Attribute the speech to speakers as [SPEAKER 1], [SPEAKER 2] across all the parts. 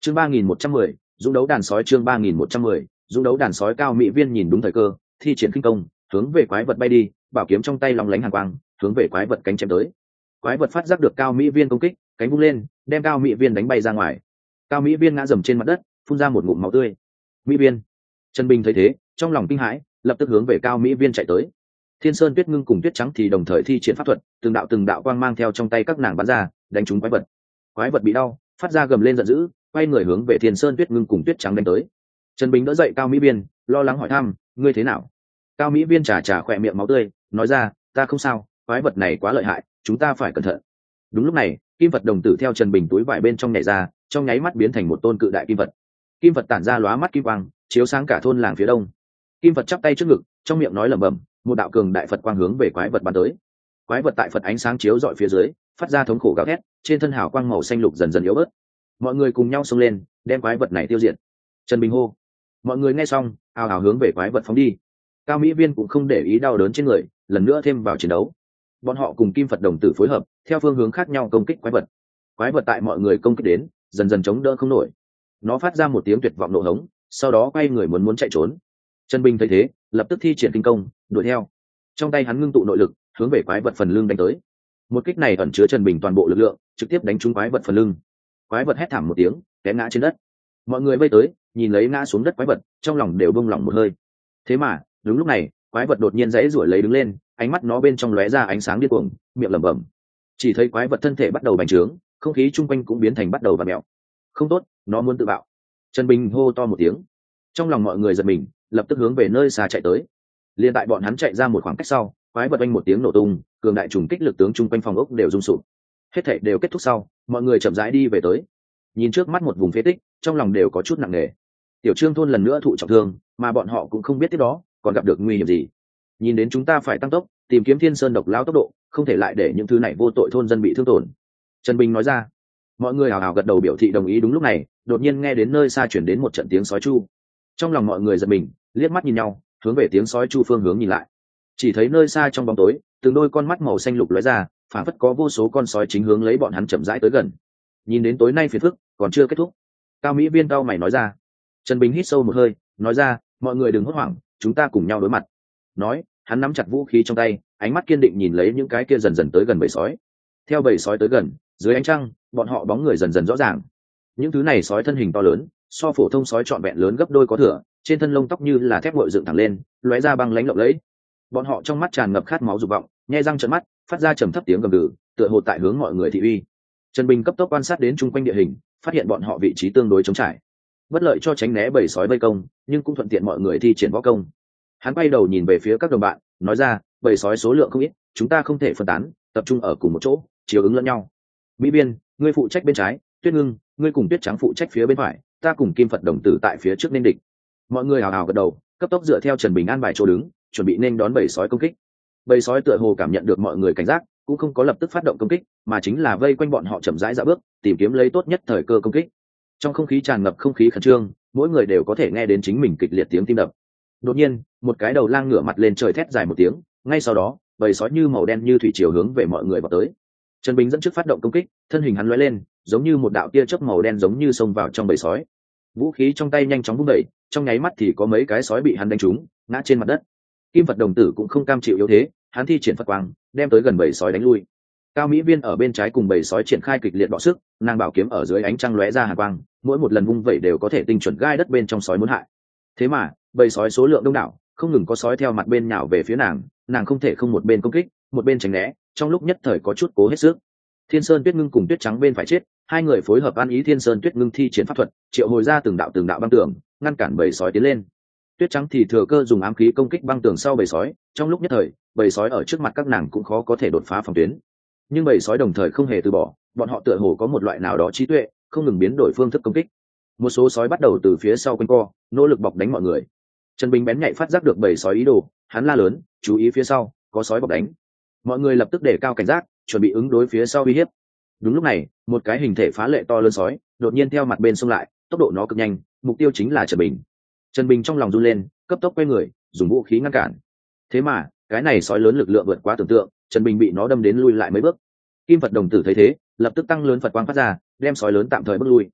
[SPEAKER 1] chương 3110, dũng đấu đàn sói. chương 3110, dũng đấu đàn sói. Cao mỹ viên nhìn đúng thời cơ, thi triển kinh công hướng về quái vật bay đi, bảo kiếm trong tay long lánh hàn quang hướng về quái vật cánh chém tới. Quái vật phát giác được cao mỹ viên công kích, cánh vung lên đem cao mỹ viên đánh bay ra ngoài. Cao mỹ viên ngã dầm trên mặt đất, phun ra một ngụm máu tươi. Mỹ viên, Trần Bình thấy thế trong lòng kinh hãi, lập tức hướng về cao mỹ viên chạy tới. Thiên Sơn Tuyết Ngưng cùng Tuyết Trắng thì đồng thời thi triển pháp thuật, từng đạo quang mang theo trong tay các nàng bắn ra, đánh trúng quái vật. Quái vật bị đau, phát ra gầm lên giận dữ, quay người hướng về Thiên Sơn Tuyết Ngưng cùng Tuyết Trắng đánh tới. Trần Bình đỡ dậy cao mỹ viên, lo lắng hỏi thăm, ngươi thế nào? Cao mỹ viên chà khỏe miệng máu tươi, nói ra, ta không sao, quái vật này quá lợi hại, chúng ta phải cẩn thận. Đúng lúc này, kim vật đồng tử theo Trần Bình túi vải bên trong nhảy ra, trong nháy mắt biến thành một tôn cự đại kim vật. Kim vật tản ra lóa mắt kim quang, chiếu sáng cả thôn làng phía đông. Kim vật chắp tay trước ngực, trong miệng nói lẩm bẩm, một đạo cường đại Phật quang hướng về quái vật bắn tới. Quái vật tại Phật ánh sáng chiếu rọi phía dưới, phát ra thống khổ gào thét, trên thân hào quang màu xanh lục dần dần yếu bớt. Mọi người cùng nhau xông lên, đem quái vật này tiêu diệt. Trần Bình hô. Mọi người nghe xong, ào ào hướng về quái vật phóng đi. Cao mỹ viên cũng không để ý đau đớn trên người, lần nữa thêm vào chiến đấu. Bọn họ cùng kim Phật đồng tử phối hợp, theo phương hướng khác nhau công kích quái vật. Quái vật tại mọi người công kích đến, dần dần chống đỡ không nổi. Nó phát ra một tiếng tuyệt vọng nộ hống, sau đó quay người muốn chạy trốn. Trần Bình thấy thế, lập tức thi triển kinh công đuổi theo. Trong tay hắn ngưng tụ nội lực, hướng về quái vật phần lưng đánh tới. Một kích này ẩn chứa Trần Bình toàn bộ lực lượng, trực tiếp đánh trúng quái vật phần lưng. Quái vật hét thảm một tiếng, té ngã trên đất. Mọi người vây tới, nhìn lấy ngã xuống đất quái vật, trong lòng đều bông lỏng một hơi. Thế mà đúng lúc này, quái vật đột nhiên giãy giụa lấy đứng lên, ánh mắt nó bên trong lóe ra ánh sáng điên cuồng, miệng lẩm bẩm. Chỉ thấy quái vật thân thể bắt đầu bành trướng, không khí chung quanh cũng biến thành bắt đầu vặn mèo. Không tốt, nó muốn tự bạo. Trần Bình hô to một tiếng. Trong lòng mọi người giật mình, lập tức hướng về nơi xa chạy tới. Liên tại bọn hắn chạy ra một khoảng cách sau, quái vật oanh một tiếng nổ tung, cường đại trùng kích lực tướng chung quanh phòng ốc đều rung sụp. Hết thảy đều kết thúc sau, mọi người chậm rãi đi về tới. Nhìn trước mắt một vùng phế tích, trong lòng đều có chút nặng nề. Tiểu Trương thôn lần nữa thụ trọng thương, mà bọn họ cũng không biết tiếp đó còn gặp được nguy hiểm gì. Nhìn đến chúng ta phải tăng tốc, tìm kiếm Thiên Sơn độc lão tốc độ, không thể lại để những thứ này vô tội thôn dân bị thương tổn. Trần Bình nói ra. Mọi người hào hào gật đầu biểu thị đồng ý. Đúng lúc này, đột nhiên nghe đến nơi xa chuyển đến một trận tiếng sói chu. Trong lòng mọi người giật mình, liếc mắt nhìn nhau, hướng về tiếng sói chu phương hướng nhìn lại. Chỉ thấy nơi xa trong bóng tối, từng đôi con mắt màu xanh lục lóe ra, phảng phất có vô số con sói chính hướng lấy bọn hắn chậm rãi tới gần. Nhìn đến tối nay phiền phức còn chưa kết thúc. Cao mỹ viên cao mày nói ra. Trần Bình hít sâu một hơi, nói ra, mọi người đừng hốt hoảng, chúng ta cùng nhau đối mặt. Nói, hắn nắm chặt vũ khí trong tay, ánh mắt kiên định nhìn lấy những cái kia dần dần tới gần bầy sói. Theo bầy sói tới gần, dưới ánh trăng, bọn họ bóng người dần dần rõ ràng. Những thứ này sói thân hình to lớn, so phổ thông sói trọn vẹn lớn gấp đôi có thừa, trên thân lông tóc như là thép nguội dựng thẳng lên, lóe ra băng lãnh lộng lẫy. Bọn họ trong mắt tràn ngập khát máu dục vọng, nhe răng trợn mắt, phát ra trầm thấp tiếng gầm gừ, tựa hồ tại hướng mọi người thị uy. Trần Bình cấp tốc quan sát đến chung quanh địa hình, phát hiện bọn họ vị trí tương đối trống trải, bất lợi cho tránh né bầy sói vây công, nhưng cũng thuận tiện mọi người thi triển võ công. Hắn quay đầu nhìn về phía các đồng bạn, nói ra, bầy sói số lượng không ít, chúng ta không thể phân tán, tập trung ở cùng một chỗ, chiếu ứng lẫn nhau. Mỹ Biên, ngươi phụ trách bên trái, Tuyết Ngưng, ngươi cùng Tuyết Trắng phụ trách phía bên phải, ta cùng Kim Phật đồng tử tại phía trước nên địch. Mọi người hào hào gật đầu, cấp tốc dựa theo Trần Bình an bài chỗ đứng, chuẩn bị nên đón bầy sói công kích. Bầy sói tựa hồ cảm nhận được mọi người cảnh giác, cũng không có lập tức phát động công kích, mà chính là vây quanh bọn họ chậm rãi dạo bước, tìm kiếm lấy tốt nhất thời cơ công kích. Trong không khí tràn ngập không khí khẩn trương, mỗi người đều có thể nghe đến chính mình kịch liệt tiếng tim đập. Đột nhiên, một cái đầu lang ngửa mặt lên trời thét dài một tiếng, ngay sau đó, bầy sói như màu đen như thủy triều hướng về mọi người vào tới. Trần Bình dẫn trước phát động công kích, thân hình hắn lóe lên, giống như một đạo tia chớp màu đen giống như xông vào trong bầy sói. Vũ khí trong tay nhanh chóng vung đẩy, trong nháy mắt thì có mấy cái sói bị hắn đánh trúng, ngã trên mặt đất. Kim Phật đồng tử cũng không cam chịu yếu thế, hắn thi triển Phật quang, đem tới gần bầy sói đánh lui. Cao mỹ viên ở bên trái cùng bầy sói triển khai kịch liệt bọ sức, nàng bảo kiếm ở dưới ánh trăng lóe ra hàn quang, mỗi một lần vung vẩy đều có thể tinh chuẩn gai đất bên trong sói muốn hại. Thế mà bầy sói số lượng đông đảo, không ngừng có sói theo mặt bên nhào về phía nàng không thể không một bên công kích một bên tránh né, trong lúc nhất thời có chút cố hết sức. Thiên Sơn Tuyết Ngưng cùng Tuyết Trắng bên phải chết, hai người phối hợp ăn ý. Thiên Sơn Tuyết Ngưng thi triển pháp thuật, triệu hồi ra từng đạo băng tường, ngăn cản bầy sói tiến lên. Tuyết Trắng thì thừa cơ dùng ám khí công kích băng tường sau bầy sói, trong lúc nhất thời bầy sói ở trước mặt các nàng cũng khó có thể đột phá phòng tuyến. Nhưng bầy sói đồng thời không hề từ bỏ, bọn họ tựa hồ có một loại nào đó trí tuệ, không ngừng biến đổi phương thức công kích. Một số sói bắt đầu từ phía sau quanh co, nỗ lực bọc đánh mọi người. Trần Bình bén nhạy phát giác được bầy sói ý đồ, hắn la lớn, chú ý phía sau có sói bọc đánh. Mọi người lập tức đề cao cảnh giác, chuẩn bị ứng đối phía sau uy hiếp. Đúng lúc này, một cái hình thể phá lệ to lớn sói đột nhiên theo mặt bên xông lại, tốc độ nó cực nhanh, mục tiêu chính là Trần Bình. Trần Bình trong lòng run lên, cấp tốc quay người, dùng vũ khí ngăn cản. Thế mà cái này sói lớn lực lượng vượt quá tưởng tượng, Trần Bình bị nó đâm đến lui lại mấy bước. Kim Phật đồng tử thấy thế, lập tức tăng lớn Phật quang phát ra, đem sói lớn tạm thời bước lui.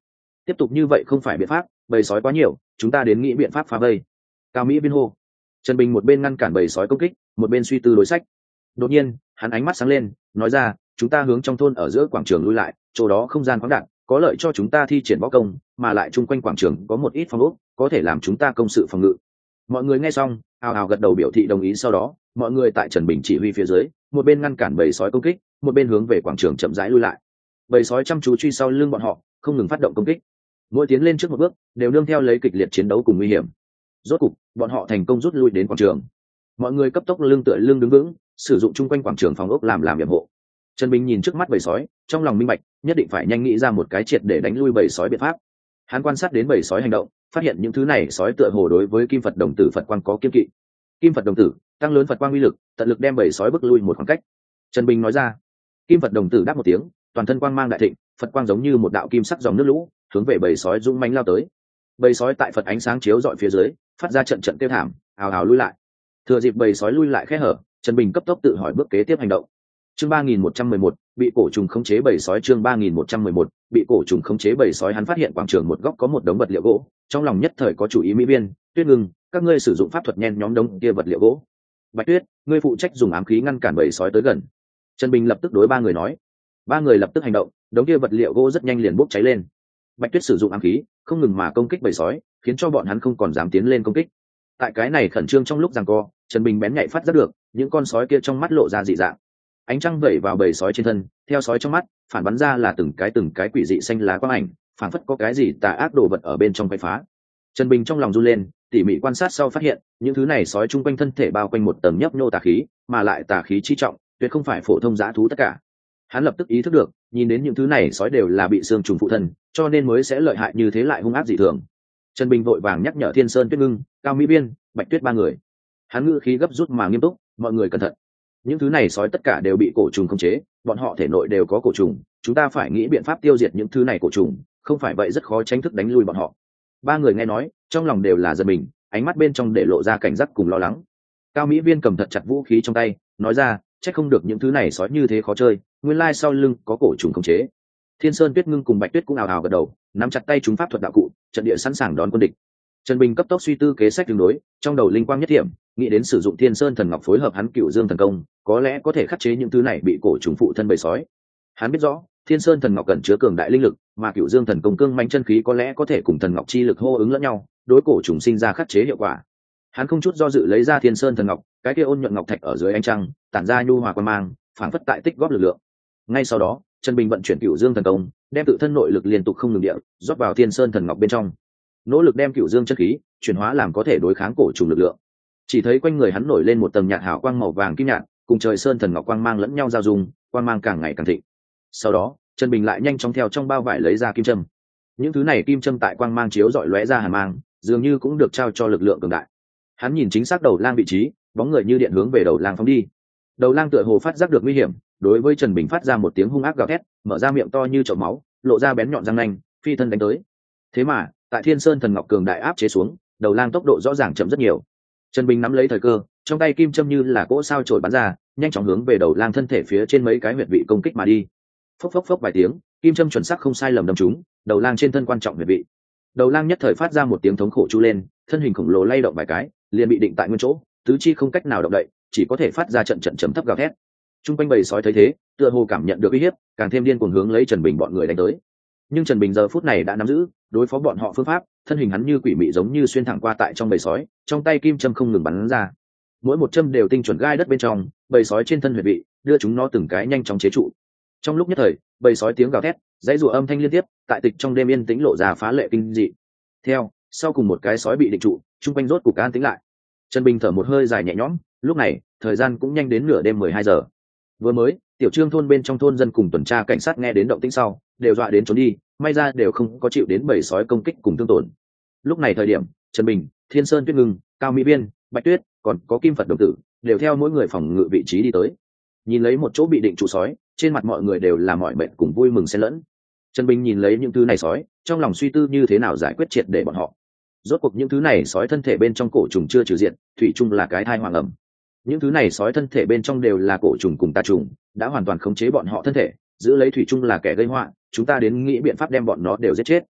[SPEAKER 1] tiếp tục như vậy không phải biện pháp, bầy sói quá nhiều, chúng ta đến nghĩ biện pháp phá vây. Cao Mỹ Viên hô. Trần Bình một bên ngăn cản bầy sói công kích, một bên suy tư đối sách. Đột nhiên hắn ánh mắt sáng lên, nói ra, chúng ta hướng trong thôn ở giữa quảng trường lui lại, chỗ đó không gian khoáng đạt, có lợi cho chúng ta thi triển võ công, mà lại chung quanh quảng trường có một ít phòng ốc, có thể làm chúng ta công sự phòng ngự. Mọi người nghe xong ào ào gật đầu biểu thị đồng ý. Sau đó mọi người tại Trần Bình chỉ huy phía dưới, một bên ngăn cản bầy sói công kích, một bên hướng về quảng trường chậm rãi lui lại. Bầy sói chăm chú truy sau lưng bọn họ, không ngừng phát động công kích, mỗi tiến lên trước một bước đều nương theo lấy kịch liệt chiến đấu cùng nguy hiểm. Rốt cục bọn họ thành công rút lui đến quảng trường. Mọi người cấp tốc lưng tựa lưng đứng vững, sử dụng chung quanh quảng trường phòng ốc làm yểm hộ. Trần Bình nhìn trước mắt bầy sói, trong lòng minh bạch, nhất định phải nhanh nghĩ ra một cái triệt để đánh lui bầy sói biện pháp. Hắn quan sát đến bầy sói hành động, phát hiện những thứ này sói tựa hồ đối với kim Phật đồng tử Phật quang có kiêng kỵ. Kim Phật đồng tử tăng lớn Phật quang uy lực, tận lực đem bầy sói bước lui một khoảng cách. Trần Bình nói ra. Kim Phật đồng tử đáp một tiếng, toàn thân quang mang đại thịnh, Phật quang giống như một đạo kim sắc dòng nước lũ, hướng về bầy sói dũng mãnh lao tới. Bầy sói tại Phật ánh sáng chiếu rọi phía dưới, phát ra trận trận kêu thảm, ào ào lui lại. Thừa dịp bầy sói lui lại khe hở, Trần Bình cấp tốc tự hỏi bước kế tiếp hành động. Chương 3111, bị cổ trùng khống chế bầy sói. Chương 3111, bị cổ trùng khống chế bầy sói. Hắn phát hiện quảng trường một góc có một đống vật liệu gỗ, trong lòng nhất thời có chủ ý. Mỹ Viên, Tuyết Ngưng, các ngươi sử dụng pháp thuật nhen nhóm đống kia vật liệu gỗ. Bạch Tuyết, ngươi phụ trách dùng ám khí ngăn cản bầy sói tới gần. Trần Bình lập tức đối ba người nói. Ba người lập tức hành động, đống kia vật liệu gỗ rất nhanh liền bốc cháy lên. Bạch Tuyết sử dụng ám khí, không ngừng mà công kích bầy sói, khiến cho bọn hắn không còn dám tiến lên công kích. Tại cái này khẩn trương trong lúc giằng co, Trần Bình bén nhạy phát giác được, những con sói kia trong mắt lộ ra dị dạng. Ánh trăng vẩy vào bầy sói trên thân, theo sói trong mắt phản bắn ra là từng cái quỷ dị xanh lá quang ảnh, phản phất có cái gì tà ác đồ vật ở bên trong quay phá. Trần Bình trong lòng run lên, tỉ mỉ quan sát sau phát hiện, những thứ này sói chung quanh thân thể bao quanh một tầng nhấp nhô tà khí, mà lại tà khí chi trọng, tuyệt không phải phổ thông dã thú tất cả. Hắn lập tức ý thức được, nhìn đến những thứ này sói đều là bị xương trùng phụ thân, cho nên mới sẽ lợi hại như thế, lại hung ác dị thường. Trần Bình vội vàng nhắc nhở Thiên Sơn, Tuyết Ngưng, Cao Mỹ Biên, Bạch Tuyết ba người. Hắn ngữ khí gấp rút mà nghiêm túc, mọi người cẩn thận. Những thứ này sói tất cả đều bị cổ trùng khống chế, bọn họ thể nội đều có cổ trùng, chúng ta phải nghĩ biện pháp tiêu diệt những thứ này cổ trùng, không phải vậy rất khó tránh thức đánh lui bọn họ. Ba người nghe nói, trong lòng đều là giật mình, ánh mắt bên trong để lộ ra cảnh giác cùng lo lắng. Cao Mỹ Viên cầm thật chặt vũ khí trong tay, nói ra, chắc không được những thứ này sói như thế khó chơi, nguyên lai sau lưng có cổ trùng khống chế. Thiên Sơn, Tuyết Ngưng cùng Bạch Tuyết cũng ào ào gật đầu, nắm chặt tay chúng pháp thuật đạo cụ, trận địa sẵn sàng đón quân địch. Trần Bình cấp tốc suy tư kế sách tương đối, trong đầu linh quang nhất điểm, nghĩ đến sử dụng Thiên Sơn thần ngọc phối hợp hắn Cửu Dương thần công, có lẽ có thể khắc chế những thứ này bị cổ trùng phụ thân bầy sói. Hắn biết rõ, Thiên Sơn thần ngọc cần chứa cường đại linh lực, mà Cửu Dương thần công cương mãnh chân khí có lẽ có thể cùng thần ngọc chi lực hô ứng lẫn nhau, đối cổ trùng sinh ra khắc chế hiệu quả. Hắn không chút do dự lấy ra Thiên Sơn thần ngọc, cái kia ôn nhuận ngọc thạch ở dưới ánh trăng, tản ra nhu hòa quang mang, phảng phất tại tích góp lực lượng. Ngay sau đó, Trần Bình vận chuyển Cửu Dương thần công, đem tự thân nội lực liên tục không ngừng địa rót vào Thiên Sơn thần ngọc bên trong, nỗ lực đem Cửu Dương chân khí chuyển hóa làm có thể đối kháng cổ trùng lực lượng. Chỉ thấy quanh người hắn nổi lên một tầng nhạt hào quang màu vàng kim nhạt, cùng trời sơn thần ngọc quang mang lẫn nhau giao dung, quang mang càng ngày càng thịnh. Sau đó, Trần Bình lại nhanh chóng theo trong bao vải lấy ra kim châm. Những thứ này kim châm tại quang mang chiếu rọi lóe ra hàn mang, dường như cũng được trao cho lực lượng cường đại. Hắn nhìn chính xác đầu lang vị trí, bóng người như điện hướng về đầu lang phóng đi. Đầu lang tựa hồ phát giác được nguy hiểm, đối với Trần Bình phát ra một tiếng hung ác gào thét, mở ra miệng to như chậu máu, lộ ra bén nhọn răng nanh, phi thân đánh tới. Thế mà, tại Thiên Sơn thần ngọc cường đại áp chế xuống, đầu lang tốc độ rõ ràng chậm rất nhiều. Trần Bình nắm lấy thời cơ, trong tay kim châm như là cỗ sao chổi bắn ra, nhanh chóng hướng về đầu lang thân thể phía trên mấy cái huyệt vị công kích mà đi. Phốc phốc phốc vài tiếng, kim châm chuẩn xác không sai lầm đâm trúng đầu lang trên thân quan trọng huyệt vị. Đầu lang nhất thời phát ra một tiếng thống khổ chu lên, thân hình khổng lồ lay động vài cái, liền bị định tại nguyên chỗ, tứ chi không cách nào động đậy, chỉ có thể phát ra trận trận chấm thấp gào thét. Trung quanh bầy sói thấy thế, tựa hồ cảm nhận được uy hiếp, càng thêm điên cuồng hướng lấy Trần Bình bọn người đánh tới. Nhưng Trần Bình giờ phút này đã nắm giữ đối phó bọn họ phương pháp, thân hình hắn như quỷ mị giống như xuyên thẳng qua tại trong bầy sói, trong tay kim châm không ngừng bắn ra, mỗi một châm đều tinh chuẩn gai đất bên trong bầy sói trên thân huyệt vị, đưa chúng nó từng cái nhanh chóng chế trụ. Trong lúc nhất thời, bầy sói tiếng gào thét, dãy rủa âm thanh liên tiếp, tại tịch trong đêm yên tĩnh lộ ra phá lệ kinh dị. Theo sau cùng một cái sói bị định trụ, chung quanh rốt cục an tĩnh lại. Trần Bình thở một hơi dài nhẹ nhõm, lúc này thời gian cũng nhanh đến nửa đêm 12 giờ. Vừa mới, Tiểu Trương thôn bên trong thôn dân cùng tuần tra cảnh sát nghe đến động tĩnh sau, đều dọa đến trốn đi, may ra đều không có chịu đến bầy sói công kích cùng thương tổn. Lúc này thời điểm, Trần Bình, Thiên Sơn, Tuyết Ngưng, Cao Mỹ Biên, Bạch Tuyết, còn có Kim Phật đồng tử, đều theo mỗi người phòng ngự vị trí đi tới. Nhìn lấy một chỗ bị định trụ sói, trên mặt mọi người đều là mỏi mệt cùng vui mừng xen lẫn. Trần Bình nhìn lấy những thứ này sói, trong lòng suy tư như thế nào giải quyết triệt để bọn họ. Rốt cuộc những thứ này sói thân thể bên trong cổ trùng chưa trừ diện, thủy chung là cái thai hoàng ẩm. Những thứ này sói thân thể bên trong đều là cổ trùng cùng tà trùng, đã hoàn toàn khống chế bọn họ thân thể, giữ lấy thủy chung là kẻ gây họa, chúng ta đến nghĩ biện pháp đem bọn nó đều giết chết.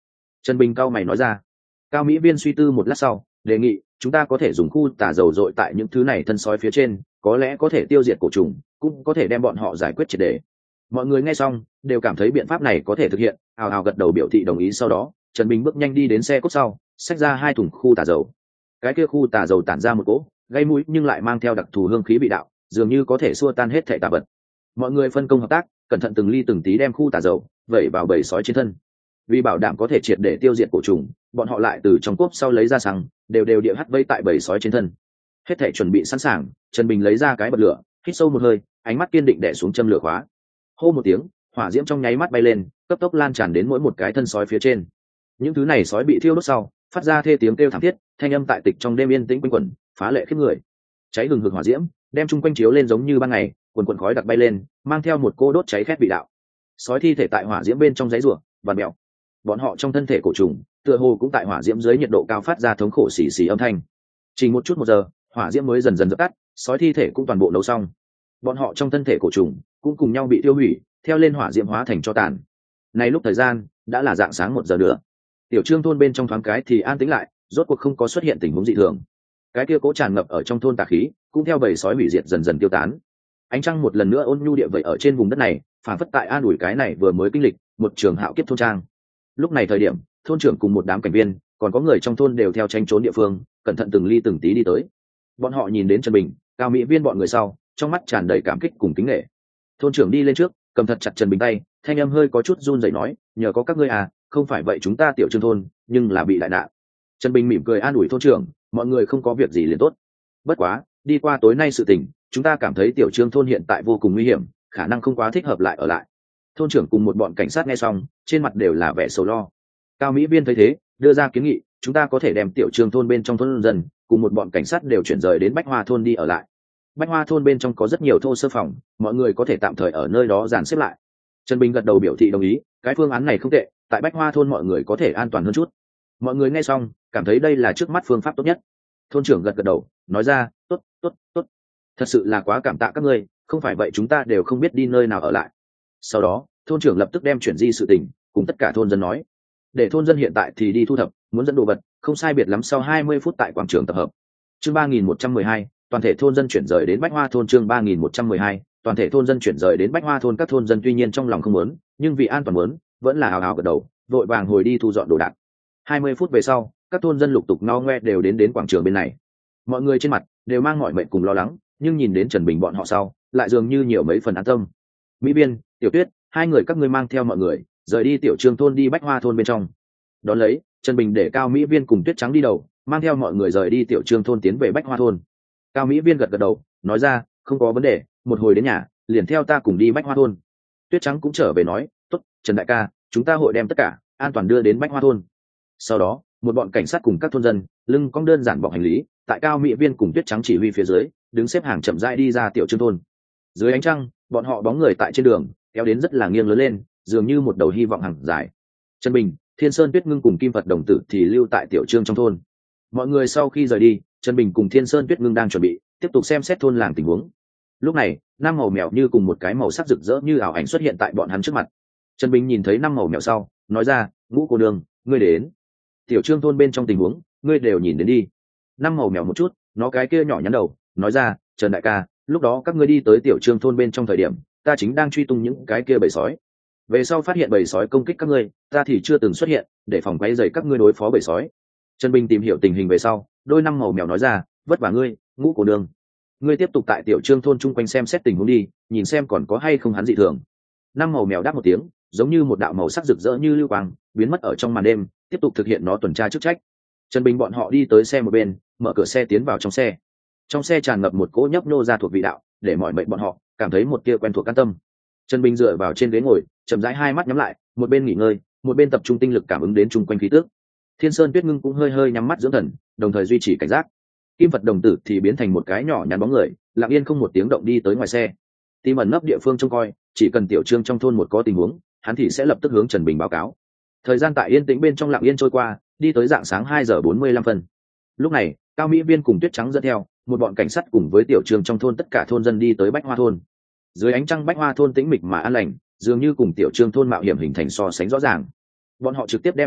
[SPEAKER 1] Trần Bình cao mày nói ra. Cao Mỹ Viên suy tư một lát sau đề nghị chúng ta có thể dùng khu tả dầu dội tại những thứ này thân sói phía trên, có lẽ có thể tiêu diệt cổ trùng, cũng có thể đem bọn họ giải quyết triệt để. Mọi người nghe xong đều cảm thấy biện pháp này có thể thực hiện, ào ào gật đầu biểu thị đồng ý. Sau đó Trần Bình bước nhanh đi đến xe cốt sau, xách ra 2 thùng khu tả dầu. Cái kia khu tả dầu tản ra một cỗ gây mũi nhưng lại mang theo đặc thù hương khí vị đạo, dường như có thể xua tan hết thảy tà vật. Mọi người phân công hợp tác, cẩn thận từng ly từng tí đem khu tả dầu vẩy vào bầy sói trên thân. Vì bảo đảm có thể triệt để tiêu diệt cổ trùng, bọn họ lại từ trong cốp sau lấy ra xăng, đều địa hắt vây tại bầy sói trên thân. Hết thảy chuẩn bị sẵn sàng, Trần Bình lấy ra cái bật lửa, hít sâu một hơi, ánh mắt kiên định đè xuống châm lửa khóa. Hô một tiếng, hỏa diễm trong nháy mắt bay lên, cấp tốc lan tràn đến mỗi một cái thân sói phía trên. Những thứ này sói bị thiêu đốt sau, phát ra thê tiếng kêu thảm thiết, thanh âm tại tịch trong đêm yên tĩnh quanh quẩn, phá lệ khiếp người. Cháy hừng hực hỏa diễm, đem chung quanh chiếu lên giống như ban ngày, quần khói đặc bay lên, mang theo một cô đốt cháy khét vị đạo. Sói thi thể tại hỏa diễm bên trong giấy rủa, vằn mèo. Bọn họ trong thân thể cổ trùng, tựa hồ cũng tại hỏa diễm dưới nhiệt độ cao phát ra thống khổ xì xì âm thanh. Chỉ một chút một giờ, hỏa diễm mới dần dần dập tắt, sói thi thể cũng toàn bộ nấu xong. Bọn họ trong thân thể cổ trùng cũng cùng nhau bị tiêu hủy, theo lên hỏa diễm hóa thành tro tàn. Nay lúc thời gian đã là dạng sáng 1 giờ nữa. Tiểu Trương thôn bên trong thoáng cái thì an tĩnh lại, rốt cuộc không có xuất hiện tình huống dị thường. Cái kia cố tràn ngập ở trong thôn tà khí cũng theo bầy sói hủy diệt dần dần tiêu tán. Ánh trăng một lần nữa ôn nhu địa vậy ở trên vùng đất này, phản phất tại an ủi cái này vừa mới kinh lịch một trường hạo kiếp thôn trang. Lúc này thời điểm, thôn trưởng cùng một đám cảnh viên, còn có người trong thôn đều theo tranh trốn địa phương, cẩn thận từng ly từng tí đi tới. Bọn họ nhìn đến Trần Bình, Cao Mỹ Viên bọn người sau, trong mắt tràn đầy cảm kích cùng kính nể. Thôn trưởng đi lên trước, cầm thật chặt Trần Bình tay, thanh âm hơi có chút run rẩy nói, nhờ có các ngươi à, không phải vậy chúng ta Tiểu Trương thôn nhưng là bị đại nạn. Trần Bình mỉm cười an ủi thôn trưởng, mọi người không có việc gì liền tốt. Bất quá, đi qua tối nay sự tình, chúng ta cảm thấy Tiểu Trương thôn hiện tại vô cùng nguy hiểm, khả năng không quá thích hợp lại ở lại. Thôn trưởng cùng một bọn cảnh sát nghe xong, trên mặt đều là vẻ sầu lo. Cao Mỹ Viên thấy thế, đưa ra kiến nghị, chúng ta có thể đem Tiểu Trương thôn bên trong thôn dân cùng một bọn cảnh sát đều chuyển rời đến Bách Hoa thôn đi ở lại. Bách Hoa thôn bên trong có rất nhiều thô sơ phòng, mọi người có thể tạm thời ở nơi đó dàn xếp lại. Trần Bình gật đầu biểu thị đồng ý, cái phương án này không tệ, tại Bách Hoa thôn mọi người có thể an toàn hơn chút. Mọi người nghe xong, cảm thấy đây là trước mắt phương pháp tốt nhất. Thôn trưởng gật đầu, nói ra, tốt, tốt, tốt. Thật sự là quá cảm tạ các ngươi, không phải vậy chúng ta đều không biết đi nơi nào ở lại. Sau đó, thôn trưởng lập tức đem chuyển di sự tình cùng tất cả thôn dân nói, để thôn dân hiện tại thì đi thu thập, muốn dẫn đồ vật, không sai biệt lắm sau 20 phút tại quảng trường tập hợp. Chương 3112, toàn thể thôn dân chuyển rời đến Bách Hoa thôn. Chương 3112, toàn thể thôn dân chuyển rời đến Bách Hoa thôn. Các thôn dân tuy nhiên trong lòng không muốn, nhưng vì an toàn muốn, vẫn là hào hào gật đầu, vội vàng hồi đi thu dọn đồ đạc. 20 phút về sau, các thôn dân lục tục no ngoe đều đến quảng trường bên này. Mọi người trên mặt đều mang mọi mệnh cùng lo lắng, nhưng nhìn đến Trần Bình bọn họ sau, lại dường như nhiều mấy phần an tâm. Mỹ Biên, Tiểu Tuyết, 2 người các ngươi mang theo mọi người rời đi Tiểu Trương thôn đi Bách Hoa thôn bên trong. Đón lấy, Trần Bình để Cao Mỹ Viên cùng Tuyết Trắng đi đầu, mang theo mọi người rời đi Tiểu Trương thôn tiến về Bách Hoa thôn. Cao Mỹ Viên gật đầu, nói ra, không có vấn đề, một hồi đến nhà, liền theo ta cùng đi Bách Hoa thôn. Tuyết Trắng cũng trở về nói, tốt, Trần đại ca, chúng ta hội đem tất cả an toàn đưa đến Bách Hoa thôn. Sau đó, một bọn cảnh sát cùng các thôn dân, lưng cong đơn giản bọc hành lý, tại Cao Mỹ Viên cùng Tuyết Trắng chỉ huy phía dưới, đứng xếp hàng chậm rãi đi ra Tiểu Trương thôn. Dưới ánh trăng, bọn họ bóng người tại trên đường, kéo đến rất là nghiêng lớn lên, dường như một đầu hy vọng hàng dài. Trần Bình, Thiên Sơn Tuyết Ngưng cùng Kim Phật Đồng Tử thì lưu tại Tiểu Trương trong thôn. Mọi người sau khi rời đi, Trần Bình cùng Thiên Sơn Tuyết Ngưng đang chuẩn bị tiếp tục xem xét thôn làng tình huống. Lúc này, 5 màu mèo như cùng một cái màu sắc rực rỡ như ảo ảnh xuất hiện tại bọn hắn trước mặt. Trần Bình nhìn thấy 5 màu mèo sau, nói ra, Ngũ cô nương, ngươi đến. Tiểu Trương thôn bên trong tình huống, ngươi đều nhìn đến đi. 5 màu mèo một chút, nó cái kia nhỏ nhắn đầu, nói ra, Trần đại ca, lúc đó các ngươi đi tới Tiểu Trương thôn bên trong thời điểm, ta chính đang truy tung những cái kia bầy sói. Về sau phát hiện bầy sói công kích các ngươi, ta thì chưa từng xuất hiện, để phòng quấy rầy các ngươi đối phó bầy sói. Trần Bình tìm hiểu tình hình về sau, đôi 5 màu mèo nói ra, vất vả ngươi, Ngũ cô nương. Ngươi tiếp tục tại Tiểu Trương thôn chung quanh xem xét tình huống đi, nhìn xem còn có hay không hắn dị thường. 5 màu mèo đáp một tiếng, giống như một đạo màu sắc rực rỡ như lưu quang, biến mất ở trong màn đêm, tiếp tục thực hiện nó tuần tra chức trách. Trần Bình bọn họ đi tới xe một bên, mở cửa xe tiến vào trong xe. Trong xe tràn ngập một cỗ nhấp nô ra thuộc vị đạo, để mọi mệnh bọn họ cảm thấy một tia quen thuộc an tâm. Trần Bình dựa vào trên ghế ngồi, chậm rãi hai mắt nhắm lại, một bên nghỉ ngơi, một bên tập trung tinh lực cảm ứng đến chung quanh khí tức. Thiên Sơn Tuyết Ngưng cũng hơi hơi nhắm mắt dưỡng thần, đồng thời duy trì cảnh giác. Kim Phật Đồng Tử thì biến thành một cái nhỏ nhắn bóng người, lặng yên không một tiếng động đi tới ngoài xe. Tìm ẩn nấp địa phương trông coi, chỉ cần Tiểu Trương trong thôn một có tình huống, hắn thì sẽ lập tức hướng Trần Bình báo cáo. Thời gian tại yên tĩnh bên trong lặng yên trôi qua, đi tới rạng sáng 2 giờ 45 phân. Lúc này, Cao Mỹ Viên cùng Tuyết Trắng dẫn theo một bọn cảnh sát cùng với Tiểu Trương trong thôn tất cả thôn dân đi tới Bách Hoa thôn. Dưới ánh trăng Bách Hoa thôn tĩnh mịch mà an lành, dường như cùng Tiểu Trương thôn mạo hiểm hình thành so sánh rõ ràng. Bọn họ trực tiếp đem tất cả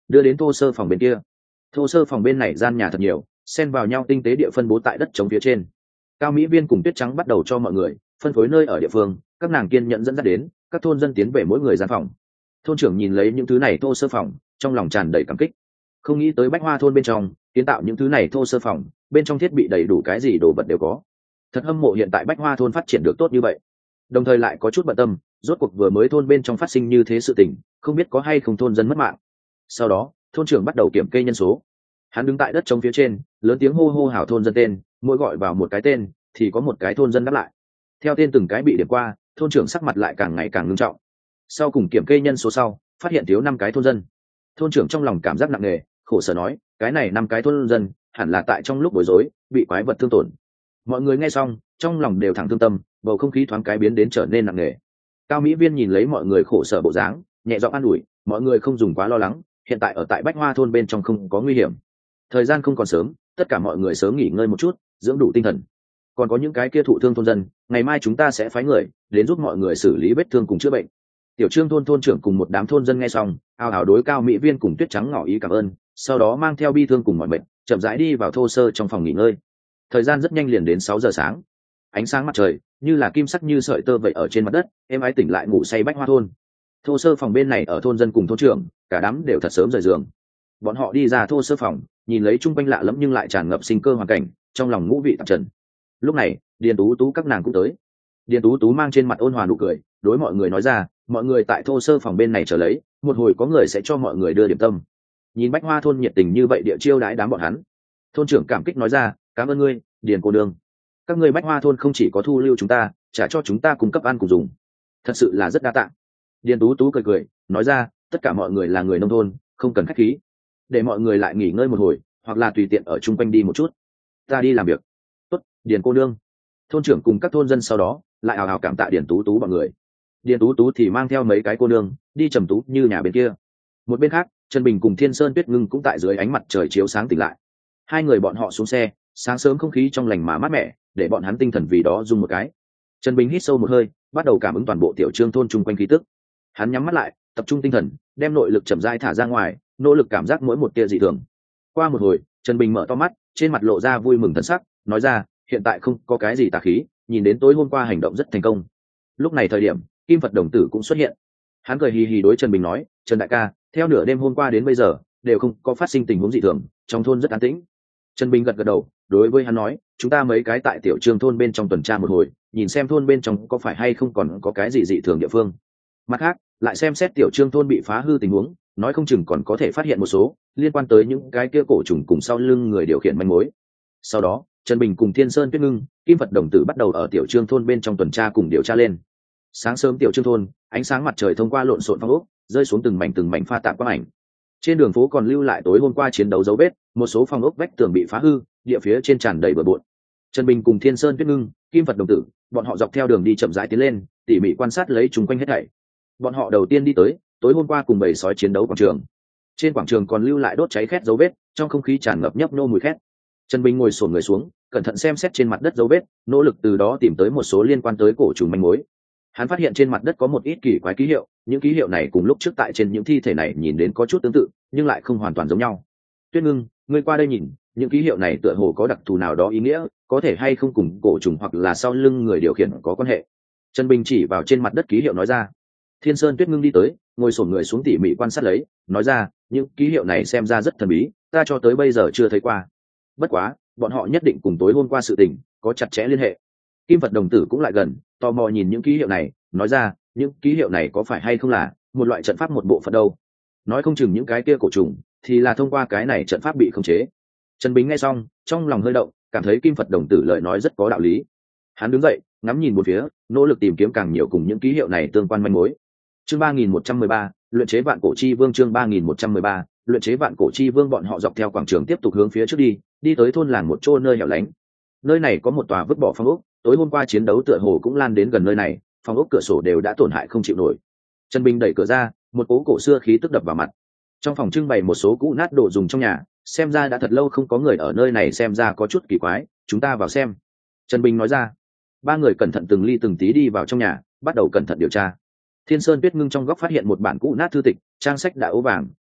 [SPEAKER 1] đưa đến thô sơ phòng bên kia. Thô sơ phòng bên này gian nhà thật nhiều, xen vào nhau tinh tế địa phân bố tại đất trống phía trên. Cao Mỹ Viên cùng Tuyết Trắng bắt đầu cho mọi người phân phối nơi ở địa phương, các nàng kiên nhẫn dẫn dắt đến các thôn dân tiến về mỗi người gian phòng. Thôn trưởng nhìn lấy những thứ này thô sơ phòng, trong lòng tràn đầy cảm kích. Không nghĩ tới Bách Hoa thôn bên trong kiến tạo những thứ này thô sơ phòng, bên trong thiết bị đầy đủ cái gì đồ vật đều có. Thật hâm mộ hiện tại Bách Hoa thôn phát triển được tốt như vậy. Đồng thời lại có chút bận tâm, rốt cuộc vừa mới thôn bên trong phát sinh như thế sự tình, không biết có hay không thôn dân mất mạng. Sau đó, thôn trưởng bắt đầu kiểm kê nhân số. Hắn đứng tại đất trống phía trên, lớn tiếng hô hô hào thôn dân tên, mỗi gọi vào một cái tên thì có một cái thôn dân đáp lại. Theo tên từng cái bị điểm qua, thôn trưởng sắc mặt lại càng ngày càng nghiêm trọng. Sau cùng kiểm kê nhân số sau, phát hiện thiếu 5 cái thôn dân. Thôn trưởng trong lòng cảm giác nặng nề, khổ sở nói, cái này 5 cái thôn dân hẳn là tại trong lúc bối rối bị quái vật thương tổn. Mọi người nghe xong, trong lòng đều thẳng thương tâm, bầu không khí thoáng cái biến đến trở nên nặng nề. Cao Mỹ Viên nhìn lấy mọi người khổ sở bộ dáng, nhẹ giọng an ủi, mọi người không dùng quá lo lắng, hiện tại ở tại Bách Hoa thôn bên trong không có nguy hiểm. Thời gian không còn sớm, tất cả mọi người sớm nghỉ ngơi một chút, dưỡng đủ tinh thần. Còn có những cái kia thụ thương thôn dân, ngày mai chúng ta sẽ phái người đến giúp mọi người xử lý vết thương cùng chữa bệnh. Tiểu Trương thôn thôn trưởng cùng một đám thôn dân nghe xong, ào ào đối Cao Mỹ Viên cùng Tuyết Trắng ngỏ ý cảm ơn, sau đó mang theo bi thương cùng mọi mệnh, chậm rãi đi vào thô sơ trong phòng nghỉ ngơi. Thời gian rất nhanh liền đến 6 giờ sáng. Ánh sáng mặt trời như là kim sắc như sợi tơ vậy ở trên mặt đất, em ái tỉnh lại ngủ say Bách Hoa thôn. Thô sơ phòng bên này ở thôn dân cùng thôn trưởng, cả đám đều thật sớm rời giường. Bọn họ đi ra thô sơ phòng, nhìn lấy chung quanh lạ lẫm nhưng lại tràn ngập sinh cơ hoàn cảnh, trong lòng ngũ vị tạp trần. Lúc này, Điền Tú Tú các nàng cũng tới. Điền Tú Tú mang trên mặt ôn hòa nụ cười, đối mọi người nói ra, mọi người tại thô sơ phòng bên này chờ lấy, một hồi có người sẽ cho mọi người đưa điểm tâm. Nhìn Bách Hoa thôn nhiệt tình như vậy địa chiêu đãi đám bọn hắn. Thôn trưởng cảm kích nói ra, cảm ơn ngươi, Điền cô nương. Các ngươi Bách Hoa thôn không chỉ có thu lưu chúng ta, trả cho chúng ta cung cấp ăn cùng dùng, thật sự là rất đa tạ. Điền Tú Tú cười cười, nói ra, tất cả mọi người là người nông thôn, không cần khách khí, để mọi người lại nghỉ ngơi một hồi, hoặc là tùy tiện ở chung quanh đi một chút, ta đi làm việc. Tốt, Điền cô nương. Thôn trưởng cùng các thôn dân sau đó lại hào hào cảm tạ Điền Tú Tú bọn người. Điền Tú Tú thì mang theo mấy cái cô nương đi trầm tú như nhà bên kia. Một bên khác, Trần Bình cùng Thiên Sơn Tuyết Ngưng cũng tại dưới ánh mặt trời chiếu sáng tỉnh lại. Hai người bọn họ xuống xe, sáng sớm không khí trong lành mà mát mẻ, để bọn hắn tinh thần vì đó rung một cái. Trần Bình hít sâu một hơi, bắt đầu cảm ứng toàn bộ tiểu trương thôn chung quanh khí tức. Hắn nhắm mắt lại, tập trung tinh thần, đem nội lực chậm rãi thả ra ngoài, nỗ lực cảm giác mỗi một tia dị thường. Qua một hồi, Trần Bình mở to mắt, trên mặt lộ ra vui mừng thần sắc, nói ra, hiện tại không có cái gì tà khí, nhìn đến tối hôm qua hành động rất thành công. Lúc này thời điểm, Kim Phật đồng tử cũng xuất hiện. Hắn cười hì hì đối Trần Bình nói, Trần đại ca, theo nửa đêm hôm qua đến bây giờ, đều không có phát sinh tình huống dị thường, trong thôn rất an tĩnh. Trần Bình gật gật đầu, đối với hắn nói, chúng ta mấy cái tại tiểu trương thôn bên trong tuần tra một hồi, nhìn xem thôn bên trong có phải hay không còn có cái gì dị thường địa phương. Mặt khác, lại xem xét tiểu trương thôn bị phá hư tình huống, nói không chừng còn có thể phát hiện một số liên quan tới những cái kia cổ trùng cùng sau lưng người điều khiển manh mối. Sau đó, Trần Bình cùng Thiên Sơn Tuyết Ngưng, Kim Phật đồng tử bắt đầu ở tiểu trương thôn bên trong tuần tra cùng điều tra lên. Sáng sớm tiểu trương thôn, ánh sáng mặt trời thông qua lộn xộn phong ốc, rơi xuống từng mảnh pha tạp quang ảnh. Trên đường phố còn lưu lại tối hôm qua chiến đấu dấu vết, một số phong ốc vách tường bị phá hư, địa phía trên tràn đầy bừa bộn. Trần Bình cùng Thiên Sơn Tuyết Ngưng, Kim Phật đồng tử, bọn họ dọc theo đường đi chậm rãi tiến lên, tỉ mỉ quan sát lấy chúng quanh hết thảy. Bọn họ đầu tiên đi tới tối hôm qua cùng bầy sói chiến đấu quảng trường. Trên quảng trường còn lưu lại đốt cháy khét dấu vết, trong không khí tràn ngập nhấp nhô mùi khét. Trần Bình ngồi xổm người xuống, cẩn thận xem xét trên mặt đất dấu vết, nỗ lực từ đó tìm tới một số liên quan tới cổ trùng manh mối. Hắn phát hiện trên mặt đất có một ít kỳ quái ký hiệu, những ký hiệu này cùng lúc trước tại trên những thi thể này nhìn đến có chút tương tự, nhưng lại không hoàn toàn giống nhau. Tuyết Ngưng, ngươi qua đây nhìn, những ký hiệu này tựa hồ có đặc thù nào đó ý nghĩa, có thể hay không cùng cổ trùng hoặc là sau lưng người điều khiển có quan hệ. Trần Bình chỉ vào trên mặt đất ký hiệu nói ra. Thiên Sơn Tuyết Ngưng đi tới, ngồi xổm người xuống tỉ mỉ quan sát lấy, nói ra, những ký hiệu này xem ra rất thần bí, ta cho tới bây giờ chưa thấy qua. Bất quá, bọn họ nhất định cùng tối hôm qua sự tình có chặt chẽ liên hệ. Kim Phật đồng tử cũng lại gần, tò mò nhìn những ký hiệu này, nói ra, những ký hiệu này có phải hay không là một loại trận pháp một bộ phận đâu? Nói không chừng những cái kia cổ trùng thì là thông qua cái này trận pháp bị khống chế. Trần Bình nghe xong, trong lòng hơi động, cảm thấy Kim Phật đồng tử lời nói rất có đạo lý. Hắn đứng dậy, ngắm nhìn một phía, nỗ lực tìm kiếm càng nhiều cùng những ký hiệu này tương quan manh mối. Chương 3113, luyện chế vạn cổ chi vương. Chương 3113, luyện chế vạn cổ chi vương. Bọn họ dọc theo quảng trường tiếp tục hướng phía trước đi tới thôn làng một chỗ nơi hẻo lánh. Nơi này có một tòa vứt bỏ phong ốc, tối hôm qua chiến đấu tựa hồ cũng lan đến gần nơi này, phong ốc cửa sổ đều đã tổn hại không chịu nổi. Trần Bình đẩy cửa ra, một cố cổ xưa khí tức đập vào mặt. Trong phòng trưng bày một số cũ nát đồ dùng trong nhà, xem ra đã thật lâu không có người ở nơi này, xem ra có chút kỳ quái, chúng ta vào xem. Trần Bình nói ra. Ba người cẩn thận từng ly từng tí đi vào trong nhà, bắt đầu cẩn thận điều tra. Thiên Sơn Tuyết Ngưng trong góc phát hiện một bản cũ nát thư tịch, trang sách đã ố vàng,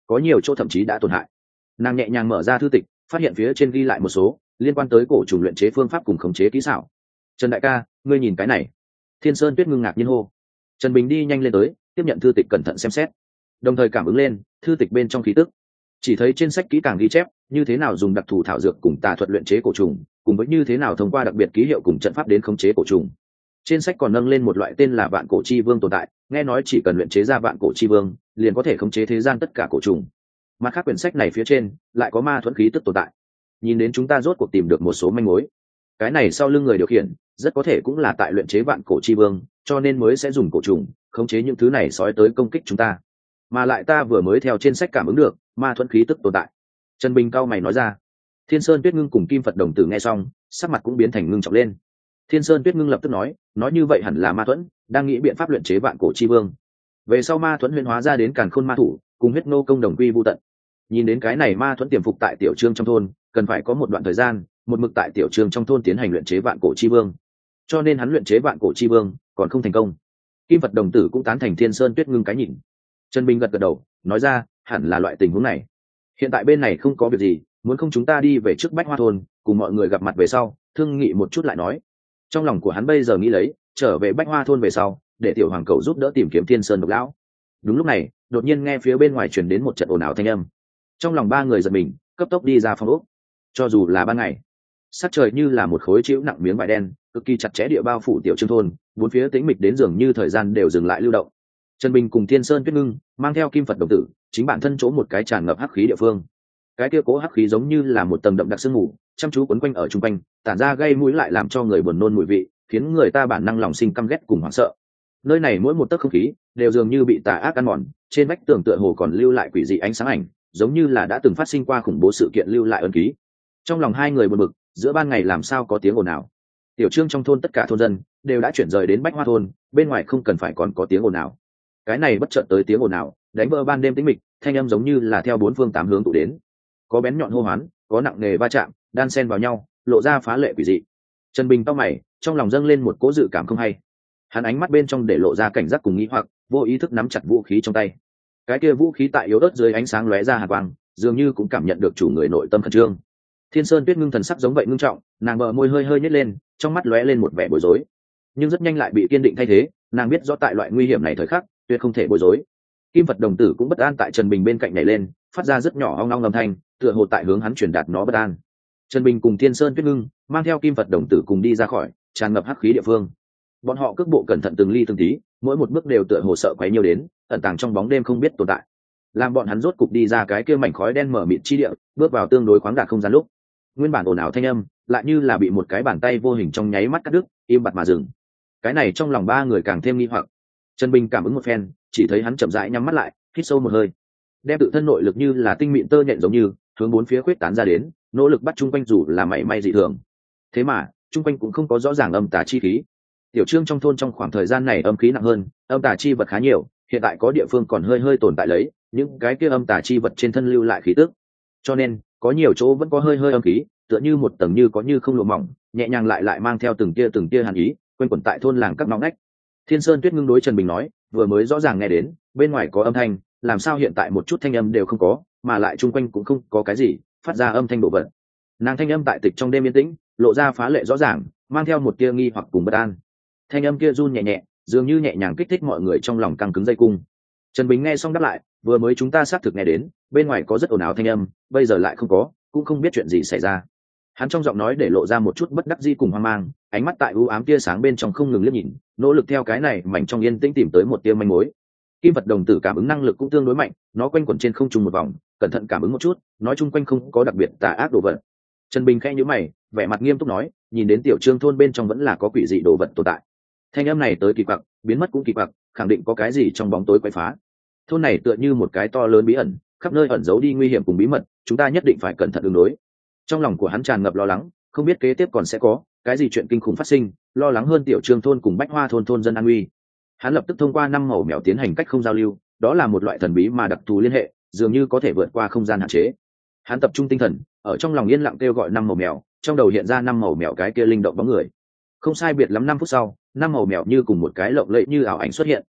[SPEAKER 1] có nhiều chỗ thậm chí đã tổn hại. Nàng nhẹ nhàng mở ra thư tịch, phát hiện phía trên ghi lại một số liên quan tới cổ trùng luyện chế phương pháp cùng khống chế kỹ xảo. Trần đại ca, ngươi nhìn cái này. Thiên Sơn Tuyết ngưng ngạc nhiên hô. Trần Bình đi nhanh lên tới, tiếp nhận thư tịch cẩn thận xem xét, đồng thời cảm ứng lên thư tịch bên trong khí tức. Chỉ thấy trên sách kỹ càng ghi chép như thế nào dùng đặc thù thảo dược cùng tà thuật luyện chế cổ trùng, cùng với như thế nào thông qua đặc biệt ký hiệu cùng trận pháp đến khống chế cổ trùng. Trên sách còn nâng lên một loại tên là Vạn Cổ Chi Vương tồn tại, nghe nói chỉ cần luyện chế ra Vạn Cổ Chi Vương, liền có thể khống chế thế gian tất cả cổ trùng. Mặt khác quyển sách này phía trên lại có ma thuẫn khí tức tồn tại. Nhìn đến chúng ta rốt cuộc tìm được một số manh mối. Cái này sau lưng người điều khiển rất có thể cũng là tại luyện chế Vạn Cổ Chi Vương, cho nên mới sẽ dùng cổ trùng khống chế những thứ này sói tới công kích chúng ta. Mà lại ta vừa mới theo trên sách cảm ứng được ma thuẫn khí tức tồn tại. Trần Bình cao mày nói ra. Thiên Sơn Tuyết Ngưng cùng Kim Phật đồng tử nghe xong, sắc mặt cũng biến thành ngưng trọng lên. Thiên Sơn Tuyết Ngưng lập tức nói như vậy hẳn là ma thuẫn đang nghĩ biện pháp luyện chế Vạn Cổ Chi Vương. Về sau ma thuẫn huyễn hóa ra đến Càn Khôn Ma Thủ, cùng huyết nô công đồng quy vu tận. Nhìn đến cái này ma thuẫn tiềm phục tại tiểu trương trong thôn, cần phải có một đoạn thời gian, một mực tại tiểu trương trong thôn tiến hành luyện chế Vạn Cổ Chi Vương. Cho nên hắn luyện chế Vạn Cổ Chi Vương còn không thành công. Kim Phật đồng tử cũng tán thành Thiên Sơn Tuyết Ngưng cái nhìn. Trần Bình gật gật đầu, nói ra, hẳn là loại tình huống này. Hiện tại bên này không có việc gì, muốn không chúng ta đi về trước Bách Hoa thôn, cùng mọi người gặp mặt về sau, thương nghị một chút lại nói. Trong lòng của hắn bây giờ nghĩ lấy, trở về Bách Hoa thôn về sau, để tiểu hoàng cậu giúp đỡ tìm kiếm Thiên Sơn Độc Lão. Đúng lúc này, đột nhiên nghe phía bên ngoài truyền đến một trận ồn ào thanh âm. Trong lòng ba người giật mình, cấp tốc đi ra phòng ốc. Cho dù là ban ngày, sắc trời như là một khối chịu nặng miếng vải đen, cực kỳ chặt chẽ địa bao phủ tiểu trương thôn, bốn phía tĩnh mịch đến dường như thời gian đều dừng lại lưu động. Trần Bình cùng Thiên Sơn Tuyết Ngưng mang theo Kim Phật đồng tử, chính bản thân chỗ một cái tràn ngập hắc khí địa phương. Cái kia cố hắc khí giống như là một tầng đậm đặc sương mù, chăm chú quấn quanh ở trung quanh, tản ra gây mũi lại làm cho người buồn nôn mùi vị, khiến người ta bản năng lòng sinh căm ghét cùng hoảng sợ. Nơi này mỗi một tấc không khí đều dường như bị tà ác ăn mòn, trên vách tường tựa hồ còn lưu lại quỷ dị ánh sáng ảnh, giống như là đã từng phát sinh qua khủng bố sự kiện lưu lại ấn ký. Trong lòng hai người buồn bực, giữa ban ngày làm sao có tiếng ồn nào? Tiểu Trương trong thôn tất cả thôn dân đều đã chuyển rời đến Bách Hoa thôn, bên ngoài không cần phải còn có tiếng ồn nào. Cái này bất chợt tới tiếng ồn nào, đánh vỡ ban đêm tĩnh mịch, thanh âm giống như là theo bốn phương tám hướng tụ đến. Có bén nhọn hô hoán, có nặng nề va chạm, đan xen vào nhau, lộ ra phá lệ quỷ dị. Trần Bình cau mày, trong lòng dâng lên một cỗ dự cảm không hay. Hắn ánh mắt bên trong để lộ ra cảnh giác cùng nghi hoặc, vô ý thức nắm chặt vũ khí trong tay. Cái kia vũ khí tại yếu ớt dưới ánh sáng lóe ra hàn quang, dường như cũng cảm nhận được chủ người nội tâm khẩn trương. Thiên Sơn Tuyết Ngưng thần sắc giống vậy ngưng trọng, nàng bờ môi hơi hơi nhếch lên, trong mắt lóe lên một vẻ bối rối, nhưng rất nhanh lại bị kiên định thay thế. Nàng biết rõ tại loại nguy hiểm này thời khắc, tuyệt không thể bối rối. Kim Phật đồng tử cũng bất an tại Trần Bình bên cạnh nhảy lên, phát ra rất nhỏ ong ong âm thanh, tựa hồ tại hướng hắn truyền đạt nó bất an. Trần Bình cùng Thiên Sơn Tuyết Ngưng mang theo Kim Phật đồng tử cùng đi ra khỏi tràn ngập hắc khí địa phương. Bọn họ cước bộ cẩn thận từng ly từng tí, mỗi một bước đều tựa hồ sợ quấy nhiều đến, ẩn tàng trong bóng đêm không biết tồn tại. Làm bọn hắn rốt cục đi ra cái kia mảnh khói đen mở mịt chi địa, bước vào tương đối khoáng đạt không gian lúc, nguyên bản ồn ào thanh âm lại như là bị một cái bàn tay vô hình trong nháy mắt cắt đứt, im bặt mà dừng. Cái này trong lòng ba người càng thêm nghi hoặc. Trần Bình cảm ứng một phen, chỉ thấy hắn chậm rãi nhắm mắt lại, hít sâu một hơi, đem tự thân nội lực như là tinh mịn tơ nhện giống như hướng bốn phía khuyết tán ra đến, nỗ lực bắt chung quanh dù là mảy may dị thường. Thế mà chung quanh cũng không có rõ ràng âm tà chi khí. Tiểu Trương trong thôn trong khoảng thời gian này âm khí nặng hơn, âm tà chi vật khá nhiều, hiện tại có địa phương còn hơi hơi tồn tại lấy những cái kia âm tà chi vật trên thân lưu lại khí tức, cho nên có nhiều chỗ vẫn có hơi hơi âm khí, tựa như một tầng như có như không lụa mỏng, nhẹ nhàng lại mang theo từng tia hàn ý, quanh quẩn tại thôn làng các ngõ ngách. Thiên Sơn Tuyết Ngưng đối Trần Bình nói, vừa mới rõ ràng nghe đến bên ngoài có âm thanh, làm sao hiện tại một chút thanh âm đều không có, mà lại chung quanh cũng không có cái gì phát ra âm thanh độ vật. Nàng thanh âm tại tịch trong đêm yên tĩnh, lộ ra phá lệ rõ ràng, mang theo một tia nghi hoặc cùng bất an. Thanh âm kia run nhẹ nhẹ, dường như nhẹ nhàng kích thích mọi người trong lòng căng cứng dây cung. Trần Bình nghe xong đáp lại, vừa mới chúng ta xác thực nghe đến bên ngoài có rất ồn ào thanh âm, bây giờ lại không có, cũng không biết chuyện gì xảy ra. Hắn trong giọng nói để lộ ra một chút bất đắc dĩ cùng hoang mang, ánh mắt tại u ám tia sáng bên trong không ngừng liếc nhìn, nỗ lực theo cái này mảnh trong yên tĩnh tìm tới một tia manh mối. Kim Vật đồng tử cảm ứng năng lực cũng tương đối mạnh, nó quanh quẩn trên không trung một vòng, cẩn thận cảm ứng một chút, nói chung quanh không có đặc biệt tà ác đồ vật. Trần Bình khẽ nhíu mày, vẻ mặt nghiêm túc nói, nhìn đến tiểu Trương thôn bên trong vẫn là có quỷ dị đồ vật tồn tại. Thanh âm này tới kỳ quặc, biến mất cũng kỳ quặc, khẳng định có cái gì trong bóng tối quậy phá. Thôn này tựa như một cái to lớn bí ẩn, khắp nơi ẩn giấu đi nguy hiểm cùng bí mật, chúng ta nhất định phải cẩn thận ứng đối. Trong lòng của hắn tràn ngập lo lắng, không biết kế tiếp còn sẽ có cái gì chuyện kinh khủng phát sinh, lo lắng hơn tiểu Trương thôn cùng Bách Hoa thôn thôn dân an nguy. Hắn lập tức thông qua năm màu mèo tiến hành cách không giao lưu, đó là một loại thần bí mà đặc thù liên hệ, dường như có thể vượt qua không gian hạn chế. Hắn tập trung tinh thần, ở trong lòng yên lặng kêu gọi năm màu mèo, trong đầu hiện ra năm màu mèo cái kia linh động bóng người. Không sai biệt lắm 5 phút sau, năm màu mèo như cùng một cái lộng lẫy như ảo ảnh xuất hiện.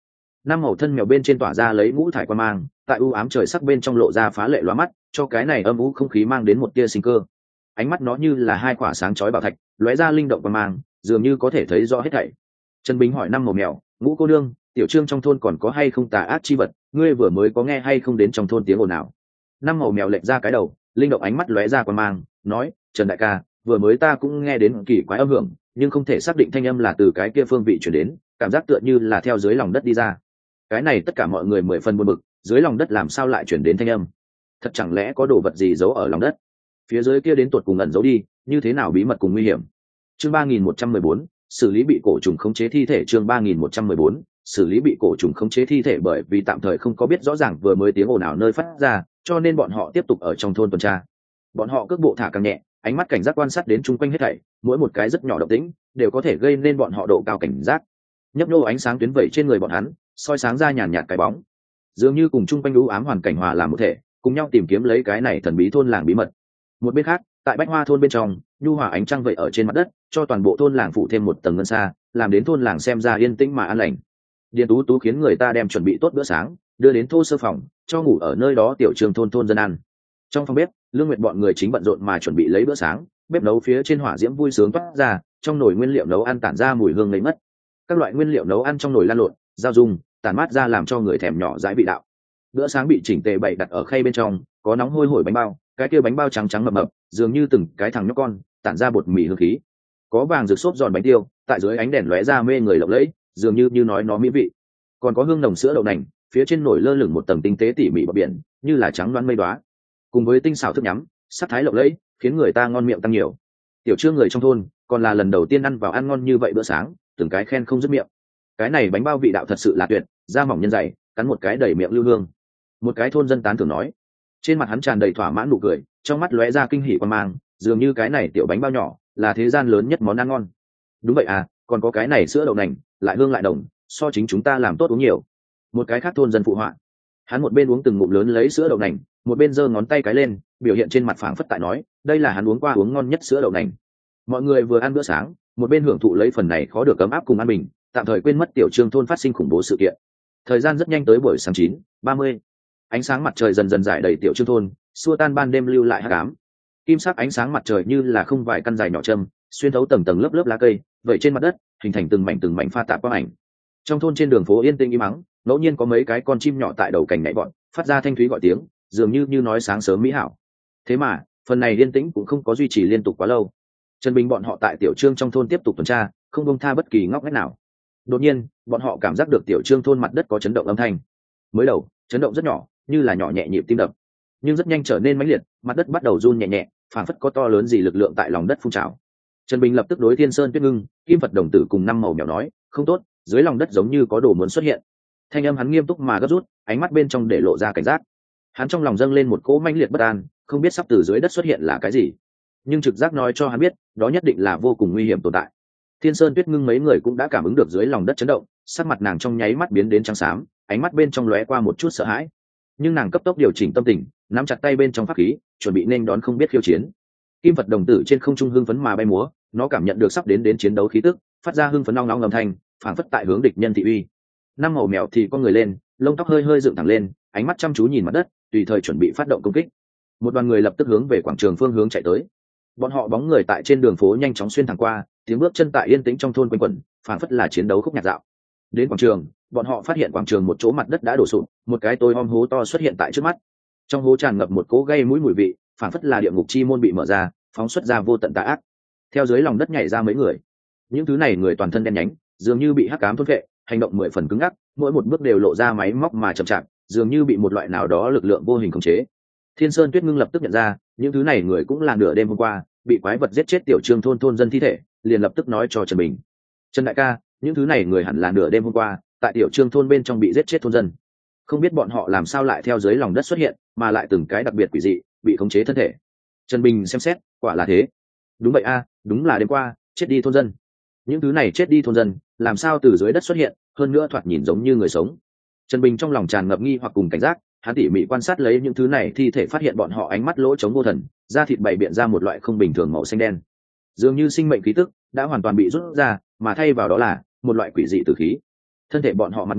[SPEAKER 1] năm màu thân mèo bên trên tỏa ra lấy ngũ thải quan mang, tại u ám trời sắc bên trong lộ ra phá lệ lóa mắt, cho cái này âm u không khí mang đến một tia sinh cơ. Ánh mắt nó như là hai quả sáng chói bảo thạch, lóe ra linh động quan mang, dường như có thể thấy rõ hết thảy. Trần Bình hỏi năm màu mèo: Ngũ cô nương, tiểu trương trong thôn còn có hay không tà ác chi vật, ngươi vừa mới có nghe hay không đến trong thôn tiếng ồn nào? Năm màu mèo lệch ra cái đầu, linh động ánh mắt lóe ra quan mang, nói: Trần đại ca, vừa mới ta cũng nghe đến kỳ quái âm hưởng, nhưng không thể xác định thanh âm là từ cái kia phương vị chuyển đến, cảm giác tựa như là theo dưới lòng đất đi ra. Cái này tất cả mọi người mười phần buồn bực, dưới lòng đất làm sao lại chuyển đến thanh âm? Thật chẳng lẽ có đồ vật gì giấu ở lòng đất? Phía dưới kia đến tuột cùng ẩn giấu đi, như thế nào bí mật cùng nguy hiểm? Chương 3114, xử lý bị cổ trùng khống chế thi thể. Chương 3114, xử lý bị cổ trùng khống chế thi thể. Bởi vì tạm thời không có biết rõ ràng vừa mới tiếng ồn nào nơi phát ra, cho nên bọn họ tiếp tục ở trong thôn tuần tra. Bọn họ cước bộ thả càng nhẹ, ánh mắt cảnh giác quan sát đến chung quanh hết thảy, mỗi một cái rất nhỏ động tĩnh đều có thể gây nên bọn họ độ cao cảnh giác. Nhấp nhô ánh sáng tuyến vẩy trên người bọn hắn, soi sáng ra nhàn nhạt cái bóng, dường như cùng chung quanh u ám hoàn cảnh hòa làm một thể, cùng nhau tìm kiếm lấy cái này thần bí thôn làng bí mật. Một bên khác, tại Bách Hoa thôn bên trong, nhu hòa ánh trăng vậy ở trên mặt đất, cho toàn bộ thôn làng phủ thêm một tầng ngân sa, làm đến thôn làng xem ra yên tĩnh mà an lành. Điền Tú Tú khiến người ta đem chuẩn bị tốt bữa sáng, đưa đến thô sơ phòng, cho ngủ ở nơi đó tiểu trường thôn dân ăn. Trong phòng bếp, Lương Nguyệt bọn người chính bận rộn mà chuẩn bị lấy bữa sáng, bếp nấu phía trên hỏa diễm vui sướng toát ra, trong nồi nguyên liệu nấu ăn tản ra mùi hương ngây mất. Các loại nguyên liệu nấu ăn trong nồi lan lộn, giao dung, tản mát ra làm cho người thèm nhỏ dãi vị đạo. Bữa sáng bị chỉnh tề bày đặt ở khay bên trong, có nóng hôi hổi bánh bao, cái kia bánh bao trắng trắng mập mập, dường như từng cái thằng nhóc con, tản ra bột mì hương khí. Có vàng rực xốp giòn bánh tiêu, tại dưới ánh đèn lóe ra mê người lộng lẫy, dường như nói nó mỹ vị. Còn có hương nồng sữa đậu nành, phía trên nồi lơ lửng một tầng tinh tế tỉ mỉ bọt biển, như là trắng loáng mây đóa. Cùng với tinh xảo thức nhắm, sắc thái lộng lẫy, khiến người ta ngon miệng tăng nhiều. Tiểu Trương người trong thôn, còn là lần đầu tiên ăn vào ăn ngon như vậy bữa sáng, từng cái khen không dứt miệng. Cái này bánh bao vị đạo thật sự là tuyệt, da mỏng nhân dày, cắn một cái đầy miệng lưu hương. Một cái thôn dân tán thưởng nói, trên mặt hắn tràn đầy thỏa mãn nụ cười, trong mắt lóe ra kinh hỉ quan mang, dường như cái này tiểu bánh bao nhỏ là thế gian lớn nhất món ăn ngon. Đúng vậy à, còn có cái này sữa đậu nành, lại hương lại đồng, so chính chúng ta làm tốt uống nhiều. Một cái khác thôn dân phụ họa, hắn một bên uống từng ngụm lớn lấy sữa đậu nành, một bên giơ ngón tay cái lên, biểu hiện trên mặt phảng phất tại nói, đây là hắn uống qua uống ngon nhất sữa đậu nành. Mọi người vừa ăn bữa sáng, một bên hưởng thụ lấy phần này khó được ấm áp cùng an bình, tạm thời quên mất tiểu Trương thôn phát sinh khủng bố sự kiện. Thời gian rất nhanh tới buổi sáng 9:30, ánh sáng mặt trời dần dần rải đầy tiểu Trương thôn, xua tan ban đêm lưu lại hắc ám. Kim sắc ánh sáng mặt trời như là không vài căn dài nhỏ châm, xuyên thấu tầng tầng lớp lớp lá cây, vậy trên mặt đất hình thành từng mảnh pha tạp quang ảnh. Trong thôn trên đường phố yên tĩnh im mắng, ngẫu nhiên có mấy cái con chim nhỏ tại đầu cành nhảy vọt, phát ra thanh thúy gọi tiếng, dường như nói sáng sớm mỹ hảo. Thế mà phần này yên tĩnh cũng không có duy trì liên tục quá lâu. Trần Bình bọn họ tại tiểu Trương trong thôn tiếp tục tuần tra, không buông tha bất kỳ ngóc ngách nào. Đột nhiên bọn họ cảm giác được tiểu Trương thôn mặt đất có chấn động âm thanh. Mới đầu chấn động rất nhỏ, như là nhỏ nhẹ nhịp tim đập, nhưng rất nhanh trở nên mãnh liệt, mặt đất bắt đầu run nhẹ nhẹ, phảng phất có to lớn gì lực lượng tại lòng đất phun trào. Trần Bình lập tức đối Thiên Sơn Tuyết Ngưng, Kim Phật Đồng Tử cùng năm màu mèo nói, không tốt, dưới lòng đất giống như có đồ muốn xuất hiện. Thanh âm hắn nghiêm túc mà gấp rút, ánh mắt bên trong để lộ ra cảnh giác. Hắn trong lòng dâng lên một cỗ mãnh liệt bất an, không biết sắp từ dưới đất xuất hiện là cái gì, nhưng trực giác nói cho hắn biết, đó nhất định là vô cùng nguy hiểm tồn tại. Thiên Sơn Tuyết Ngưng mấy người cũng đã cảm ứng được dưới lòng đất chấn động, sắc mặt nàng trong nháy mắt biến đến trắng xám, ánh mắt bên trong lóe qua một chút sợ hãi. Nhưng nàng cấp tốc điều chỉnh tâm tình, nắm chặt tay bên trong pháp khí, chuẩn bị nên đón không biết khiêu chiến. Kim Phật Đồng Tử trên không trung hưng phấn mà bay múa, nó cảm nhận được sắp đến chiến đấu khí tức, phát ra hưng phấn ong ong âm thanh, phảng phất tại hướng địch nhân thị uy. Năm màu mèo thì con người lên, lông tóc hơi hơi dựng thẳng lên, ánh mắt chăm chú nhìn mặt đất, tùy thời chuẩn bị phát động công kích. Một đoàn người lập tức hướng về quảng trường phương hướng chạy tới. Bọn họ bóng người tại trên đường phố nhanh chóng xuyên thẳng qua, tiếng bước chân tại yên tĩnh trong thôn quanh quẩn, phảng phất là chiến đấu khúc nhạc dạo. Đến quảng trường, bọn họ phát hiện quảng trường một chỗ mặt đất đã đổ sụp, một cái tối om hố to xuất hiện tại trước mắt. Trong hố tràn ngập một cỗ gây mũi mùi vị, phảng phất là địa ngục chi môn bị mở ra, phóng xuất ra vô tận tà ác. Theo dưới lòng đất nhảy ra mấy người. Những thứ này người toàn thân đen nhánh, dường như bị hắc ám thôn phệ, hành động mười phần cứng ngắc, mỗi một bước đều lộ ra máy móc mà chậm chạp, dường như bị một loại nào đó lực lượng vô hình khống chế. Thiên Sơn Tuyết Ngưng lập tức nhận ra, những thứ này người cũng là nửa đêm hôm qua bị quái vật giết chết tiểu Trương thôn dân thi thể, liền lập tức nói cho Trần Bình. Trần đại ca, những thứ này người hẳn là nửa đêm hôm qua tại tiểu Trương thôn bên trong bị giết chết thôn dân. Không biết bọn họ làm sao lại theo dưới lòng đất xuất hiện, mà lại từng cái đặc biệt quỷ dị, bị khống chế thân thể. Trần Bình xem xét, quả là thế. Đúng vậy a, đúng là đêm qua chết đi thôn dân. Những thứ này chết đi thôn dân, làm sao từ dưới đất xuất hiện, hơn nữa thoạt nhìn giống như người sống. Trần Bình trong lòng tràn ngập nghi hoặc cùng cảnh giác, hắn tỉ mỉ quan sát lấy những thứ này thi thể, phát hiện bọn họ ánh mắt lỗ trống vô thần, da thịt bày biện ra một loại không bình thường màu xanh đen, dường như sinh mệnh khí tức đã hoàn toàn bị rút ra, mà thay vào đó là một loại quỷ dị tử khí. Thân thể bọn họ mặt ngoài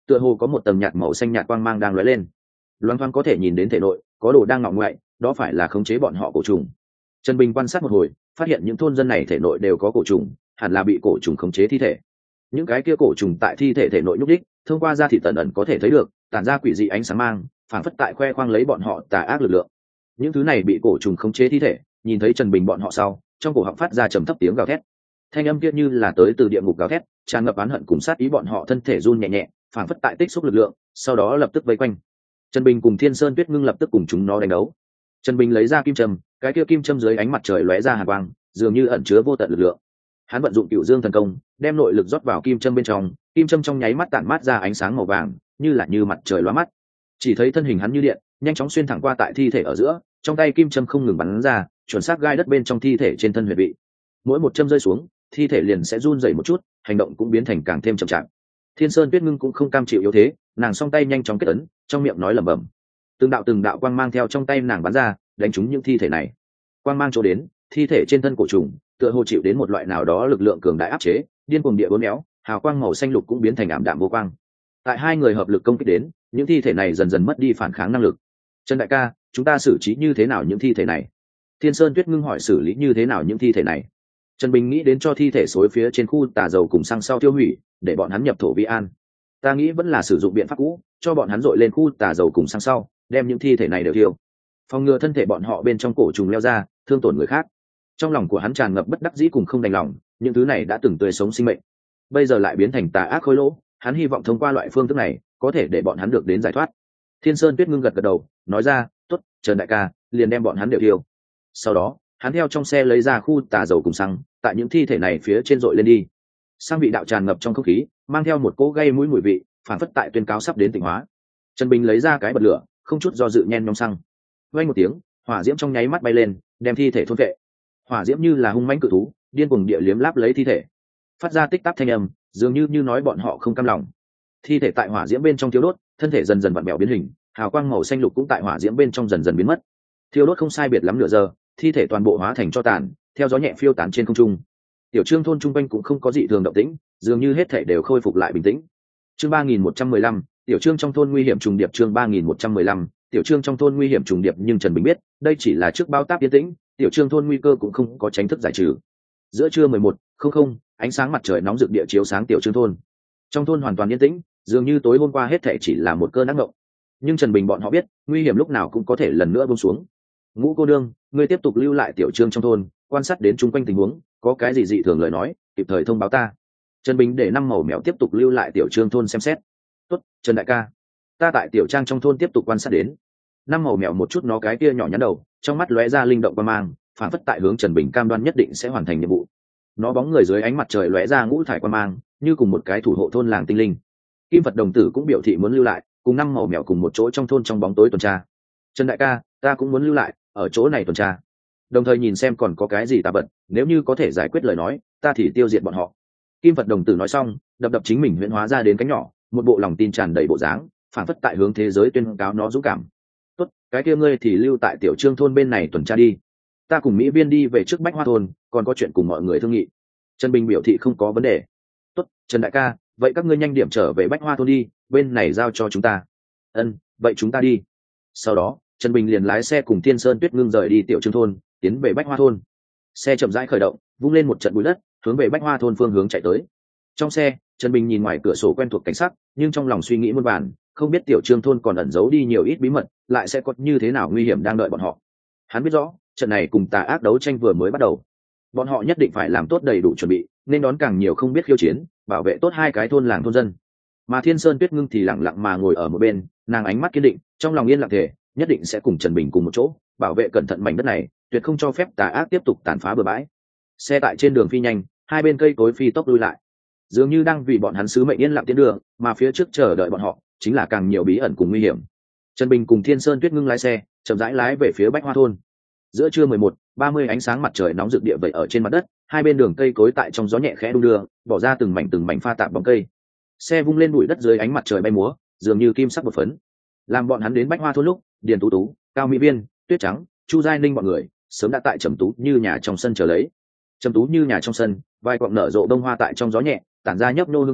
[SPEAKER 1] tựa hồ có một tầng nhạt màu xanh nhạt quang mang đang lóe lên. Loan thoáng có thể nhìn đến thể nội có đồ đang ngọ ngoại, đó phải là khống chế bọn họ cổ trùng. Trần Bình quan sát một hồi, phát hiện những thôn dân này thể nội đều có cổ trùng, hẳn là bị cổ trùng khống chế thi thể. Những cái kia cổ trùng tại thi thể thể nội nhúc đích, thông qua da thịt tẩn ẩn có thể thấy được, tản ra quỷ dị ánh sáng mang, phản phất tại khoe khoang lấy bọn họ tà ác lực lượng. Những thứ này bị cổ trùng khống chế thi thể, nhìn thấy Trần Bình bọn họ sau, trong cổ họng phát ra trầm thấp tiếng gào thét. Thanh âm kia như là tới từ địa ngục gào thét, tràn ngập oán hận cùng sát ý, bọn họ thân thể run nhẹ nhẹ, phản phất tại tích xúc lực lượng, sau đó lập tức vây quanh. Trần Bình cùng Thiên Sơn Tuyết Ngưng lập tức cùng chúng nó đánh đấu. Trần Bình lấy ra kim châm, cái kia kim châm dưới ánh mặt trời lóe ra hàn quang, dường như ẩn chứa vô tận lực lượng. Hắn vận dụng Cửu Dương thần công, đem nội lực rót vào kim châm bên trong, kim châm trong nháy mắt tản mát ra ánh sáng màu vàng, như mặt trời lóa mắt. Chỉ thấy thân hình hắn như điện, nhanh chóng xuyên thẳng qua tại thi thể ở giữa, trong tay kim châm không ngừng bắn ra, chuẩn xác gai đất bên trong thi thể trên thân huyệt vị. Mỗi một châm rơi xuống, thi thể liền sẽ run rẩy một chút, hành động cũng biến thành càng thêm chậm chạp. Thiên Sơn Tuyết Ngưng cũng không cam chịu yếu thế, nàng song tay nhanh chóng kết ấn, trong miệng nói lẩm bẩm. Từng đạo quang mang theo trong tay nàng bắn ra, đánh trúng những thi thể này. Quang mang chỗ đến, thi thể trên thân cổ trùng, tựa hồ chịu đến một loại nào đó lực lượng cường đại áp chế, điên cuồng địa uốn éo, hào quang màu xanh lục cũng biến thành ảm đạm vô quang. Tại hai người hợp lực công kích đến, những thi thể này dần dần mất đi phản kháng năng lực. Trần đại ca, chúng ta xử trí như thế nào những thi thể này? Thiên Sơn Tuyết Ngưng hỏi xử lý như thế nào những thi thể này. Trần Bình nghĩ đến cho thi thể xối phía trên khu tà dầu cùng xăng sau tiêu hủy, để bọn hắn nhập thổ vi an. Ta nghĩ vẫn là sử dụng biện pháp cũ, cho bọn hắn dội lên khu tà dầu cùng xăng sau, đem những thi thể này đều thiêu, phòng ngừa thân thể bọn họ bên trong cổ trùng leo ra, thương tổn người khác. Trong lòng của hắn tràn ngập bất đắc dĩ cùng không đành lòng, những thứ này đã từng tươi sống sinh mệnh, bây giờ lại biến thành tà ác khối lỗ. Hắn hy vọng thông qua loại phương thức này, có thể để bọn hắn được đến giải thoát. Thiên Sơn Tuyết Ngưng gật gật đầu, nói ra, tốt, Trần đại ca, liền đem bọn hắn đều thiêu. Sau đó, hắn theo trong xe lấy ra khu tà dầu cùng xăng, tại những thi thể này phía trên dội lên đi. Xăng vị đạo tràn ngập trong không khí, mang theo một cỗ gây mũi mùi vị, phản phất tại tuyên cáo sắp đến tịnh hóa. Trần Bình lấy ra cái bật lửa, không chút do dự nhen nhóm xăng. Vang một tiếng, hỏa diễm trong nháy mắt bay lên, đem thi thể thôn vệ. Hỏa diễm như là hung mãnh cự thú, điên cuồng địa liếm láp lấy thi thể, phát ra tích tắc thanh âm, dường như nói bọn họ không cam lòng. Thi thể tại hỏa diễm bên trong thiêu đốt, thân thể dần dần vặn vẹo biến hình, hào quang màu xanh lục cũng tại hỏa diễm bên trong dần dần biến mất. Thiêu đốt không sai biệt lắm nửa giờ, thi thể toàn bộ hóa thành tro tàn, theo gió nhẹ phiêu tán trên không trung. Tiểu Trương thôn trung quanh cũng không có dị thường động tĩnh, dường như hết thảy đều khôi phục lại bình tĩnh. Chương 3115, Tiểu Trương trong thôn nguy hiểm trùng điệp. Chương 3115, Tiểu Trương trong thôn nguy hiểm trùng điệp. Nhưng Trần Bình biết, đây chỉ là trước bao táp yên tĩnh, Tiểu Trương thôn nguy cơ cũng không có tránh thức giải trừ. Giữa trưa 11:00, ánh sáng mặt trời nóng rực địa chiếu sáng Tiểu Trương thôn. Trong thôn hoàn toàn yên tĩnh, dường như tối hôm qua hết thảy chỉ là một cơn ác mộng. Nhưng Trần Bình bọn họ biết, nguy hiểm lúc nào cũng có thể lần nữa buông xuống. Ngũ cô nương, ngươi tiếp tục lưu lại Tiểu Trương trong thôn, quan sát đến chung quanh tình huống, có cái gì dị thường lời nói, kịp thời thông báo ta. Trần Bình để năm màu mèo tiếp tục lưu lại Tiểu Trương thôn xem xét. Tốt, Trần đại ca, ta tại Tiểu Trang trong thôn tiếp tục quan sát đến. Năm màu mèo một chút nó cái kia nhỏ nhắn đầu, trong mắt lóe ra linh động qua mang, phản phất tại hướng Trần Bình cam đoan nhất định sẽ hoàn thành nhiệm vụ. Nó bóng người dưới ánh mặt trời lóe ra ngũ thải qua mang, như cùng một cái thủ hộ thôn làng tinh linh. Kim Phật đồng tử cũng biểu thị muốn lưu lại, cùng năm màu mèo cùng một chỗ trong thôn trong bóng tối tuần tra. Trần đại ca, ta cũng muốn lưu lại, ở chỗ này tuần tra, đồng thời nhìn xem còn có cái gì tà vật, nếu như có thể giải quyết lời nói, ta thì tiêu diệt bọn họ. Kim Phật đồng tử nói xong, đập chính mình huyễn hóa ra đến cánh nhỏ, một bộ lòng tin tràn đầy bộ dáng, phản phất tại hướng thế giới tuyên cáo nó dũng cảm. Tốt, cái kia ngươi thì lưu tại Tiểu Trương thôn bên này tuần tra đi, ta cùng Mỹ Viên đi về trước Bách Hoa thôn, còn có chuyện cùng mọi người thương nghị. Trần Bình biểu thị không có vấn đề. Tốt, Trần đại ca, vậy các ngươi nhanh điểm trở về Bách Hoa thôn đi, bên này giao cho chúng ta. Ân, vậy chúng ta đi. Sau đó, Trần Bình liền lái xe cùng Thiên Sơn Tuyết Ngưng rời đi Tiểu Trương thôn, tiến về Bách Hoa thôn. Xe chậm rãi khởi động, vung lên một trận bụi đất, hướng về Bách Hoa thôn phương hướng chạy tới. Trong xe, Trần Bình nhìn ngoài cửa sổ quen thuộc cảnh sắc, nhưng trong lòng suy nghĩ muôn vàn, không biết Tiểu Trương thôn còn ẩn giấu đi nhiều ít bí mật, lại sẽ có như thế nào nguy hiểm đang đợi bọn họ. Hắn biết rõ, trận này cùng tà ác đấu tranh vừa mới bắt đầu, bọn họ nhất định phải làm tốt đầy đủ chuẩn bị, nên đón càng nhiều không biết khiêu chiến, bảo vệ tốt hai cái thôn làng thôn dân. Mà Thiên Sơn Tuyết Ngưng thì lặng lặng mà ngồi ở một bên, nàng ánh mắt kiên định, trong lòng yên lặng thề, nhất định sẽ cùng Trần Bình cùng một chỗ, bảo vệ cẩn thận mảnh đất này, tuyệt không cho phép tà ác tiếp tục tàn phá bừa bãi. Xe tại trên đường phi nhanh, hai bên cây cối phi tốc lui lại, dường như đang vì bọn hắn sứ mệnh yên lặng tiến đường, mà phía trước chờ đợi bọn họ chính là càng nhiều bí ẩn cùng nguy hiểm. Trần Bình cùng Thiên Sơn Tuyết Ngưng lái xe, chậm rãi lái về phía Bách Hoa thôn. Giữa trưa 11:30 ánh sáng mặt trời nóng rực địa vậy ở trên mặt đất, hai bên đường cây cối tại trong gió nhẹ khẽ đung đưa, bỏ ra từng mảnh pha tạp bóng cây. Xe vung lên bụi đất dưới ánh mặt trời bay múa, dường như kim sắc bột phấn. Làm bọn hắn đến Bách Hoa thôn lúc, Điền Tú Tú, Cao Mỹ Viên, Tuyết Trắng, Chu Giai Ninh bọn người sớm đã tại Trầm Tú như nhà trong sân chờ lấy. Trầm Tú như nhà trong sân, vài quặng nở rộ đông hoa tại trong gió nhẹ, tản ra nhấp nô hương khí,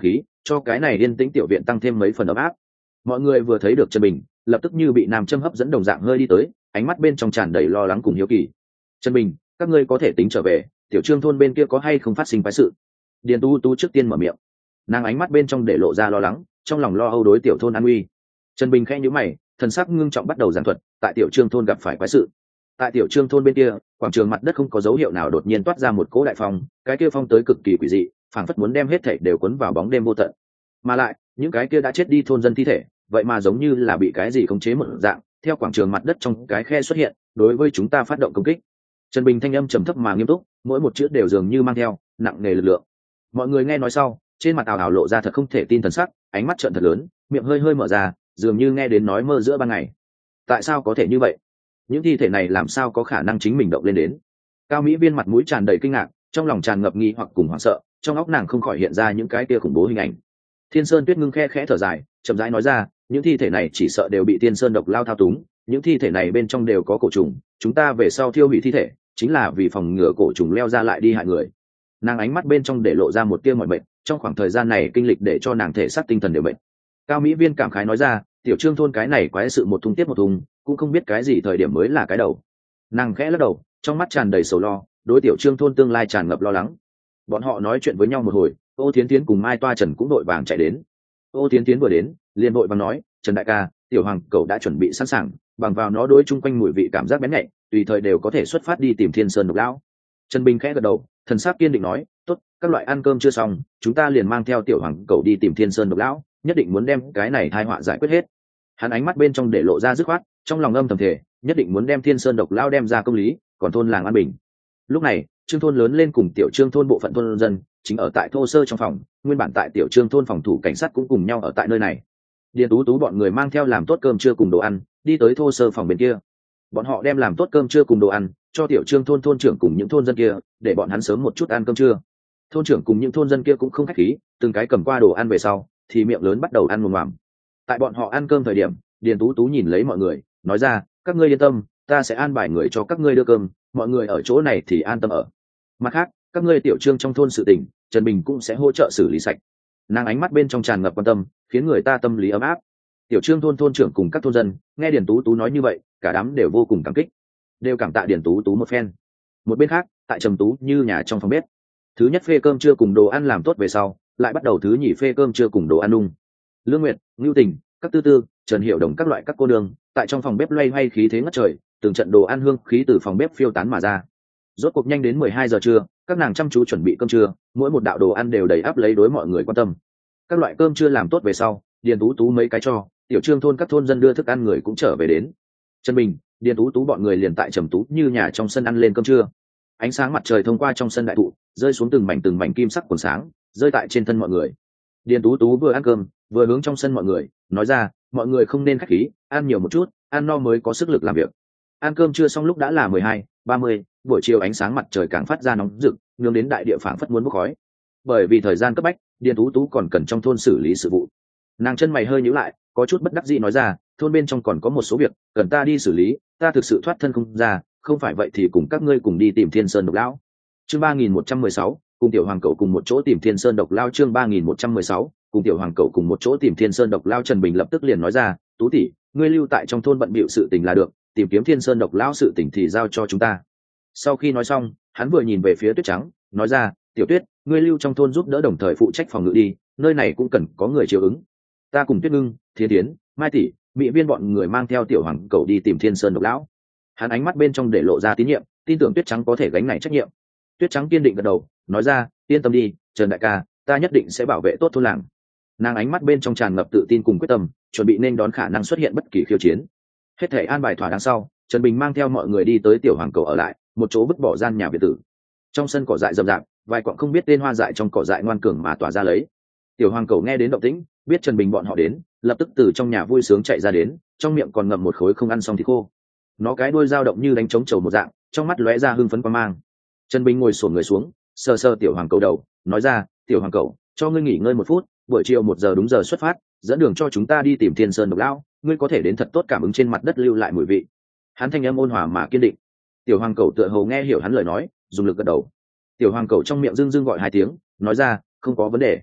[SPEAKER 1] cho cái này yên tĩnh tiểu viện tăng thêm mấy phần ấm áp. Mọi người vừa thấy được Trần Bình, lập tức như bị nam châm hấp dẫn đồng dạng hơi đi tới, ánh mắt bên trong tràn đầy lo lắng cùng hiếu kỳ. Trần Bình, các ngươi có thể tính trở về, tiểu trương thôn bên kia có hay không phát sinh quái sự? Điền Tú Tú trước tiên mở miệng, nàng ánh mắt bên trong để lộ ra lo lắng, trong lòng lo âu đối tiểu thôn an nguy. Trần Bình khẽ nhíu mày, thần sắc ngưng trọng bắt đầu giảng thuật, tại tiểu trương thôn gặp phải quái sự. Tại tiểu trương thôn bên kia, quảng trường mặt đất không có dấu hiệu nào đột nhiên toát ra một cỗ đại phong, cái kia phong tới cực kỳ quỷ dị, phảng phất muốn đem hết thảy đều cuốn vào bóng đêm vô tận. Mà lại, những cái kia đã chết đi thôn dân thi thể, vậy mà giống như là bị cái gì khống chế một dạng, theo quảng trường mặt đất trong cái khe xuất hiện, đối với chúng ta phát động công kích. Trần Bình thanh âm trầm thấp mà nghiêm túc, mỗi một chữ đều dường như mang theo nặng nề lực lượng. Mọi người nghe nói sau, trên mặt ảo ảo lộ ra thật không thể tin thần sắc, ánh mắt trợn thật lớn, miệng hơi hơi mở ra, dường như nghe đến nói mơ giữa ban ngày. Tại sao có thể như vậy? Những thi thể này làm sao có khả năng chính mình động lên đến? Cao Mỹ Viên mặt mũi tràn đầy kinh ngạc, trong lòng tràn ngập nghi hoặc cùng hoảng sợ, trong óc nàng không khỏi hiện ra những cái kia khủng bố hình ảnh. Thiên Sơn Tuyết ngưng khe khẽ thở dài, chậm rãi nói ra, những thi thể này chỉ sợ đều bị Thiên Sơn độc lao thao túng, những thi thể này bên trong đều có cổ trùng, chúng ta về sau thiêu hủy thi thể, chính là vì phòng ngừa cổ trùng leo ra lại đi hại người. Nàng ánh mắt bên trong để lộ ra một tia mỏi mệt, trong khoảng thời gian này kinh lịch để cho nàng thể xác tinh thần đều mệt. Cao Mỹ Viên cảm khái nói ra, tiểu trương thôn cái này quái sự một thung tiếp một thung, cũng không biết cái gì thời điểm mới là cái đầu. Nàng khẽ lắc đầu, trong mắt tràn đầy sầu lo, đối tiểu trương thôn tương lai tràn ngập lo lắng. Bọn họ nói chuyện với nhau một hồi, Ô Thiến Thiến cùng Mai Toa Trần cũng đội vàng chạy đến. Ô Thiến Thiến vừa đến, liền đội vàng nói, Trần đại ca, tiểu hoàng cậu đã chuẩn bị sẵn sàng, bằng vào nó đối chung quanh mùi vị cảm giác bén nhạy, tùy thời đều có thể xuất phát đi tìm Thiên Sơn độc lão. Trần Bình khẽ gật đầu, thần sắc kiên định nói, tốt, các loại ăn cơm chưa xong, chúng ta liền mang theo tiểu hoàng cậu đi tìm Thiên Sơn độc lão, nhất định muốn đem cái này tai họa giải quyết hết. Hắn ánh mắt bên trong để lộ ra dứt khoát, trong lòng âm thầm thể, nhất định muốn đem Thiên Sơn độc lão đem ra công lý, còn thôn làng an bình. Lúc này, Trương thôn lớn lên cùng tiểu Trương thôn bộ phận thôn dân chính ở tại thô sơ trong phòng, nguyên bản tại tiểu Trương thôn phòng thủ cảnh sát cũng cùng nhau ở tại nơi này. Điền Tú Tú bọn người mang theo làm tốt cơm trưa cùng đồ ăn, đi tới thô sơ phòng bên kia. Bọn họ đem làm tốt cơm trưa cùng đồ ăn cho tiểu Trương thôn thôn trưởng cùng những thôn dân kia, để bọn hắn sớm một chút ăn cơm trưa. Thôn trưởng cùng những thôn dân kia cũng không khách khí, từng cái cầm qua đồ ăn về sau, thì miệng lớn bắt đầu ăn ngồm ngoàm. Tại bọn họ ăn cơm thời điểm, Điền Tú Tú nhìn lấy mọi người, nói ra, các ngươi yên tâm, ta sẽ an bài người cho các ngươi đưa cơm, mọi người ở chỗ này thì an tâm ở. Mặt khác, các ngươi tiểu Trương trong thôn sự tình, Trần Bình cũng sẽ hỗ trợ xử lý sạch. Nàng ánh mắt bên trong tràn ngập quan tâm, khiến người ta tâm lý ấm áp. Tiểu Trương thôn thôn trưởng cùng các thôn dân nghe Điền Tú Tú nói như vậy, cả đám đều vô cùng cảm kích, đều cảm tạ Điền Tú Tú một phen. Một bên khác, tại Trầm Tú như nhà trong phòng bếp, thứ nhất phê cơm trưa cùng đồ ăn làm tốt về sau, lại bắt đầu thứ nhì phê cơm trưa cùng đồ ăn nung. Lương Nguyệt, Ngưu Tình, các tư tư, Trần Hiểu Đồng các loại các cô đường tại trong phòng bếp loay hoay khí thế ngất trời, từng trận đồ ăn hương khí từ phòng bếp phiêu tán mà ra. Rốt cuộc nhanh đến 12 giờ trưa, các nàng chăm chú chuẩn bị cơm trưa, mỗi một đạo đồ ăn đều đầy ắp lấy đối mọi người quan tâm. Các loại cơm trưa làm tốt về sau, Điền Tú Tú mấy cái cho tiểu Trương thôn các thôn dân đưa thức ăn người cũng trở về đến. Trần Bình, Điền Tú Tú bọn người liền tại Trầm Tú như nhà trong sân ăn lên cơm trưa. Ánh sáng mặt trời thông qua trong sân đại thụ, rơi xuống từng mảnh kim sắc quần sáng, rơi tại trên thân mọi người. Điền Tú Tú vừa ăn cơm, vừa hướng trong sân mọi người nói ra, mọi người không nên khách khí, ăn nhiều một chút, ăn no mới có sức lực làm việc. Ăn cơm trưa xong lúc đã là 12:30, buổi chiều ánh sáng mặt trời càng phát ra nóng rực, nướng đến đại địa phảng phất muốn bốc khói. Bởi vì thời gian cấp bách, Điền Tú Tú còn cần trong thôn xử lý sự vụ. Nàng chân mày hơi nhíu lại, có chút bất đắc dĩ nói ra, thôn bên trong còn có một số việc cần ta đi xử lý, ta thực sự thoát thân không ra, không phải vậy thì cùng các ngươi cùng đi tìm Thiên Sơn độc lão. Chương 3116, cùng tiểu hoàng cậu cùng một chỗ tìm Thiên Sơn độc lão. Chương 3116, cùng tiểu hoàng cậu cùng một chỗ tìm Thiên Sơn độc lão. Trần Bình lập tức liền nói ra, Tú tỷ, ngươi lưu tại trong thôn bận bịu sự tình là được, tìm kiếm Thiên Sơn độc lão sự tình thì giao cho chúng ta. Sau khi nói xong, hắn vừa nhìn về phía Tuyết Trắng, nói ra, tiểu Tuyết, ngươi lưu trong thôn giúp đỡ đồng thời phụ trách phòng ngự đi, nơi này cũng cần có người chiếu ứng. Ta cùng Tuyết Ngưng, Thiên Thiến, Mai tỷ, Mỹ Viên bọn người mang theo tiểu hoàng cậu đi tìm Thiên Sơn độc lão. Hắn ánh mắt bên trong để lộ ra tín nhiệm, tin tưởng Tuyết Trắng có thể gánh này trách nhiệm. Tuyết Trắng kiên định gật đầu, nói ra, yên tâm đi, Trần đại ca, ta nhất định sẽ bảo vệ tốt thôn làng. Nàng ánh mắt bên trong tràn ngập tự tin cùng quyết tâm, chuẩn bị nên đón khả năng xuất hiện bất kỳ khiêu chiến. Hết thể an bài thỏa đáng sau, Trần Bình mang theo mọi người đi tới tiểu hoàng cầu ở lại một chỗ vứt bỏ gian nhà biệt tử. Trong sân cỏ dại rậm rạp, vài quặng không biết tên hoa dại trong cỏ dại ngoan cường mà tỏa ra lấy. Tiểu hoàng cầu nghe đến động tĩnh, biết Trần Bình bọn họ đến, lập tức từ trong nhà vui sướng chạy ra đến, trong miệng còn ngậm một khối không ăn xong thịt khô. Nó cái đuôi dao động như đánh trống trầu một dạng, trong mắt lóe ra hưng phấn quang mang. Trần Bình ngồi xổm người xuống, sờ sờ tiểu hoàng cầu đầu, nói ra, tiểu hoàng cầu, cho ngươi nghỉ ngơi 1 phút, buổi chiều 1 giờ đúng giờ xuất phát, dẫn đường cho chúng ta đi tìm Thiên Sơn độc lão, ngươi có thể đến thật tốt cảm ứng trên mặt đất lưu lại mùi vị. Hắn thanh âm ôn hòa mà kiên định. Tiểu hoàng cầu tựa hồ nghe hiểu hắn lời nói, dùng lực gật đầu. Tiểu hoàng cầu trong miệng dưng dưng gọi 2 tiếng, nói ra, không có vấn đề.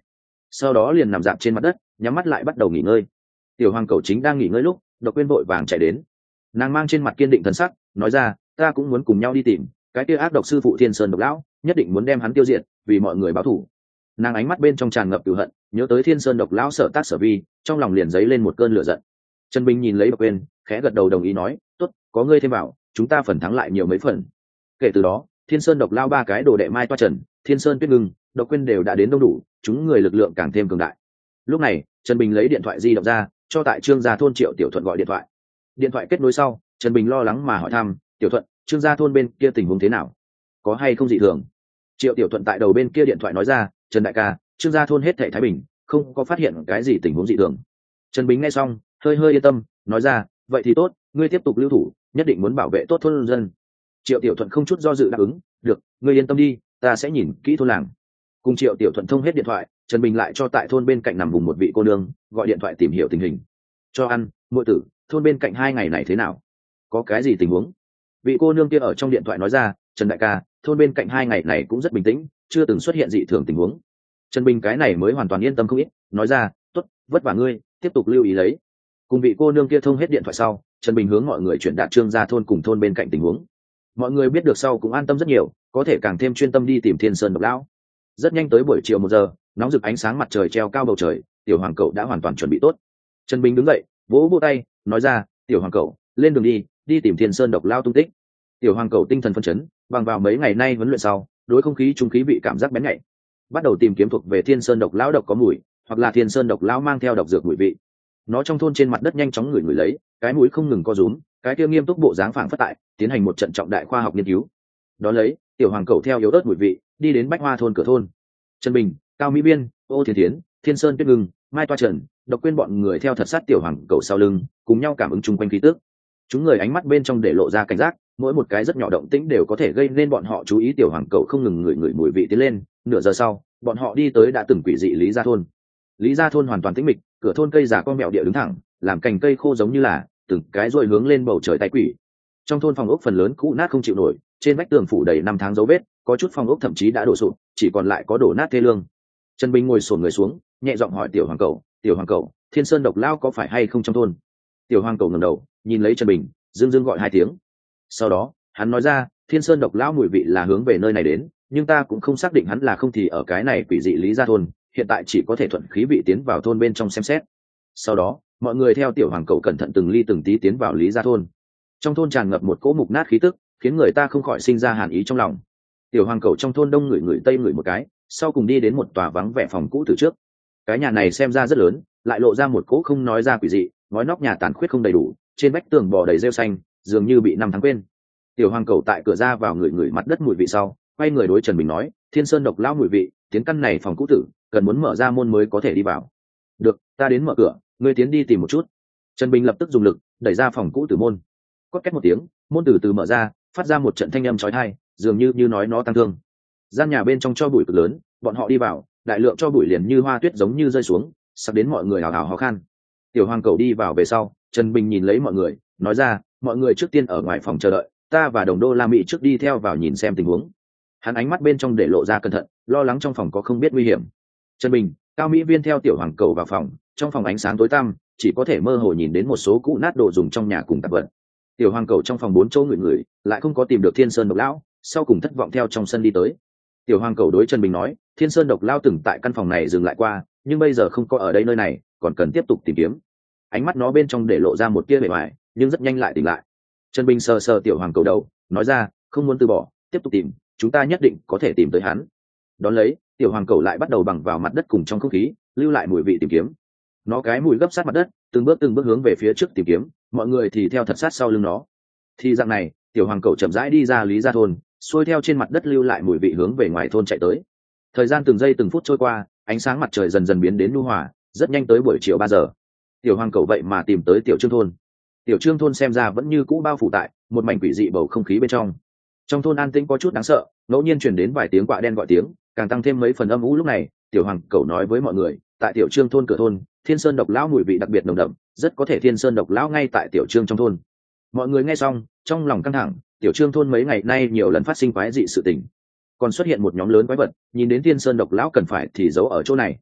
[SPEAKER 1] sau đó liền nằm dạp trên mặt đất nhắm mắt lại bắt đầu nghỉ ngơi. Tiểu hoàng cẩu chính đang nghỉ ngơi lúc Độc Quyên vội vàng chạy đến, nàng mang trên mặt kiên định thần sắc nói ra, ta cũng muốn cùng nhau đi tìm cái kia ác độc sư phụ Thiên Sơn Độc Lão, nhất định muốn đem hắn tiêu diệt, vì mọi người báo thù. Nàng ánh mắt bên trong tràn ngập cừu hận, nhớ tới Thiên Sơn Độc Lão sở tác sở vi, trong lòng liền dấy lên một cơn lửa giận. Trần Bình nhìn lấy Độc Quyên, khẽ gật đầu đồng ý nói, tốt, có ngươi thêm vào, chúng ta phần thắng lại nhiều mấy phần. Kể từ đó, Thiên Sơn Độc Lão ba cái đồ đệ Mai Toa Trần, Thiên Sơn Tuyết Ngưng, Độc Quyên đều đã đến đông đủ, chúng người lực lượng càng thêm cường đại. Lúc này, Trần Bình lấy điện thoại di động ra, cho tại Trương Gia thôn Triệu Tiểu Thuận gọi điện thoại. Điện thoại kết nối sau, Trần Bình lo lắng mà hỏi thăm, Tiểu Thuận, Trương Gia thôn bên kia tình huống thế nào, có hay không dị thường? Triệu Tiểu Thuận tại đầu bên kia điện thoại nói ra, Trần đại ca, Trương Gia thôn hết thảy thái bình, không có phát hiện cái gì tình huống dị thường. Trần Bình nghe xong hơi yên tâm, nói ra, vậy thì tốt, ngươi tiếp tục lưu thủ, nhất định muốn bảo vệ tốt thôn dân. Triệu Tiểu Thuận không chút do dự đáp ứng, được, ngươi yên tâm đi, ta sẽ nhìn kỹ thôn làng. Cùng Triệu Tiểu Thuận thông hết điện thoại, Trần Bình lại cho tại thôn bên cạnh nằm vùng một vị cô nương gọi điện thoại tìm hiểu tình hình. Cho ăn, muội tử, thôn bên cạnh 2 ngày này thế nào, có cái gì tình huống? Vị cô nương kia ở trong điện thoại nói ra, Trần đại ca, thôn bên cạnh 2 ngày này cũng rất bình tĩnh, chưa từng xuất hiện dị thường tình huống. Trần Bình cái này mới hoàn toàn yên tâm không ít, nói ra, tốt, vất vả ngươi, tiếp tục lưu ý lấy. Cùng vị cô nương kia thông hết điện thoại sau, Trần Bình hướng mọi người chuyển đạt Trương Gia thôn cùng thôn bên cạnh tình huống. Mọi người biết được sau cũng an tâm rất nhiều, có thể càng thêm chuyên tâm đi tìm Thiên Sơn Độc Lão. Rất nhanh tới buổi chiều 1 giờ, nóng rực ánh sáng mặt trời treo cao bầu trời, tiểu hoàng cẩu đã hoàn toàn chuẩn bị tốt. Trần Bình đứng dậy, vỗ vỗ tay, nói ra, tiểu hoàng cẩu, lên đường đi tìm Thiên Sơn Độc Lão tung tích. Tiểu hoàng cẩu tinh thần phấn chấn, bằng vào mấy ngày nay huấn luyện sau, đối không khí trung khí bị cảm giác bén nhạy, bắt đầu tìm kiếm thuộc về Thiên Sơn Độc Lão độc có mùi, hoặc là Thiên Sơn Độc Lão mang theo độc dược mùi vị. Nó trong thôn trên mặt đất nhanh chóng ngửi lấy, cái mũi không ngừng co rúm, cái kia nghiêm túc bộ dáng phảng phất tại tiến hành một trận trọng đại khoa học nghiên cứu. Đó lấy, tiểu hoàng cẩu theo yếu ớt mùi vị đi đến Bách Hoa thôn cửa thôn. Trần Bình, Cao Mỹ Biên, Ô Thiên Thiến, Thiên Sơn Tuyết Ngưng, Mai Toa Trần, Độc Quyên bọn người theo thật sát tiểu hoàng cẩu sau lưng, cùng nhau cảm ứng chung quanh khí tức. Chúng người ánh mắt bên trong để lộ ra cảnh giác, mỗi một cái rất nhỏ động tĩnh đều có thể gây nên bọn họ chú ý. Tiểu hoàng cẩu không ngừng ngửi mùi vị tiến lên, nửa giờ sau, bọn họ đi tới đã từng quỷ dị Lý Gia thôn. Lý Gia thôn hoàn toàn tĩnh mịch, cửa thôn cây già con mẹo địa đứng thẳng, làm cành cây khô giống như là từng cái rồi hướng lên bầu trời tay quỷ. Trong thôn phòng ốc phần lớn cũ nát không chịu nổi, trên vách tường phủ đầy 5 tháng dấu vết, có chút phòng ốc thậm chí đã đổ sụp, chỉ còn lại có đổ nát thê lương. Trần Bình ngồi xổm người xuống, nhẹ giọng hỏi tiểu hoàng cẩu, Thiên Sơn Độc Lão có phải hay không trong thôn? Tiểu hoàng cẩu ngẩng đầu, nhìn lấy Trần Bình, dương gọi 2 tiếng. Sau đó, hắn nói ra, Thiên Sơn Độc Lão mùi vị là hướng về nơi này đến, nhưng ta cũng không xác định hắn là không thì ở cái này quỷ dị Lý Gia thôn, hiện tại chỉ có thể thuận khí vị tiến vào thôn bên trong xem xét. Sau đó, mọi người theo tiểu hoàng cẩu cẩn thận từng ly từng tí tiến vào Lý Gia thôn. Trong thôn tràn ngập một cỗ mục nát khí tức, khiến người ta không khỏi sinh ra hàn ý trong lòng. Tiểu hoàng cẩu trong thôn đông người tây người một cái, sau cùng đi đến một tòa vắng vẻ phòng cũ từ trước. Cái nhà này xem ra rất lớn, lại lộ ra một cỗ không nói ra quỷ dị, ngói nóc nhà tàn khuyết không đầy đủ, trên vách tường bò đầy rêu xanh, dường như bị 5 tháng quên. Tiểu hoàng cẩu tại cửa ra vào người mặt đất mùi vị sau, quay người đối Trần Bình nói, Thiên Sơn Độc Lão mùi vị, tiến căn này phòng cũ tử, cần muốn mở ra môn mới có thể đi vào. Được, ta đến mở cửa, ngươi tiến đi tìm một chút. Trần Bình lập tức dùng lực đẩy ra phòng cũ tử môn. Quát két một tiếng, môn từ từ mở ra, phát ra một trận thanh âm chói tai, dường như nói nó tăng thương. Gian nhà bên trong cho bụi cực lớn, bọn họ đi vào, đại lượng cho bụi liền như hoa tuyết giống như rơi xuống, sắp đến mọi người hào hào khó khăn. Tiểu hoàng cẩu đi vào về sau, Trần Bình nhìn lấy mọi người, nói ra, mọi người trước tiên ở ngoài phòng chờ đợi, ta và đồng đô la Mỹ trước đi theo vào nhìn xem tình huống. Hắn ánh mắt bên trong để lộ ra cẩn thận, lo lắng trong phòng có không biết nguy hiểm. Trần Bình, Cao Mỹ Viên theo tiểu hoàng cẩu vào phòng, trong phòng ánh sáng tối tăm, chỉ có thể mơ hồ nhìn đến một số cũ nát đồ dùng trong nhà cùng tạp vật. Tiểu hoàng cẩu trong phòng 4 chỗ người lại không có tìm được Thiên Sơn Độc Lão, sau cùng thất vọng theo trong sân đi tới. Tiểu hoàng cẩu đối Trần Bình nói, Thiên Sơn Độc Lão từng tại căn phòng này dừng lại qua, nhưng bây giờ không có ở đây nơi này, còn cần tiếp tục tìm kiếm. Ánh mắt nó bên trong để lộ ra một tia bề ngoài, nhưng rất nhanh lại tỉnh lại. Trần Bình sờ sờ tiểu hoàng cẩu đầu, nói ra, không muốn từ bỏ, tiếp tục tìm, chúng ta nhất định có thể tìm tới hắn. Đón lấy, tiểu hoàng cẩu lại bắt đầu bằng vào mặt đất cùng trong không khí, lưu lại mùi vị tìm kiếm. Nó cái mùi gấp sát mặt đất, từng bước hướng về phía trước tìm kiếm, mọi người thì theo thật sát sau lưng nó. Thì dạng này, tiểu hoàng cẩu chậm rãi đi ra Lý Gia thôn, xuôi theo trên mặt đất lưu lại mùi vị hướng về ngoài thôn chạy tới. Thời gian từng giây từng phút trôi qua, ánh sáng mặt trời dần dần biến đến nhu hòa, rất nhanh tới buổi chiều 3 giờ. Tiểu hoàng cẩu vậy mà tìm tới tiểu Trương thôn. Tiểu Trương thôn xem ra vẫn như cũ bao phủ tại một mảnh quỷ dị bầu không khí bên trong. Trong thôn an tĩnh có chút đáng sợ, ngẫu nhiên truyền đến vài tiếng quạ đen gọi tiếng, càng tăng thêm mấy phần âm u. Lúc này, tiểu hoàng cẩu nói với mọi người, tại tiểu Trương thôn cửa thôn, Thiên Sơn Độc Lão mùi vị đặc biệt nồng đậm, rất có thể Thiên Sơn Độc Lão ngay tại tiểu Trương trong thôn. Mọi người nghe xong, trong lòng căng thẳng, tiểu Trương thôn mấy ngày nay nhiều lần phát sinh quái dị sự tình, còn xuất hiện một nhóm lớn quái vật, nhìn đến Thiên Sơn Độc Lão cần phải thì giấu ở chỗ này.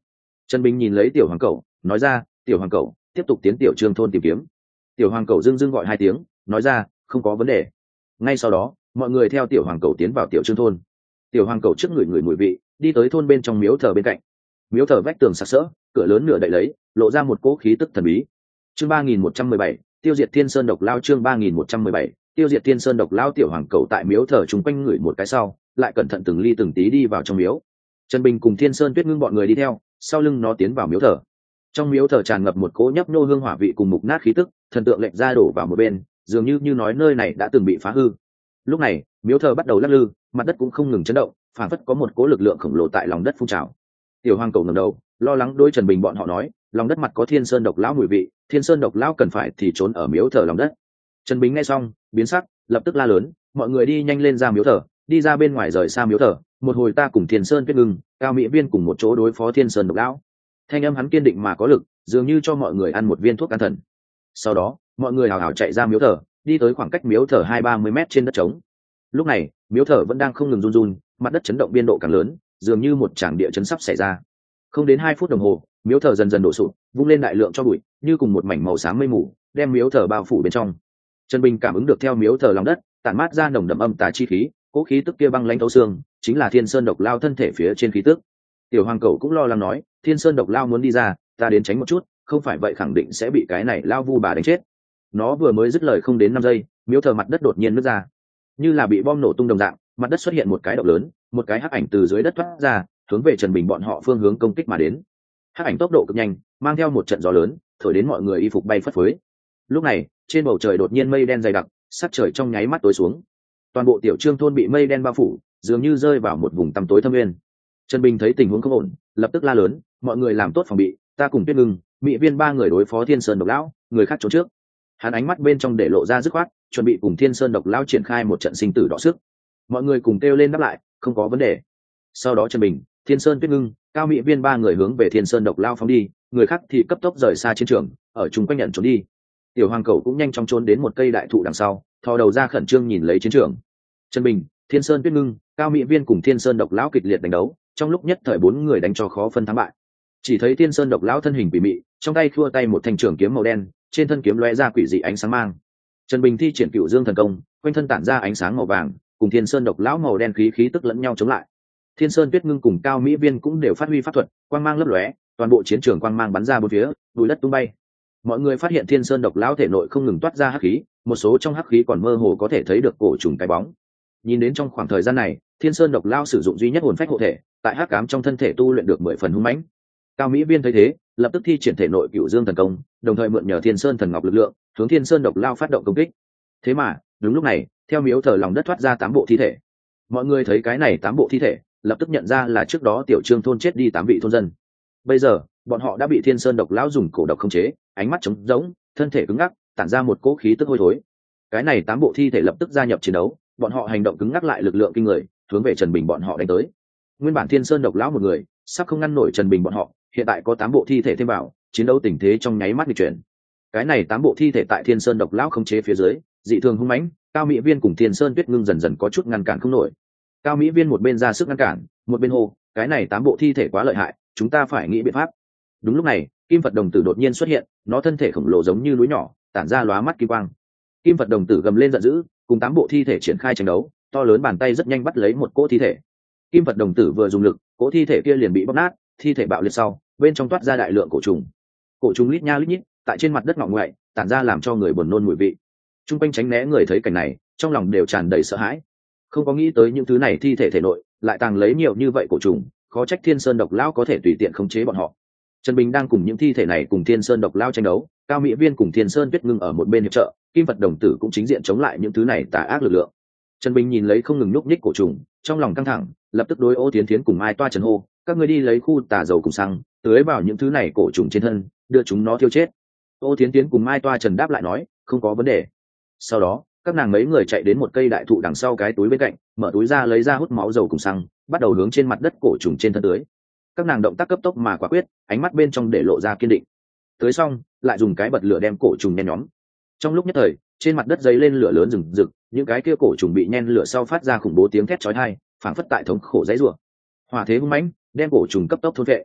[SPEAKER 1] Trần Bình nhìn lấy tiểu hoàng cẩu nói ra, tiểu hoàng cẩu tiếp tục tiến tiểu trương thôn tìm kiếm. Tiểu hoàng cẩu dưng gọi 2 tiếng nói ra, không có vấn đề. Ngay sau đó mọi người theo tiểu hoàng cẩu tiến vào tiểu trương thôn. Tiểu hoàng cẩu trước người mùi vị đi tới thôn bên trong miếu thờ bên cạnh. Miếu thờ vách tường sặc sỡ, cửa lớn nửa đậy lấy, lộ ra một cỗ khí tức thần bí. Chương 3117, tiêu diệt thiên sơn độc lao. Chương 3117, tiêu diệt thiên sơn độc lao. Tiểu hoàng cẩu tại miếu thờ chung quanh người một cái sau, lại cẩn thận từng ly từng tí đi vào trong miếu. Trần Bình cùng Thiên Sơn Tuyết Ngưng bọn người đi theo, sau lưng nó tiến vào miếu thờ. Trong miếu thờ tràn ngập một cỗ nhấp nô hương hỏa vị cùng mục nát khí tức, thần tượng lệnh ra đổ vào một bên, dường như nói nơi này đã từng bị phá hư. Lúc này miếu thờ bắt đầu lắc lư, mặt đất cũng không ngừng chấn động, phản phất có một cỗ lực lượng khổng lồ tại lòng đất phun trào. Tiểu hoàng cẩu ngẩng đầu lo lắng đối Trần Bình bọn họ nói, lòng đất mặt có thiên sơn độc lão mùi vị, thiên sơn độc lão cần phải thì trốn ở miếu thờ lòng đất. Trần Bình nghe xong biến sắc, lập tức la lớn, mọi người đi nhanh lên ra miếu thờ, đi ra bên ngoài rời xa miếu thờ, một hồi ta cùng Thiên Sơn Tuyết Ngưng, Cao Mỹ Viên cùng một chỗ đối phó thiên sơn độc lão. Thanh âm hắn kiên định mà có lực, dường như cho mọi người ăn một viên thuốc an thần. Sau đó mọi người hào hào chạy ra miếu thờ, đi tới khoảng cách miếu thờ 20-30 mét trên đất trống. Lúc này miếu thờ vẫn đang không ngừng run run, mặt đất chấn động biên độ càng lớn, dường như một tràng địa chấn sắp xảy ra. Không đến 2 phút đồng hồ, miếu thờ dần dần đổ sụp, vung lên đại lượng cho bụi, như cùng một mảnh màu xám mây mù, đem miếu thờ bao phủ bên trong. Trần Bình cảm ứng được theo miếu thờ lòng đất tản mát ra nồng đậm âm tà chi khí, cố khí tức kia băng lãnh thấu xương, chính là thiên sơn độc lao thân thể phía trên khí tức. Tiểu hoàng cẩu cũng lo lắng nói, thiên sơn độc lao muốn đi ra, ta đến tránh một chút, không phải vậy khẳng định sẽ bị cái này lao vu bà đánh chết. Nó vừa mới dứt lời không đến 5 giây, miếu thờ mặt đất đột nhiên nứt ra, như là bị bom nổ tung đồng dạng, mặt đất xuất hiện một cái động lớn, một cái hắc ảnh từ dưới đất thoát ra, hướng về Trần Bình bọn họ phương hướng công kích mà đến. Hắc ảnh tốc độ cực nhanh, mang theo một trận gió lớn, thổi đến mọi người y phục bay phất phới. Lúc này trên bầu trời đột nhiên mây đen dày đặc, sắc trời trong nháy mắt tối xuống. Toàn bộ tiểu trương thôn bị mây đen bao phủ, dường như rơi vào một vùng tăm tối thâm nguyên. Trần Bình thấy tình huống không ổn, lập tức la lớn, mọi người làm tốt phòng bị, ta cùng Tuyết Ngưng, Mỹ Viên 3 người đối phó thiên sơn độc lão, người khác trốn trước. Hắn ánh mắt bên trong để lộ ra dứt khoát, chuẩn bị cùng thiên sơn độc lão triển khai một trận sinh tử đọ sức. Mọi người cùng kêu lên đáp lại, không có vấn đề. Sau đó Trần Bình, Thiên Sơn Tuyết Ngưng, Cao Mỹ Viên 3 người hướng về thiên sơn độc lão phóng đi, người khác thì cấp tốc rời xa chiến trường, ở chung quanh nhận trốn đi. Tiểu hoàng cẩu cũng nhanh chóng trốn đến một cây đại thụ đằng sau, thò đầu ra khẩn trương nhìn lấy chiến trường. Trần Bình, Thiên Sơn Tuyết Ngưng, Cao Mỹ Viên cùng thiên sơn độc lão kịch liệt đánh đấu, trong lúc nhất thời 4 người đánh cho khó phân thắng bại. Chỉ thấy thiên sơn độc lão thân hình quỷ mị, trong tay khua tay một thanh trường kiếm màu đen, trên thân kiếm lóe ra quỷ dị ánh sáng mang. Trần Bình thi triển Cửu Dương thần công, quanh thân tản ra ánh sáng màu vàng, cùng thiên sơn độc lão màu đen khí tức lẫn nhau chống lại. Thiên Sơn Tuyết Ngưng cùng Cao Mỹ Viên cũng đều phát huy pháp thuật, quang mang lấp lóe, toàn bộ chiến trường quang mang bắn ra bốn phía, bụi đất tung bay. Mọi người phát hiện thiên sơn độc lão thể nội không ngừng toát ra hắc khí, một số trong hắc khí còn mơ hồ có thể thấy được cổ trùng cái bóng. Nhìn đến trong khoảng thời gian này, thiên sơn độc lão sử dụng duy nhất hồn phách hộ thể, tại hắc ám trong thân thể tu luyện được 10 phần hung mãnh. Cao Mỹ Viên thấy thế, lập tức thi triển thể nội Cửu Dương thần công, đồng thời mượn nhờ thiên sơn thần ngọc lực lượng, hướng thiên sơn độc lão phát động công kích. Thế mà đúng lúc này, theo miếu thờ lòng đất thoát ra 8 bộ thi thể. Mọi người thấy cái này 8 bộ thi thể, lập tức nhận ra là trước đó tiểu trương thôn chết đi 8 vị thôn dân. Bây giờ bọn họ đã bị thiên sơn độc lão dùng cổ độc khống chế, ánh mắt trống rỗng, thân thể cứng ngắc, tản ra một cỗ khí tức hôi thối. Cái này 8 bộ thi thể lập tức gia nhập chiến đấu, bọn họ hành động cứng ngắc lại lực lượng kinh người, hướng về Trần Bình bọn họ đánh tới. Nguyên bản thiên sơn độc lão một người sắp không ngăn nổi Trần Bình bọn họ, hiện tại có 8 bộ thi thể thêm vào, chiến đấu tình thế trong nháy mắt nghịch chuyển. Cái này 8 bộ thi thể tại thiên sơn độc lão khống chế phía dưới, dị thường hung mãnh, Cao Mỹ Viên cùng Thiên Sơn Tuyết Ngưng dần dần có chút ngăn cản không nổi. Cao Mỹ Viên một bên ra sức ngăn cản, một bên hô, cái này 8 bộ thi thể quá lợi hại, chúng ta phải nghĩ biện pháp. Đúng lúc này, Kim Phật Đồng Tử đột nhiên xuất hiện, nó thân thể khổng lồ giống như núi nhỏ, tản ra lóa mắt kim quang. Kim Phật Đồng Tử gầm lên giận dữ, cùng 8 bộ thi thể triển khai tranh đấu, to lớn bàn tay rất nhanh bắt lấy một cỗ thi thể. Kim Phật Đồng Tử vừa dùng lực, cỗ thi thể kia liền bị bóp nát, thi thể bạo liệt sau, bên trong toát ra đại lượng cổ trùng. Cổ trùng lít nha lít nhít, tại trên mặt đất ngọ ngoại, tản ra làm cho người buồn nôn mùi vị. Trung quanh tránh né người thấy cảnh này, trong lòng đều tràn đầy sợ hãi. Không có nghĩ tới những thứ này thi thể thể nội lại tàng lấy nhiều như vậy cổ trùng, khó trách thiên sơn độc lão có thể tùy tiện khống chế bọn họ. Trần Bình đang cùng những thi thể này cùng thiên sơn độc lão tranh đấu, Cao Mỹ Viên cùng Thiên Sơn Tuyết Ngưng ở một bên hiệp trợ, Kim Phật Đồng Tử cũng chính diện chống lại những thứ này tà ác lực lượng. Trần Bình nhìn lấy không ngừng nhúc nhích cổ trùng, trong lòng căng thẳng, lập tức đối Ô Tiến Thiến cùng Mai Toa Trần hô, các ngươi đi lấy khu tà dầu cùng xăng, tưới vào những thứ này cổ trùng trên thân, đưa chúng nó tiêu chết. Ô Tiến Tiến cùng Mai Toa Trần đáp lại nói, không có vấn đề. Sau đó các nàng mấy người chạy đến một cây đại thụ đằng sau cái túi bên cạnh, mở túi ra lấy ra hút máu dầu cùng xăng, bắt đầu hướng trên mặt đất cổ trùng trên thân tưới. Các nàng động tác cấp tốc mà quả quyết, ánh mắt bên trong để lộ ra kiên định. Tưới xong lại dùng cái bật lửa đem cổ trùng nhen nhóm. Trong lúc nhất thời trên mặt đất dấy lên lửa lớn rừng rực, những cái kia cổ trùng bị nhen lửa sau phát ra khủng bố tiếng thét chói tai, phảng phất tại thống khổ dãy rủa. Hỏa thế hung mãnh đem cổ trùng cấp tốc thôn vệ.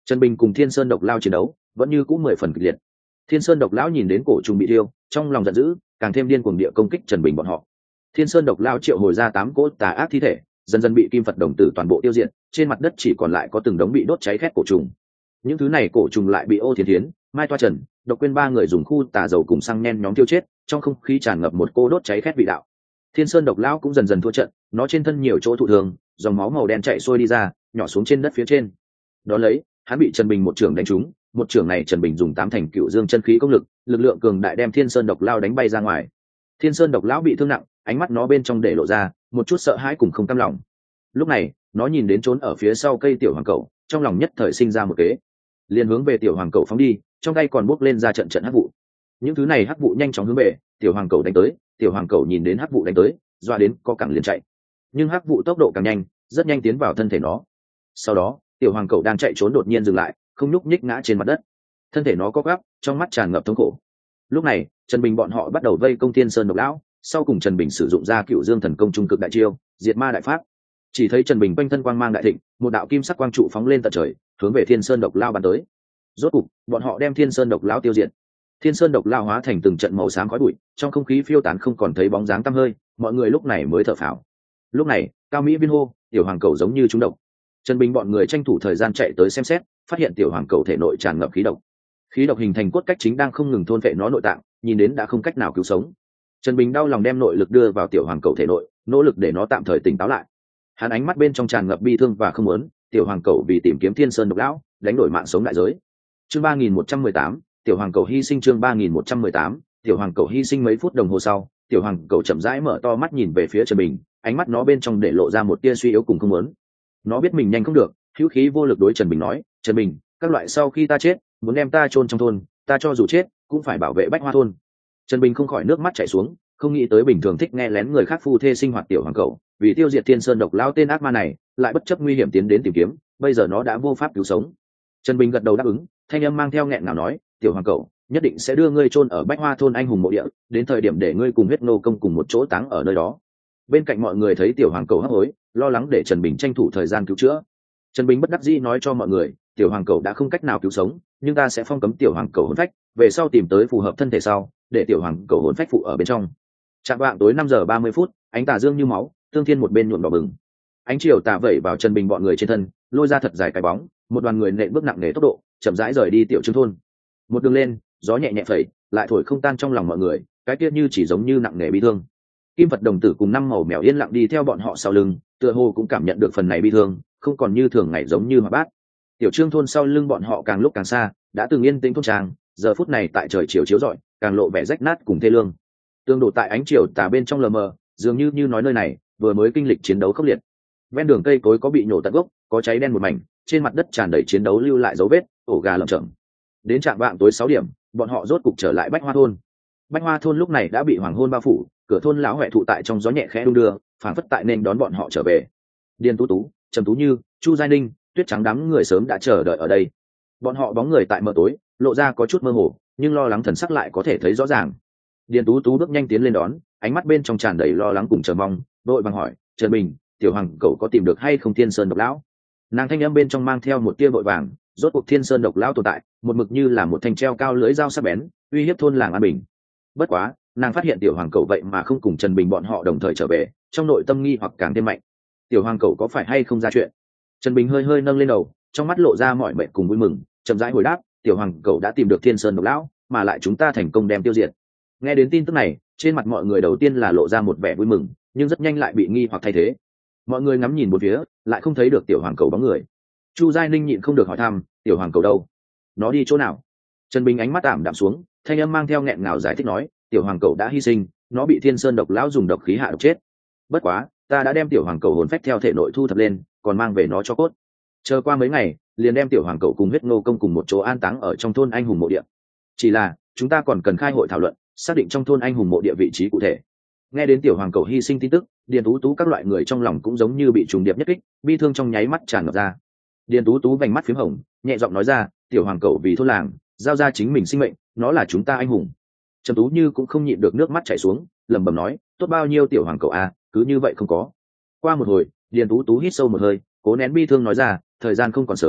[SPEAKER 1] Trần Bình cùng Thiên Sơn Độc Lao chiến đấu vẫn như cũng 10 phần kịch liệt. Thiên Sơn Độc Lão nhìn đến cổ trùng bị thiêu, trong lòng giận dữ, càng thêm điên cuồng địa công kích Trần Bình bọn họ. Thiên Sơn Độc Lao triệu hồi ra 8 cỗ tà ác thi thể, dần dần bị kim Phật đồng tử toàn bộ tiêu diệt, trên mặt đất chỉ còn lại có từng đống bị đốt cháy khét cổ trùng. Những thứ này cổ trùng lại bị Ô Thiến Thiến, Mai Toa Trần, Độc Quyên ba người dùng khu tà dầu cùng xăng nhen nhóm tiêu chết, trong không khí tràn ngập một cô đốt cháy khét vị đạo. Thiên Sơn Độc Lão cũng dần dần thua trận, nó trên thân nhiều chỗ thụ thương, dòng máu màu đen chảy xuôi đi ra, nhỏ xuống trên đất phía trên. Đó lấy, hắn bị Trần Bình một trưởng đánh trúng, một trưởng này Trần Bình dùng 8 thành cựu dương chân khí công lực, lực lượng cường đại đem Thiên Sơn Độc Lao đánh bay ra ngoài. Thiên Sơn Độc Lão bị thương nặng, ánh mắt nó bên trong để lộ ra một chút sợ hãi cùng không cam lòng. Lúc này, nó nhìn đến trốn ở phía sau cây tiểu hoàng cẩu, trong lòng nhất thời sinh ra một kế, liền hướng về tiểu hoàng cẩu phóng đi, trong tay còn bốc lên ra trận trận hắc vụ. Những thứ này hắc vụ nhanh chóng hướng về tiểu hoàng cẩu đánh tới, tiểu hoàng cẩu nhìn đến hắc vụ đánh tới, doa đến co cẳng liền chạy. Nhưng hắc vụ tốc độ càng nhanh, rất nhanh tiến vào thân thể nó. Sau đó, tiểu hoàng cẩu đang chạy trốn đột nhiên dừng lại, không nhúc nhích ngã trên mặt đất, thân thể nó co quắp, trong mắt tràn ngập thống khổ. Lúc này, Trần Bình bọn họ bắt đầu vây công Thiên Sơn Độc Lão, sau cùng Trần Bình sử dụng ra Cựu Dương Thần Công trung cực đại chiêu, Diệt Ma Đại Pháp. Chỉ thấy Trần Bình quanh thân quang mang đại thịnh, một đạo kim sắc quang trụ phóng lên tận trời, hướng về Thiên Sơn Độc Lão bắn tới. Rốt cục, bọn họ đem Thiên Sơn Độc Lão tiêu diệt. Thiên Sơn Độc Lão hóa thành từng trận màu xám khói bụi, trong không khí phiêu tán không còn thấy bóng dáng tăm hơi, mọi người lúc này mới thở phào. Lúc này, Cao Mỹ Viên hô, tiểu hoàng cẩu giống như trúng độc. Trần Bình bọn người tranh thủ thời gian chạy tới xem xét, phát hiện tiểu hoàng cẩu thể nội tràn ngập khí độc. Khí độc hình thành cốt cách chính đang không ngừng thôn phệ nó nội tạng, nhìn đến đã không cách nào cứu sống. Trần Bình đau lòng đem nội lực đưa vào tiểu hoàng cẩu thể nội, nỗ lực để nó tạm thời tỉnh táo lại. Hắn ánh mắt bên trong tràn ngập bi thương và không muốn, tiểu hoàng cẩu vì tìm kiếm Thiên Sơn Độc Lão, đánh đổi mạng sống đại giới. Chương 3118, tiểu hoàng cẩu hy sinh. Chương 3118, tiểu hoàng cẩu hy sinh. Mấy phút đồng hồ sau, tiểu hoàng cẩu chậm rãi mở to mắt nhìn về phía Trần Bình, ánh mắt nó bên trong để lộ ra một tia suy yếu cùng không muốn. Nó biết mình nhanh không được, hữu khí vô lực đối Trần Bình nói, Trần Bình, các loại sau khi ta chết, muốn đem ta chôn trong thôn, ta cho dù chết cũng phải bảo vệ Bách Hoa thôn. Trần Bình không khỏi nước mắt chảy xuống, không nghĩ tới bình thường thích nghe lén người khác phu thê sinh hoạt tiểu hoàng cẩu, vì tiêu diệt Thiên Sơn Độc Lão tên ác ma này, lại bất chấp nguy hiểm tiến đến tìm kiếm, bây giờ nó đã vô pháp cứu sống. Trần Bình gật đầu đáp ứng, thanh âm mang theo nghẹn ngào nói, tiểu hoàng cẩu, nhất định sẽ đưa ngươi chôn ở Bách Hoa thôn anh hùng mộ địa, đến thời điểm để ngươi cùng huyết nô công cùng một chỗ táng ở nơi đó. Bên cạnh mọi người thấy tiểu hoàng cẩu hấp hối, lo lắng để Trần Bình tranh thủ thời gian cứu chữa. Trần Bình bất đắc dĩ nói cho mọi người, tiểu hoàng cẩu đã không cách nào cứu sống, nhưng ta sẽ phong cấm tiểu hoàng cẩu hồn phách, về sau tìm tới phù hợp thân thể sau, để tiểu hoàng cẩu hồn phách phụ ở bên trong. Chạm vạng tối 5:30, ánh tà dương như máu, tương thiên một bên nhuộm đỏ bừng. Ánh chiều tà vẩy vào Trần Bình bọn người trên thân, lôi ra thật dài cái bóng, một đoàn người nện bước nặng nề tốc độ, chậm rãi rời đi tiểu Trương thôn. Một đường lên, gió nhẹ nhẹ phẩy, lại thổi không tan trong lòng mọi người, cái kia như chỉ giống như nặng nề bi thương. Kim Phật đồng tử cùng 5 màu mèo yên lặng đi theo bọn họ sau lưng, tựa hồ cũng cảm nhận được phần này bi thương, không còn như thường ngày giống như hoạt bát. Tiểu Trương thôn sau lưng bọn họ càng lúc càng xa, đã từng yên tĩnh thôn trang, giờ phút này tại trời chiều chiếu rọi, càng lộ vẻ rách nát cùng thê lương. Tương đổ tại ánh chiều tà bên trong lờ mờ, dường như nói nơi này vừa mới kinh lịch chiến đấu khốc liệt. Ven đường cây cối có bị nhổ tận gốc, có cháy đen một mảnh, trên mặt đất tràn đầy chiến đấu lưu lại dấu vết, ổ gà lởm chởm. Đến trạm vạng tối 6 điểm, bọn họ rốt cục trở lại Bách Hoa thôn. Bách Hoa thôn lúc này đã bị hoàng hôn bao phủ, cửa thôn lão huệ thụ tại trong gió nhẹ khẽ đung đưa, phảng phất tại nên đón bọn họ trở về. Điền Tú Tú, Trầm Tú Như, Chu Giai Ninh, Tuyết Trắng đám người sớm đã chờ đợi ở đây. Bọn họ bóng người tại mờ tối, lộ ra có chút mơ hồ, nhưng lo lắng thần sắc lại có thể thấy rõ ràng. Điền Tú Tú bước nhanh tiến lên đón, ánh mắt bên trong tràn đầy lo lắng cùng chờ mong, vội vàng hỏi, Trần Bình, tiểu hoàng cậu có tìm được hay không Thiên Sơn Độc Lão? Nàng thanh âm bên trong mang theo một tia vội vàng, rốt cuộc Thiên Sơn Độc Lão tồn tại, một mực như là một thanh treo cao lưỡi dao sắc bén, uy hiếp thôn làng an bình. Bất quá, nàng phát hiện tiểu hoàng cậu vậy mà không cùng Trần Bình bọn họ đồng thời trở về, trong nội tâm nghi hoặc càng thêm mạnh. Tiểu hoàng cậu có phải hay không ra chuyện? Trần Bình hơi hơi nâng lên đầu, trong mắt lộ ra mọi mệnh cùng vui mừng, chậm rãi hồi đáp, tiểu hoàng cậu đã tìm được Thiên Sơn Độc Lão, mà lại chúng ta thành công đem tiêu diệt. Nghe đến tin tức này, trên mặt mọi người đầu tiên là lộ ra một vẻ vui mừng, nhưng rất nhanh lại bị nghi hoặc thay thế. Mọi người ngắm nhìn một phía, lại không thấy được tiểu hoàng cậu bóng người. Chu Giai Ninh nhịn không được hỏi thăm, tiểu hoàng cậu đâu? Nó đi chỗ nào? Trần Bình ánh mắt ảm đạm xuống, thanh âm mang theo nghẹn ngào giải thích nói, tiểu hoàng cậu đã hy sinh, nó bị Thiên Sơn Độc Lão dùng độc khí hạ độc chết. Bất quá, ta đã đem tiểu hoàng cậu hồn phách theo thể nội thu thập lên, còn mang về nó cho cốt. Chờ qua mấy ngày, liền đem tiểu hoàng cậu cùng huyết nô công cùng một chỗ an táng ở trong thôn anh hùng mộ địa. Chỉ là, chúng ta còn cần khai hội thảo luận, xác định trong thôn anh hùng mộ địa vị trí cụ thể. Nghe đến tiểu hoàng cậu hy sinh tin tức, Điền Tú Tú các loại người trong lòng cũng giống như bị trùng điệp nhất kích, bi thương trong nháy mắt tràn ngập ra. Điền Tú Tú vành mắt phím hồng, nhẹ giọng nói ra, tiểu hoàng cậu vì thôn làng giao ra chính mình sinh mệnh, nó là chúng ta anh hùng. Trầm Tú Như cũng không nhịn được nước mắt chảy xuống, lẩm bẩm nói, tốt bao nhiêu tiểu hoàng cậu à, cứ như vậy không có. Qua một hồi, Điền Tú Tú hít sâu một hơi, cố nén bi thương nói ra, thời gian không còn sớm,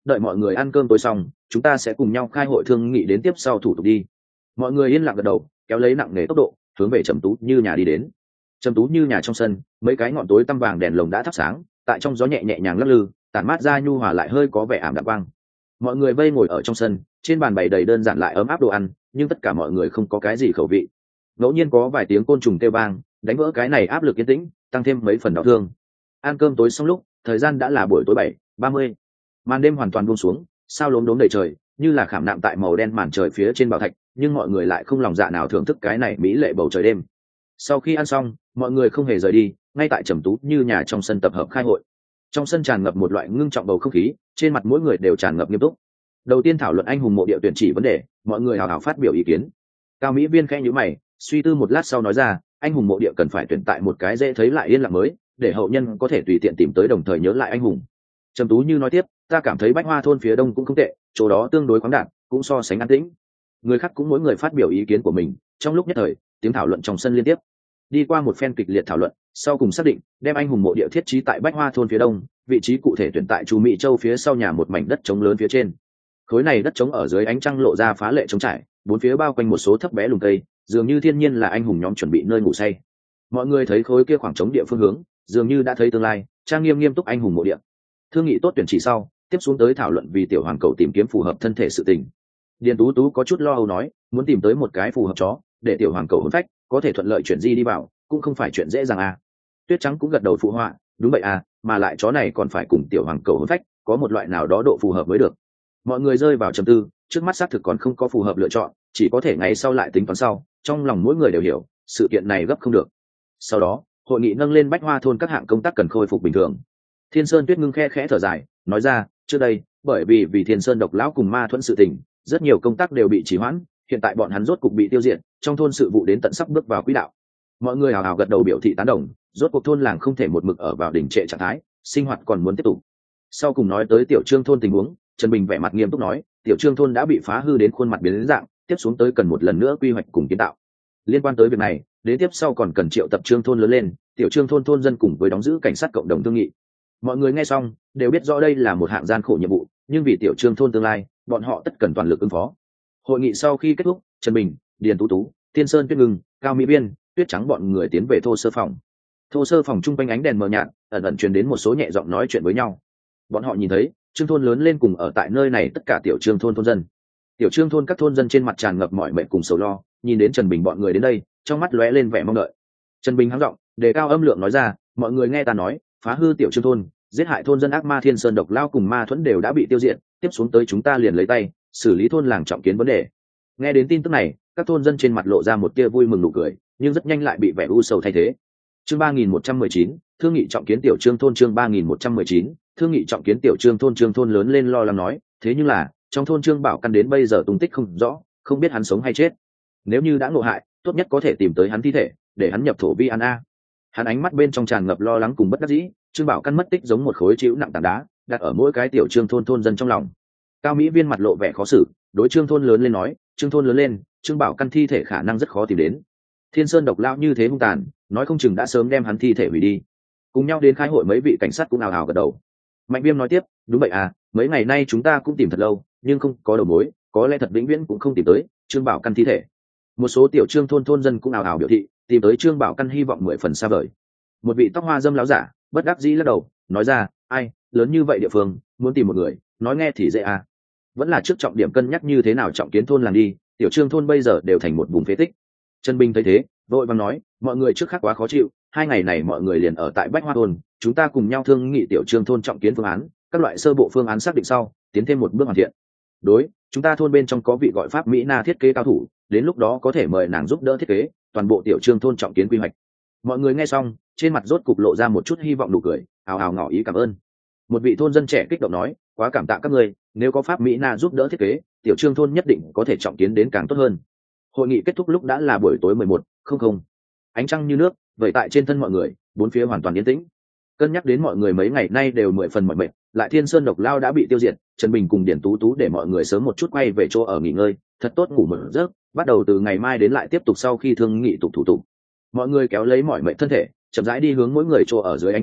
[SPEAKER 1] đợi mọi người ăn cơm tối xong chúng ta sẽ cùng nhau khai hội thương nghị đến tiếp sau thủ tục đi. Mọi người yên lặng gật đầu, kéo lấy nặng nề tốc độ hướng về Trầm Tú Như nhà đi đến. Trầm Tú Như nhà trong sân, mấy cái ngọn tối tăm vàng đèn lồng đã thắp sáng, tại trong gió nhẹ nhẹ nhàng lắc lư, tản mát ra nhu hòa lại hơi có vẻ ảm đạm quang. Mọi người vây ngồi ở trong sân, trên bàn bày đầy đơn giản lại ấm áp đồ ăn, nhưng tất cả mọi người không có cái gì khẩu vị. Ngẫu nhiên có vài tiếng côn trùng kêu vang, đánh vỡ cái này áp lực yên tĩnh, tăng thêm mấy phần đau thương. Ăn cơm tối xong lúc, thời gian đã là buổi tối 7:30. Màn đêm hoàn toàn buông xuống, sao lốm đốm đầy trời, như là khảm nạm tại màu đen màn trời phía trên bảo thạch, nhưng mọi người lại không lòng dạ nào thưởng thức cái này mỹ lệ bầu trời đêm. Sau khi ăn xong, mọi người không hề rời đi, ngay tại Trầm Tú Như nhà trong sân tập hợp khai hội. Trong sân tràn ngập một loại ngưng trọng bầu không khí, trên mặt mỗi người đều tràn ngập nghiêm túc. Đầu tiên thảo luận anh hùng mộ địa tuyển chỉ vấn đề, mọi người hào hào phát biểu ý kiến. Cao Mỹ Viên khẽ nhíu mày, suy tư một lát sau nói ra, anh hùng mộ địa cần phải tuyển tại một cái dễ thấy lại yên lặng mới, để hậu nhân có thể tùy tiện tìm tới đồng thời nhớ lại anh hùng. Trầm Tú Như nói tiếp, ta cảm thấy Bách Hoa thôn phía đông cũng không tệ, chỗ đó tương đối khoáng đạt, cũng so sánh an tĩnh. Người khác cũng mỗi người phát biểu ý kiến của mình, trong lúc nhất thời, tiếng thảo luận trong sân liên tiếp. Đi qua một phen kịch liệt thảo luận, sau cùng xác định đem anh hùng mộ địa thiết trí tại Bách Hoa thôn phía đông, vị trí cụ thể tuyển tại Chu Mỹ Châu phía sau nhà một mảnh đất trống lớn phía trên. Khối này đất trống ở dưới ánh trăng lộ ra phá lệ trống trải, bốn phía bao quanh một số thấp bé lùm cây, dường như thiên nhiên là anh hùng nhóm chuẩn bị nơi ngủ say. Mọi người thấy khối kia khoảng trống địa phương hướng, dường như đã thấy tương lai, trang nghiêm nghiêm túc anh hùng mộ địa. Thương nghị tốt tuyển chỉ sau, tiếp xuống tới thảo luận vì tiểu hoàng cầu tìm kiếm phù hợp thân thể sự tình. Điền Tú Tú có chút lo âu nói, muốn tìm tới một cái phù hợp chó, để tiểu hoàng cầu hồn phách có thể thuận lợi chuyển di đi vào, cũng không phải chuyện dễ dàng à. Tuyết Trắng cũng gật đầu phụ họa, đúng vậy à, mà lại chó này còn phải cùng tiểu hoàng cầu hồn phách có một loại nào đó độ phù hợp mới được. Mọi người rơi vào trầm tư, trước mắt xác thực còn không có phù hợp lựa chọn, chỉ có thể ngày sau lại tính toán sau. Trong lòng mỗi người đều hiểu, sự kiện này gấp không được. Sau đó, hội nghị nâng lên Bách Hoa thôn các hạng công tác cần khôi phục bình thường. Thiên Sơn Tuyết ngưng khẽ thở dài, nói ra, trước đây, bởi vì Thiên Sơn độc lão cùng ma thuẫn sự tình, rất nhiều công tác đều bị trì hoãn, hiện tại bọn hắn rốt cục bị tiêu diệt, trong thôn sự vụ đến tận sắp bước vào quỹ đạo. Mọi người hào hào gật đầu biểu thị tán đồng, rốt cuộc thôn làng không thể một mực ở vào đỉnh trệ trạng thái, sinh hoạt còn muốn tiếp tục. Sau cùng nói tới Tiểu Trương thôn tình huống, Trần Bình vẻ mặt nghiêm túc nói, Tiểu Trương thôn đã bị phá hư đến khuôn mặt biến đến dạng, tiếp xuống tới cần một lần nữa quy hoạch cùng kiến tạo. Liên quan tới việc này, đến tiếp sau còn cần triệu tập Trương thôn lớn lên, Tiểu Trương thôn thôn dân cùng với đóng giữ cảnh sát cộng đồng thương nghị. Mọi người nghe xong đều biết rõ đây là một hạng gian khổ nhiệm vụ, nhưng vì Tiểu Trương thôn tương lai, bọn họ tất cần toàn lực ứng phó. Hội nghị sau khi kết thúc, Trần Bình, Điền Tú Tú, Thiên Sơn Tuyết Ngưng, Cao Mỹ Biên, Tuyết Trắng bọn người tiến về thô sơ phòng. Thô sơ phòng trung quanh ánh đèn mờ nhạt, ẩn ẩn truyền đến một số nhẹ giọng nói chuyện với nhau. Bọn họ nhìn thấy Trương thôn lớn lên cùng ở tại nơi này tất cả Tiểu Trương thôn thôn dân. Tiểu Trương thôn các thôn dân trên mặt tràn ngập mọi mệt cùng sầu lo, nhìn đến Trần Bình bọn người đến đây, trong mắt lóe lên vẻ mong đợi. Trần Bình hắng giọng, đề cao âm lượng nói ra, mọi người nghe ta nói, phá hư Tiểu Trương thôn, giết hại thôn dân ác ma Thiên Sơn độc lao cùng ma thuẫn đều đã bị tiêu diệt, tiếp xuống tới chúng ta liền lấy tay xử lý thôn làng trọng kiến vấn đề. Nghe đến tin tức này, các thôn dân trên mặt lộ ra một tia vui mừng nụ cười, nhưng rất nhanh lại bị vẻ u sầu thay thế. Chương 3119, thương nghị trọng kiến Tiểu Trương thôn. Chương 3119, thương nghị trọng kiến Tiểu Trương thôn. Trương thôn lớn lên lo lắng nói, thế nhưng là trong thôn Trương Bảo Căn đến bây giờ tung tích không rõ, không biết hắn sống hay chết. Nếu như đã ngộ hại, tốt nhất có thể tìm tới hắn thi thể, để hắn nhập thổ vi an a. Hắn ánh mắt bên trong tràn ngập lo lắng cùng bất đắc dĩ. Trương Bảo Căn mất tích giống một khối chịu nặng tảng đá, đặt ở mỗi cái Tiểu Trương thôn thôn dân trong lòng. Cao Mỹ Viên mặt lộ vẻ khó xử, đối Trương thôn lớn lên nói, Trương thôn lớn lên, Trương Bảo Căn thi thể khả năng rất khó tìm đến. Thiên Sơn độc lão như thế hung tàn, nói không chừng đã sớm đem hắn thi thể hủy đi. Cùng nhau đến khai hội mấy vị cảnh sát cũng ào ào gật đầu. Mạnh Viêm nói tiếp, đúng vậy à, mấy ngày nay chúng ta cũng tìm thật lâu, nhưng không có đầu mối, có lẽ thật vĩnh viễn cũng không tìm tới Trương Bảo Căn thi thể. Một số Tiểu Trương thôn thôn dân cũng ào ào biểu thị, tìm tới Trương Bảo Căn hy vọng 10 phần xa vời. Một vị tóc hoa dâm láo giả bất đắc dĩ lắc đầu, nói ra, ai, lớn như vậy địa phương, muốn tìm một người, nói nghe thì dễ à. Vẫn là trước trọng điểm cân nhắc như thế nào trọng kiến thôn làng đi, Tiểu Trương thôn bây giờ đều thành một vùng phế tích. Trần Bình thấy thế, vội vàng nói, mọi người trước khác quá khó chịu, 2 ngày này mọi người liền ở tại Bách Hoa thôn, chúng ta cùng nhau thương nghị Tiểu Trương thôn trọng kiến phương án, các loại sơ bộ phương án xác định sau, tiến thêm một bước hoàn thiện. Đối, chúng ta thôn bên trong có vị gọi Pháp Mỹ Na thiết kế cao thủ, đến lúc đó có thể mời nàng giúp đỡ thiết kế toàn bộ Tiểu Trương thôn trọng kiến quy hoạch. Mọi người nghe xong, trên mặt rốt cục lộ ra một chút hy vọng nụ cười, ào ào ngỏ ý cảm ơn. Một vị thôn dân trẻ kích động nói, quá cảm tạ các ngươi, nếu có Pháp Mỹ Na giúp đỡ thiết kế, Tiểu Trương thôn nhất định có thể trọng kiến đến càng tốt hơn. Hội nghị kết thúc lúc đã là buổi tối 11:00, ánh trăng như nước vẩy tại trên thân mọi người, bốn phía hoàn toàn yên tĩnh. Cân nhắc đến mọi người mấy ngày nay đều 10 phần mỏi mệt, lại Thiên Sơn độc lao đã bị tiêu diệt, Trần Bình cùng Điển Tú Tú để mọi người sớm một chút quay về chỗ ở nghỉ ngơi, thật tốt ngủ một giấc, bắt đầu từ ngày mai đến lại tiếp tục sau khi thương nghị tục thủ tục. Mọi người kéo lấy mỏi mệt thân thể, chậm rãi đi hướng mỗi người chỗ ở dưới ánh trăng,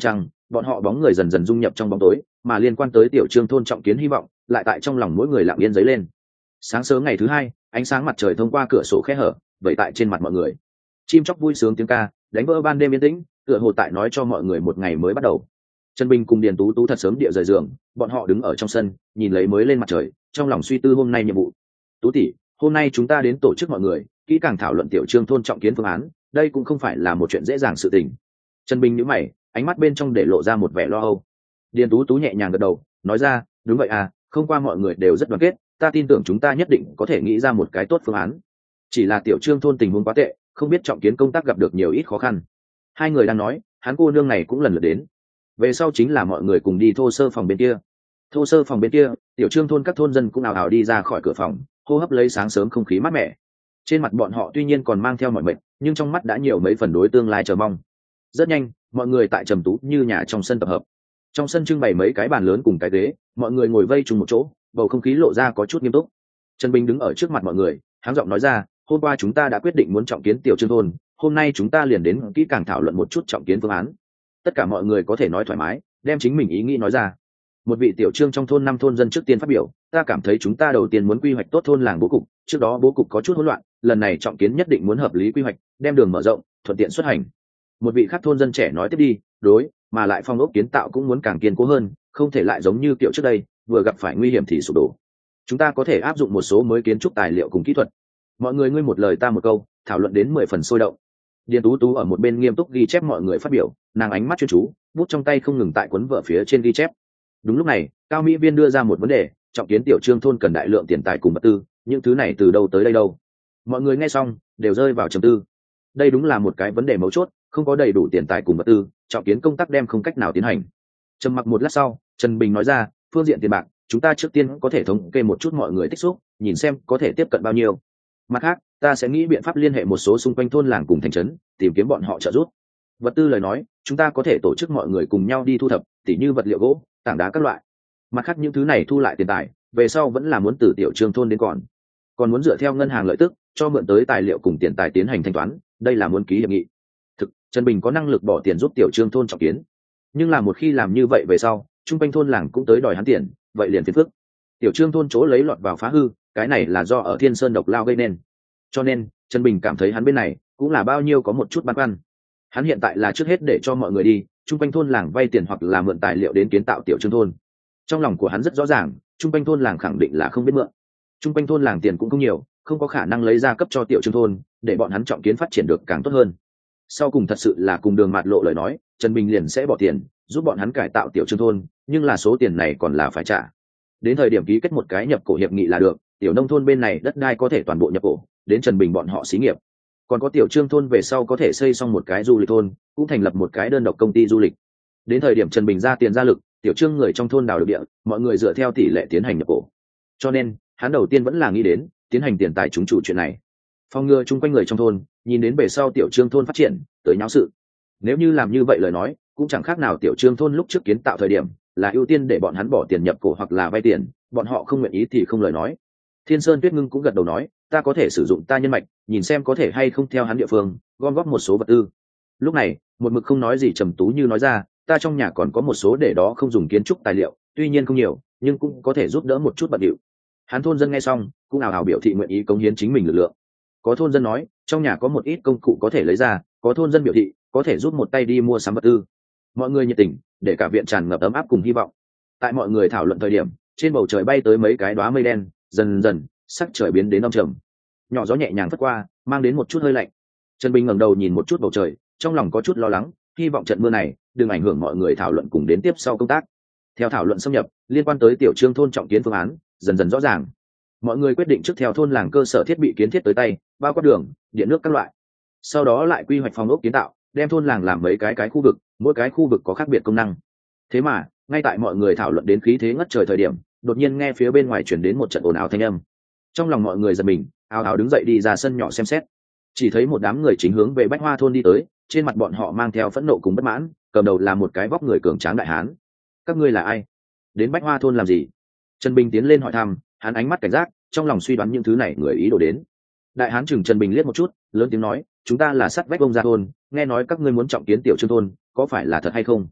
[SPEAKER 1] bọn họ bóng người dần dần dung nhập trong bóng tối, mà liên quan tới tiểu trương thôn trọng kiến hy vọng lại tại trong lòng mỗi người lặng yên dấy lên. Sáng sớm ngày thứ hai, ánh sáng mặt trời thông qua cửa sổ khe hở vẩy tại trên mặt mọi người. Chim chóc vui sướng tiếng ca đánh vỡ ban đêm yên tĩnh, tựa hồ tại nói cho mọi người một ngày mới bắt đầu. Trần Bình cùng Điền Tú Tú thật sớm địa rời giường, bọn họ đứng ở trong sân nhìn lấy mới lên mặt trời, trong lòng suy tư hôm nay nhiệm vụ. Tú tỷ, hôm nay chúng ta đến tổ chức mọi người kỹ càng thảo luận tiểu trương thôn trọng kiến phương án, đây cũng không phải là một chuyện dễ dàng sự tình. Trần Bình nhíu mày, ánh mắt bên trong để lộ ra một vẻ lo âu. Điền Tú Tú nhẹ nhàng gật đầu, nói ra, đúng vậy à, không qua mọi người đều rất đoàn kết, ta tin tưởng chúng ta nhất định có thể nghĩ ra một cái tốt phương án. Chỉ là tiểu trương thôn tình huống quá tệ, không biết trọng kiến công tác gặp được nhiều ít khó khăn. Hai người đang nói, hắn cô nương này cũng lần lượt đến. Về sau chính là mọi người cùng đi thô sơ phòng bên kia. Thô sơ phòng bên kia, tiểu trương thôn các thôn dân cũng ào ào đi ra khỏi cửa phòng, hô hấp lấy sáng sớm không khí mát mẻ. Trên mặt bọn họ tuy nhiên còn mang theo mọi mệt, nhưng trong mắt đã nhiều mấy phần đối tương lai chờ mong. Rất nhanh, mọi người tại trầm tú như nhà trong sân tập hợp. Trong sân trưng bày mấy cái bàn lớn cùng cái ghế, mọi người ngồi vây chung một chỗ, bầu không khí lộ ra có chút nghiêm túc. Trần Bình đứng ở trước mặt mọi người, háng giọng nói ra, hôm qua chúng ta đã quyết định muốn trọng kiến tiểu trương thôn, hôm nay chúng ta liền đến kỹ càng thảo luận một chút trọng kiến phương án. Tất cả mọi người có thể nói thoải mái, đem chính mình ý nghĩ nói ra. Một vị tiểu trương trong thôn 5 thôn dân trước tiên phát biểu, ta cảm thấy chúng ta đầu tiên muốn quy hoạch tốt thôn làng bố cục, trước đó bố cục có chút hỗn loạn, lần này trọng kiến nhất định muốn hợp lý quy hoạch, đem đường mở rộng, thuận tiện xuất hành. Một vị khác thôn dân trẻ nói tiếp đi, đối, mà lại phong ốc kiến tạo cũng muốn càng kiên cố hơn, không thể lại giống như kiểu trước đây, vừa gặp phải nguy hiểm thì sụp đổ. Chúng ta có thể áp dụng một số mới kiến trúc tài liệu cùng kỹ thuật. Mọi người ngươi một lời ta một câu, thảo luận đến 10 phần sôi động. Điền Tú Tú ở một bên nghiêm túc ghi chép mọi người phát biểu, nàng ánh mắt chuyên chú, bút trong tay không ngừng tại cuốn vở phía trên ghi chép. Đúng lúc này, Cao Mỹ Viên đưa ra một vấn đề, trọng kiến tiểu trương thôn cần đại lượng tiền tài cùng vật tư, những thứ này từ đâu tới đây đâu? Mọi người nghe xong, đều rơi vào trầm tư. Đây đúng là một cái vấn đề mấu chốt, không có đầy đủ tiền tài cùng vật tư, trọng kiến công tác đem không cách nào tiến hành. Trầm mặc một lát sau, Trần Bình nói ra, phương diện tiền bạc, chúng ta trước tiên có thể thống kê một chút mọi người tích xúc, nhìn xem có thể tiếp cận bao nhiêu. Mặt khác, ta sẽ nghĩ biện pháp liên hệ một số xung quanh thôn làng cùng thành trấn, tìm kiếm bọn họ trợ giúp. Vật tư lời nói, chúng ta có thể tổ chức mọi người cùng nhau đi thu thập, tỉ như vật liệu gỗ, tảng đá các loại. Mặt khác những thứ này thu lại tiền tài, về sau vẫn là muốn từ tiểu trương thôn đến còn muốn dựa theo ngân hàng lợi tức, cho mượn tới tài liệu cùng tiền tài tiến hành thanh toán, đây là muốn ký hiệp nghị. Thực, Trần Bình có năng lực bỏ tiền giúp tiểu trương thôn trọng kiến, nhưng là một khi làm như vậy về sau, trung quanh thôn làng cũng tới đòi hắn tiền, vậy liền phiền phức. Tiểu trương thôn chỗ lấy lọt vào phá hư, cái này là do ở Thiên Sơn độc lao gây nên. Cho nên, Trần Bình cảm thấy hắn bên này cũng là bao nhiêu có một chút băn khoăn. Hắn hiện tại là trước hết để cho mọi người đi, trung quanh thôn làng vay tiền hoặc là mượn tài liệu đến kiến tạo tiểu trương thôn. Trong lòng của hắn rất rõ ràng, trung quanh thôn làng khẳng định là không biết mượn. Trung quanh thôn làng tiền cũng không nhiều, không có khả năng lấy ra cấp cho tiểu trương thôn, để bọn hắn trọng kiến phát triển được càng tốt hơn. Sau cùng thật sự là cùng đường mạt lộ lời nói, Trần Bình liền sẽ bỏ tiền giúp bọn hắn cải tạo tiểu trương thôn, nhưng là số tiền này còn là phải trả. Đến thời điểm ký kết một cái nhập cổ hiệp nghị là được, tiểu nông thôn bên này đất đai có thể toàn bộ nhập cổ, đến Trần Bình bọn họ xí nghiệp. Còn có tiểu trương thôn về sau có thể xây xong một cái du lịch thôn, cũng thành lập một cái đơn độc công ty du lịch. Đến thời điểm Trần Bình ra tiền ra lực, tiểu trương người trong thôn đào được địa, mọi người dựa theo tỷ lệ tiến hành nhập cổ. Cho nên, hắn đầu tiên vẫn là nghĩ đến tiến hành tiền tài trúng chủ chuyện này. Phòng ngừa chung quanh người trong thôn nhìn đến về sau tiểu trương thôn phát triển, tới nháo sự. Nếu như làm như vậy lời nói, cũng chẳng khác nào tiểu trương thôn lúc trước kiến tạo thời điểm là ưu tiên để bọn hắn bỏ tiền nhập cổ hoặc là vay tiền, bọn họ không nguyện ý thì không lời nói. Thiên Sơn Tuyết Ngưng cũng gật đầu nói, ta có thể sử dụng ta nhân mạch, nhìn xem có thể hay không theo hắn địa phương gom góp một số vật tư. Lúc này, một mực không nói gì Trầm Tú Như nói ra, ta trong nhà còn có một số để đó không dùng kiến trúc tài liệu, tuy nhiên không nhiều, nhưng cũng có thể giúp đỡ một chút bận điệu. Hắn thôn dân nghe xong, cũng ào ào biểu thị nguyện ý cống hiến chính mình lực lượng. Có thôn dân nói, trong nhà có một ít công cụ có thể lấy ra, có thôn dân biểu thị có thể giúp một tay đi mua sắm vật tư. Mọi người nhiệt tình, để cả viện tràn ngập ấm áp cùng hy vọng. Tại mọi người thảo luận thời điểm, trên bầu trời bay tới mấy cái đóa mây đen, dần dần sắc trời biến đến âm trầm. Nhỏ gió nhẹ nhàng phất qua, mang đến một chút hơi lạnh. Trần Bình ngẩng đầu nhìn một chút bầu trời, trong lòng có chút lo lắng, hy vọng trận mưa này đừng ảnh hưởng mọi người thảo luận cùng đến tiếp sau công tác. Theo thảo luận xâm nhập, liên quan tới tiểu trương thôn trọng kiến phương án dần dần rõ ràng. Mọi người quyết định trước theo thôn làng cơ sở thiết bị kiến thiết tới tay, bao quát đường, điện nước các loại. Sau đó lại quy hoạch phòng ốc kiến tạo, đem thôn làng làm mấy cái khu vực, mỗi cái khu vực có khác biệt công năng. Thế mà, ngay tại mọi người thảo luận đến khí thế ngất trời thời điểm, đột nhiên nghe phía bên ngoài chuyển đến một trận ồn ào thanh âm. Trong lòng mọi người giật mình, ào ào đứng dậy đi ra sân nhỏ xem xét. Chỉ thấy một đám người chính hướng về Bách Hoa thôn đi tới, trên mặt bọn họ mang theo phẫn nộ cùng bất mãn, cầm đầu là một cái vóc người cường tráng đại hán. Các ngươi là ai? Đến Bách Hoa thôn làm gì? Trần Bình tiến lên hỏi thăm, hắn ánh mắt cảnh giác, trong lòng suy đoán những thứ này người ý đồ đến. Đại hán chừng Trần Bình liếc một chút, lớn tiếng nói, chúng ta là sắt vách Bông Gia thôn, nghe nói các ngươi muốn trọng kiến tiểu trương thôn, có phải là thật hay không?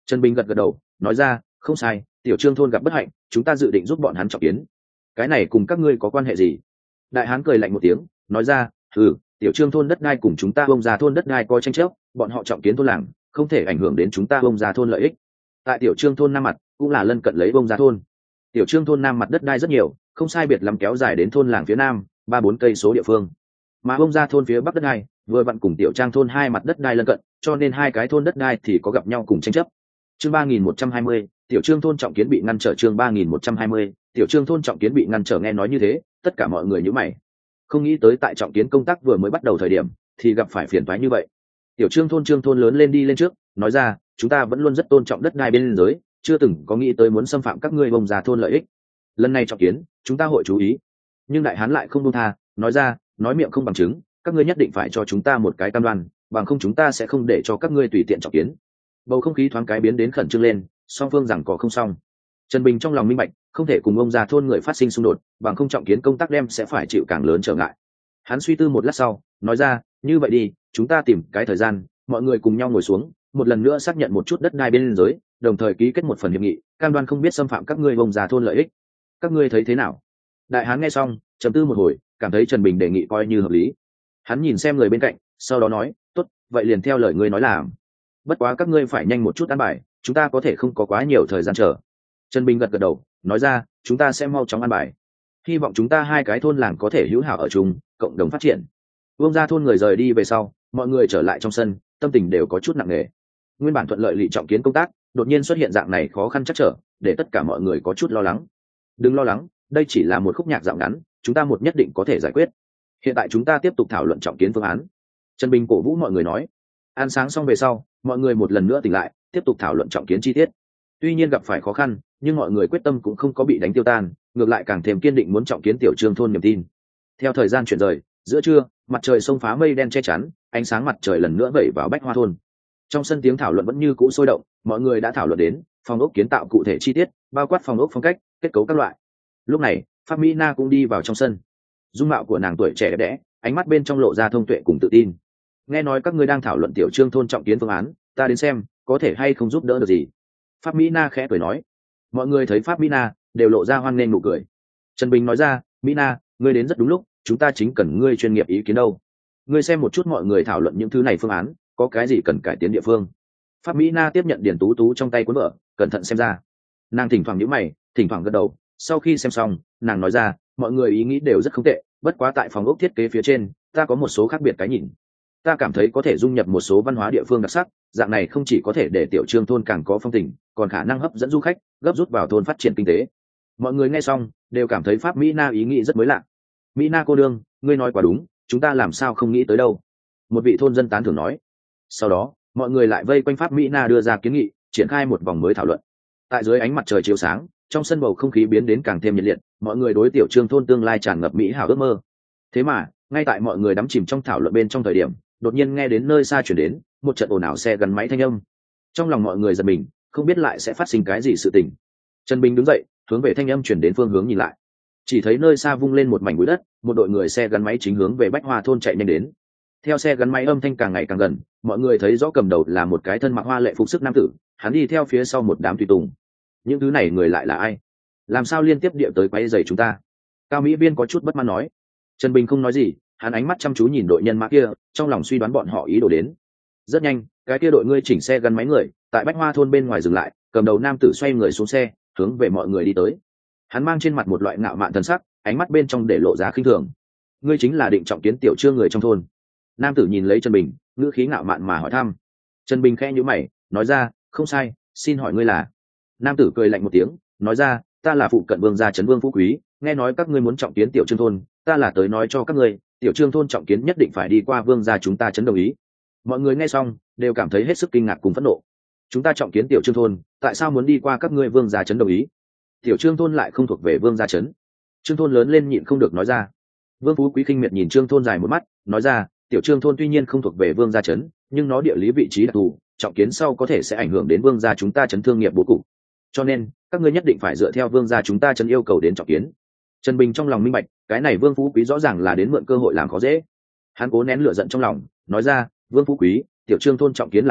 [SPEAKER 1] Trần Bình gật gật đầu nói ra, không sai, tiểu trương thôn gặp bất hạnh, chúng ta dự định giúp bọn hắn trọng kiến. Cái này cùng các ngươi có quan hệ gì? Đại hán cười lạnh một tiếng nói ra, tiểu trương thôn đất đai cùng chúng ta bông ra thôn đất đai có tranh chấp, bọn họ trọng kiến thôn làng không thể ảnh hưởng đến chúng ta bông ra thôn lợi ích. Tại tiểu trương thôn nam mặt cũng là lân cận lấy bông ra thôn. Tiểu trương thôn nam mặt đất đai rất nhiều, không sai biệt lắm kéo dài đến thôn làng phía nam 3-4 cây số địa phương, mà bông ra thôn phía bắc đất đai vừa vặn cùng tiểu trang thôn hai mặt đất đai lân cận, cho nên hai cái thôn đất đai thì có gặp nhau cùng tranh chấp. Chương 3120, tiểu trương thôn trọng kiến bị ngăn trở. Chương 3120, tiểu trương thôn trọng kiến bị ngăn trở. Nghe nói như thế, tất cả mọi người nhíu mày, không nghĩ tới tại trọng kiến công tác vừa mới bắt đầu thời điểm thì gặp phải phiền toái như vậy. Tiểu trương thôn lớn lên đi lên trước nói ra, chúng ta vẫn luôn rất tôn trọng đất đai bên giới, chưa từng có nghĩ tới muốn xâm phạm các ngươi bông ra thôn lợi ích. Lần này trọng kiến chúng ta hội chú ý. Nhưng đại hán lại không buông tha, nói ra, nói miệng không bằng chứng, các ngươi nhất định phải cho chúng ta một cái cam đoan, bằng không chúng ta sẽ không để cho các ngươi tùy tiện trọng kiến. Bầu không khí thoáng cái biến đến khẩn trương lên, song phương rằng có không xong. Trần Bình trong lòng minh bạch, không thể cùng ông già thôn người phát sinh xung đột, bằng không trọng kiến công tác đem sẽ phải chịu càng lớn trở ngại. Hắn suy tư một lát sau nói ra, như vậy đi, chúng ta tìm cái thời gian, mọi người cùng nhau ngồi xuống, một lần nữa xác nhận một chút đất đai bên giới, đồng thời ký kết một phần hiệp nghị, cam đoan không biết xâm phạm các ngươi ông già thôn lợi ích. Các ngươi thấy thế nào? Đại hán nghe xong trầm tư một hồi, cảm thấy Trần Bình đề nghị coi như hợp lý. Hắn nhìn xem người bên cạnh, sau đó nói, tốt, vậy liền theo lời ngươi nói làm. Bất quá các ngươi phải nhanh một chút ăn bài, chúng ta có thể không có quá nhiều thời gian chờ. Trần Bình gật gật đầu nói ra, chúng ta sẽ mau chóng ăn bài, hy vọng chúng ta hai cái thôn làng có thể hữu hảo ở chung, cộng đồng phát triển. Vương gia thôn người rời đi về sau, mọi người trở lại trong sân, tâm tình đều có chút nặng nề. Nguyên bản thuận lợi lị trọng kiến công tác đột nhiên xuất hiện dạng này khó khăn chắc trở, để tất cả mọi người có chút lo lắng. Đừng lo lắng, đây chỉ là một khúc nhạc dạo ngắn, chúng ta nhất định có thể giải quyết. Hiện tại chúng ta tiếp tục thảo luận trọng kiến phương án. Trần Bình cổ vũ mọi người nói. Ăn sáng xong về sau, mọi người một lần nữa tỉnh lại, tiếp tục thảo luận trọng kiến chi tiết. Tuy nhiên gặp phải khó khăn, nhưng mọi người quyết tâm cũng không có bị đánh tiêu tan, ngược lại càng thêm kiên định muốn trọng kiến tiểu trương thôn niềm tin. Theo thời gian chuyển rời, giữa trưa, mặt trời xông phá mây đen che chắn, ánh sáng mặt trời lần nữa vẩy vào Bách Hoa thôn. Trong sân tiếng thảo luận vẫn như cũ sôi động, mọi người đã thảo luận đến phòng ốc kiến tạo cụ thể chi tiết, bao quát phòng ốc phong cách, kết cấu các loại. Lúc này, Pháp Mỹ Na cũng đi vào trong sân. Dung mạo của nàng tuổi trẻ đẹp đẽ, ánh mắt bên trong lộ ra thông tuệ cùng tự tin. Nghe nói các ngươi đang thảo luận tiểu trương thôn trọng kiến phương án, ta đến xem có thể hay không giúp đỡ được gì. Pháp Mỹ Na khẽ cười nói. Mọi người thấy Pháp Mỹ Na đều lộ ra hoan nghênh nụ cười. Trần Bình nói ra, Mỹ Na, ngươi đến rất đúng lúc, chúng ta chính cần ngươi chuyên nghiệp ý kiến đâu. Ngươi xem một chút mọi người thảo luận những thứ này phương án, có cái gì cần cải tiến địa phương. Pháp Mỹ Na tiếp nhận Điền Tú Tú trong tay cuốn vở, cẩn thận xem ra. Nàng thỉnh thoảng nhíu mày, thỉnh thoảng gật đầu. Sau khi xem xong, nàng nói ra, mọi người ý nghĩ đều rất không tệ, bất quá tại phòng ốc thiết kế phía trên, ta có một số khác biệt cái nhìn. Ta cảm thấy có thể dung nhập một số văn hóa địa phương đặc sắc, dạng này không chỉ có thể để tiểu trương thôn càng có phong tình, còn khả năng hấp dẫn du khách, gấp rút vào thôn phát triển kinh tế. Mọi người nghe xong đều cảm thấy Pháp Mỹ Na ý nghĩ rất mới lạ. Mỹ Na cô đương, ngươi nói quá đúng, chúng ta làm sao không nghĩ tới đâu. Một vị thôn dân tán thưởng nói. Sau đó mọi người lại vây quanh Pháp Mỹ Na đưa ra kiến nghị, triển khai một vòng mới thảo luận. Tại dưới ánh mặt trời chiếu sáng, trong sân bầu không khí biến đến càng thêm nhiệt liệt, mọi người đối tiểu trương thôn tương lai tràn ngập mỹ hảo ước mơ. Thế mà ngay tại mọi người đắm chìm trong thảo luận bên trong thời điểm, đột nhiên nghe đến nơi xa chuyển đến một trận ồn ào xe gắn máy thanh âm. Trong lòng mọi người giật mình, không biết lại sẽ phát sinh cái gì sự tình. Trần Bình đứng dậy hướng về thanh âm chuyển đến phương hướng nhìn lại, chỉ thấy nơi xa vung lên một mảnh bụi đất, một đội người xe gắn máy chính hướng về Bách Hoa thôn chạy nhanh đến. Theo xe gắn máy âm thanh càng ngày càng gần, mọi người thấy rõ cầm đầu là một cái thân mặc hoa lệ phục sức nam tử, hắn đi theo phía sau một đám tùy tùng. Những thứ này người lại là ai? Làm sao liên tiếp địa tới quấy rầy chúng ta? Cao Mỹ Viên có chút bất mãn nói. Trần Bình không nói gì, hắn ánh mắt chăm chú nhìn đội nhân mã kia, trong lòng suy đoán bọn họ ý đồ đến. Rất nhanh, cái kia đội ngươi chỉnh xe gắn máy người tại Bách Hoa thôn bên ngoài dừng lại, cầm đầu nam tử xoay người xuống xe, hướng về mọi người đi tới. Hắn mang trên mặt một loại ngạo mạn thần sắc, ánh mắt bên trong để lộ ra khinh thường. Ngươi chính là định trọng kiến tiểu trương người trong thôn? Nam tử nhìn lấy Trần Bình, ngữ khí ngạo mạn mà hỏi thăm. Trần Bình khẽ nhíu mày, nói ra, không sai, xin hỏi ngươi là? Nam tử cười lạnh một tiếng, nói ra, ta là phụ cận vương gia trấn Vương Phú Quý, nghe nói các ngươi muốn trọng kiến tiểu trương thôn, ta là tới nói cho các ngươi, tiểu trương thôn trọng kiến nhất định phải đi qua vương gia chúng ta trấn đồng ý. Mọi người nghe xong đều cảm thấy hết sức kinh ngạc cùng phẫn nộ. Chúng ta trọng kiến tiểu trương thôn, tại sao muốn đi qua các ngươi vương gia trấn đồng ý? Tiểu trương thôn lại không thuộc về vương gia trấn. Trương thôn lớn lên nhịn không được nói ra. Vương Phú Quý khinh miệt nhìn Trương thôn dài một mắt, nói ra, tiểu trương thôn tuy nhiên không thuộc về vương gia trấn, nhưng nó địa lý vị trí đặc thù, trọng kiến sau có thể sẽ ảnh hưởng đến vương gia chúng ta trấn thương nghiệp bố cục, cho nên các ngươi nhất định phải dựa theo vương gia chúng ta trấn yêu cầu đến trọng kiến. Trần Bình trong lòng minh bạch, cái này Vương Phú Quý rõ ràng là đến mượn cơ hội làm khó dễ. Hắn cố nén lửa giận trong lòng, nói ra, Vương Phú Quý, tiểu trương thôn trọng kiến là vì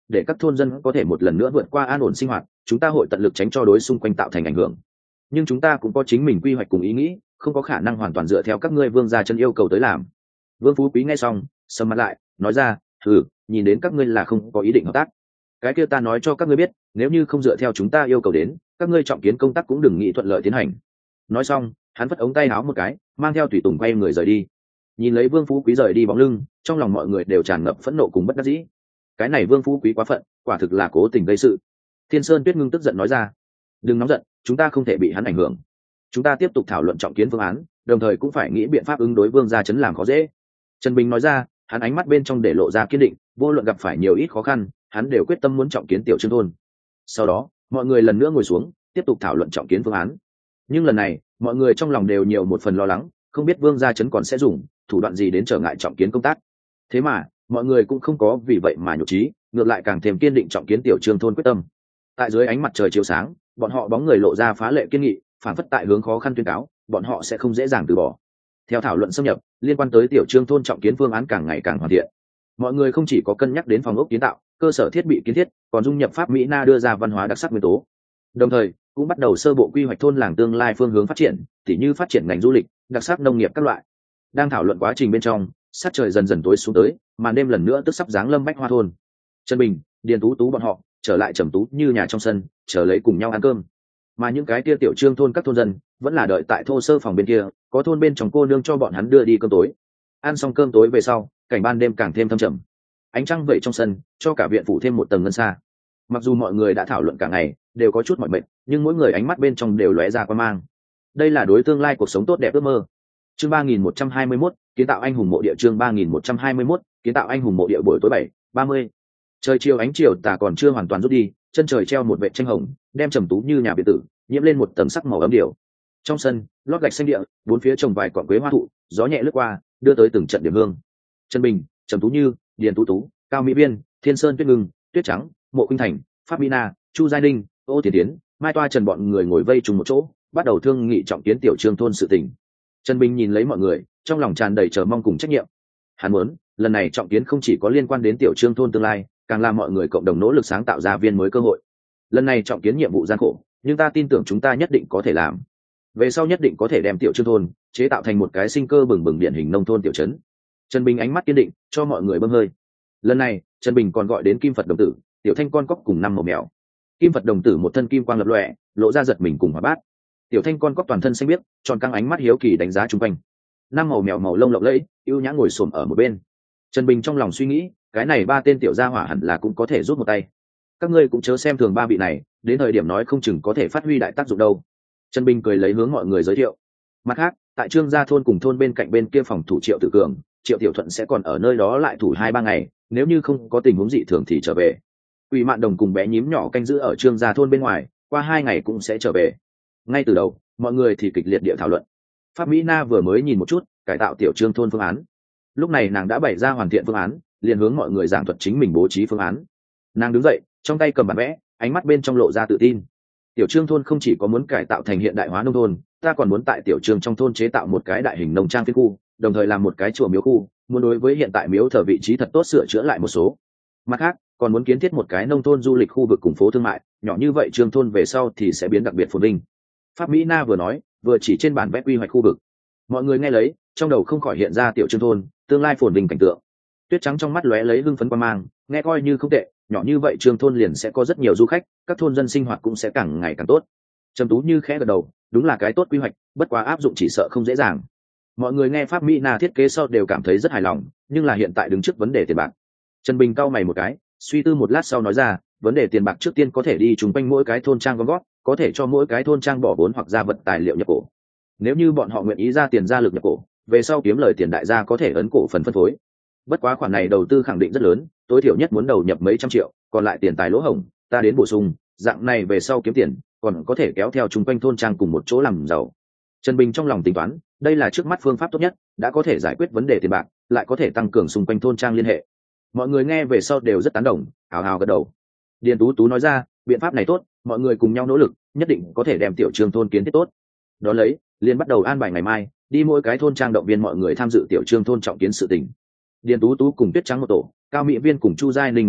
[SPEAKER 1] để các thôn dân có thể một lần nữa vượt qua an ổn sinh hoạt, chúng ta hội tận lực tránh cho đối xung quanh tạo thành ảnh hưởng. Nhưng chúng ta cũng có chính mình quy hoạch cùng ý nghĩ, không có khả năng hoàn toàn dựa theo các ngươi vương gia chân yêu cầu tới làm. Vương Phú Quý nghe xong sầm mặt lại, nói ra, nhìn đến các ngươi là không có ý định hợp tác. Cái kia ta nói cho các ngươi biết, nếu như không dựa theo chúng ta yêu cầu đến, các ngươi trọng kiến công tác cũng đừng nghĩ thuận lợi tiến hành. Nói xong hắn vất ống tay áo một cái, mang theo tùy tùng quay người rời đi. Nhìn lấy Vương Phú Quý rời đi bóng lưng, trong lòng mọi người đều tràn ngập phẫn nộ cùng bất đắc dĩ. Cái này Vương Phú Quý quá phận, quả thực là cố tình gây sự. Thiên Sơn Tuyết Ngưng tức giận nói ra, đừng nóng giận, chúng ta không thể bị hắn ảnh hưởng. Chúng ta tiếp tục thảo luận trọng kiến phương án, đồng thời cũng phải nghĩ biện pháp ứng đối Vương gia chấn làm khó dễ. Trần Bình nói ra, hắn ánh mắt bên trong để lộ ra kiên định, vô luận gặp phải nhiều ít khó khăn, hắn đều quyết tâm muốn trọng kiến Tiểu Trương thôn. Sau đó mọi người lần nữa ngồi xuống, tiếp tục thảo luận trọng kiến phương án. Nhưng lần này mọi người trong lòng đều nhiều một phần lo lắng, không biết Vương gia chấn còn sẽ dùng thủ đoạn gì đến trở ngại trọng kiến công tác. Thế mà mọi người cũng không có vì vậy mà nhục trí, ngược lại càng thêm kiên định trọng kiến Tiểu Trương thôn quyết tâm. Tại dưới ánh mặt trời chiếu sáng, bọn họ bóng người lộ ra phá lệ kiên nghị, phản phất tại hướng khó khăn tuyên cáo, bọn họ sẽ không dễ dàng từ bỏ. Theo thảo luận xâm nhập, liên quan tới Tiểu Trương thôn trọng kiến phương án càng ngày càng hoàn thiện. Mọi người không chỉ có cân nhắc đến phòng ốc kiến tạo, cơ sở thiết bị kiến thiết, còn dung nhập Pháp Mỹ Na đưa ra văn hóa đặc sắc nguyên tố. Đồng thời cũng bắt đầu sơ bộ quy hoạch thôn làng tương lai phương hướng phát triển, tỉ như phát triển ngành du lịch, đặc sắc nông nghiệp các loại. Đang thảo luận quá trình bên trong, sát trời dần dần tối xuống tới, màn đêm lần nữa tức sắp giáng lâm Bách Hoa thôn. Trần Bình, Điền Tú Tú bọn họ trở lại trầm tú như nhà trong sân, chờ lấy cùng nhau ăn cơm. Mà những cái kia Tiểu Trương thôn các thôn dân vẫn là đợi tại thô sơ phòng bên kia, có thôn bên trong cô nương cho bọn hắn đưa đi cơm tối. Ăn xong cơm tối về sau, cảnh ban đêm càng thêm thâm trầm. Ánh trăng vẩy trong sân, cho cả viện phủ thêm một tầng ngân xa. Mặc dù mọi người đã thảo luận cả ngày, đều có chút mỏi mệt, nhưng mỗi người ánh mắt bên trong đều lóe ra quan mang. Đây là đối tương lai cuộc sống tốt đẹp ước mơ. Chương 3121, kiến tạo anh hùng mộ địa. Chương 3121, kiến tạo anh hùng mộ địa. Buổi tối 7:30. Trời chiều ánh chiều tà còn chưa hoàn toàn rút đi, chân trời treo một vệt tranh hồng, đem trầm tú như nhà biệt tử nhiễm lên một tầng sắc màu ấm điều. Trong sân lót gạch xanh địa, bốn phía trồng vài cọng quế hoa thụ, gió nhẹ lướt qua, đưa tới từng trận điểm hương. Trần Bình, Trầm Tú Như, Điền Tú Tú, Cao Mỹ Viên, Thiên Sơn Tuyết Ngưng, Tuyết Trắng, Mộ Khuynh Thành, Pháp Mina, Chu Giai Ninh, Ô Tiền Tiến, Mai Toa Trần bọn người ngồi vây trùng một chỗ, bắt đầu thương nghị trọng kiến Tiểu Trương thôn sự tình. Trần Bình nhìn lấy mọi người, trong lòng tràn đầy chờ mong cùng trách nhiệm. Hắn muốn, lần này trọng kiến không chỉ có liên quan đến Tiểu Trương thôn tương lai, càng làm mọi người cộng đồng nỗ lực sáng tạo ra viên mới cơ hội. Lần này trọng kiến nhiệm vụ gian khổ, nhưng ta tin tưởng chúng ta nhất định có thể làm. Về sau nhất định có thể đem Tiểu Trương thôn chế tạo thành một cái sinh cơ bừng bừng điển hình nông thôn tiểu trấn. Trần Bình ánh mắt kiên định, cho mọi người bơm hơi. Lần này Trần Bình còn gọi đến Kim Phật đồng tử, Tiểu Thanh con cóc cùng năm màu mèo. Kim Phật đồng tử một thân kim quang lập lòe, lộ ra giật mình cùng hóa bát. Tiểu Thanh con cóc toàn thân xanh biếc, tròn căng ánh mắt hiếu kỳ đánh giá chung quanh. Năm màu mèo màu lông lộng lẫy, ưu nhã ngồi xổm ở một bên. Trần Bình trong lòng suy nghĩ, cái này ba tên tiểu gia hỏa hẳn là cũng có thể rút một tay. Các ngươi cũng chớ xem thường ba vị này, đến thời điểm nói không chừng có thể phát huy đại tác dụng đâu. Trần Bình cười lấy hướng mọi người giới thiệu. Mặt khác, tại Trương Gia thôn cùng thôn bên cạnh bên kia phòng thủ Triệu Tử Cường, Triệu Tiểu Thuận sẽ còn ở nơi đó lại thủ 2-3 ngày, nếu như không có tình huống dị thường thì trở về. Quỷ Mạn Đồng cùng bé nhím nhỏ canh giữ ở Trương Gia thôn bên ngoài, qua 2 ngày cũng sẽ trở về. Ngay từ đầu, mọi người thì kịch liệt địa thảo luận. Pháp Mỹ Na vừa mới nhìn một chút cải tạo Tiểu Trương thôn phương án. Lúc này nàng đã bày ra hoàn thiện phương án, liền hướng mọi người giảng thuật chính mình bố trí phương án. Nàng đứng dậy, trong tay cầm bản vẽ, ánh mắt bên trong lộ ra tự tin. Tiểu Trương thôn không chỉ có muốn cải tạo thành hiện đại hóa nông thôn, ta còn muốn tại Tiểu Trương trong thôn chế tạo một cái đại hình nông trang phiên khu, đồng thời làm một cái chùa miếu khu, muốn đối với hiện tại miếu thờ vị trí thật tốt sửa chữa lại một số. Mặt khác, còn muốn kiến thiết một cái nông thôn du lịch khu vực cùng phố thương mại, nhỏ như vậy Trương thôn về sau thì sẽ biến đặc biệt phồn vinh. Pháp Mỹ Na vừa nói, vừa chỉ trên bản vẽ quy hoạch khu vực. Mọi người nghe lấy, trong đầu không khỏi hiện ra Tiểu Trương thôn tương lai phồn vinh cảnh tượng. Tuyết Trắng trong mắt lóe lấy hưng phấn quan mang, nghe coi như không tệ, nhỏ như vậy Trương thôn liền sẽ có rất nhiều du khách, các thôn dân sinh hoạt cũng sẽ càng ngày càng tốt. Trầm Tú Như khẽ gật đầu, đúng là cái tốt quy hoạch, bất quá áp dụng chỉ sợ không dễ dàng. Mọi người nghe Pháp Mỹ Na thiết kế sau đều cảm thấy rất hài lòng, nhưng là hiện tại đứng trước vấn đề tiền bạc. Trần Bình cau mày một cái, suy tư một lát sau nói ra, vấn đề tiền bạc trước tiên có thể đi chung quanh mỗi cái thôn trang gom góp, có thể cho mỗi cái thôn trang bỏ vốn hoặc ra vật tài liệu nhập cổ. Nếu như bọn họ nguyện ý ra tiền ra lực nhập cổ, về sau kiếm lời tiền đại gia có thể ấn cổ phần phân phối. Bất quá khoản này đầu tư khẳng định rất lớn, tối thiểu nhất muốn đầu nhập mấy trăm triệu, còn lại tiền tài lỗ hổng ta đến bổ sung, dạng này về sau kiếm tiền còn có thể kéo theo chung quanh thôn trang cùng một chỗ làm giàu. Trần Bình trong lòng tính toán, đây là trước mắt phương pháp tốt nhất, đã có thể giải quyết vấn đề tiền bạc, lại có thể tăng cường xung quanh thôn trang liên hệ. Mọi người nghe về sau đều rất tán đồng, hào hào gật đầu. Điền Tú Tú nói ra, biện pháp này tốt, mọi người cùng nhau nỗ lực, nhất định có thể đem Tiểu Trương thôn kiến thiết tốt. Đó lấy, liền bắt đầu an bài ngày mai, đi mỗi cái thôn trang động viên mọi người tham dự Tiểu Trương thôn trọng kiến sự tình. Điền Tú Tú cùng Tuyết Trắng một tổ, Cao Mỹ Viên cùng Chu Giai Ninh một tổ,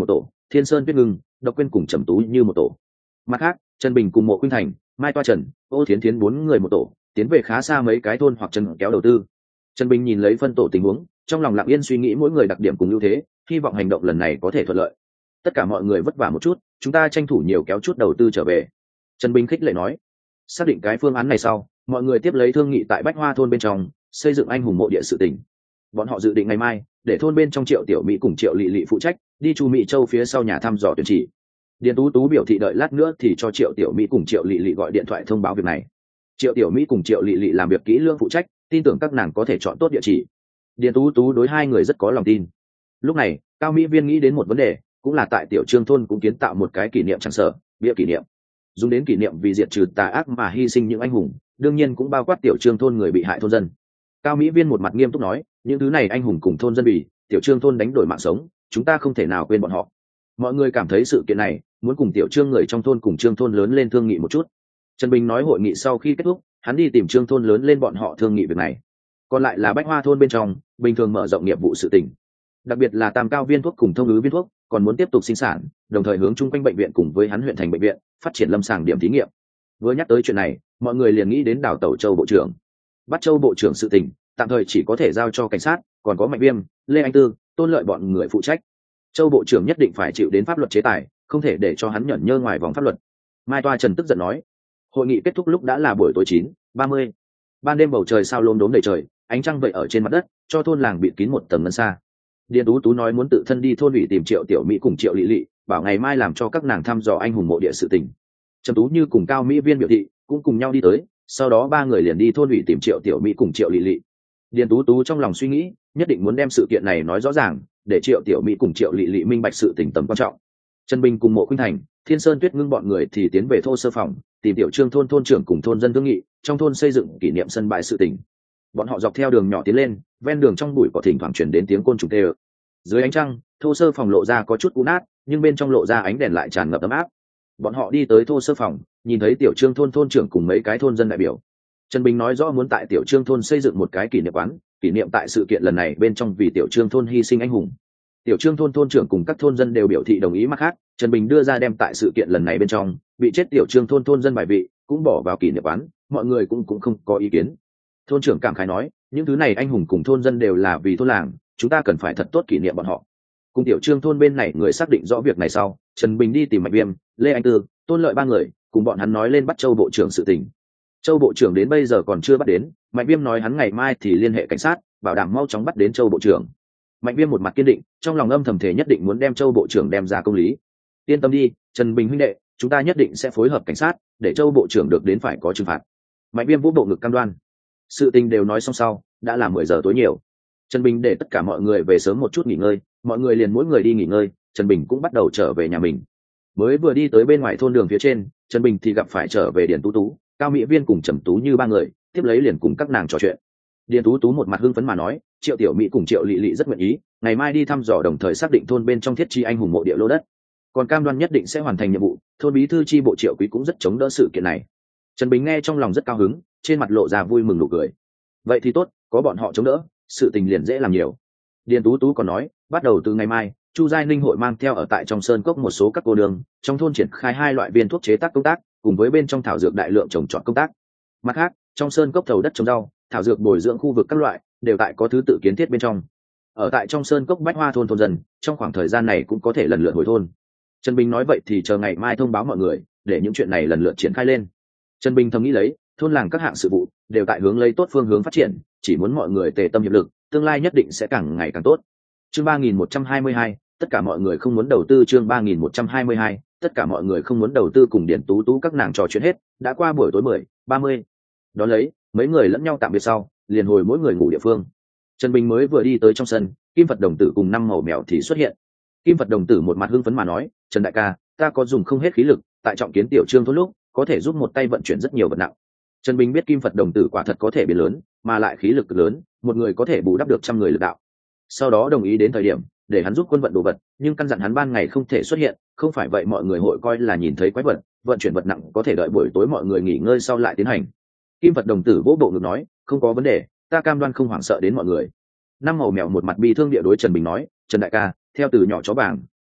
[SPEAKER 1] Thiên Sơn Tuyết Ngưng, Độc Quyên cùng Trầm Tú như một tổ. Mặt khác, Trần Bình cùng Mộ Khuynh Thành, Mai Toa Trần, Ô Thiến Thiến bốn người một tổ, tiến về khá xa mấy cái thôn hoặc chân kéo đầu tư. Trần Bình nhìn lấy phân tổ tình huống, trong lòng lặng yên suy nghĩ mỗi người đặc điểm cùng ưu thế, hy vọng hành động lần này có thể thuận lợi. Tất cả mọi người vất vả một chút, chúng ta tranh thủ nhiều kéo chút đầu tư trở về. Trần Bình khích lệ nói. Xác định cái phương án này sau, mọi người tiếp lấy thương nghị tại Bách Hoa thôn bên trong xây dựng anh hùng mộ địa sự tỉnh. Bọn họ dự định ngày mai để thôn bên trong Triệu Tiểu Mỹ cùng Triệu Lệ Lệ phụ trách đi Chu Mỹ Châu phía sau nhà thăm dò tuyển chỉ. Điền Tú Tú biểu thị đợi lát nữa thì cho Triệu Tiểu Mỹ cùng Triệu Lệ Lệ gọi điện thoại thông báo việc này. Triệu Tiểu Mỹ cùng Triệu Lệ Lệ làm việc kỹ lưỡng phụ trách, tin tưởng các nàng có thể chọn tốt địa chỉ. Điền Tú Tú đối hai người rất có lòng tin. Lúc này, Cao Mỹ Viên nghĩ đến một vấn đề, cũng là tại Tiểu Trương thôn cũng kiến tạo một cái kỷ niệm trang sở, bia kỷ niệm, dùng đến kỷ niệm vì diệt trừ tà ác mà hy sinh những anh hùng, đương nhiên cũng bao quát Tiểu Trương thôn người bị hại thôn dân. Cao Mỹ Viên một mặt nghiêm túc nói, những thứ này anh hùng cùng thôn dân bị Tiểu Trương thôn đánh đổi mạng sống, chúng ta không thể nào quên bọn họ. Mọi người cảm thấy sự kiện này muốn cùng Tiểu Trương người trong thôn cùng Trương thôn lớn lên thương nghị một chút. Trần Bình nói hội nghị sau khi kết thúc, hắn đi tìm Trương thôn lớn lên bọn họ thương nghị việc này. Còn lại là Bách Hoa thôn bên trong, bình thường mở rộng nghiệp vụ sự tỉnh, đặc biệt là Tam Cao viên thuốc cùng Thông Ứ viên thuốc còn muốn tiếp tục sinh sản, đồng thời hướng chung quanh bệnh viện cùng với hắn huyện thành bệnh viện phát triển lâm sàng điểm thí nghiệm. Vừa nhắc tới chuyện này, mọi người liền nghĩ đến Đào Tẩu Châu bộ trưởng. Bắt Châu bộ trưởng sự tình tạm thời chỉ có thể giao cho cảnh sát, còn có Mạnh Viêm, Lê Anh Tư, Tôn Lợi bọn người phụ trách. Châu bộ trưởng nhất định phải chịu đến pháp luật chế tài, không thể để cho hắn nhởn nhơ ngoài vòng pháp luật. Mai Toa Trần tức giận nói. Hội nghị kết thúc lúc đã là buổi tối 9:30. Ban đêm bầu trời sao lốm đốm đầy trời, ánh trăng vậy ở trên mặt đất, cho thôn làng bịt kín một tầng ngân xa. Điền Tú Tú nói muốn tự thân đi thôn ủy tìm Triệu Tiểu Mỹ cùng Triệu Lệ Lệ, bảo ngày mai làm cho các nàng thăm dò anh hùng mộ địa sự tình. Trầm Tú Như cùng Cao Mỹ Viên biểu thị cũng cùng nhau đi tới, sau đó ba người liền đi thôn ủy tìm Triệu Tiểu Mỹ cùng Triệu Lệ Lệ. Điền Tú Tú trong lòng suy nghĩ, nhất định muốn đem sự kiện này nói rõ ràng, để Triệu Tiểu Mỹ cùng Triệu Lệ Lệ minh bạch sự tình tầm quan trọng. Trần Bình cùng Mộ Khuynh Thành, Thiên Sơn Tuyết Ngưng bọn người thì tiến về thô sơ phòng, tìm Tiểu Trương thôn thôn trưởng cùng thôn dân thương nghị, trong thôn xây dựng kỷ niệm sân bãi sự tình. Bọn họ dọc theo đường nhỏ tiến lên, ven đường trong bụi cỏ thỉnh thoảng truyền đến tiếng côn trùng kêu. Dưới ánh trăng, thô sơ phòng lộ ra có chút cũ nát, nhưng bên trong lộ ra ánh đèn lại tràn ngập ấm áp. Bọn họ đi tới thô sơ phòng, nhìn thấy Tiểu Trương thôn thôn trưởng cùng mấy cái thôn dân đại biểu. Trần Bình nói rõ muốn tại Tiểu Trương thôn xây dựng một cái kỷ niệm quán, kỷ niệm tại sự kiện lần này bên trong vì Tiểu Trương thôn hy sinh anh hùng. Tiểu Trương thôn thôn trưởng cùng các thôn dân đều biểu thị đồng ý. Mặt khác, Trần Bình đưa ra đem tại sự kiện lần này bên trong bị chết Tiểu Trương thôn thôn dân bài vị cũng bỏ vào kỷ niệm quán, mọi người cũng không có ý kiến. Thôn trưởng cảm khái nói, những thứ này anh hùng cùng thôn dân đều là vì thôn làng, chúng ta cần phải thật tốt kỷ niệm bọn họ. Cùng Tiểu Trương thôn bên này người xác định rõ việc này sau, Trần Bình đi tìm Mạnh Viêm, Lê Anh Tư, Tôn Lợi ba người, cùng bọn hắn nói lên bắt Châu bộ trưởng sự tình. Châu bộ trưởng đến bây giờ còn chưa bắt đến, Mạnh Viêm nói hắn ngày mai thì liên hệ cảnh sát, bảo đảm mau chóng bắt đến Châu bộ trưởng. Mạnh Viêm một mặt kiên định, trong lòng âm thầm thể nhất định muốn đem Châu bộ trưởng đem ra công lý. Yên tâm đi, Trần Bình huynh đệ, chúng ta nhất định sẽ phối hợp cảnh sát, để Châu bộ trưởng được đến phải có trừng phạt. Mạnh Viêm vũ bộ ngực cam đoan. Sự tình đều nói xong sau, đã là 10 giờ tối nhiều. Trần Bình để tất cả mọi người về sớm một chút nghỉ ngơi, mọi người liền mỗi người đi nghỉ ngơi, Trần Bình cũng bắt đầu trở về nhà mình. Mới vừa đi tới bên ngoài thôn đường phía trên, Trần Bình thì gặp phải trở về Điền Tú Tú, Cao Mỹ Viên cùng Trầm Tú Như ba người, tiếp lấy liền cùng các nàng trò chuyện. Điền Tú Tú một mặt hưng phấn mà nói, Triệu Tiểu Mỹ cùng Triệu Lệ Lệ rất nguyện ý, ngày mai đi thăm dò đồng thời xác định thôn bên trong thiết chi anh hùng mộ địa lô đất. Còn cam đoan nhất định sẽ hoàn thành nhiệm vụ, thôn bí thư chi bộ Triệu Quý cũng rất chống đỡ sự kiện này. Trần Bình nghe trong lòng rất cao hứng, trên mặt lộ ra vui mừng nụ cười. Vậy thì tốt, có bọn họ chống đỡ, sự tình liền dễ làm nhiều. Điền Tú Tú còn nói, bắt đầu từ ngày mai, Chu Giai Ninh hội mang theo ở tại trong sơn cốc một số các cô đường, trong thôn triển khai 2 loại viên thuốc chế tác công tác, cùng với bên trong thảo dược đại lượng trồng trọt công tác. Mặt khác, trong sơn cốc thầu đất trồng rau, thảo dược bồi dưỡng khu vực các loại, đều tại có thứ tự kiến thiết bên trong. Ở tại trong sơn cốc Bách Hoa thôn thôn dân, trong khoảng thời gian này cũng có thể lần lượt hồi thôn. Trần Bình nói vậy thì chờ ngày mai thông báo mọi người, để những chuyện này lần lượt triển khai lên. Trần Bình thầm nghĩ lấy, thôn làng các hạng sự vụ đều tại hướng lấy tốt phương hướng phát triển, chỉ muốn mọi người tề tâm hiệp lực, tương lai nhất định sẽ càng ngày càng tốt. Chương 3122, tất cả mọi người không muốn đầu tư. Chương 3122, tất cả mọi người không muốn đầu tư. Cùng Điền Tú Tú các nàng trò chuyện hết, đã qua buổi tối 10:30. Đó lấy, mấy người lẫn nhau tạm biệt sau, liền hồi mỗi người ngủ địa phương. Trần Bình mới vừa đi tới trong sân, Kim Phật đồng tử cùng 5 màu mèo thì xuất hiện. Kim Phật đồng tử một mặt hưng phấn mà nói, Trần đại ca, ta có dùng không hết khí lực, tại trọng kiến Tiểu Trương thôn lúc, có thể giúp một tay vận chuyển rất nhiều vật nặng. Trần Bình biết Kim Phật đồng tử quả thật có thể biến lớn, mà lại khí lực lớn, một người có thể bù đắp được 100 người lực đạo. Sau đó đồng ý đến thời điểm để hắn giúp quân vận đồ vật, nhưng căn dặn hắn ban ngày không thể xuất hiện, không phải vậy mọi người hội coi là nhìn thấy quái vật, vận chuyển vật nặng có thể đợi buổi tối mọi người nghỉ ngơi sau lại tiến hành. Kim Phật đồng tử vỗ bộ ngực nói, không có vấn đề, ta cam đoan không hoảng sợ đến mọi người. 5 màu mèo một mặt bi thương địa đối Trần Bình nói, Trần đại ca, theo từ nhỏ chó vàng,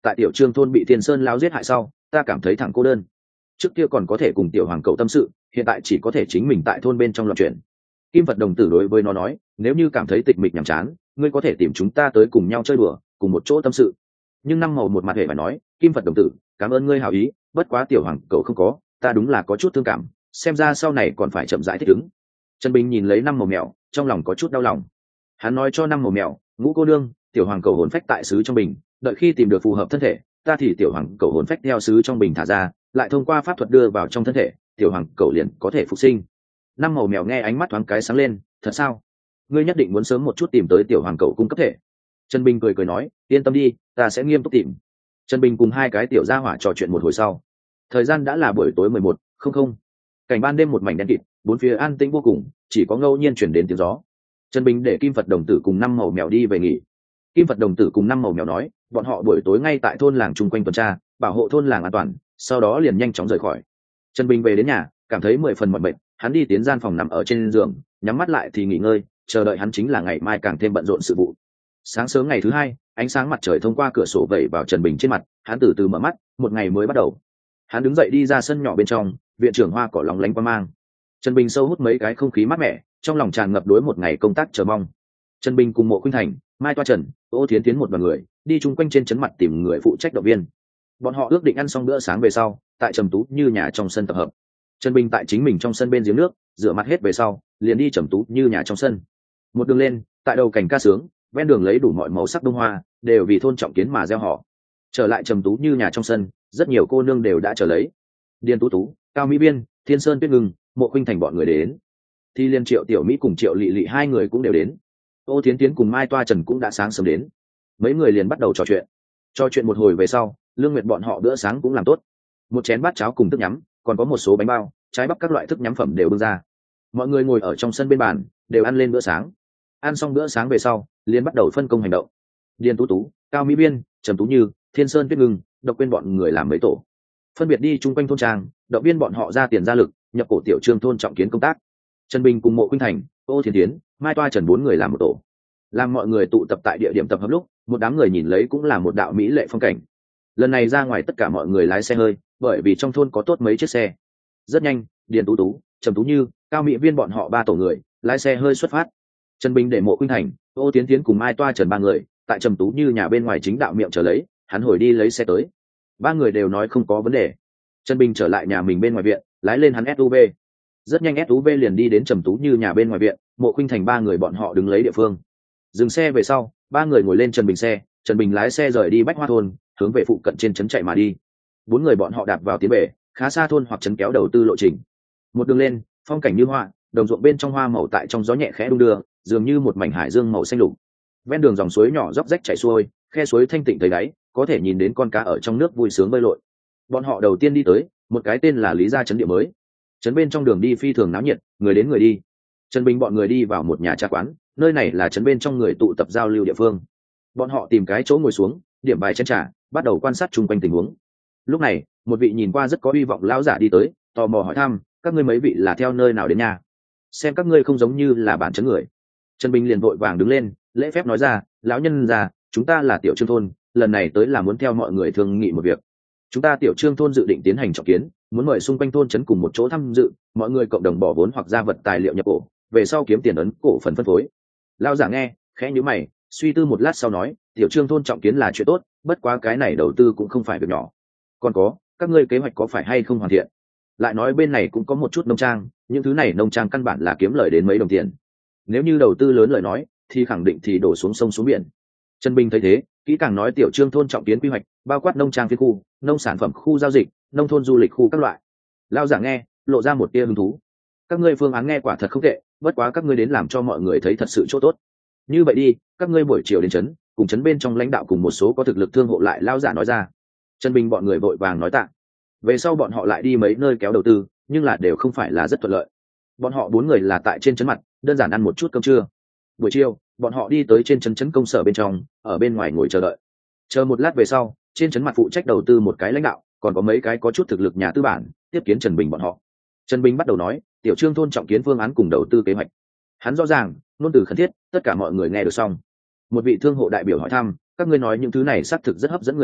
[SPEAKER 1] tại tiểu trương thôn bị thiên sơn lao giết hại sau ta cảm thấy thẳng cô đơn. Trước kia còn có thể cùng tiểu hoàng cậu tâm sự, hiện tại chỉ có thể chính mình tại thôn bên trong loạn chuyện. Kim Phật đồng tử đối với nó nói, nếu như cảm thấy tịch mịch nhàm chán, ngươi có thể tìm chúng ta tới cùng nhau chơi đùa, cùng một chỗ tâm sự. Nhưng năm màu một mặt hệ phải nói, Kim Phật đồng tử, cảm ơn ngươi hảo ý, bất quá tiểu hoàng cậu không có, ta đúng là có chút thương cảm, xem ra sau này còn phải chậm rãi thích ứng. Trần Bình nhìn lấy năm màu mèo, trong lòng có chút đau lòng. Hắn nói cho năm màu mèo, ngũ cô nương, tiểu hoàng cậu hồn phách tại xứ trong bình, đợi khi tìm được phù hợp thân thể, ta thì tiểu hoàng cậu hồn phách theo xứ trong bình thả ra, lại thông qua pháp thuật đưa vào trong thân thể, tiểu hoàng cậu liền có thể phục sinh. Năm màu mèo nghe ánh mắt thoáng cái sáng lên, thật sao? Ngươi nhất định muốn sớm một chút tìm tới tiểu hoàng cậu cung cấp thể. Trần Bình cười cười nói, yên tâm đi, ta sẽ nghiêm túc tìm. Trần Bình cùng hai cái tiểu gia hỏa trò chuyện một hồi sau, thời gian đã là buổi tối 11:00. Cảnh ban đêm một mảnh đen kịt, bốn phía an tĩnh vô cùng, chỉ có ngẫu nhiên chuyển đến tiếng gió. Trần Bình để Kim Phật đồng tử cùng năm màu mèo đi về nghỉ. Kim Phật đồng tử cùng năm màu mèo nói, bọn họ buổi tối ngay tại thôn làng chung quanh tuần tra, bảo hộ thôn làng an toàn, sau đó liền nhanh chóng rời khỏi. Trần Bình về đến nhà, cảm thấy 10 phần mỏi mệt, hắn đi tiến gian phòng nằm ở trên giường, nhắm mắt lại thì nghỉ ngơi, chờ đợi hắn chính là ngày mai càng thêm bận rộn sự vụ. Sáng sớm ngày thứ hai, ánh sáng mặt trời thông qua cửa sổ vẩy vào Trần Bình trên mặt, hắn từ từ mở mắt, một ngày mới bắt đầu. Hắn đứng dậy đi ra sân nhỏ bên trong, viện trưởng hoa cỏ lóng lánh quang mang. Trần Bình sâu hút mấy cái không khí mát mẻ, trong lòng tràn ngập đối một ngày công tác chờ mong. Trần Bình cùng Mộ Khuynh Thành, Mai Toa Trần, Ô Thiến Tiến một đoàn người đi chung quanh trên trấn mặt tìm người phụ trách động viên. Bọn họ ước định ăn xong bữa sáng về sau, tại Trầm Tú Như nhà trong sân tập hợp. Trần Bình tại chính mình trong sân bên giếng nước, rửa mặt hết về sau, liền đi Trầm Tú Như nhà trong sân. Một đường lên, tại đầu cảnh ca sướng, ven đường lấy đủ mọi màu sắc bông hoa, đều vì thôn trọng kiến mà gieo họ. Trở lại Trầm Tú Như nhà trong sân, rất nhiều cô nương đều đã trở lấy. Điền Tú Tú, Cao Mỹ Biên, Thiên Sơn Tuyết Ngưng, Mộ Khuynh Thành bọn người đến. Thì liên Triệu Tiểu Mỹ cùng Triệu Lệ Lệ hai người cũng đều đến. Ô Thiến Tiến cùng Mai Toa Trần cũng đã sáng sớm đến. Mấy người liền bắt đầu trò chuyện. Trò chuyện một hồi về sau, Lương Nguyệt bọn họ bữa sáng cũng làm tốt. Một chén bát cháo cùng thức nhắm, còn có một số bánh bao, trái bắp các loại thức nhắm phẩm đều bưng ra. Mọi người ngồi ở trong sân bên bàn, đều ăn lên bữa sáng. Ăn xong bữa sáng về sau, liền bắt đầu phân công hành động. Điền Tú Tú, Cao Mỹ Biên, Trầm Tú Như, Thiên Sơn Tuyết Ngưng, Độc Quyên bọn người làm mấy tổ, phân biệt đi chung quanh thôn trang, động viên bọn họ ra tiền ra lực, nhập cổ tiểu trương thôn trọng kiến công tác. Trần Bình cùng Mộ Khuynh Thành, Ô Thiến Tiến, Mai Toa Trần bốn người làm một tổ. Làm mọi người tụ tập tại địa điểm tập hợp lúc, một đám người nhìn lấy cũng là một đạo mỹ lệ phong cảnh. Lần này ra ngoài tất cả mọi người lái xe hơi, bởi vì trong thôn có tốt mấy chiếc xe. Rất nhanh, Điền Tú Tú, Trầm Tú Như, Cao Mỹ Viên bọn họ ba tổ người lái xe hơi xuất phát. Trần Bình để Mộ Khuynh Thành, Ô Tiến Tiến cùng Mai Toa Trần ba người tại Trầm Tú Như nhà bên ngoài chính đạo miệng chờ lấy, hắn hồi đi lấy xe tới. Ba người đều nói không có vấn đề. Trần Bình trở lại nhà mình bên ngoài viện, lái lên hắn SUV. Rất nhanh SUV liền đi đến Trầm Tú Như nhà bên ngoài viện, Mộ Khuynh Thành ba người bọn họ đứng lấy địa phương. Dừng xe về sau, ba người ngồi lên Trần Bình xe, Trần Bình lái xe rời đi Bách Hoa thôn, hướng về phụ cận trên trấn chạy mà đi. Bốn người bọn họ đạp vào tiến về, khá xa thôn hoặc trấn kéo đầu tư lộ trình. Một đường lên, phong cảnh như hoa, đồng ruộng bên trong hoa màu tại trong gió nhẹ khẽ đung đưa, dường như một mảnh hải dương màu xanh lục. Ven đường dòng suối nhỏ róc rách chảy xuôi, khe suối thanh tịnh thấy đáy, có thể nhìn đến con cá ở trong nước vui sướng bơi lội. Bọn họ đầu tiên đi tới một cái tên là Lý Gia trấn địa mới. Trấn bên trong đường đi phi thường náo nhiệt, người đến người đi. Trần Bình bọn người đi vào một nhà trà quán, nơi này là trấn bên trong người tụ tập giao lưu địa phương. Bọn họ tìm cái chỗ ngồi xuống, điểm bài chén trà, bắt đầu quan sát chung quanh tình huống. Lúc này, một vị nhìn qua rất có hy vọng lão giả đi tới, tò mò hỏi thăm, các ngươi mấy vị là theo nơi nào đến nhà? Xem các ngươi không giống như là bản trấn người. Trần Bình liền vội vàng đứng lên, lễ phép nói ra, lão nhân già, chúng ta là tiểu trương thôn, lần này tới là muốn theo mọi người thương nghị một việc. Chúng ta tiểu trương thôn dự định tiến hành trọng kiến, muốn mời xung quanh thôn trấn cùng một chỗ tham dự, mọi người cộng đồng bỏ vốn hoặc ra vật tài liệu nhập cổ, về sau kiếm tiền ấn cổ phần phân phối. Lão giả nghe, khẽ nhíu mày, suy tư một lát sau nói, tiểu trương thôn trọng kiến là chuyện tốt, bất quá cái này đầu tư cũng không phải việc nhỏ. Còn có, các ngươi kế hoạch có phải hay không hoàn thiện? Lại nói bên này cũng có một chút nông trang, những thứ này nông trang căn bản là kiếm lời đến mấy đồng tiền. Nếu như đầu tư lớn lời nói, thì khẳng định thì đổ xuống sông xuống biển. Trần Bình thấy thế, kỹ càng nói tiểu trương thôn trọng kiến quy hoạch, bao quát nông trang phiên khu, nông sản phẩm khu giao dịch, nông thôn du lịch khu các loại. Lão giả nghe, lộ ra một tia hứng thú. Các ngươi phương án nghe quả thật không tệ, bất quá các ngươi đến làm cho mọi người thấy thật sự chỗ tốt. Như vậy đi, các ngươi buổi chiều đến trấn, cùng trấn bên trong lãnh đạo cùng một số có thực lực thương hộ lại. Lão giả nói ra. Trần Bình bọn người vội vàng nói tạ. Về sau bọn họ lại đi mấy nơi kéo đầu tư, nhưng là đều không phải là rất thuận lợi. Bọn họ bốn người là tại trên trấn mặt, đơn giản ăn một chút cơm trưa. Buổi chiều, bọn họ đi tới trên trấn công sở bên trong, ở bên ngoài ngồi chờ đợi. Chờ một lát về sau, trên trấn mặt phụ trách đầu tư một cái lãnh đạo, còn có mấy cái có chút thực lực nhà tư bản tiếp kiến Trần Bình bọn họ. Trần Bình bắt đầu nói, tiểu trương thôn trọng kiến phương án cùng đầu tư kế hoạch. Hắn rõ ràng, ngôn từ khẩn thiết, tất cả mọi người nghe được xong. Một vị thương hộ đại biểu hỏi thăm, các ngươi nói những thứ này xác thực rất hấp dẫn người ta,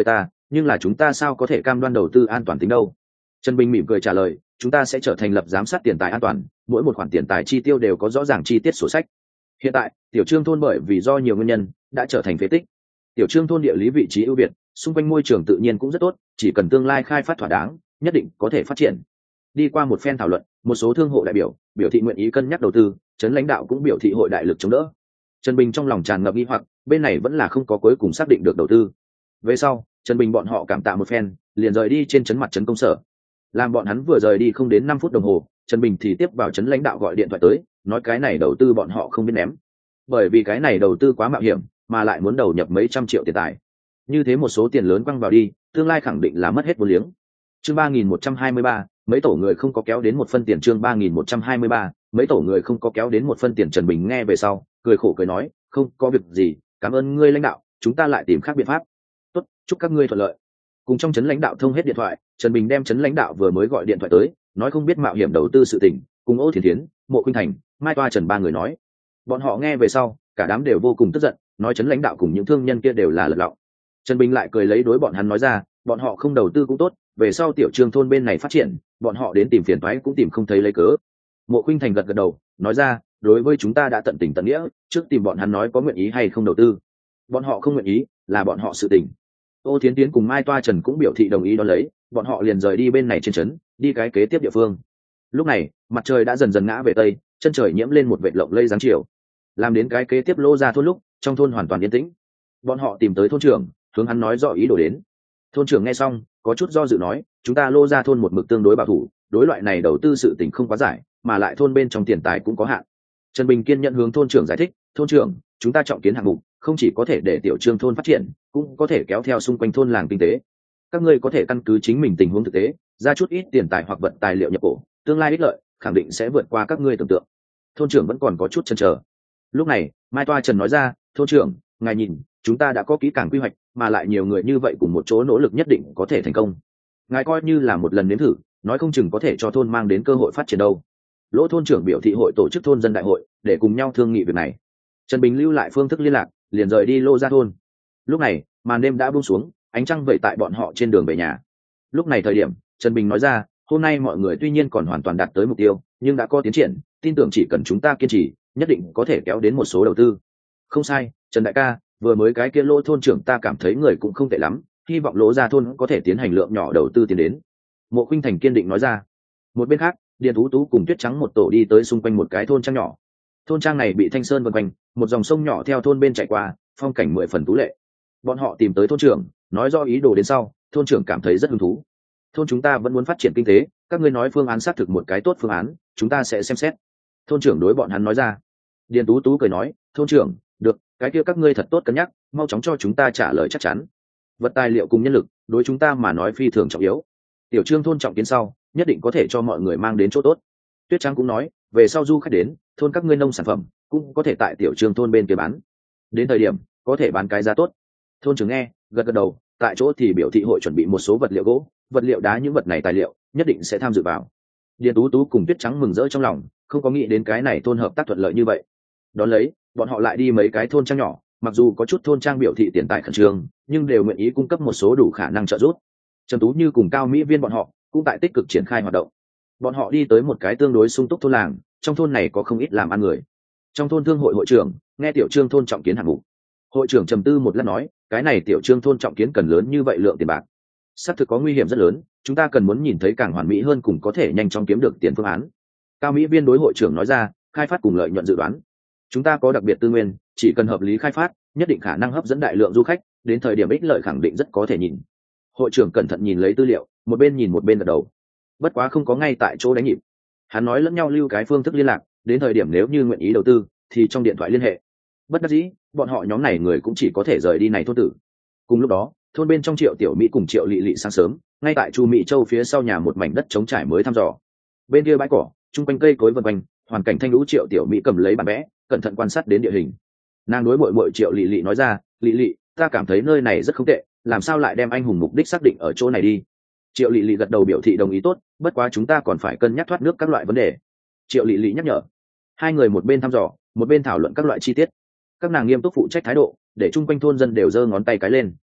[SPEAKER 1] nhưng là chúng ta sao có thể cam đoan đầu tư an toàn tính đâu? Trần Bình mỉm cười trả lời, chúng ta sẽ trở thành lập giám sát tiền tài an toàn, mỗi một khoản tiền tài chi tiêu đều có rõ ràng chi tiết sổ sách. Hiện tại tiểu trương thôn bởi vì do nhiều nguyên nhân đã trở thành phế tích. Tiểu trương thôn địa lý vị trí ưu việt, xung quanh môi trường tự nhiên cũng rất tốt, chỉ cần tương lai khai phát thỏa đáng nhất định có thể phát triển. Đi qua một phen thảo luận, một số thương hộ đại biểu thị nguyện ý cân nhắc đầu tư, trấn lãnh đạo cũng biểu thị hội đại lực chống đỡ. Trần Bình trong lòng tràn ngập nghi hoặc, bên này vẫn là không có cuối cùng xác định được đầu tư. Về sau Trần Bình bọn họ cảm tạ một phen, liền rời đi trên trấn mặt trấn công sở. Làm bọn hắn vừa rời đi không đến 5 phút đồng hồ, Trần Bình thì tiếp vào trấn lãnh đạo gọi điện thoại tới, nói cái này đầu tư bọn họ không biết ném, bởi vì cái này đầu tư quá mạo hiểm, mà lại muốn đầu nhập mấy trăm triệu tiền tài. Như thế một số tiền lớn quăng vào đi, tương lai khẳng định là mất hết vốn liếng. Chương 3123, mấy tổ người không có kéo đến một phân tiền. Chương 3123, mấy tổ người không có kéo đến một phân tiền. Trần Bình nghe về sau, cười khổ cười nói, không có việc gì, cảm ơn ngươi lãnh đạo, chúng ta lại tìm khác biện pháp. Tốt, chúc các ngươi thuận lợi. Cùng trong trấn lãnh đạo thông hết điện thoại, Trần Bình đem trấn lãnh đạo vừa mới gọi điện thoại tới, nói không biết mạo hiểm đầu tư sự tình, cùng Ô Thiến Thiến, Mộ Khuynh Thành, Mai Toa Trần ba người nói. Bọn họ nghe về sau, cả đám đều vô cùng tức giận, nói trấn lãnh đạo cùng những thương nhân kia đều là lật lọng. Trần Bình lại cười lấy đối bọn hắn nói ra, bọn họ không đầu tư cũng tốt, về sau tiểu trương thôn bên này phát triển, bọn họ đến tìm phiền toái cũng tìm không thấy lấy cớ. Mộ Khuynh Thành gật gật đầu, nói ra, đối với chúng ta đã tận tình tận nghĩa, trước tìm bọn hắn nói có nguyện ý hay không đầu tư. Bọn họ không nguyện ý, là bọn họ sự tình. Ô Thiến Tiến cùng Mai Toa Trần cũng biểu thị đồng ý đón lấy, bọn họ liền rời đi bên này trên trấn, đi cái kế tiếp địa phương. Lúc này, mặt trời đã dần dần ngã về tây, chân trời nhiễm lên một vệt lộng lây dáng chiều. Làm đến cái kế tiếp lô ra thôn lúc, trong thôn hoàn toàn yên tĩnh. Bọn họ tìm tới thôn trưởng, hướng hắn nói rõ ý đồ đến. Thôn trưởng nghe xong, có chút do dự nói, chúng ta lô ra thôn một mực tương đối bảo thủ, đối loại này đầu tư sự tình không quá giải, mà lại thôn bên trong tiền tài cũng có hạn. Trần Bình kiên nhận hướng thôn trưởng giải thích, thôn trưởng, chúng ta trọng kiến hạng mục, không chỉ có thể để tiểu trương thôn phát triển, cũng có thể kéo theo xung quanh thôn làng kinh tế. Các ngươi có thể căn cứ chính mình tình huống thực tế, ra chút ít tiền tài hoặc vật tài liệu nhập cổ, tương lai ích lợi khẳng định sẽ vượt qua các ngươi tưởng tượng. Thôn trưởng vẫn còn có chút chần chờ. Lúc này, Mai Toa Trần nói ra, thôn trưởng, ngài nhìn, chúng ta đã có kỹ càng quy hoạch, mà lại nhiều người như vậy cùng một chỗ nỗ lực nhất định có thể thành công. Ngài coi như là một lần nếm thử, nói không chừng có thể cho thôn mang đến cơ hội phát triển đâu. Lỗ thôn trưởng biểu thị hội tổ chức thôn dân đại hội để cùng nhau thương nghị việc này. Trần Bình lưu lại phương thức liên lạc, liền rời đi lô ra thôn. Lúc này màn đêm đã buông xuống, ánh trăng vẩy tại bọn họ trên đường về nhà. Lúc này thời điểm Trần Bình nói ra, hôm nay mọi người tuy nhiên còn hoàn toàn đạt tới mục tiêu, nhưng đã có tiến triển, tin tưởng chỉ cần chúng ta kiên trì, nhất định có thể kéo đến một số đầu tư. Không sai, Trần đại ca, vừa mới cái kia lô thôn trưởng ta cảm thấy người cũng không tệ lắm, hy vọng lỗ ra thôn có thể tiến hành lượng nhỏ đầu tư tiến đến. Mộ Khuynh Thành kiên định nói ra. Một bên khác, Điền Tú Tú cùng Tuyết Trắng một tổ đi tới xung quanh một cái thôn trang nhỏ. Thôn trang này bị thanh sơn vần quanh, một dòng sông nhỏ theo thôn bên chảy qua, phong cảnh 10 phần tú lệ. Bọn họ tìm tới thôn trưởng, nói rõ ý đồ đến sau, thôn trưởng cảm thấy rất hứng thú. Thôn chúng ta vẫn muốn phát triển kinh tế, các ngươi nói phương án xác thực một cái tốt phương án, chúng ta sẽ xem xét. Thôn trưởng đối bọn hắn nói ra. Điền Tú Tú cười nói, thôn trưởng, được, cái kia các ngươi thật tốt cân nhắc, mau chóng cho chúng ta trả lời chắc chắn. Vật tài liệu cùng nhân lực, đối chúng ta mà nói phi thường trọng yếu. Tiểu Trương thôn trọng kiến sau, nhất định có thể cho mọi người mang đến chỗ tốt. Tuyết Trắng cũng nói, về sau du khách đến, thôn các ngươi nông sản phẩm cũng có thể tại Tiểu Trương thôn bên kia bán. Đến thời điểm có thể bán cái giá tốt. Thôn trưởng nghe, gật gật đầu, tại chỗ thì biểu thị hội chuẩn bị một số vật liệu gỗ, vật liệu đá, những vật này tài liệu nhất định sẽ tham dự vào. Điền Tú Tú cùng Tuyết Trắng mừng rỡ trong lòng, không có nghĩ đến cái này thôn hợp tác thuận lợi như vậy. Đón lấy, bọn họ lại đi mấy cái thôn trang nhỏ, mặc dù có chút thôn trang biểu thị tiền tài khẩn trương, nhưng đều nguyện ý cung cấp một số đủ khả năng trợ giúp. Trần Tú Như cùng Cao Mỹ Viên bọn họ cũng tại tích cực triển khai hoạt động. Bọn họ đi tới một cái tương đối sung túc thôn làng, trong thôn này có không ít làm ăn người. Trong thôn thương hội hội trưởng nghe Tiểu Trương thôn trọng kiến hạng mục, hội trưởng trầm tư một lát nói, cái này Tiểu Trương thôn trọng kiến cần lớn như vậy lượng tiền bạc, xác thực có nguy hiểm rất lớn, chúng ta cần muốn nhìn thấy càng hoàn mỹ hơn cùng có thể nhanh chóng kiếm được tiền phương án. Cao Mỹ Viên đối hội trưởng nói ra, khai phát cùng lợi nhuận dự đoán, chúng ta có đặc biệt tư nguyên, chỉ cần hợp lý khai phát, nhất định khả năng hấp dẫn đại lượng du khách, đến thời điểm ích lợi khẳng định rất có thể nhìn. Hội trưởng cẩn thận nhìn lấy tư liệu, một bên nhìn một bên gật đầu. Bất quá không có ngay tại chỗ đánh nhịp, hắn nói lẫn nhau lưu cái phương thức liên lạc, đến thời điểm nếu như nguyện ý đầu tư thì trong điện thoại liên hệ. Bất đắc dĩ, bọn họ nhóm này người cũng chỉ có thể rời đi này thôn tử. Cùng lúc đó, thôn bên trong Triệu Tiểu Mỹ cùng Triệu Lệ Lệ sáng sớm ngay tại Chu Mỹ Châu phía sau nhà một mảnh đất trống trải mới thăm dò. Bên kia bãi cỏ, chung quanh cây cối vần quanh, hoàn cảnh thanh lũ. Triệu Tiểu Mỹ cầm lấy bản vẽ, cẩn thận quan sát đến địa hình. Nàng đối muội muội Triệu Lệ Lệ nói ra, Lệ Lệ, ta cảm thấy nơi này rất không tệ, làm sao lại đem anh hùng mục đích xác định ở chỗ này đi. Triệu Lệ Lệ gật đầu biểu thị đồng ý. Tốt, bất quá chúng ta còn phải cân nhắc thoát nước các loại vấn đề. Triệu Lệ Lệ nhắc nhở. Hai người một bên thăm dò, một bên thảo luận các loại chi tiết. Các nàng nghiêm túc phụ trách thái độ, để chung quanh thôn dân đều giơ ngón tay cái lên.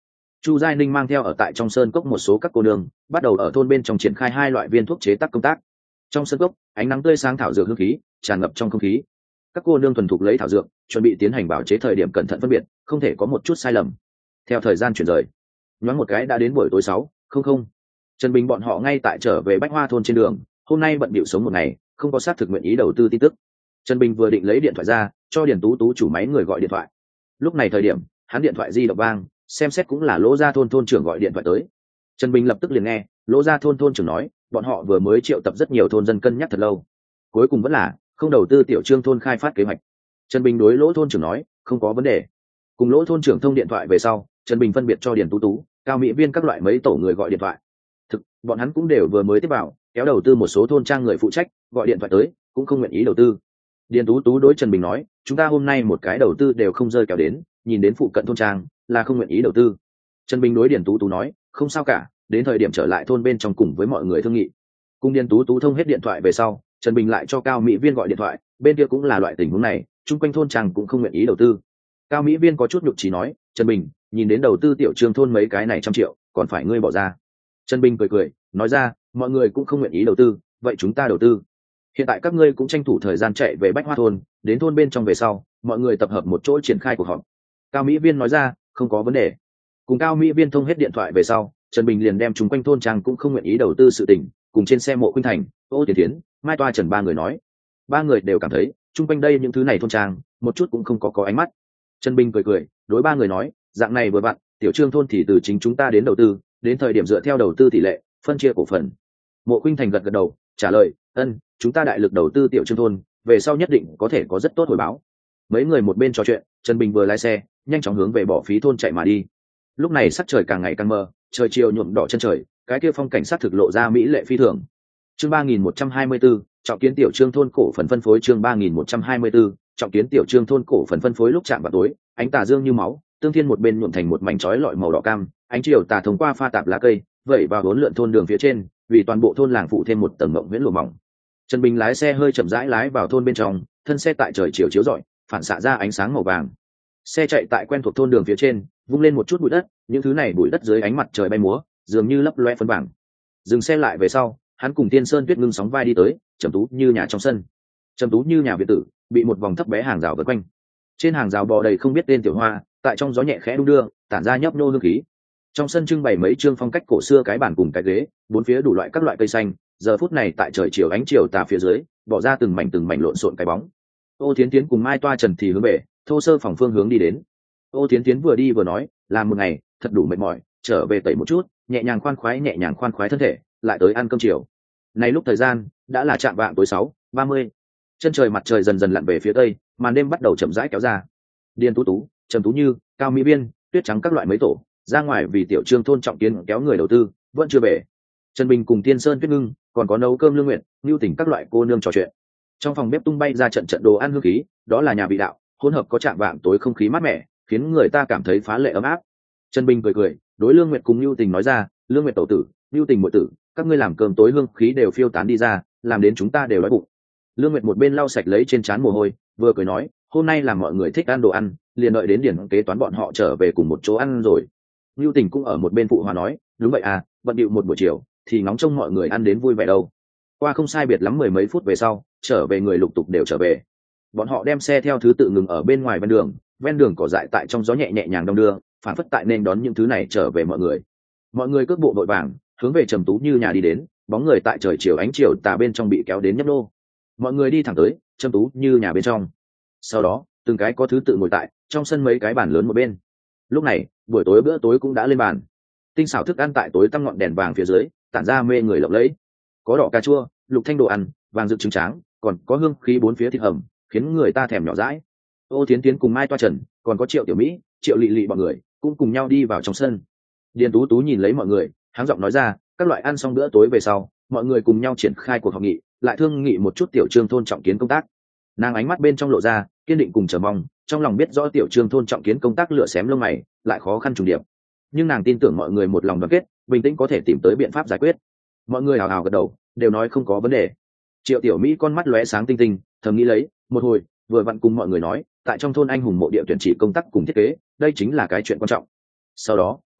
[SPEAKER 1] Chu Giai Ninh mang theo ở tại trong sơn cốc một số các cô nương, bắt đầu ở thôn bên trong triển khai 2 loại viên thuốc chế tác công tác. Trong sơn cốc, ánh nắng tươi sáng thảo dược hương khí tràn ngập trong không khí. Các cô nương thuần thục lấy thảo dược, chuẩn bị tiến hành bảo chế thời điểm cẩn thận phân biệt, không thể có một chút sai lầm. Theo thời gian chuyển rời, nhoáng một cái đã đến buổi tối 6:00. Trần Bình bọn họ ngay tại trở về Bách Hoa thôn trên đường, hôm nay bận bịu sống một ngày, không có xác thực nguyện ý đầu tư tin tức. Trần Bình vừa định lấy điện thoại ra, cho Điền Tú Tú chủ máy người gọi điện thoại. Lúc này thời điểm, hắn điện thoại di động vang, xem xét cũng là Lỗ Gia thôn thôn trưởng gọi điện thoại tới. Trần Bình lập tức liền nghe, Lỗ Gia thôn thôn trưởng nói, bọn họ vừa mới triệu tập rất nhiều thôn dân cân nhắc thật lâu, cuối cùng vẫn là không đầu tư tiểu trương thôn khai phát kế hoạch. Trần Bình đối Lỗ thôn trưởng nói, không có vấn đề. Cùng Lỗ thôn trưởng thông điện thoại về sau, Trần Bình phân biệt cho Điền Tú Tú, Cao Mỹ Viên các loại mấy tổ người gọi điện thoại. Thực, bọn hắn cũng đều vừa mới tiếp vào, kéo đầu tư một số thôn trang người phụ trách, gọi điện thoại tới, cũng không nguyện ý đầu tư. Điền Tú Tú đối Trần Bình nói, chúng ta hôm nay một cái đầu tư đều không rơi kéo đến, nhìn đến phụ cận thôn trang là không nguyện ý đầu tư. Trần Bình đối Điền Tú Tú nói, không sao cả, đến thời điểm trở lại thôn bên trong cùng với mọi người thương nghị. Cùng Điền Tú Tú thông hết điện thoại về sau, Trần Bình lại cho Cao Mỹ Viên gọi điện thoại, bên kia cũng là loại tình huống này, chung quanh thôn trang cũng không nguyện ý đầu tư. Cao Mỹ Viên có chút nhục trí nói, Trần Bình, nhìn đến đầu tư tiểu trương thôn mấy cái này 100 triệu, còn phải ngươi bỏ ra. Trần Bình cười cười, nói ra, mọi người cũng không nguyện ý đầu tư, vậy chúng ta đầu tư. Hiện tại các ngươi cũng tranh thủ thời gian chạy về Bách Hoa thôn, đến thôn bên trong về sau, mọi người tập hợp một chỗ triển khai cuộc họp. Cao Mỹ Viên nói ra, không có vấn đề. Cùng Cao Mỹ Viên thông hết điện thoại về sau, Trần Bình liền đem chúng quanh thôn trang cũng không nguyện ý đầu tư sự tình, cùng trên xe Mộ Khuynh Thành, Ô Tiền Thiến, Mai Toa Trần 3 người nói. 3 người đều cảm thấy, chung quanh đây những thứ này thôn trang, một chút cũng không có ánh mắt. Trần Bình cười cười, đối 3 người nói, dạng này vừa vặn, tiểu trương thôn thì từ chính chúng ta đến đầu tư, đến thời điểm dựa theo đầu tư tỷ lệ, phân chia cổ phần. Mộ Khuynh Thành gật đầu, trả lời, ân, chúng ta đại lực đầu tư tiểu trương thôn, về sau nhất định có thể có rất tốt hồi báo. Mấy người một bên trò chuyện, Trần Bình vừa lái xe, nhanh chóng hướng về bỏ phí thôn chạy mà đi. Lúc này sắc trời càng ngày càng mờ, trời chiều nhuộm đỏ chân trời, cái kia phong cảnh sắc thực lộ ra mỹ lệ phi thường. Chương 3124, trọng kiến tiểu trương thôn cổ phần phân phối. Chương 3124, trọng kiến tiểu trương thôn cổ phần phân phối. Lúc chạm vào tối, ánh tà dương như máu, tương thiên một bên nhuộm thành một mảnh chói lọi màu đỏ cam, ánh chiều tà thông qua pha tạp lá cây, vẩy vào bốn lượn thôn đường phía trên, vì toàn bộ thôn làng phụ thêm một tầng mộng huyễn lụa mỏng. Trần Bình lái xe hơi chậm rãi lái vào thôn bên trong, thân xe tại trời chiều chiếu rọi, phản xạ ra ánh sáng màu vàng. Xe chạy tại quen thuộc thôn đường phía trên, vung lên một chút bụi đất, những thứ này bụi đất dưới ánh mặt trời bay múa, dường như lấp loe phấn vàng. Dừng xe lại về sau, hắn cùng Tiên Sơn Tuyết ngưng sóng vai đi tới, Trầm Tú Như nhà trong sân. Trầm Tú Như nhà viện tử, bị một vòng thấp bé hàng rào vây quanh. Trên hàng rào bò đầy không biết tên tiểu hoa, tại trong gió nhẹ khẽ đung đưa, tản ra nhấp nhô hương khí. Trong sân trưng bày mấy trương phong cách cổ xưa cái bàn cùng cái ghế, bốn phía đủ loại các loại cây xanh, giờ phút này tại trời chiều ánh chiều tà phía dưới, bỏ ra từng mảnh lộn xộn cái bóng. Ô Thiến Thiến cùng Mai Toa Trần thì hướng về thô sơ phòng phương hướng đi đến. Ô Thiến Thiến vừa đi vừa nói, làm một ngày thật đủ mệt mỏi, trở về tẩy một chút, nhẹ nhàng khoan khoái thân thể, lại tới ăn cơm chiều. Này lúc thời gian đã là chạm vạng tối 6:30, chân trời mặt trời dần dần lặn về phía tây, màn đêm bắt đầu chậm rãi kéo ra. Điền Tú Tú, Trầm Tú Như, Cao Mỹ Biên, Tuyết Trắng các loại mấy tổ ra ngoài vì tiểu trương thôn trọng kiến kéo người đầu tư vẫn chưa về. Trần Bình cùng Tiên Sơn Tuyết Ngưng còn có nấu cơm Lương Nguyện, Nưu Tỉnh các loại cô nương trò chuyện. Trong phòng bếp tung bay ra trận đồ ăn hương khí, đó là nhà vị đạo, hỗn hợp có chạm vạng tối không khí mát mẻ, khiến người ta cảm thấy phá lệ ấm áp. Trần Bình cười, đối Lương Nguyệt cùng Nưu Tình nói ra, Lương Nguyệt tẩu tử, Nưu Tình muội tử, các ngươi làm cơm tối hương khí đều phiêu tán đi ra, làm đến chúng ta đều đói bụng. Lương Nguyệt một bên lau sạch lấy trên trán mồ hôi, vừa cười nói, hôm nay làm mọi người thích ăn đồ ăn, liền đợi đến điển kế toán bọn họ trở về cùng một chỗ ăn rồi. Nưu Tình cũng ở một bên phụ hòa nói, đúng vậy à, bận điệu một buổi chiều, thì ngóng trông mọi người ăn đến vui vẻ đâu. Qua không sai biệt lắm 10 mấy phút về sau, trở về người lục tục đều trở về. Bọn họ đem xe theo thứ tự ngừng ở bên ngoài ven đường cỏ dại tại trong gió nhẹ nhàng đong đưa, phản phất tại nên đón những thứ này trở về mọi người. Mọi người cước bộ vội vàng, hướng về Trầm Tú Như nhà đi đến, bóng người tại trời chiều ánh chiều tà bên trong bị kéo đến nhấp nô. Mọi người đi thẳng tới Trầm Tú Như nhà bên trong. Sau đó, từng cái có thứ tự ngồi tại trong sân mấy cái bàn lớn một bên. Lúc này, buổi tối bữa tối cũng đã lên bàn. Tinh xảo thức ăn tại tối tăm ngọn đèn vàng phía dưới, tản ra mê người lộng lẫy. Có đỏ cà chua, lục thanh đồ ăn, vàng rực trứng tráng, còn có hương khí bốn phía thịt hầm, khiến người ta thèm nhỏ dãi. Ô Thiến Thiến cùng Mai Toa Trần, còn có Triệu Tiểu Mỹ, Triệu Lệ Lệ bọn người, cũng cùng nhau đi vào trong sân. Điền Tú Tú nhìn lấy mọi người, háng giọng nói ra, các loại ăn xong bữa tối về sau, mọi người cùng nhau triển khai cuộc họp nghị, lại thương nghị một chút tiểu trương thôn trọng kiến công tác. Nàng ánh mắt bên trong lộ ra kiên định cùng chờ mong, trong lòng biết rõ tiểu trương thôn trọng kiến công tác lựa xém lông mày, lại khó khăn trùng điệp. Nhưng nàng tin tưởng mọi người một lòng đoàn kết, bình tĩnh có thể tìm tới biện pháp giải quyết. Mọi người hào hào gật đầu, đều nói không có vấn đề. Triệu Tiểu Mỹ con mắt lóe sáng tinh tinh, thầm nghĩ lấy, một hồi, vừa vặn cùng mọi người nói, tại trong thôn anh hùng mộ địa tuyển chỉ công tác cùng thiết kế, đây chính là cái chuyện quan trọng. Sau đó,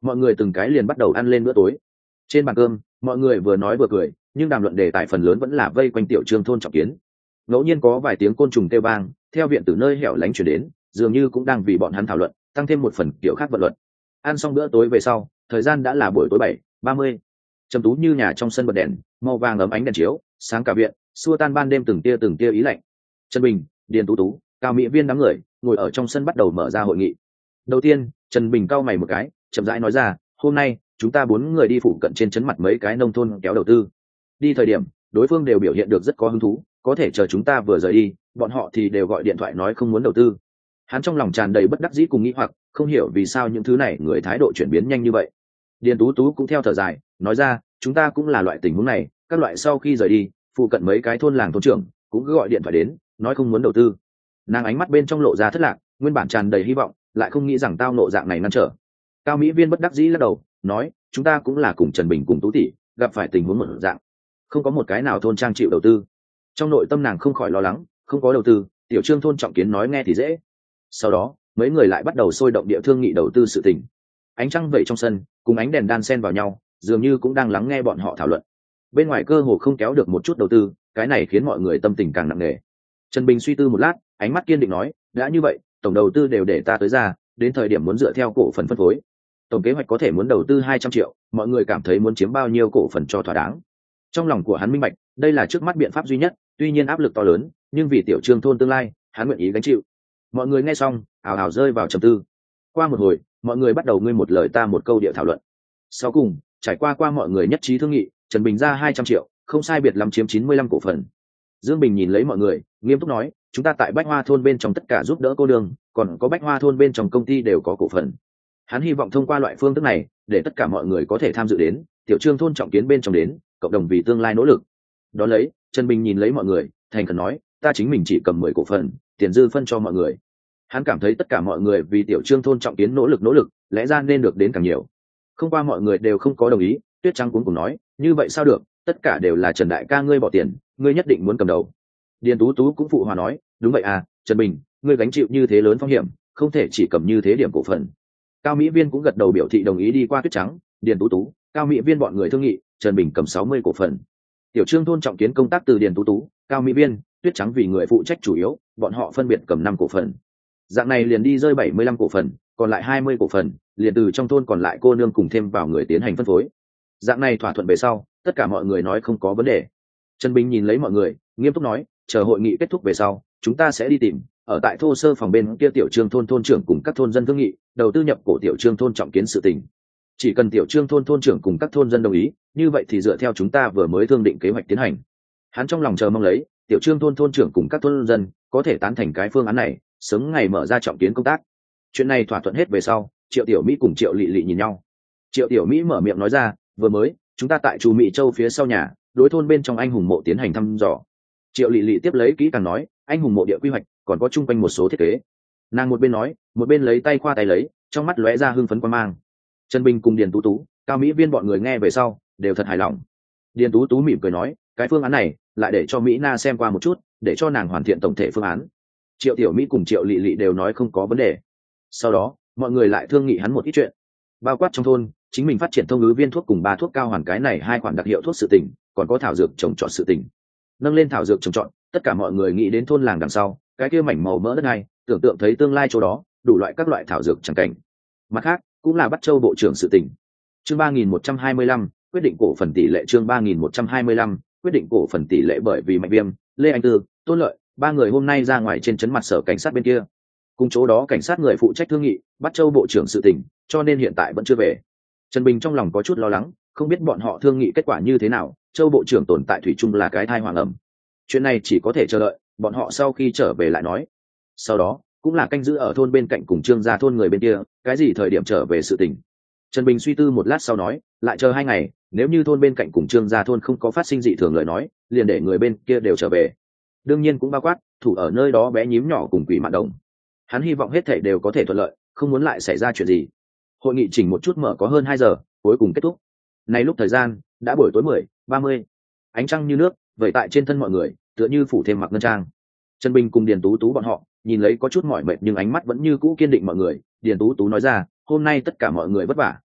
[SPEAKER 1] mọi người từng cái liền bắt đầu ăn lên bữa tối. Trên bàn cơm mọi người vừa nói vừa cười, nhưng đàm luận đề tài phần lớn vẫn là vây quanh tiểu trương thôn trọng kiến. Ngẫu nhiên có vài tiếng côn trùng kêu vang theo viện từ nơi hẻo lánh chuyển đến, dường như cũng đang vì bọn hắn thảo luận, tăng thêm một phần kiểu khác vận luận. Ăn xong bữa tối về sau, thời gian đã là buổi tối 7:30. Trầm tú như nhà trong sân bật đèn màu vàng ấm ánh đèn chiếu sáng cả viện, xua tan ban đêm từng tia ý lạnh. Trần Bình, Điền Tú Tú, Cao Mỹ Viên đám người ngồi ở trong sân bắt đầu mở ra hội nghị. Đầu tiên Trần Bình cau mày một cái, chậm rãi nói ra, hôm nay chúng ta 4 người đi phụ cận trên trấn mặt mấy cái nông thôn kéo đầu tư. Đi thời điểm đối phương đều biểu hiện được rất có hứng thú, có thể chờ chúng ta vừa rời đi bọn họ thì đều gọi điện thoại nói không muốn đầu tư. Hắn trong lòng tràn đầy bất đắc dĩ cùng nghĩ hoặc, không hiểu vì sao những thứ này người thái độ chuyển biến nhanh như vậy. Điền Tú Tú cũng theo thở dài nói ra, chúng ta cũng là loại tình huống này, các loại sau khi rời đi phụ cận mấy cái thôn làng thôn trưởng cũng cứ gọi điện thoại đến nói không muốn đầu tư. Nàng ánh mắt bên trong lộ ra thất lạc, nguyên bản tràn đầy hy vọng lại không nghĩ rằng tao nộ dạng này ngăn trở. Cao Mỹ Viên bất đắc dĩ lắc đầu nói, chúng ta cũng là cùng Trần Bình cùng Tú tỷ gặp phải tình huống một dạng, không có một cái nào thôn trang chịu đầu tư. Trong nội tâm nàng không khỏi lo lắng, không có đầu tư tiểu trương thôn trọng kiến nói nghe thì dễ. Sau đó mấy người lại bắt đầu sôi động địa thương nghị đầu tư sự tình. Ánh trăng vẩy trong sân cùng ánh đèn đan xen vào nhau, dường như cũng đang lắng nghe bọn họ thảo luận. Bên ngoài cơ hồ không kéo được một chút đầu tư, cái này khiến mọi người tâm tình càng nặng nề. Trần Bình suy tư một lát, ánh mắt kiên định nói, đã như vậy tổng đầu tư đều để ta tới ra, đến thời điểm muốn dựa theo cổ phần phân phối. Tổng kế hoạch có thể muốn đầu tư 200 triệu, mọi người cảm thấy muốn chiếm bao nhiêu cổ phần cho thỏa đáng. Trong lòng của hắn minh bạch, đây là trước mắt biện pháp duy nhất, tuy nhiên áp lực to lớn, nhưng vì tiểu trương thôn tương lai, hắn nguyện ý gánh chịu. Mọi người nghe xong ào ào rơi vào trầm tư. Qua một hồi mọi người bắt đầu ngươi một lời ta một câu địa thảo luận. Sau cùng trải qua mọi người nhất trí thương nghị, Trần Bình ra 200 triệu, không sai biệt lắm chiếm 95 cổ phần. Dương Bình nhìn lấy mọi người nghiêm túc nói, chúng ta tại Bách Hoa thôn bên trong tất cả giúp đỡ cô đường, còn có Bách Hoa thôn bên trong công ty đều có cổ phần. Hắn hy vọng thông qua loại phương thức này để tất cả mọi người có thể tham dự đến tiểu trương thôn trọng kiến bên trong đến, cộng đồng vì tương lai nỗ lực. Đó lấy Trần Bình nhìn lấy mọi người thành khẩn nói, ta chính mình chỉ cầm 10 cổ phần, tiền dư phân cho mọi người. Hắn cảm thấy tất cả mọi người vì tiểu trương thôn trọng kiến nỗ lực, lẽ ra nên được đến càng nhiều. Không qua mọi người đều không có đồng ý. Tuyết Trắng cuống cùng nói, như vậy sao được, tất cả đều là Trần đại ca ngươi bỏ tiền, ngươi nhất định muốn cầm đầu. Điền Tú Tú cũng phụ hòa nói, đúng vậy à, Trần Bình, ngươi gánh chịu như thế lớn phong hiểm, không thể chỉ cầm như thế điểm cổ phần. Cao Mỹ Viên cũng gật đầu biểu thị đồng ý đi qua Tuyết Trắng, Điền Tú Tú, Cao Mỹ Viên bọn người thương nghị, Trần Bình cầm 60 cổ phần. Tiểu trương thôn trọng kiến công tác từ Điền Tú Tú, Cao Mỹ Viên, Tuyết Trắng vì người phụ trách chủ yếu, bọn họ phân biệt cầm 5 cổ phần. Dạng này liền đi rơi 75 cổ phần, còn lại 20 cổ phần liền từ trong thôn còn lại cô nương cùng thêm vào người tiến hành phân phối. Dạng này thỏa thuận về sau, tất cả mọi người nói không có vấn đề. Trần Bình nhìn lấy mọi người nghiêm túc nói, chờ hội nghị kết thúc về sau chúng ta sẽ đi tìm ở tại thô sơ phòng bên kia tiểu trương thôn thôn trưởng cùng các thôn dân thương nghị đầu tư nhập cổ tiểu trương thôn trọng kiến sự tình. Chỉ cần tiểu trương thôn thôn trưởng cùng các thôn dân đồng ý, như vậy thì dựa theo chúng ta vừa mới thương định kế hoạch tiến hành. Hắn trong lòng chờ mong lấy tiểu trương thôn thôn trưởng cùng các thôn dân có thể tán thành cái phương án này, sớm ngày mở ra trọng kiến công tác. Chuyện này thỏa thuận hết về sau, Triệu Tiểu Mỹ cùng Triệu Lệ Lệ nhìn nhau. Triệu Tiểu Mỹ mở miệng nói ra, vừa mới chúng ta tại Chu Mỹ Châu phía sau nhà đối thôn bên trong anh hùng mộ tiến hành thăm dò. Triệu Lệ Lệ tiếp lấy kỹ càng nói, anh hùng mộ địa quy hoạch còn có chung quanh một số thiết kế. Nàng một bên nói một bên lấy tay khoa tay lấy, trong mắt lóe ra hưng phấn quan mang. Trần Bình cùng Điền Tú Tú, Cao Mỹ Viên bọn người nghe về sau đều thật hài lòng. Điền Tú Tú mỉm cười nói, cái phương án này lại để cho Mỹ Na xem qua một chút, để cho nàng hoàn thiện tổng thể phương án. Triệu Tiểu Mỹ cùng Triệu Lệ Lệ đều nói không có vấn đề. Sau đó mọi người lại thương nghị hắn một ít chuyện, bao quát trong thôn chính mình phát triển thông ngữ viên thuốc cùng 3 thuốc cao hoàn cái này 2 khoản đặc hiệu thuốc sự tỉnh, còn có thảo dược trồng trọt sự tỉnh. Nâng lên thảo dược trồng trọt, tất cả mọi người nghĩ đến thôn làng đằng sau cái kia mảnh màu mỡ đất này, tưởng tượng thấy tương lai chỗ đó đủ loại các loại thảo dược chẳng cảnh. Mặt khác cũng là Bắt Châu bộ trưởng sự tỉnh. Chương 3125, quyết định cổ phần tỷ lệ. Chương 3125, quyết định cổ phần tỷ lệ. Bởi vì Mạnh Viêm, Lê Anh Tư, Tôn Lợi 3 người hôm nay ra ngoài trên trấn mặt sở cảnh sát bên kia, cùng chỗ đó cảnh sát người phụ trách thương nghị Bắt Châu bộ trưởng sự tình, cho nên hiện tại vẫn chưa về. Trần Bình trong lòng có chút lo lắng, không biết bọn họ thương nghị kết quả như thế nào. Châu bộ trưởng tồn tại thủy chung là cái thai hoàng ẩm, chuyện này chỉ có thể chờ đợi bọn họ sau khi trở về lại nói. Sau đó cũng là canh giữ ở thôn bên cạnh cùng Trương gia thôn người bên kia, cái gì thời điểm trở về sự tình. Trần Bình suy tư một lát sau nói, lại chờ 2 ngày, nếu như thôn bên cạnh cùng Trương gia thôn không có phát sinh dị thường lời nói, liền để người bên kia đều trở về. Đương nhiên cũng bao quát thủ ở nơi đó bé nhím nhỏ cùng Quỷ Mạn Đồng. Hắn hy vọng hết thảy đều có thể thuận lợi, không muốn lại xảy ra chuyện gì. Hội nghị chỉnh một chút mở có hơn 2 giờ, cuối cùng kết thúc. Này lúc thời gian đã buổi tối 10:30, ánh trăng như nước vẩy tại trên thân mọi người, tựa như phủ thêm mặc ngân trang. Trần Bình cùng Điền Tú Tú bọn họ nhìn lấy có chút mỏi mệt nhưng ánh mắt vẫn như cũ kiên định mọi người. Điền Tú Tú nói ra, hôm nay tất cả mọi người vất vả,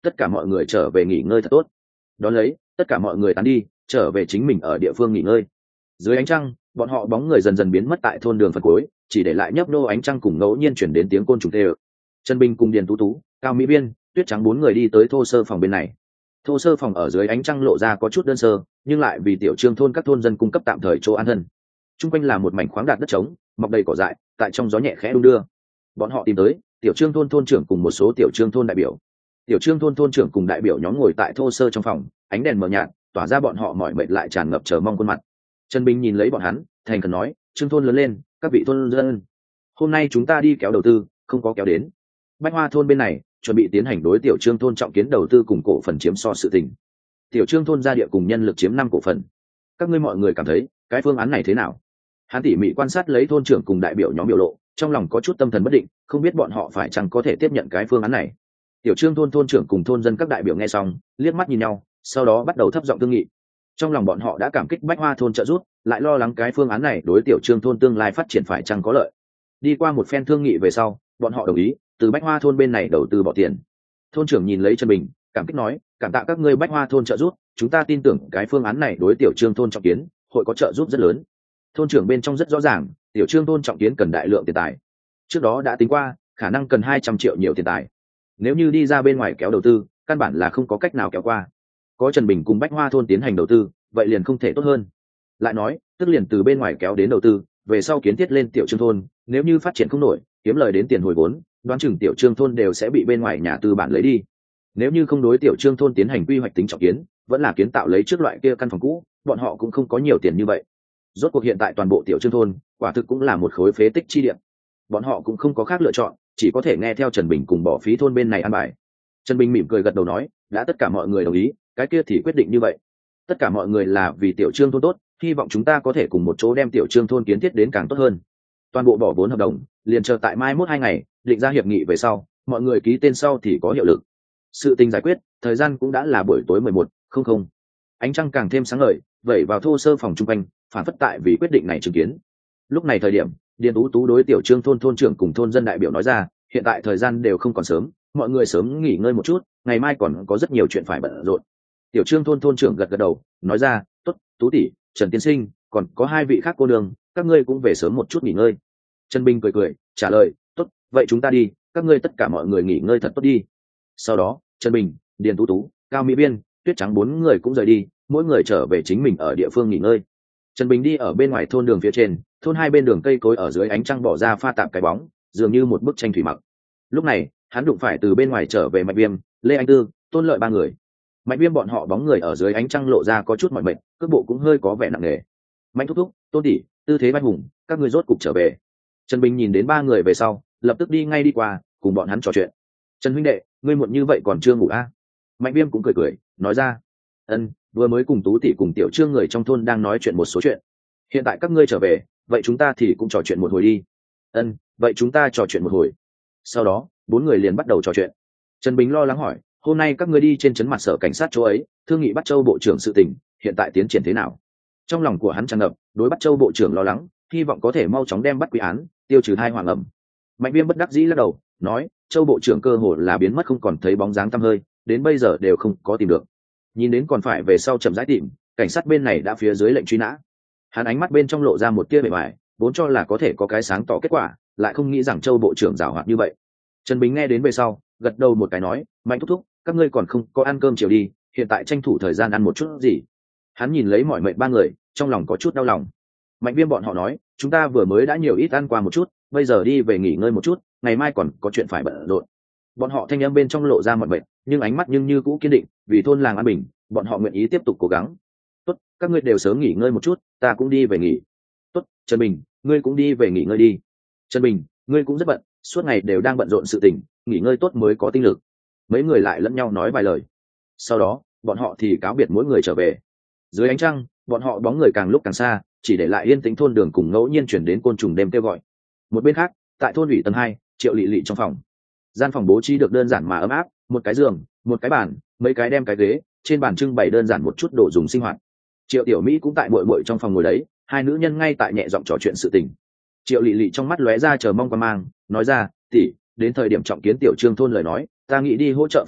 [SPEAKER 1] tất cả mọi người trở về nghỉ ngơi thật tốt. Đón lấy tất cả mọi người tán đi, trở về chính mình ở địa phương nghỉ ngơi. Dưới ánh trăng, bọn họ bóng người dần dần biến mất tại thôn đường phần cuối, chỉ để lại nhấp nô ánh trăng cùng ngẫu nhiên chuyển đến tiếng côn trùng tê ơ. Trần Bình cùng Điền Tú Tú, Cao Mỹ Biên, Tuyết Trắng bốn người đi tới thô sơ phòng bên này. Thô sơ phòng ở dưới ánh trăng lộ ra có chút đơn sơ, nhưng lại vì tiểu trương thôn các thôn dân cung cấp tạm thời chỗ an thân. Trung quanh là một mảnh khoáng đạt đất trống, mọc đầy cỏ dại, tại trong gió nhẹ khẽ đung đưa. Bọn họ tìm tới tiểu trương thôn thôn trưởng cùng một số tiểu trương thôn đại biểu. Tiểu trương thôn thôn trưởng cùng đại biểu nhóm ngồi tại thô sơ trong phòng, ánh đèn mờ nhạt tỏa ra bọn họ mỏi mệt lại tràn ngập chờ mong khuôn mặt. Trần Bình nhìn lấy bọn hắn, thành khẩn nói, trương thôn lớn lên, các vị thôn dân, hôm nay chúng ta đi kéo đầu tư, không có kéo đến. Bách Hoa thôn bên này chuẩn bị tiến hành đối tiểu trương thôn trọng kiến đầu tư cùng cổ phần chiếm so sự tình. Tiểu trương thôn ra địa cùng nhân lực chiếm 5 cổ phần. Các ngươi mọi người cảm thấy cái phương án này thế nào? Hắn tỉ mỉ quan sát lấy thôn trưởng cùng đại biểu nhóm biểu lộ, trong lòng có chút tâm thần bất định, không biết bọn họ phải chăng có thể tiếp nhận cái phương án này. Tiểu trương thôn thôn trưởng cùng thôn dân các đại biểu nghe xong, liếc mắt nhìn nhau, sau đó bắt đầu thấp giọng thương nghị. Trong lòng bọn họ đã cảm kích Bách Hoa thôn trợ giúp, lại lo lắng cái phương án này đối tiểu trương thôn tương lai phát triển phải chăng có lợi. Đi qua một phen thương nghị về sau, bọn họ đồng ý từ Bách Hoa thôn bên này đầu tư bỏ tiền. Thôn trưởng nhìn lấy Trần Bình, cảm kích nói, cảm tạ các ngươi Bách Hoa thôn trợ giúp, chúng ta tin tưởng cái phương án này đối tiểu trương thôn trọng kiến hội có trợ giúp rất lớn. Thôn trưởng bên trong rất rõ ràng, tiểu trương thôn trọng kiến cần đại lượng tiền tài. Trước đó đã tính qua, khả năng cần 200 triệu nhiều tiền tài. Nếu như đi ra bên ngoài kéo đầu tư, căn bản là không có cách nào kéo qua. Có Trần Bình cùng Bách Hoa thôn tiến hành đầu tư, vậy liền không thể tốt hơn. Lại nói, tức liền từ bên ngoài kéo đến đầu tư, về sau kiến thiết lên tiểu trương thôn, nếu như phát triển không nổi, kiếm lời đến tiền hồi vốn, đoán chừng tiểu trương thôn đều sẽ bị bên ngoài nhà tư bản lấy đi. Nếu như không đối tiểu trương thôn tiến hành quy hoạch tính trọng kiến, vẫn là kiến tạo lấy trước loại kia căn phòng cũ, bọn họ cũng không có nhiều tiền như vậy. Rốt cuộc hiện tại toàn bộ tiểu trương thôn quả thực cũng là một khối phế tích chi địa. Bọn họ cũng không có khác lựa chọn, chỉ có thể nghe theo Trần Bình cùng bỏ phí thôn bên này an bài. Trần Bình mỉm cười gật đầu nói, đã tất cả mọi người đồng ý, cái kia thì quyết định như vậy. Tất cả mọi người là vì tiểu trương thôn tốt, hy vọng chúng ta có thể cùng một chỗ đem tiểu trương thôn kiến thiết đến càng tốt hơn. Toàn bộ bỏ vốn hợp đồng, liền chờ tại mai mốt 2 ngày, định ra hiệp nghị về sau, mọi người ký tên sau thì có hiệu lực. Sự tình giải quyết, thời gian cũng đã là buổi tối 11:00. Ánh trăng càng thêm sáng ngời, vẩy vào thô sơ phòng trung quanh, phản phất tại vì quyết định này chứng kiến. Lúc này thời điểm, Điền Tú Tú đối tiểu trương thôn thôn trưởng cùng thôn dân đại biểu nói ra, hiện tại thời gian đều không còn sớm, mọi người sớm nghỉ ngơi một chút, ngày mai còn có rất nhiều chuyện phải bận rộn. Tiểu trương thôn thôn trưởng gật gật đầu, nói ra, tốt, Tú tỷ, Trần tiên sinh, còn có 2 vị khác cô đường, các ngươi cũng về sớm một chút nghỉ ngơi. Trần Bình cười cười, trả lời, tốt, vậy chúng ta đi, các ngươi tất cả mọi người nghỉ ngơi thật tốt đi. Sau đó, Trần Bình, Điền Tú Tú, Cao Mỹ Biên, Tuyết Trắng 4 người cũng rời đi, mỗi người trở về chính mình ở địa phương nghỉ ngơi. Trần Bình đi ở bên ngoài thôn đường phía trên, thôn hai bên đường cây cối ở dưới ánh trăng bỏ ra pha tạp cái bóng, dường như một bức tranh thủy mặc. Lúc này, hắn đụng phải từ bên ngoài trở về Mạnh Viêm, Lê Anh Tư, Tôn Lợi 3 người. Mạnh Viêm bọn họ bóng người ở dưới ánh trăng lộ ra có chút mỏi mệt, cước bộ cũng hơi có vẻ nặng nề. Mạnh thúc thúc, Tôn tỷ, Tư Thế Bách Hùng, các ngươi rốt cục trở về. Trần Bình nhìn đến 3 người về sau, lập tức đi ngay đi qua, cùng bọn hắn trò chuyện. Trần huynh đệ, ngươi muộn như vậy còn chưa ngủ à? Mạnh Viêm cũng cười cười, nói ra, vừa mới cùng Tú tỷ cùng tiểu Trương người trong thôn đang nói chuyện một số chuyện. Hiện tại các ngươi trở về, vậy chúng ta thì cũng trò chuyện một hồi đi. Vậy chúng ta trò chuyện một hồi. Sau đó 4 người liền bắt đầu trò chuyện. Trần Bình lo lắng hỏi, hôm nay các ngươi đi trên trấn mặt sở cảnh sát chỗ ấy, thương nghị Bắt Châu bộ trưởng sự tình, hiện tại tiến triển thế nào? Trong lòng của hắn tràn ngập đối Bắt Châu bộ trưởng lo lắng, hy vọng có thể mau chóng đem bắt quy án, tiêu trừ tai họa ngầm. Mạnh Viêm bất đắc dĩ lắc đầu, nói, Châu bộ trưởng cơ hồ là biến mất không còn thấy bóng dáng tăm hơi, đến bây giờ đều không có tìm được. Nhìn đến còn phải về sau chậm rãi tìm, cảnh sát bên này đã phía dưới lệnh truy nã. Hắn ánh mắt bên trong lộ ra một tia bề ngoài, vốn cho là có thể có cái sáng tỏ kết quả, lại không nghĩ rằng Châu bộ trưởng giàu hoạt như vậy. Trần Bình nghe đến về sau, gật đầu một cái nói, Mạnh thúc thúc, các ngươi còn không có ăn cơm chiều đi, hiện tại tranh thủ thời gian ăn một chút gì. Hắn nhìn lấy mọi mệnh 3 người, trong lòng có chút đau lòng. Mạnh Viêm bọn họ nói, chúng ta vừa mới đã nhiều ít ăn qua một chút, bây giờ đi về nghỉ ngơi một chút, ngày mai còn có chuyện phải bận rộn. Bọn họ thanh âm bên trong lộ ra mọi mệnh, nhưng ánh mắt nhưng như cũ kiên định, vì thôn làng an bình, bọn họ nguyện ý tiếp tục cố gắng. Tốt, các ngươi đều sớm nghỉ ngơi một chút, ta cũng đi về nghỉ. Tốt, Trần Bình, ngươi cũng đi về nghỉ ngơi đi. Trần Bình, ngươi cũng rất bận, suốt ngày đều đang bận rộn sự tình, nghỉ ngơi tốt mới có tinh lực. Mấy người lại lẫn nhau nói vài lời. Sau đó, bọn họ thì cáo biệt mỗi người trở về. Dưới ánh trăng, bọn họ bóng người càng lúc càng xa, chỉ để lại yên tĩnh thôn đường cùng ngẫu nhiên chuyển đến côn trùng đêm kêu gọi. Một bên khác, tại thôn ủy tầng 2, Triệu Lệ Lệ trong phòng. Gian phòng bố trí được đơn giản mà ấm áp, một cái giường, một cái bàn, mấy cái đem cái ghế, trên bàn trưng bày đơn giản một chút đồ dùng sinh hoạt. Triệu Tiểu Mỹ cũng tại bội bội trong phòng ngồi đấy, hai nữ nhân ngay tại nhẹ giọng trò chuyện sự tình. Triệu Lệ Lệ trong mắt lóe ra chờ mong quan mang, nói ra, tỷ, đến thời điểm trọng kiến tiểu Trương thôn lời nói, ta nghĩ đi hỗ trợ phụ trách,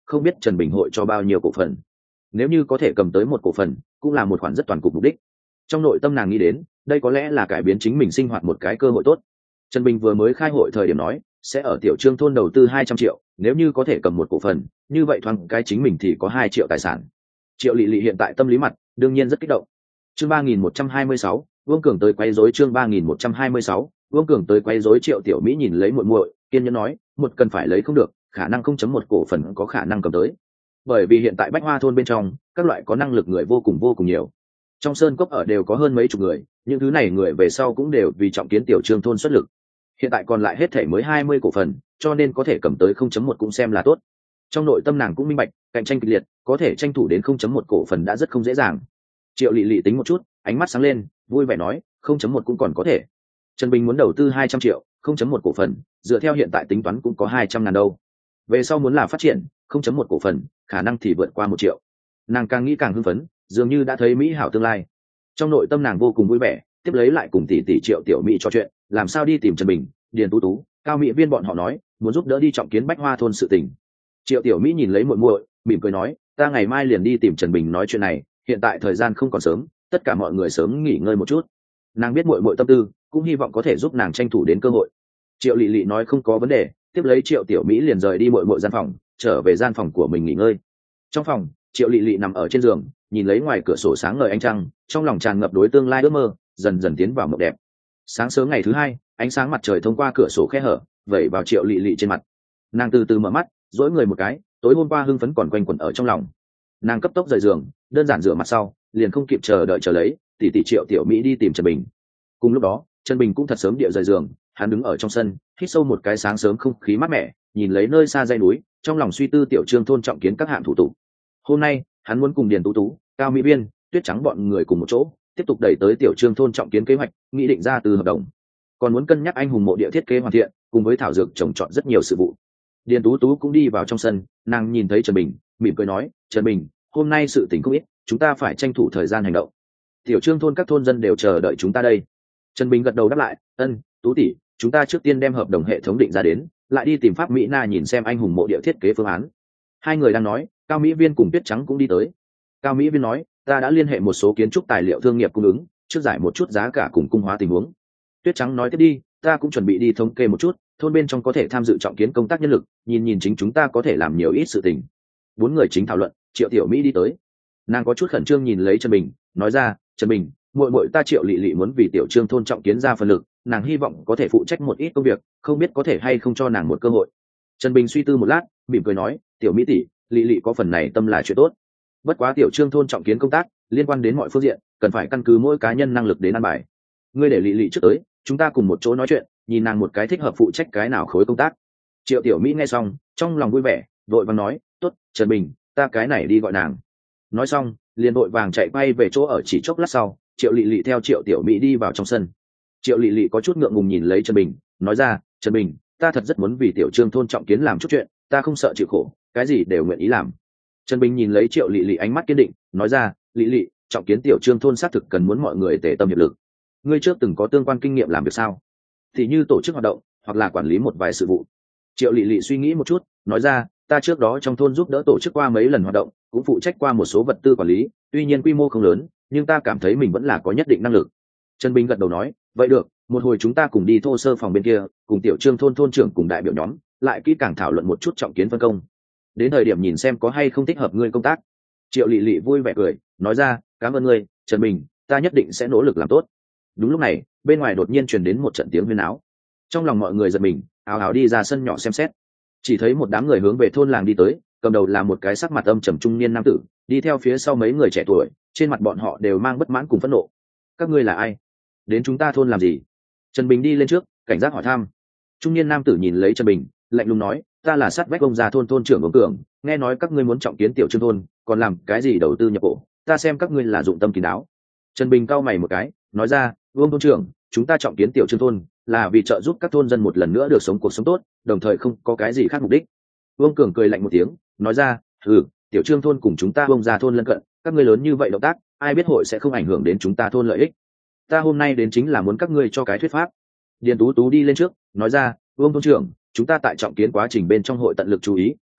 [SPEAKER 1] không biết Trần Bình hội cho bao nhiêu cổ phần. Nếu như có thể cầm tới một cổ phần, cũng là một khoản rất toàn cục mục đích. Trong nội tâm nàng nghĩ đến, đây có lẽ là cải biến chính mình sinh hoạt một cái cơ hội tốt. Trần Bình vừa mới khai hội thời điểm nói, sẽ ở Tiểu Trương thôn đầu tư 200 triệu, nếu như có thể cầm một cổ phần, như vậy thoáng cái chính mình thì có 2 triệu tài sản. Triệu Lệ Lệ hiện tại tâm lý mặt, đương nhiên rất kích động. Chương 3126, Vương Cường tới quấy rối. Chương 3126, Vương Cường tới quấy rối. Triệu Tiểu Mỹ nhìn lấy muội muội, kiên nhẫn nói, một cần phải lấy không được, khả năng 0.1 cổ phần có khả năng cầm tới. Bởi vì hiện tại Bách Hoa thôn bên trong, các loại có năng lực người vô cùng nhiều. Trong sơn cốc ở đều có hơn mấy chục người, những thứ này người về sau cũng đều vì trọng kiến Tiểu Trương thôn xuất lực. Hiện tại còn lại hết thể mới 20 cổ phần, cho nên có thể cầm tới 0.1 cũng xem là tốt. Trong nội tâm nàng cũng minh bạch, cạnh tranh kịch liệt, có thể tranh thủ đến 0.1 cổ phần đã rất không dễ dàng. Triệu Lệ Lệ tính một chút, ánh mắt sáng lên, vui vẻ nói, 0.1 cũng còn có thể. Trần Bình muốn đầu tư 200 triệu, 0.1 cổ phần, dựa theo hiện tại tính toán cũng có 200.000 đâu. Về sau muốn là phát triển, 0.1 cổ phần, khả năng thì vượt qua 1 triệu. Nàng càng nghĩ càng hưng phấn, dường như đã thấy mỹ hảo tương lai. Trong nội tâm nàng vô cùng vui vẻ, tiếp lấy lại cùng tỷ tỷ Triệu Tiểu Mỹ trò chuyện, làm sao đi tìm Trần Bình, Điền Tú Tú, Cao Mỹ Viên bọn họ nói, muốn giúp đỡ đi trọng kiến Bách Hoa thôn sự tình. Triệu Tiểu Mỹ nhìn lấy muội muội, mỉm cười nói, ta ngày mai liền đi tìm Trần Bình nói chuyện này, hiện tại thời gian không còn sớm, tất cả mọi người sớm nghỉ ngơi một chút. Nàng biết muội muội tâm tư, cũng hy vọng có thể giúp nàng tranh thủ đến cơ hội. Triệu Lệ Lệ nói không có vấn đề, tiếp lấy Triệu Tiểu Mỹ liền rời đi muội muội gian phòng, trở về gian phòng của mình nghỉ ngơi. Trong phòng, Triệu Lệ Lệ nằm ở trên giường, nhìn lấy ngoài cửa sổ sáng ngời ánh trăng, trong lòng tràn ngập đối tương lai ước mơ, dần dần tiến vào mộng đẹp. Sáng sớm ngày thứ hai, ánh sáng mặt trời thông qua cửa sổ khe hở, vẩy vào Triệu Lệ Lệ trên mặt. Nàng từ từ mở mắt, duỗi người một cái, tối hôm qua hưng phấn còn quanh quẩn ở trong lòng. Nàng cấp tốc rời giường, đơn giản rửa mặt sau, liền không kịp chờ đợi chờ lấy tỷ tỷ Triệu Tiểu Mỹ đi tìm Trần Bình. Cùng lúc đó, Trần Bình cũng thật sớm địa rời giường, hắn đứng ở trong sân, hít sâu một cái sáng sớm không khí mát mẻ, nhìn lấy nơi xa dãy núi, trong lòng suy tư Tiểu Trương thôn trọng kiến các hạng thủ tục. Hôm nay, hắn muốn cùng Điền Tú Tú, Cao Mỹ Viên, Tuyết Trắng bọn người cùng một chỗ, tiếp tục đẩy tới Tiểu Trương thôn trọng kiến kế hoạch, nghị định ra từ hợp đồng. Còn muốn cân nhắc anh hùng mộ địa thiết kế hoàn thiện, cùng với thảo dược trồng trọt rất nhiều sự vụ. Điền Tú Tú cũng đi vào trong sân, nàng nhìn thấy Trần Bình, mỉm cười nói, Trần Bình, hôm nay sự tình không ít, chúng ta phải tranh thủ thời gian hành động. Tiểu Trương thôn các thôn dân đều chờ đợi chúng ta đây. Trần Bình gật đầu đáp lại, ân, Tú tỷ, chúng ta trước tiên đem hợp đồng hệ thống định ra đến, lại đi tìm Pháp Mỹ Na nhìn xem anh hùng mộ địa thiết kế phương án. Hai người đang nói, Cao Mỹ Viên cùng Tuyết Trắng cũng đi tới. Cao Mỹ Viên nói, ta đã liên hệ một số kiến trúc tài liệu thương nghiệp cung ứng, trước giải một chút giá cả cùng cung hóa tình huống. Tuyết Trắng nói tiếp đi, ta cũng chuẩn bị đi thống kê một chút, thôn bên trong có thể tham dự trọng kiến công tác nhân lực, nhìn chính chúng ta có thể làm nhiều ít sự tình. Bốn người chính thảo luận, Triệu Tiểu Mỹ đi tới. Nàng có chút khẩn trương nhìn lấy Trần Bình, nói ra, Trần Bình, muội muội ta Triệu Lệ Lệ muốn vì Tiểu Trương thôn trọng kiến ra phần lực, nàng hy vọng có thể phụ trách một ít công việc, không biết có thể hay không cho nàng một cơ hội. Trần Bình suy tư một lát, mỉm cười nói, Tiểu Mỹ tỷ, Lệ Lệ có phần này tâm là chuyện tốt. Bất quá Tiểu Trương thôn trọng kiến công tác liên quan đến mọi phương diện, cần phải căn cứ mỗi cá nhân năng lực đến ăn bài. Ngươi để Lệ Lệ trước tới, chúng ta cùng một chỗ nói chuyện, nhìn nàng một cái thích hợp phụ trách cái nào khối công tác. Triệu Tiểu Mỹ nghe xong, trong lòng vui vẻ, vội vàng nói, tốt, Trần Bình, ta cái này đi gọi nàng. Nói xong, liền vội vàng chạy bay về chỗ ở, chỉ chốc lát sau, Triệu Lệ Lệ theo Triệu Tiểu Mỹ đi vào trong sân. Triệu Lệ Lệ có chút ngượng ngùng nhìn lấy Trần Bình, nói ra, Trần Bình, ta thật rất muốn vì Tiểu Trương thôn trọng kiến làm chút chuyện, ta không sợ chịu khổ, cái gì đều nguyện ý làm. Trần Bình nhìn lấy Triệu Lệ Lệ ánh mắt kiên định, nói ra, Lệ Lệ, trọng kiến Tiểu Trương thôn xác thực cần muốn mọi người tề tâm hiệp lực. Ngươi trước từng có tương quan kinh nghiệm làm việc sao? Thì như tổ chức hoạt động, hoặc là quản lý một vài sự vụ. Triệu Lệ Lệ suy nghĩ một chút, nói ra, ta trước đó trong thôn giúp đỡ tổ chức qua mấy lần hoạt động, cũng phụ trách qua một số vật tư quản lý, tuy nhiên quy mô không lớn, nhưng ta cảm thấy mình vẫn là có nhất định năng lực. Trần Bình gật đầu nói, vậy được, một hồi chúng ta cùng đi thô sơ phòng bên kia, cùng Tiểu Trương thôn thôn trưởng cùng đại biểu nhóm, lại kỹ càng thảo luận một chút trọng kiến phân công. Đến thời điểm nhìn xem có hay không thích hợp ngươi công tác. Triệu Lệ Lệ vui vẻ cười, nói ra, cảm ơn ngươi, Trần Bình, ta nhất định sẽ nỗ lực làm tốt. Đúng lúc này, bên ngoài đột nhiên truyền đến một trận tiếng huyên náo. Trong lòng mọi người giật mình, ào ào đi ra sân nhỏ xem xét. Chỉ thấy một đám người hướng về thôn làng đi tới, cầm đầu là một cái sắc mặt âm trầm trung niên nam tử, đi theo phía sau mấy người trẻ tuổi, trên mặt bọn họ đều mang bất mãn cùng phẫn nộ. Các ngươi là ai? Đến chúng ta thôn làm gì? Trần Bình đi lên trước, cảnh giác hỏi thăm. Trung niên nam tử nhìn lấy Trần Bình, lạnh lùng nói, ta là sát vách ông già thôn thôn trưởng ông Cường, nghe nói các ngươi muốn trọng kiến Tiểu Trương thôn, còn làm cái gì đầu tư nhập cổ, ta xem các ngươi là dụng tâm kín đáo. Trần Bình cau mày một cái, nói ra, Vương thôn trưởng, chúng ta trọng kiến Tiểu Trương thôn là vì trợ giúp các thôn dân một lần nữa được sống cuộc sống tốt, đồng thời không có cái gì khác mục đích. Vương Cường cười lạnh một tiếng, nói ra, Tiểu Trương thôn cùng chúng ta Vương gia thôn lân cận, các ngươi lớn như vậy động tác, ai biết hội sẽ không ảnh hưởng đến chúng ta thôn lợi ích. Ta hôm nay đến chính là muốn các ngươi cho cái thuyết pháp. Điền Tú Tú đi lên trước, nói ra, Vương thôn trưởng, chúng ta tại trọng kiến quá trình bên trong hội tận lực chú ý,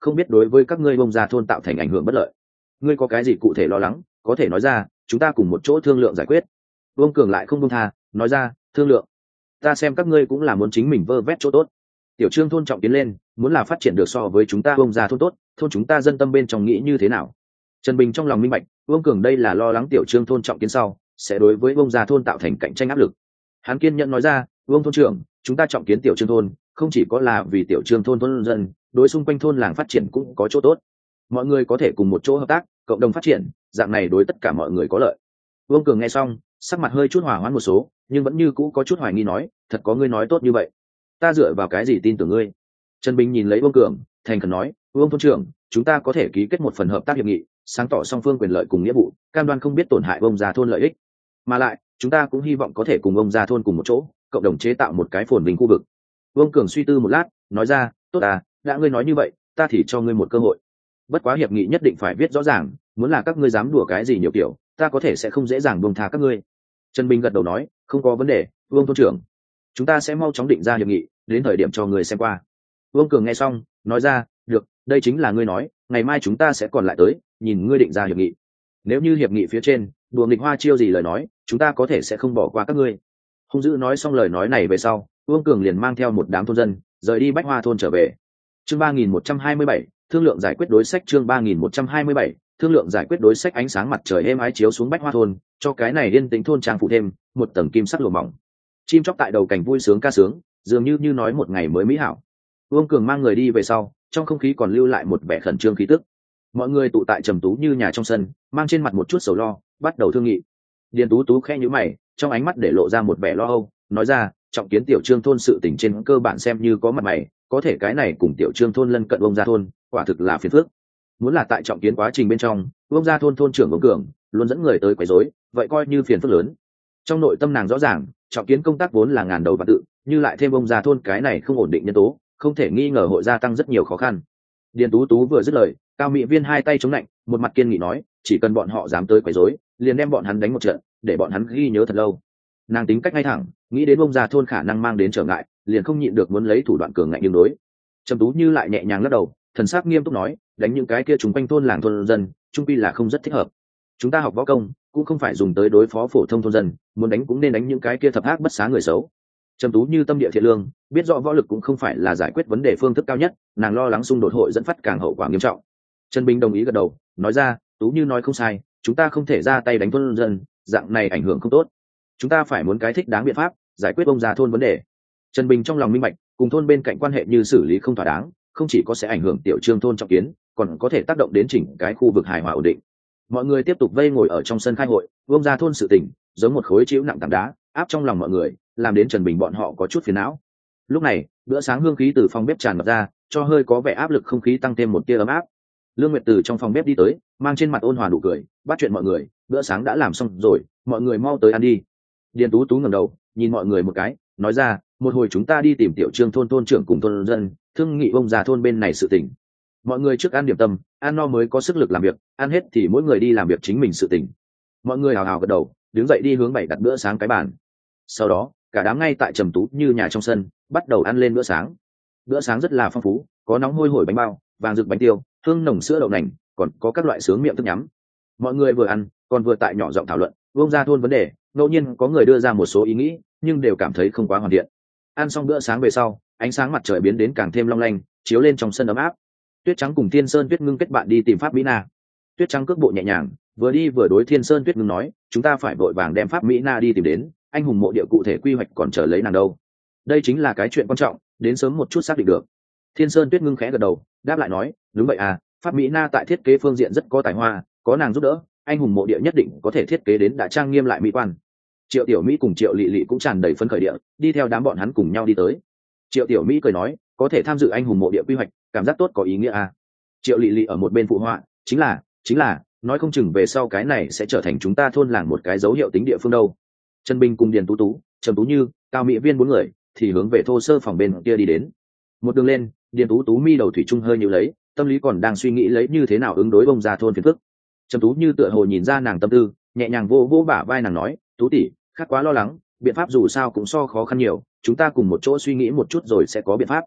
[SPEAKER 1] không biết đối với các ngươi bông ra thôn tạo thành ảnh hưởng bất lợi. Ngươi có cái gì cụ thể lo lắng có thể nói ra, chúng ta cùng một chỗ thương lượng giải quyết. Vương Cường lại không buông tha, nói ra, thương lượng? Ta xem các ngươi cũng là muốn chính mình vơ vét chỗ tốt. Tiểu Trương thôn trọng tiến lên, muốn là phát triển được so với chúng ta bông ra thôn tốt, thôn chúng ta dân tâm bên trong nghĩ như thế nào? Trần Bình trong lòng minh bạch, Vương Cường đây là lo lắng Tiểu Trương thôn trọng kiến sau sẽ đối với bông ra thôn tạo thành cạnh tranh áp lực. Hắn kiên nhẫn nói ra, Vương thôn trưởng, chúng ta trọng kiến Tiểu Trương thôn không chỉ có là vì Tiểu Trương thôn thôn dân, đối xung quanh thôn làng phát triển cũng có chỗ tốt. Mọi người có thể cùng một chỗ hợp tác, cộng đồng phát triển, dạng này đối tất cả mọi người có lợi. Vương Cường nghe xong, sắc mặt hơi chút hỏa hoãn một số, nhưng vẫn như cũ có chút hoài nghi nói, thật có ngươi nói tốt như vậy? Ta dựa vào cái gì tin tưởng ngươi? Trần Bình nhìn lấy Vương Cường, thành khẩn nói, Vương thôn trưởng, chúng ta có thể ký kết một phần hợp tác hiệp nghị, sáng tỏ song phương quyền lợi cùng nghĩa vụ, cam đoan không biết tổn hại ông già thôn lợi ích. Mà lại, chúng ta cũng hy vọng có thể cùng ông già thôn cùng một chỗ, cộng đồng chế tạo một cái phồn vinh khu vực. Vương Cường suy tư một lát, nói ra, tốt à, đã ngươi nói như vậy, ta thì cho ngươi một cơ hội. Bất quá hiệp nghị nhất định phải viết rõ ràng, muốn là các ngươi dám đùa cái gì nhiều kiểu, ta có thể sẽ không dễ dàng buông tha các ngươi. Trần Bình gật đầu nói, không có vấn đề, Vương thôn trưởng, chúng ta sẽ mau chóng định ra hiệp nghị, đến thời điểm cho người xem qua. Vương Cường nghe xong, nói ra, được, đây chính là ngươi nói, ngày mai chúng ta sẽ còn lại tới, nhìn ngươi định ra hiệp nghị. Nếu như hiệp nghị phía trên đùa nghịch hoa chiêu gì lời nói, chúng ta có thể sẽ không bỏ qua các ngươi. Hung dữ nói xong lời nói này về sau, Vương Cường liền mang theo một đám thôn dân rời đi Bách Hoa thôn trở về. Chương 3127, thương lượng giải quyết đối sách. Chương 3127, thương lượng giải quyết đối sách. Ánh sáng mặt trời êm ái chiếu xuống Bách Hoa thôn, cho cái này yên tĩnh thôn trang phụ thêm một tầng kim sắc lụa mỏng. Chim chóc tại đầu cảnh vui sướng ca sướng, dường như nói một ngày mới mỹ hảo. Vương Cường mang người đi về sau, trong không khí còn lưu lại một vẻ khẩn trương khí tức. Mọi người tụ tại trầm tú như nhà trong sân, mang trên mặt một chút sầu lo, bắt đầu thương nghị. Điền Tú Tú khẽ nhíu mày, trong ánh mắt để lộ ra một vẻ lo âu, nói ra, trọng kiến Tiểu Trương thôn sự tình trên cơ bản xem như có mặt mày, có thể cái này cùng Tiểu Trương thôn lân cận ông gia thôn, quả thực là phiền phức. Muốn là tại trọng kiến quá trình bên trong, ông gia thôn thôn trưởng Vương Cường luôn dẫn người tới quấy rối, vậy coi như phiền phức lớn. Trong nội tâm nàng rõ ràng, trọng kiến công tác vốn là ngàn đầu và tự, như lại thêm ông gia thôn cái này không ổn định nhân tố, không thể nghi ngờ hội gia tăng rất nhiều khó khăn. Điền Tú Tú vừa dứt lời, Cao Mỹ Viên hai tay chống lạnh, một mặt kiên nghị nói, chỉ cần bọn họ dám tới quấy rối, liền đem bọn hắn đánh một trận, để bọn hắn ghi nhớ thật lâu. Nàng tính cách ngay thẳng, nghĩ đến ông già thôn khả năng mang đến trở ngại, liền không nhịn được muốn lấy thủ đoạn cường ngạnh đương đối. Trầm Tú Như lại nhẹ nhàng lắc đầu, thần sắc nghiêm túc nói, đánh những cái kia chúng quanh thôn làng thôn dân, trung quy là không rất thích hợp. Chúng ta học võ công, cũng không phải dùng tới đối phó phổ thông thôn dân, muốn đánh cũng nên đánh những cái kia thập ác bất xá người xấu. Trầm Tú Như tâm địa thiện lương, biết rõ võ lực cũng không phải là giải quyết vấn đề phương thức cao nhất, nàng lo lắng xung đột hội dẫn phát càng hậu quả nghiêm trọng. Trần Bình đồng ý gật đầu, nói ra, Tú Như nói không sai, chúng ta không thể ra tay đánh thôn dân, dạng này ảnh hưởng không tốt. Chúng ta phải muốn cái thích đáng biện pháp giải quyết ông già thôn vấn đề. Trần Bình trong lòng minh bạch, cùng thôn bên cạnh quan hệ như xử lý không thỏa đáng, không chỉ có sẽ ảnh hưởng Tiểu Trương thôn trọng kiến, còn có thể tác động đến chỉnh cái khu vực hài hòa ổn định. Mọi người tiếp tục vây ngồi ở trong sân khai hội, ông già thôn sự tình giống một khối chịu nặng tảng đá áp trong lòng mọi người, làm đến Trần Bình bọn họ có chút phiền não. Lúc này, bữa sáng hương khí từ phòng bếp tràn ngập ra, cho hơi có vẻ áp lực không khí tăng thêm một tia ấm áp. Lương Nguyệt từ trong phòng bếp đi tới, mang trên mặt ôn hòa nụ cười, bắt chuyện mọi người, bữa sáng đã làm xong rồi, mọi người mau tới ăn đi. Điền Tú Tú ngẩng đầu, nhìn mọi người một cái, nói ra, một hồi chúng ta đi tìm Tiểu Trương thôn thôn trưởng cùng thôn dân, thương nghị ông già thôn bên này sự tình. Mọi người trước ăn điểm tâm, ăn no mới có sức lực làm việc, ăn hết thì mỗi người đi làm việc chính mình sự tình. Mọi người hào hào gật đầu, đứng dậy đi hướng bày đặt bữa sáng cái bàn. Sau đó, cả đám ngay tại Trầm Tú Như nhà trong sân, bắt đầu ăn lên bữa sáng. Bữa sáng rất là phong phú, có nóng hôi hổi bánh bao, vàng rực bánh tiêu, hương nồng sữa đậu nành, còn có các loại sướng miệng thức nhắm. Mọi người vừa ăn, còn vừa tại nhỏ giọng thảo luận ông gia thôn vấn đề, ngẫu nhiên có người đưa ra một số ý nghĩ, nhưng đều cảm thấy không quá hoàn thiện. Ăn xong bữa sáng về sau, ánh sáng mặt trời biến đến càng thêm long lanh, chiếu lên trong sân ấm áp. Tuyết Trắng cùng Thiên Sơn Tuyết Ngưng kết bạn đi tìm Pháp Mỹ Na. Tuyết Trắng cước bộ nhẹ nhàng, vừa đi vừa đối Thiên Sơn Tuyết Ngưng nói, chúng ta phải vội vàng đem Pháp Mỹ Na đi tìm đến, anh hùng mộ địa cụ thể quy hoạch còn chờ lấy nàng đâu. Đây chính là cái chuyện quan trọng, đến sớm một chút xác định được. Thiên Sơn Tuyết Ngưng khẽ gật đầu, đáp lại nói, đúng vậy à, Pháp Mỹ Na tại thiết kế phương diện rất có tài hoa, có nàng giúp đỡ, anh hùng mộ địa nhất định có thể thiết kế đến đã trang nghiêm lại mỹ quan. Triệu Tiểu Mỹ cùng Triệu Lệ Lệ cũng tràn đầy phấn khởi địa, đi theo đám bọn hắn cùng nhau đi tới. Triệu Tiểu Mỹ cười nói, có thể tham dự anh hùng mộ địa quy hoạch, cảm giác tốt có ý nghĩa à. Triệu Lệ Lệ ở một bên phụ họa, chính là, nói không chừng về sau cái này sẽ trở thành chúng ta thôn làng một cái dấu hiệu tính địa phương đâu. Trần Bình cùng Điền Tú Tú, Trầm Tú Như, Cao Mỹ Viên bốn người thì hướng về thô sơ phòng bên kia đi đến. Một đường lên, Điền Tú Tú mi đầu thủy chung hơi nhíu lấy, tâm lý còn đang suy nghĩ lấy như thế nào ứng đối bông ra thôn phiền phức. Trầm Tú Như tựa hồ nhìn ra nàng tâm tư, nhẹ nhàng vô vô bả vai nàng nói, Tú tỷ, khác quá lo lắng, biện pháp dù sao cũng so khó khăn nhiều, chúng ta cùng một chỗ suy nghĩ một chút rồi sẽ có biện pháp.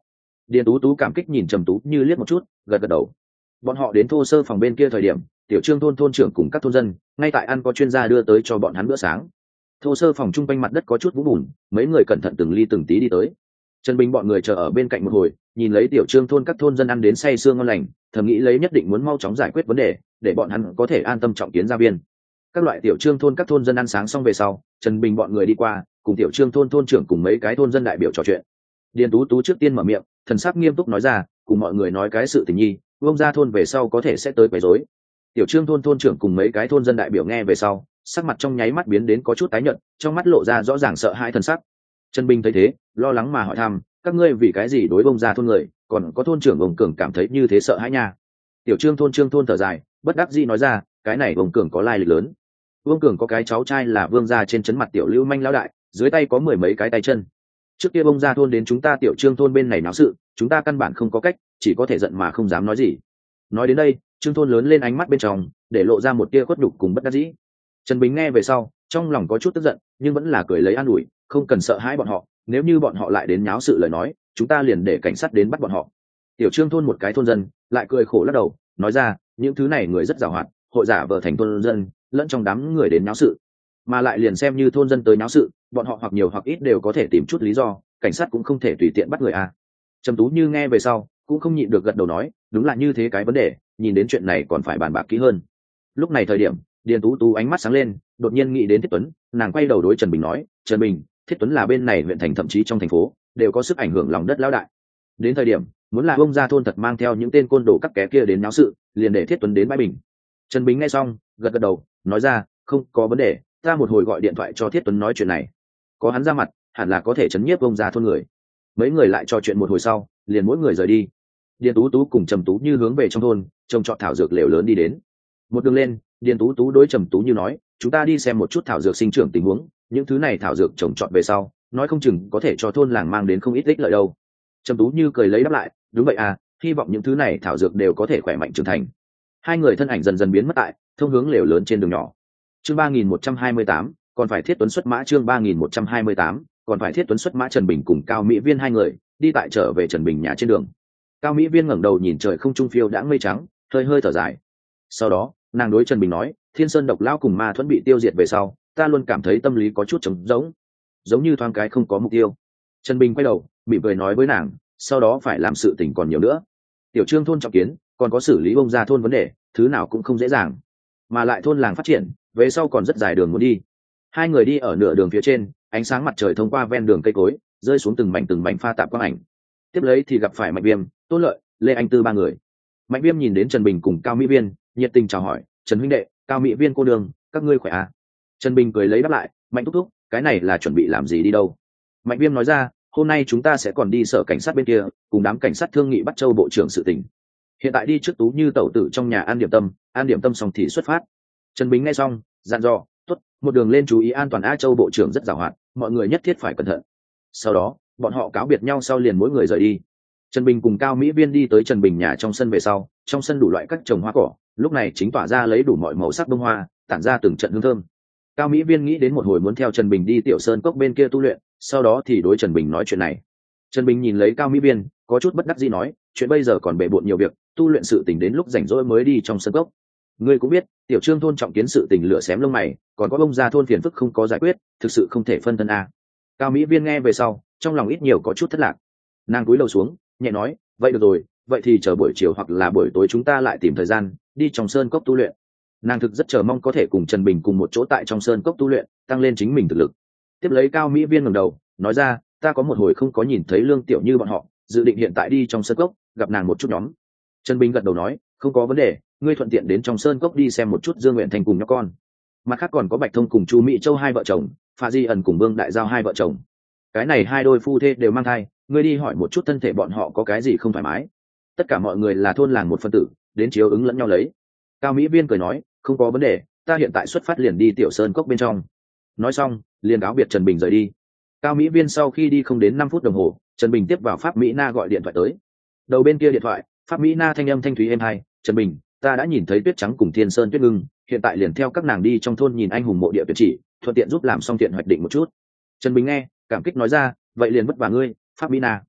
[SPEAKER 1] Điền Tú Tú cảm kích nhìn Trầm Tú Như liếc một chút, gật gật đầu. Bọn họ đến thô sơ phòng bên kia thời điểm, tiểu trương thôn trưởng cùng các thôn dân ngay tại ăn có chuyên gia đưa tới cho bọn hắn bữa sáng. Thô sơ phòng trung quanh mặt đất có chút vũng bùn, mấy người cẩn thận từng ly từng tí đi tới. Trần Bình bọn người chờ ở bên cạnh một hồi, nhìn lấy tiểu trương thôn các thôn dân ăn đến say sưa ngon lành, thầm nghĩ lấy nhất định muốn mau chóng giải quyết vấn đề, để bọn hắn có thể an tâm trọng kiến gia viên. Các loại tiểu trương thôn các thôn dân ăn sáng xong về sau, Trần Bình bọn người đi qua, cùng tiểu trương thôn thôn trưởng cùng mấy cái thôn dân đại biểu trò chuyện. Điền Tú Tú trước tiên mở miệng, thần sắc nghiêm túc nói ra, cùng mọi người nói cái sự tình nhi, vông ra thôn về sau có thể sẽ tới quấy rối. Tiểu trương thôn thôn trưởng cùng mấy cái thôn dân đại biểu nghe về sau, sắc mặt trong nháy mắt biến đến có chút tái nhợt, trong mắt lộ ra rõ ràng sợ hãi thần sắc. Trần Bình thấy thế, lo lắng mà hỏi thăm, các ngươi vì cái gì đối vông ra thôn người, còn có thôn trưởng ông Cường cảm thấy như thế sợ hãi nha? Tiểu trương thôn thở dài, bất đắc dĩ nói ra, cái này ông Cường có lai lịch lớn. Vương Cường có cái cháu trai là vương gia trên trấn mặt tiểu lưu manh lão đại, dưới tay có mười mấy cái tay chân. Trước kia bông ra thôn đến chúng ta tiểu trương thôn bên này náo sự, chúng ta căn bản không có cách, chỉ có thể giận mà không dám nói gì. Nói đến đây, trương thôn lớn lên ánh mắt bên trong, để lộ ra một tia khuất nhục cùng bất đắc dĩ. Trần Bình nghe về sau, trong lòng có chút tức giận, nhưng vẫn là cười lấy an ủi, không cần sợ hãi bọn họ, nếu như bọn họ lại đến náo sự lời nói, chúng ta liền để cảnh sát đến bắt bọn họ. Tiểu trương thôn một cái thôn dân lại cười khổ lắc đầu, nói ra, những thứ này người rất giàu hoạt, hội giả vờ thành thôn dân, lẫn trong đám người đến náo sự, mà lại liền xem như thôn dân tới náo sự, bọn họ hoặc nhiều hoặc ít đều có thể tìm chút lý do, cảnh sát cũng không thể tùy tiện bắt người a. Trầm Tú Như nghe về sau cũng không nhịn được gật đầu nói, đúng là như thế cái vấn đề, nhìn đến chuyện này còn phải bàn bạc kỹ hơn. Lúc này thời điểm, Điền Tú Tú ánh mắt sáng lên, đột nhiên nghĩ đến Thiết Tuấn, nàng quay đầu đối Trần Bình nói, Trần Bình, Thiết Tuấn là bên này huyện thành thậm chí trong thành phố đều có sức ảnh hưởng lòng đất lão đại. Đến thời điểm muốn là ông gia thôn thật mang theo những tên côn đồ các ké kia đến náo sự, liền để Thiết Tuấn đến bãi bình. Trần Bình nghe xong gật gật đầu, nói ra, không có vấn đề, ta một hồi gọi điện thoại cho Thiết Tuấn nói chuyện này, có hắn ra mặt hẳn là có thể chấn nhiếp ông gia thôn người. Mấy người lại trò chuyện một hồi sau, liền mỗi người rời đi. Điền Tú Tú cùng Trầm Tú Như hướng về trong thôn trồng trọt thảo dược lều lớn đi đến. Một đường lên, Điền Tú Tú đối Trầm Tú Như nói, chúng ta đi xem một chút thảo dược sinh trưởng tình huống, những thứ này thảo dược trồng trọt về sau, nói không chừng có thể cho thôn làng mang đến không ít ích lợi đâu. Trầm Tú Như cười lấy đáp lại, đúng vậy à, hy vọng những thứ này thảo dược đều có thể khỏe mạnh trưởng thành. Hai người thân ảnh dần dần biến mất tại thông hướng lều lớn trên đường nhỏ. Chương 3128, còn phải Thiết Tuấn xuất mã. Chương 3128, còn phải Thiết Tuấn xuất mã. Trần Bình cùng Cao Mỹ Viên hai người đi tại trở về Trần Bình nhà trên đường. Cao Mỹ Viên ngẩng đầu nhìn trời không trung phiêu đãng mây trắng, hơi hơi thở dài. Sau đó nàng đối Trần Bình nói, Thiên Sơn độc lão cùng ma thuẫn bị tiêu diệt về sau, ta luôn cảm thấy tâm lý có chút trống rỗng, giống như thoáng cái không có mục tiêu. Trần Bình quay đầu mỉm cười nói với nàng, sau đó phải làm sự tình còn nhiều nữa. Tiểu Trương thôn trọng kiến, còn có xử lý bông ra thôn vấn đề, thứ nào cũng không dễ dàng, mà lại thôn làng phát triển về sau còn rất dài đường muốn đi. Hai người đi ở nửa đường phía trên, ánh sáng mặt trời thông qua ven đường cây cối rơi xuống từng mảnh pha tạp quang ảnh. Tiếp lấy thì gặp phải Mạnh Viêm, Tôn Lợi, Lê Anh Tư ba người. Mạnh Viêm nhìn đến Trần Bình cùng Cao Mỹ Viên, nhiệt tình chào hỏi, Trần huynh đệ, Cao Mỹ Viên cô đường, các ngươi khỏe à? Trần Bình cười lấy đáp lại, Mạnh thúc thúc, cái này là chuẩn bị làm gì đi đâu? Mạnh Viêm nói ra, hôm nay chúng ta sẽ còn đi sở cảnh sát bên kia, cùng đám cảnh sát thương nghị bắt Châu bộ trưởng sự tình. Hiện tại đi trước Tú Như tẩu tử trong nhà ăn điểm tâm xong thì xuất phát. Trần Bình nghe xong dặn dò, tốt, một đường lên chú ý an toàn. A Châu bộ trưởng rất giàu hoạt, mọi người nhất thiết phải cẩn thận. Sau đó bọn họ cáo biệt nhau sau liền mỗi người rời đi. Trần Bình cùng Cao Mỹ Viên đi tới Trần Bình nhà trong sân về sau, trong sân đủ loại các trồng hoa cỏ, lúc này chính tỏa ra lấy đủ mọi màu sắc bông hoa, tản ra từng trận hương thơm. Cao Mỹ Viên nghĩ đến một hồi muốn theo Trần Bình đi Tiểu Sơn cốc bên kia tu luyện, sau đó thì đối Trần Bình nói chuyện này. Trần Bình nhìn lấy Cao Mỹ Viên, có chút bất đắc dĩ nói, chuyện bây giờ còn bề bộn nhiều việc, tu luyện sự tình đến lúc rảnh rỗi mới đi trong sân cốc. Ngươi cũng biết, Tiểu Trương thôn trọng kiến sự tình lửa xém lông mày, còn có bông ra thôn phiền phức không có giải quyết, thực sự không thể phân thân a. Cao Mỹ Viên nghe về sau, trong lòng ít nhiều có chút thất lạc. Nàng cúi đầu xuống, nhẹ nói, vậy được rồi, vậy thì chờ buổi chiều hoặc là buổi tối chúng ta lại tìm thời gian đi trong sơn cốc tu luyện. Nàng thực rất chờ mong có thể cùng Trần Bình cùng một chỗ tại trong sơn cốc tu luyện, tăng lên chính mình thực lực. Tiếp lấy Cao Mỹ Viên ngẩng đầu nói ra, ta có một hồi không có nhìn thấy Lương Tiểu Như bọn họ, dự định hiện tại đi trong sơn cốc gặp nàng một chút nhóm. Trần Bình gật đầu nói, không có vấn đề, ngươi thuận tiện đến trong sơn cốc đi xem một chút Dương Nguyện Thành cùng nhóc con. Mặt khác còn có Bạch Thông cùng Chu Mỹ Châu hai vợ chồng, Pha Di ẩn cùng Vương Đại Giao hai vợ chồng. Cái này hai đôi phu thê đều mang thai, ngươi đi hỏi một chút thân thể bọn họ có cái gì không thoải mái. Tất cả mọi người là thôn làng một phân tử, đến chiếu ứng lẫn nhau lấy. Cao Mỹ Viên cười nói, không có vấn đề, ta hiện tại xuất phát liền đi Tiểu Sơn cốc bên trong. Nói xong liền cáo biệt Trần Bình rời đi. Cao Mỹ Viên sau khi đi không đến 5 phút đồng hồ, Trần Bình tiếp vào Pháp Mỹ Na gọi điện thoại tới. Đầu bên kia điện thoại, Pháp Mỹ Na thanh âm thanh thúy êm hai, Trần Bình, ta đã nhìn thấy Tuyết Trắng cùng Thiên Sơn Tuyết Ngưng, hiện tại liền theo các nàng đi trong thôn nhìn anh hùng mộ địa tuyệt chỉ, thuận tiện giúp làm xong tiện hoạch định một chút. Trần Bình nghe cảm kích nói ra, vậy liền vất vả ngươi, Pháp Mỹ Na.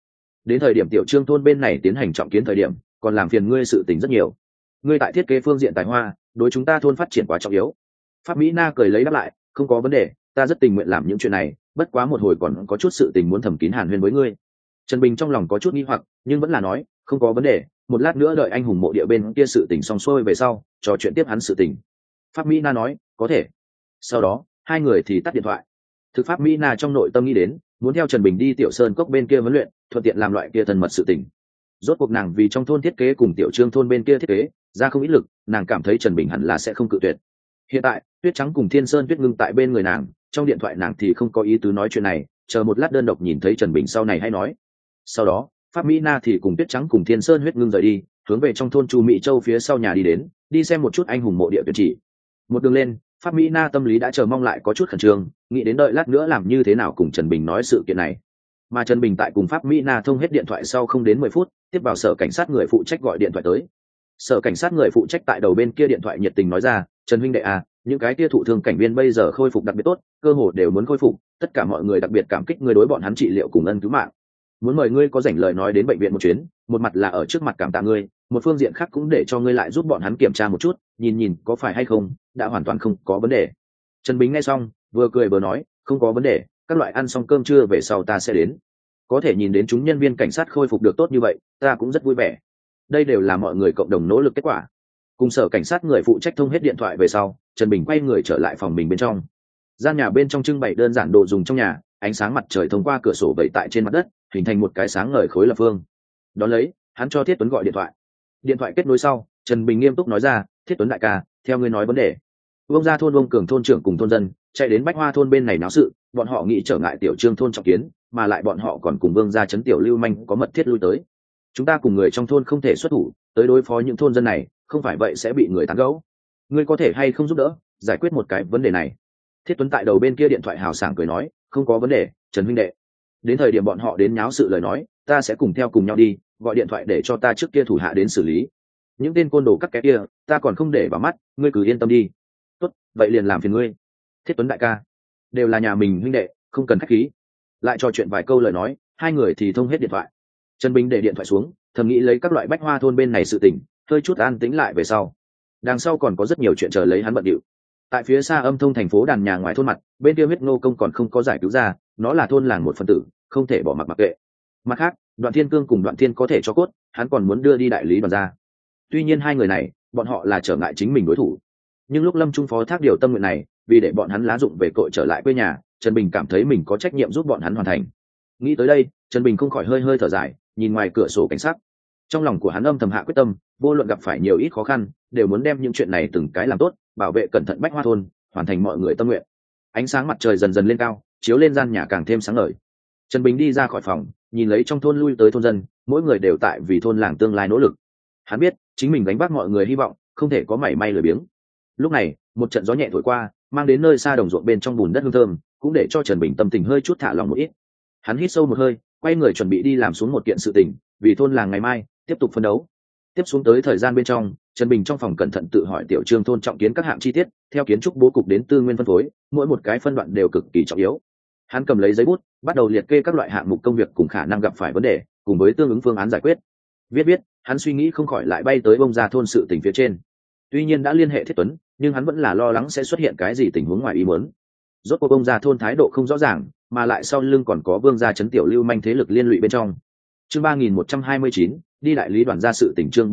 [SPEAKER 1] đến thời điểm tiểu trương thôn bên này tiến hành trọng kiến thời điểm còn làm phiền ngươi sự tình rất nhiều. Ngươi tại thiết kế phương diện tài hoa đối chúng ta thôn phát triển quá trọng yếu. Pháp Mỹ Na cười lấy đáp lại, không có vấn đề, ta rất tình nguyện làm những chuyện này, bất quá một hồi còn có chút sự tình muốn thầm kín hàn huyên với ngươi. Trần Bình trong lòng có chút nghi hoặc nhưng vẫn là nói, không có vấn đề, một lát nữa đợi anh hùng mộ địa bên kia sự tình xong xuôi về sau trò chuyện tiếp hắn sự tình. Pháp Mỹ Na nói có thể. Sau đó hai người thì tắt điện thoại. Thực Pháp Mỹ Na trong nội tâm nghĩ đến muốn theo Trần Bình đi Tiểu Sơn cốc bên kia huấn luyện, thuận tiện làm loại kia thân mật sự tình. Rốt cuộc nàng vì trong thôn thiết kế cùng Tiểu Trương thôn bên kia thiết kế ra không ít lực, nàng cảm thấy Trần Bình hẳn là sẽ không cự tuyệt. Hiện tại Tuyết Trắng cùng Thiên Sơn Tuyết ngưng tại bên người nàng, trong điện thoại nàng thì không có ý tứ nói chuyện này, chờ một lát đơn độc nhìn thấy Trần Bình sau này hay nói. Sau đó Pháp Mỹ Na thì cùng Tuyết Trắng cùng Thiên Sơn huyết ngưng rời đi, hướng về trong thôn Chu Mỹ Châu phía sau nhà đi đến, đi xem một chút anh hùng mộ địa tuyệt chỉ. Một đường lên Pháp Mỹ Na tâm lý đã chờ mong lại có chút khẩn trương, nghĩ đến đợi lát nữa làm như thế nào cùng Trần Bình nói sự kiện này. Mà Trần Bình tại cùng Pháp Mỹ Na thông hết điện thoại sau không đến 10 phút, tiếp vào sở cảnh sát người phụ trách gọi điện thoại tới. Sở cảnh sát người phụ trách tại đầu bên kia điện thoại nhiệt tình nói ra, Trần huynh đệ à, những cái kia thụ thương cảnh viên bây giờ khôi phục đặc biệt tốt, cơ hồ đều muốn khôi phục, tất cả mọi người đặc biệt cảm kích ngươi đối bọn hắn trị liệu cùng ân cứu mạng. Muốn mời ngươi có rảnh lời nói đến bệnh viện một chuyến, một mặt là ở trước mặt cảm tạ ngươi, một phương diện khác cũng để cho ngươi lại giúp bọn hắn kiểm tra một chút, nhìn nhìn có phải hay không, đã hoàn toàn không có vấn đề. Trần Bình nghe xong vừa cười vừa nói, không có vấn đề, các loại ăn xong cơm trưa về sau ta sẽ đến. Có thể nhìn đến chúng nhân viên cảnh sát khôi phục được tốt như vậy, ta cũng rất vui vẻ. Đây đều là mọi người cộng đồng nỗ lực kết quả. Cùng sở cảnh sát người phụ trách thông hết điện thoại về sau, Trần Bình quay người trở lại phòng mình bên trong. Gian nhà bên trong trưng bày đơn giản đồ dùng trong nhà, ánh sáng mặt trời thông qua cửa sổ vẩy tại trên mặt đất, hình thành một cái sáng ngời khối lập phương. Đón lấy hắn cho Thiết Tuấn gọi điện thoại. Điện thoại kết nối sau, Trần Bình nghiêm túc nói ra, Thiết Tuấn đại ca, theo ngươi nói vấn đề. Vương gia thôn Vương Cường thôn trưởng cùng thôn dân chạy đến Bách Hoa thôn bên này náo sự, bọn họ nghĩ trở ngại Tiểu Trương thôn trọng kiến, mà lại bọn họ còn cùng Vương gia trấn Tiểu Lưu Manh có mật thiết lui tới. Chúng ta cùng người trong thôn không thể xuất thủ tới đối phó những thôn dân này, không phải vậy sẽ bị người tán gẫu. Ngươi có thể hay không giúp đỡ giải quyết một cái vấn đề này? Thiết Tuấn tại đầu bên kia điện thoại hào sảng cười nói, không có vấn đề, Trần huynh đệ. Đến thời điểm bọn họ đến nháo sự lời nói, ta sẽ cùng theo cùng nhau đi, gọi điện thoại để cho ta trước kia thủ hạ đến xử lý. Những tên côn đồ cắt kẽ kia ta còn không để vào mắt, ngươi cứ yên tâm đi. Tốt, vậy liền làm phiền ngươi. Thiết Tuấn đại ca, đều là nhà mình huynh đệ, không cần khách khí. Lại trò chuyện vài câu lời nói, hai người thì thông hết điện thoại. Trần Bình để điện thoại xuống, thầm nghĩ lấy các loại Bách Hoa thôn bên này sự tình, hơi chút an tĩnh lại về sau. Đằng sau còn có rất nhiều chuyện chờ lấy hắn bận điệu. Tại phía xa Âm Thông thành phố đàn nhà ngoài thôn mặt, bên kia huyết nô công còn không có giải cứu ra, nó là thôn làng một phần tử, không thể bỏ mặc mặc kệ. Mặt khác, Đoạn Thiên Cương cùng Đoạn Thiên có thể cho cốt, hắn còn muốn đưa đi đại lý Đoàn ra. Tuy nhiên hai người này, bọn họ là trở ngại chính mình đối thủ. Nhưng lúc Lâm Trung phó thác điều tâm nguyện này, vì để bọn hắn lá dụng về cội trở lại quê nhà, Trần Bình cảm thấy mình có trách nhiệm giúp bọn hắn hoàn thành. Nghĩ tới đây, Trần Bình không khỏi hơi hơi thở dài, nhìn ngoài cửa sổ cảnh sắc. Trong lòng của hắn âm thầm hạ quyết tâm, vô luận gặp phải nhiều ít khó khăn, đều muốn đem những chuyện này từng cái làm tốt, bảo vệ cẩn thận Bách Hoa thôn, hoàn thành mọi người tâm nguyện. Ánh sáng mặt trời dần dần lên cao, chiếu lên gian nhà càng thêm sáng ngời. Trần Bình đi ra khỏi phòng, nhìn lấy trong thôn lui tới thôn dân, mỗi người đều tại vì thôn làng tương lai nỗ lực. Hắn biết chính mình gánh vác mọi người hy vọng, không thể có mảy may lười biếng. Lúc này một trận gió nhẹ thổi qua, mang đến nơi xa đồng ruộng bên trong bùn đất hương thơm, cũng để cho Trần Bình tâm tình hơi chút thả lỏng một ít. Hắn hít sâu một hơi, quay người chuẩn bị đi làm xuống một kiện sự tình, vì thôn làng ngày mai tiếp tục phấn đấu. Tiếp xuống tới thời gian bên trong, Trần Bình trong phòng cẩn thận tự hỏi Tiểu Trương thôn trọng kiến các hạng chi tiết, theo kiến trúc bố cục đến tư nguyên phân phối, mỗi một cái phân đoạn đều cực kỳ trọng yếu. Hắn cầm lấy giấy bút, bắt đầu liệt kê các loại hạng mục công việc cùng khả năng gặp phải vấn đề, cùng với tương ứng phương án giải quyết. Viết, hắn suy nghĩ không khỏi lại bay tới bông ra thôn sự tình phía trên. Tuy nhiên đã liên hệ Thiết Tuấn, nhưng hắn vẫn là lo lắng sẽ xuất hiện cái gì tình huống ngoài ý muốn. Rốt cuộc bông ra thôn thái độ không rõ ràng, mà lại sau lưng còn có Vương gia trấn Tiểu Lưu Manh thế lực liên lụy bên trong. Chương 3129, đi đại lý Đoàn ra sự tình. Chương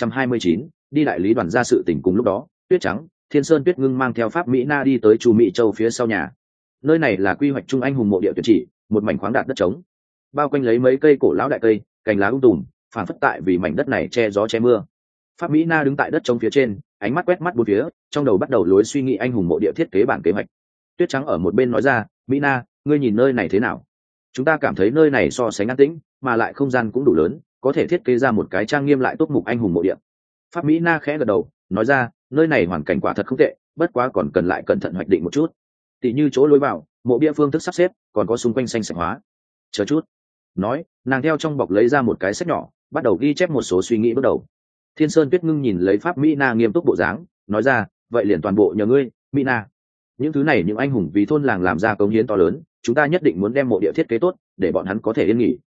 [SPEAKER 1] 3129, đi đại lý Đoàn ra sự tình. Cùng lúc đó, Tuyết Trắng, Thiên Sơn Tuyết Ngưng mang theo Pháp Mỹ Na đi tới Chu Mỹ Châu phía sau nhà. Nơi này là quy hoạch trung anh hùng mộ địa tuyệt chỉ, một mảnh khoáng đạt đất trống, bao quanh lấy mấy cây cổ lão đại cây, cành lá tùm, phản phất tại vì mảnh đất này che gió che mưa. Pháp Mỹ Na đứng tại đất trống phía trên, ánh mắt quét mắt bốn phía, trong đầu bắt đầu lối suy nghĩ anh hùng mộ địa thiết kế bản kế hoạch. Tuyết Trắng ở một bên nói ra, Mỹ Na, ngươi nhìn nơi này thế nào? Chúng ta cảm thấy nơi này so sánh an tĩnh, mà lại không gian cũng đủ lớn, có thể thiết kế ra một cái trang nghiêm lại tốt mục anh hùng mộ địa. Pháp Mỹ Na khẽ gật đầu, nói ra, nơi này hoàn cảnh quả thật không tệ, bất quá còn cần lại cẩn thận hoạch định một chút. Tỷ như chỗ lối vào, mộ bia phương thức sắp xếp, còn có xung quanh xanh sạch hóa. Chờ chút. Nói, nàng theo trong bọc lấy ra một cái sách nhỏ, bắt đầu ghi chép một số suy nghĩ bước đầu. Thiên Sơn Tuyết Ngưng nhìn lấy Pháp Mỹ Na nghiêm túc bộ dáng, nói ra, vậy liền toàn bộ nhờ ngươi, Mỹ Na. Những thứ này những anh hùng vì thôn làng làm ra cống hiến to lớn, chúng ta nhất định muốn đem mộ địa thiết kế tốt, để bọn hắn có thể yên nghỉ.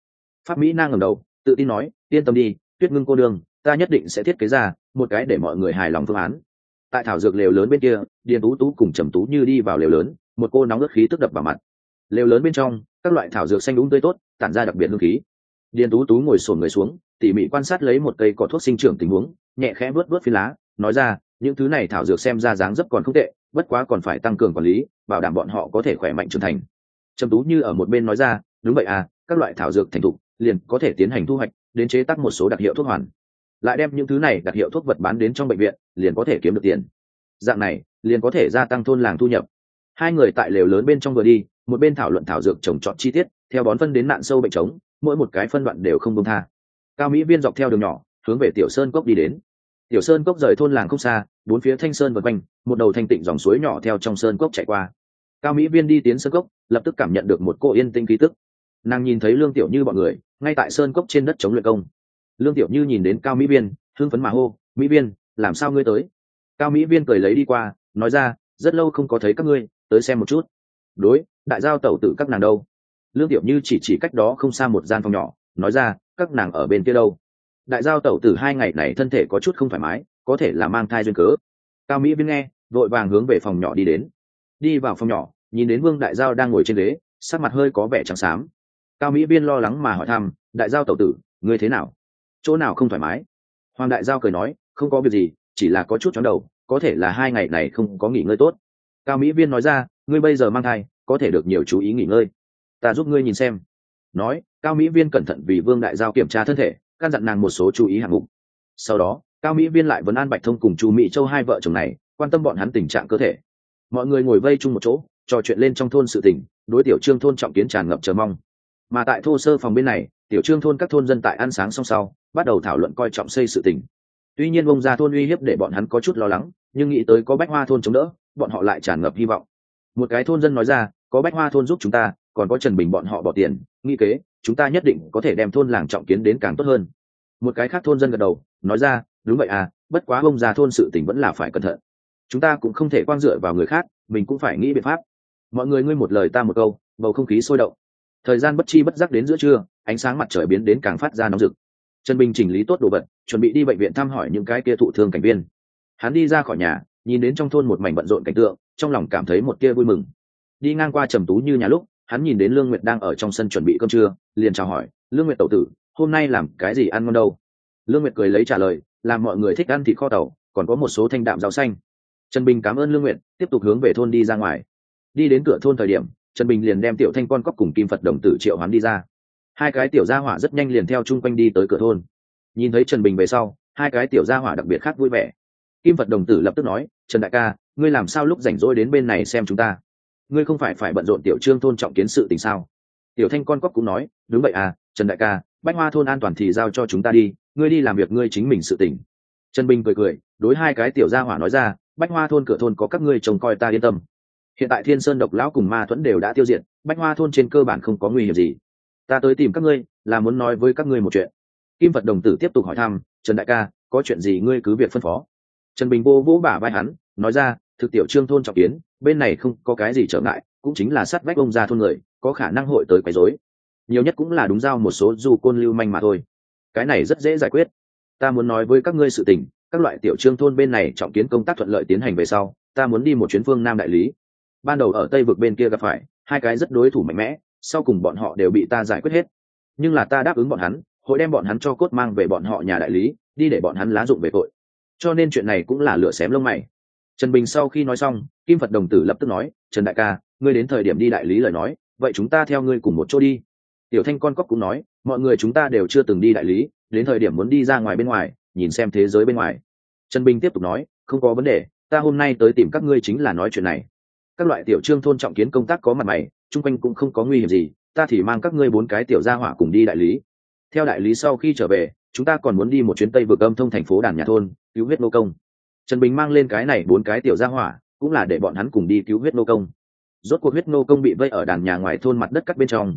[SPEAKER 1] Pháp Mỹ Nang ngẩng đầu tự tin nói, yên tâm đi Tuyết Ngưng cô đương, ta nhất định sẽ thiết kế ra một cái để mọi người hài lòng phương án. Tại thảo dược lều lớn bên kia, Điền Tú Tú cùng Trầm Tú Như đi vào lều lớn, một cô nóng ướt khí tức đập vào mặt. Lều lớn bên trong các loại thảo dược xanh đúng tươi tốt, tản ra đặc biệt hương khí. Điền Tú Tú ngồi xổm người xuống, tỉ mỉ quan sát lấy một cây cỏ thuốc sinh trưởng tình huống, nhẹ khẽ vớt vớt phi lá, nói ra, những thứ này thảo dược xem ra dáng dấp còn không tệ, bất quá còn phải tăng cường quản lý, bảo đảm bọn họ có thể khỏe mạnh trưởng thành. Trầm Tú Như ở một bên nói ra, đúng vậy à, các loại thảo dược thành thục, liền có thể tiến hành thu hoạch, đến chế tác một số đặc hiệu thuốc hoàn, lại đem những thứ này đặc hiệu thuốc vật bán đến trong bệnh viện, liền có thể kiếm được tiền. Dạng này liền có thể gia tăng thôn làng thu nhập. Hai người tại lều lớn bên trong vừa đi, một bên thảo luận thảo dược trồng trọt chi tiết, theo bón phân đến nạn sâu bệnh trống, mỗi một cái phân đoạn đều không buông tha. Cao Mỹ Viên dọc theo đường nhỏ hướng về Tiểu Sơn Cốc đi đến. Tiểu Sơn Cốc rời thôn làng không xa, bốn phía thanh sơn vần quanh, một đầu thanh tịnh dòng suối nhỏ theo trong sơn cốc chảy qua. Cao Mỹ Viên đi tiến sơn cốc, lập tức cảm nhận được một cô yên tĩnh khí tức. Nàng nhìn thấy Lương Tiểu Như bọn người ngay tại sơn cốc trên đất chống luyện công. Lương Tiểu Như nhìn đến Cao Mỹ Viên, hưng phấn mà hô, Mỹ Viên, làm sao ngươi tới? Cao Mỹ Viên cười lấy đi qua, nói ra, rất lâu không có thấy các ngươi, tới xem một chút. Đối, đại giao tẩu tử các nàng đâu? Lương Tiểu Như chỉ cách đó không xa một gian phòng nhỏ, nói ra, các nàng ở bên kia đâu? Đại giao tẩu tử 2 ngày này thân thể có chút không thoải mái, có thể là mang thai duyên cớ. Cao Mỹ Viên nghe, vội vàng hướng về phòng nhỏ đi đến. Đi vào phòng nhỏ, nhìn đến Vương Đại Giao đang ngồi trên ghế, sắc mặt hơi có vẻ trắng xám. Cao Mỹ Viên lo lắng mà hỏi thăm, Đại Giao tẩu tử, ngươi thế nào? Chỗ nào không thoải mái? Hoàng Đại Giao cười nói, không có việc gì, chỉ là có chút chóng đầu, có thể là 2 ngày này không có nghỉ ngơi tốt. Cao Mỹ Viên nói ra, ngươi bây giờ mang thai, có thể được nhiều chú ý nghỉ ngơi, ta giúp ngươi nhìn xem. Nói, Cao Mỹ Viên cẩn thận vì Vương Đại Giao kiểm tra thân thể, căn dặn nàng một số chú ý hạng mục. Sau đó, Cao Mỹ Viên lại vấn an Bạch Thông cùng Chu Mỹ Châu hai vợ chồng này, quan tâm bọn hắn tình trạng cơ thể. Mọi người ngồi vây chung một chỗ, trò chuyện lên trong thôn sự tình, đối Tiểu Trương thôn trọng kiến tràn ngập chờ mong. Mà tại thô sơ phòng bên này, Tiểu Trương thôn các thôn dân tại ăn sáng xong sau, bắt đầu thảo luận coi trọng xây sự tình. Tuy nhiên bông ra thôn uy hiếp để bọn hắn có chút lo lắng, nhưng nghĩ tới có Bách Hoa thôn chống đỡ, bọn họ lại tràn ngập hy vọng. Một cái thôn dân nói ra, có Bách Hoa thôn giúp chúng ta, còn có Trần Bình bọn họ bỏ tiền, nghĩ kế, chúng ta nhất định có thể đem thôn làng trọng kiến đến càng tốt hơn. Một cái khác thôn dân gật đầu, nói ra, đúng vậy à, bất quá bông ra thôn sự tình vẫn là phải cẩn thận. Chúng ta cũng không thể quang dựa vào người khác, mình cũng phải nghĩ biện pháp. Mọi người ngươi một lời ta một câu, bầu không khí sôi động. Thời gian bất chi bất giác đến giữa trưa, ánh sáng mặt trời biến đến càng phát ra nóng rực. Trần Bình chỉnh lý tốt đồ vật, chuẩn bị đi bệnh viện thăm hỏi những cái kia thụ thương cảnh viên. Hắn đi ra khỏi nhà, nhìn đến trong thôn một mảnh bận rộn cảnh tượng, trong lòng cảm thấy một tia vui mừng. Đi ngang qua Trầm Tú Như nhà lúc, hắn nhìn đến Lương Nguyệt đang ở trong sân chuẩn bị cơm trưa, liền chào hỏi, Lương Nguyệt tẩu tử, hôm nay làm cái gì ăn ngon đâu? Lương Nguyệt cười lấy trả lời, làm mọi người thích ăn thịt kho tàu, còn có một số thanh đạm rau xanh. Trần Bình cảm ơn Lương Nguyệt, tiếp tục hướng về thôn đi ra ngoài. Đi đến cửa thôn thời điểm, Trần Bình liền đem Tiểu Thanh con cóc cùng Kim Phật đồng tử triệu hoán đi ra. Hai cái tiểu gia hỏa rất nhanh liền theo chung quanh đi tới cửa thôn. Nhìn thấy Trần Bình về sau, hai cái tiểu gia hỏa đặc biệt khác vui vẻ. Kim Phật đồng tử lập tức nói, Trần đại ca, ngươi làm sao lúc rảnh rỗi đến bên này xem chúng ta? Ngươi không phải bận rộn Tiểu Trương thôn trọng kiến sự tình sao? Tiểu Thanh con cóc cũng nói, đúng vậy à, Trần đại ca, Bách Hoa thôn an toàn thì giao cho chúng ta đi, ngươi đi làm việc ngươi chính mình sự tình. Trần Bình cười, đối hai cái tiểu gia hỏa nói ra, Bách Hoa thôn cửa thôn có các ngươi trông coi ta yên tâm. Hiện tại Thiên Sơn độc lão cùng ma thuẫn đều đã tiêu diệt, Bách Hoa thôn trên cơ bản không có nguy hiểm gì. Ta tới tìm các ngươi là muốn nói với các ngươi một chuyện. Kim Phật đồng tử tiếp tục hỏi thăm, Trần đại ca, có chuyện gì ngươi cứ việc phân phó. Trần Bình vô vỗ bả vai hắn, nói ra, thực Tiểu Trương thôn trọng kiến, bên này không có cái gì trở ngại, cũng chính là sát vách ông ra thôn người, có khả năng hội tới quấy rối. Nhiều nhất cũng là đúng giao một số du côn lưu manh mà thôi. Cái này rất dễ giải quyết. Ta muốn nói với các ngươi sự tình, các loại Tiểu Trương thôn bên này trọng kiến công tác thuận lợi tiến hành về sau, ta muốn đi một chuyến phương Nam đại lý. Ban đầu ở Tây vực bên kia gặp phải hai cái rất đối thủ mạnh mẽ, sau cùng bọn họ đều bị ta giải quyết hết. Nhưng là ta đáp ứng bọn hắn, hội đem bọn hắn cho cốt mang về bọn họ nhà đại lý, đi để bọn hắn lá dụng về tội. Cho nên chuyện này cũng là lửa xém lông mày. Trần Bình sau khi nói xong, Kim Phật đồng tử lập tức nói, Trần đại ca, ngươi đến thời điểm đi đại lý lời nói, vậy chúng ta theo ngươi cùng một chỗ đi. Tiểu Thanh con cóc cũng nói, mọi người chúng ta đều chưa từng đi đại lý, đến thời điểm muốn đi ra ngoài bên ngoài, nhìn xem thế giới bên ngoài. Trần Bình tiếp tục nói, không có vấn đề, ta hôm nay tới tìm các ngươi chính là nói chuyện này. Các loại Tiểu Trương thôn trọng kiến công tác có mặt mày, chung quanh cũng không có nguy hiểm gì, ta thì mang các ngươi 4 cái tiểu gia hỏa cùng đi đại lý. Theo đại lý sau khi trở về, chúng ta còn muốn đi một chuyến Tây vực Âm Thông thành phố Đàn Nhà thôn, cứu huyết nô công. Trần Bình mang lên cái này 4 cái tiểu gia hỏa, cũng là để bọn hắn cùng đi cứu huyết nô công. Rốt cuộc huyết nô công bị vây ở Đàn Nhà ngoài thôn mặt đất cắt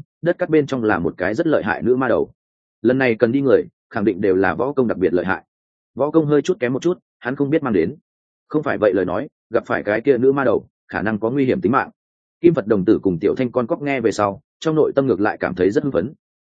[SPEAKER 1] bên trong là một cái rất lợi hại nữ ma đầu. Lần này cần đi người, khẳng định đều là võ công đặc biệt lợi hại. Võ công hơi chút kém một chút, hắn không biết mang đến. Không phải vậy lời nói, gặp phải cái kia nữ ma đầu, khả năng có nguy hiểm tính mạng. Kim Phật đồng tử cùng Tiểu Thanh con cóc nghe về sau, trong nội tâm ngược lại cảm thấy rất hưng phấn.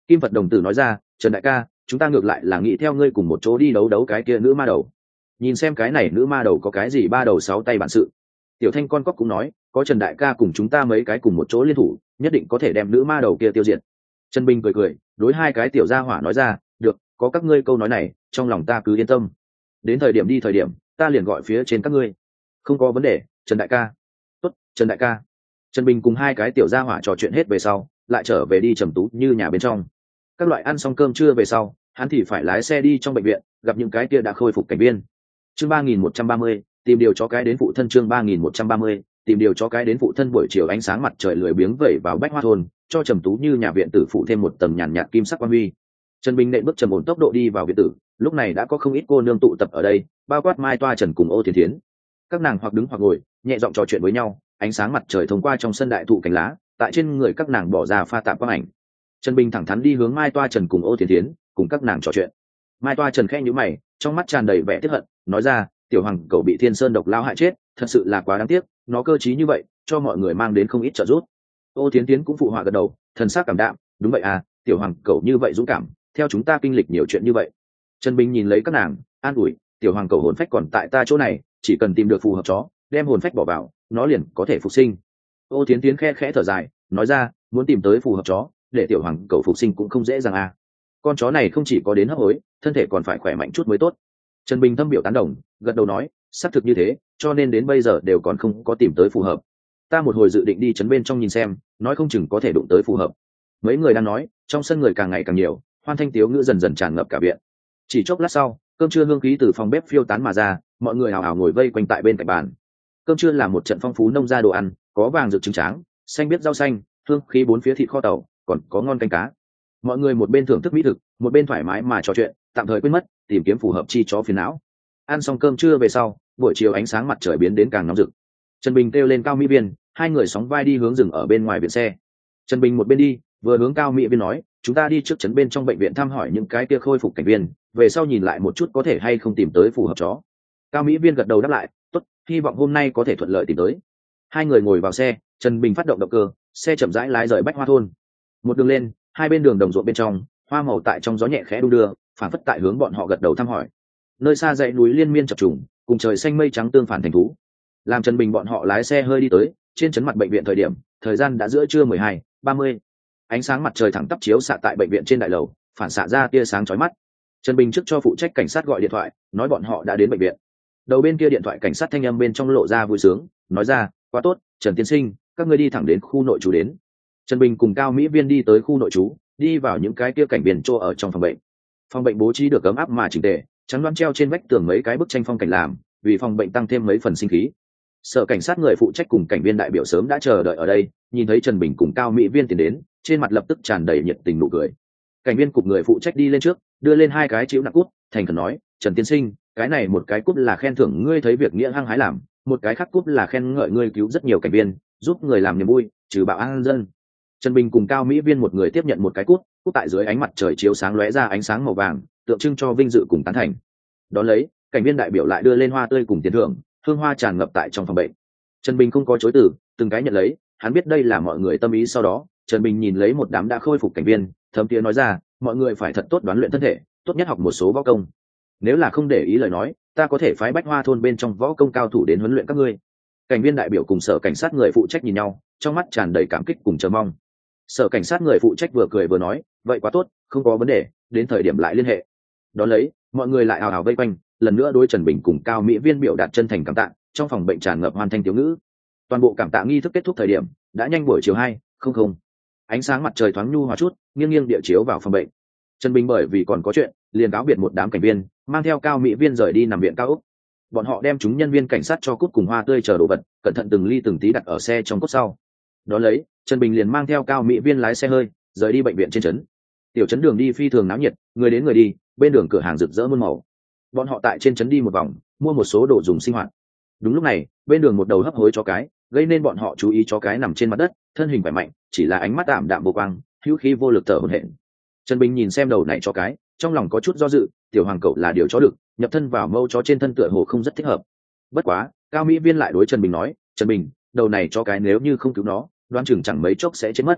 [SPEAKER 1] Kim Phật đồng tử nói ra, Trần đại ca, chúng ta ngược lại là nghĩ theo ngươi cùng một chỗ đi đấu đấu cái kia nữ ma đầu, nhìn xem cái này nữ ma đầu có cái gì ba đầu sáu tay bản sự. Tiểu Thanh con cóc cũng nói, có Trần đại ca cùng chúng ta mấy cái cùng một chỗ liên thủ, nhất định có thể đem nữ ma đầu kia tiêu diệt. Trần Bình cười cười, đối hai cái tiểu gia hỏa nói ra, được, có các ngươi câu nói này, trong lòng ta cứ yên tâm. Đến thời điểm đi thời điểm, ta liền gọi phía trên các ngươi. Không có vấn đề, Trần đại ca. Tốt, Trần đại ca. Trần Bình cùng hai cái tiểu gia hỏa trò chuyện hết về sau, lại trở về đi trầm tú như nhà bên trong. Các loại ăn xong cơm trưa về sau, hắn thì phải lái xe đi trong bệnh viện, gặp những cái kia đã khôi phục cảnh viên. Chương 3130, tìm điều chó cái đến phụ thân. Chương 3130, tìm điều chó cái đến phụ thân. Buổi chiều ánh sáng mặt trời lười biếng vẩy vào Bách Hoa thôn, cho trầm tú như nhà viện tử phụ thêm một tầng nhàn nhạt kim sắc quang huy. Trần Bình nện bước trầm ổn tốc độ đi vào viện tử, lúc này đã có không ít cô nương tụ tập ở đây, bao quát Mai Toa Trần cùng Ô Thiến Thiến. Các nàng hoặc đứng hoặc ngồi, nhẹ giọng trò chuyện với nhau, ánh sáng mặt trời thông qua trong sân đại thụ cành lá, tại trên người các nàng bỏ ra pha tạp quang ảnh. Trần Bình thẳng thắn đi hướng Mai Toa Trần cùng Ô Thiến Thiến, cùng các nàng trò chuyện. Mai Toa Trần khẽ nhíu mày, trong mắt tràn đầy vẻ tiếc hận, nói ra, tiểu hoàng cậu bị Thiên Sơn độc lao hại chết, thật sự là quá đáng tiếc, nó cơ trí như vậy, cho mọi người mang đến không ít trợ giúp. Ô Thiến Thiến cũng phụ họa gật đầu, thần sắc cảm đạm, đúng vậy à, tiểu hoàng cậu như vậy dũng cảm, theo chúng ta kinh lịch nhiều chuyện như vậy. Trần Bình nhìn lấy các nàng, an ủi, tiểu hoàng cậu hồn phách còn tại ta chỗ này, chỉ cần tìm được phù hợp chó, đem hồn phách bỏ vào, nó liền có thể phục sinh. Ô Thiến Thiến khẽ khẽ thở dài, nói ra, muốn tìm tới phù hợp chó, để tiểu hoàng cậu phục sinh cũng không dễ dàng à. Con chó này không chỉ có đến hấp hối, thân thể còn phải khỏe mạnh chút mới tốt. Trần Bình thâm biểu tán đồng, gật đầu nói, xác thực như thế, cho nên đến bây giờ đều còn không có tìm tới phù hợp. Ta một hồi dự định đi trấn bên trong nhìn xem, nói không chừng có thể đụng tới phù hợp. Mấy người đang nói, trong sân người càng ngày càng nhiều, hoan thanh tiếu ngữ dần dần tràn ngập cả viện. Chỉ chốc lát sau, cơm trưa hương khí từ phòng bếp phiêu tán mà ra, mọi người hào hào ngồi vây quanh tại bên cạnh bàn. Cơm trưa là một trận phong phú nông gia đồ ăn, có vàng rực trứng tráng, xanh biết rau xanh, hương khí bốn phía thịt kho tàu, còn có ngon canh cá. Mọi người một bên thưởng thức mỹ thực, một bên thoải mái mà trò chuyện, tạm thời quên mất tìm kiếm phù hợp chi chó phiền não. Ăn xong cơm trưa về sau, buổi chiều ánh sáng mặt trời biến đến càng nóng rực. Trần Bình kêu lên Cao Mỹ Viên, hai người sóng vai đi hướng rừng ở bên ngoài viện xe. Trần Bình một bên đi, vừa hướng Cao Mỹ Viên nói, chúng ta đi trước trấn bên trong bệnh viện thăm hỏi những cái kia khôi phục cảnh viên, về sau nhìn lại một chút có thể hay không tìm tới phù hợp chó. Cao Mỹ Viên gật đầu đáp lại, tốt, hy vọng hôm nay có thể thuận lợi tìm tới. Hai người ngồi vào xe, Trần Bình phát động động cơ, xe chậm rãi lái rời Bách Hoa thôn. Một đường lên, hai bên đường đồng ruộng bên trong, hoa màu tại trong gió nhẹ khẽ đung đưa, phản phất tại hướng bọn họ gật đầu thăm hỏi. Nơi xa dãy núi liên miên chập trùng, cùng trời xanh mây trắng tương phản thành thú. Làm Trần Bình bọn họ lái xe hơi đi tới, trên trấn mặt bệnh viện thời điểm, thời gian đã giữa trưa 12:30. Ánh sáng mặt trời thẳng tắp chiếu xạ tại bệnh viện trên đại lầu, phản xạ ra tia sáng chói mắt. Trần Bình trước cho phụ trách cảnh sát gọi điện thoại, nói bọn họ đã đến bệnh viện. Đầu bên kia điện thoại cảnh sát thanh âm bên trong lộ ra vui sướng, nói ra, quá tốt, Trần tiên sinh, các ngươi đi thẳng đến khu nội trú đến. Trần Bình cùng Cao Mỹ Viên đi tới khu nội trú, đi vào những cái kia cảnh viên chỗ ở trong phòng bệnh. Phòng bệnh bố trí được ấm áp mà chỉnh tề, trắng đoán treo trên vách tường mấy cái bức tranh phong cảnh làm, vì phòng bệnh tăng thêm mấy phần sinh khí. Sở cảnh sát người phụ trách cùng cảnh viên đại biểu sớm đã chờ đợi ở đây, nhìn thấy Trần Bình cùng Cao Mỹ Viên tiến đến, trên mặt lập tức tràn đầy nhiệt tình nụ cười. Cảnh viên cục người phụ trách đi lên trước, đưa lên hai cái chịu nặng cút, thành khẩn nói, Trần tiên sinh, cái này một cái cút là khen thưởng ngươi thấy việc nghĩa hăng hái làm, một cái khác cút là khen ngợi ngươi cứu rất nhiều cảnh viên, giúp người làm niềm vui, trừ bạo an dân. Trần Bình cùng Cao Mỹ Viên một người tiếp nhận một cái cút tại dưới ánh mặt trời chiếu sáng lóe ra ánh sáng màu vàng, tượng trưng cho vinh dự cùng tán thành. Đón lấy, cảnh viên đại biểu lại đưa lên hoa tươi cùng tiền thưởng, hương hoa tràn ngập tại trong phòng bệnh. Trần Bình không có chối từ, từng cái nhận lấy, hắn biết đây là mọi người tâm ý. Sau đó, Trần Bình nhìn lấy một đám đã khôi phục cảnh viên, thấm tiếng nói ra, mọi người phải thật tốt đoán luyện thân thể, tốt nhất học một số võ công. Nếu là không để ý lời nói, ta có thể phái Bách Hoa thôn bên trong võ công cao thủ đến huấn luyện các ngươi. Cảnh viên đại biểu cùng sở cảnh sát người phụ trách nhìn nhau, trong mắt tràn đầy cảm kích cùng chờ mong. Sở cảnh sát người phụ trách vừa cười vừa nói, vậy quá tốt, không có vấn đề, đến thời điểm lại liên hệ. Đón lấy, mọi người lại hào hào vây quanh, lần nữa đối Trần Bình cùng Cao Mỹ Viên biểu đạt chân thành cảm tạ, trong phòng bệnh tràn ngập hoàn thanh thiếu ngữ. Toàn bộ cảm tạ nghi thức kết thúc thời điểm đã nhanh buổi chiều 2:00. Ánh sáng mặt trời thoáng nhu hòa chút, nghiêng nghiêng địa chiếu vào phòng bệnh. Trần Bình bởi vì còn có chuyện, liền cáo biệt một đám cảnh viên, mang theo Cao Mỹ Viên rời đi nằm viện cao ốc. Bọn họ đem chúng nhân viên cảnh sát cho cút cùng hoa tươi chờ đồ vật, cẩn thận từng ly từng tí đặt ở xe trong cốt sau. Đó lấy, Trần Bình liền mang theo Cao Mỹ Viên lái xe hơi rời đi bệnh viện trên trấn. Tiểu trấn đường đi phi thường náo nhiệt, người đến người đi, bên đường cửa hàng rực rỡ muôn màu. Bọn họ tại trên trấn đi một vòng, mua một số đồ dùng sinh hoạt. Đúng lúc này, bên đường một đầu hấp hối chó cái, gây nên bọn họ chú ý. Chó cái nằm trên mặt đất, thân hình khỏe mạnh, chỉ là ánh mắt ảm đạm vô quang, hữu khí vô lực thở hổn hển. Trần Bình nhìn xem đầu này chó cái, trong lòng có chút do dự, tiểu hoàng cậu là điều chó đực, nhập thân vào mâu chó trên thân tựa hồ không rất thích hợp. Bất quá, Cao Mỹ Viên lại đối Trần Bình nói, Trần Bình, đầu này chó cái nếu như không cứu nó, đoán chừng chẳng mấy chốc sẽ chết mất.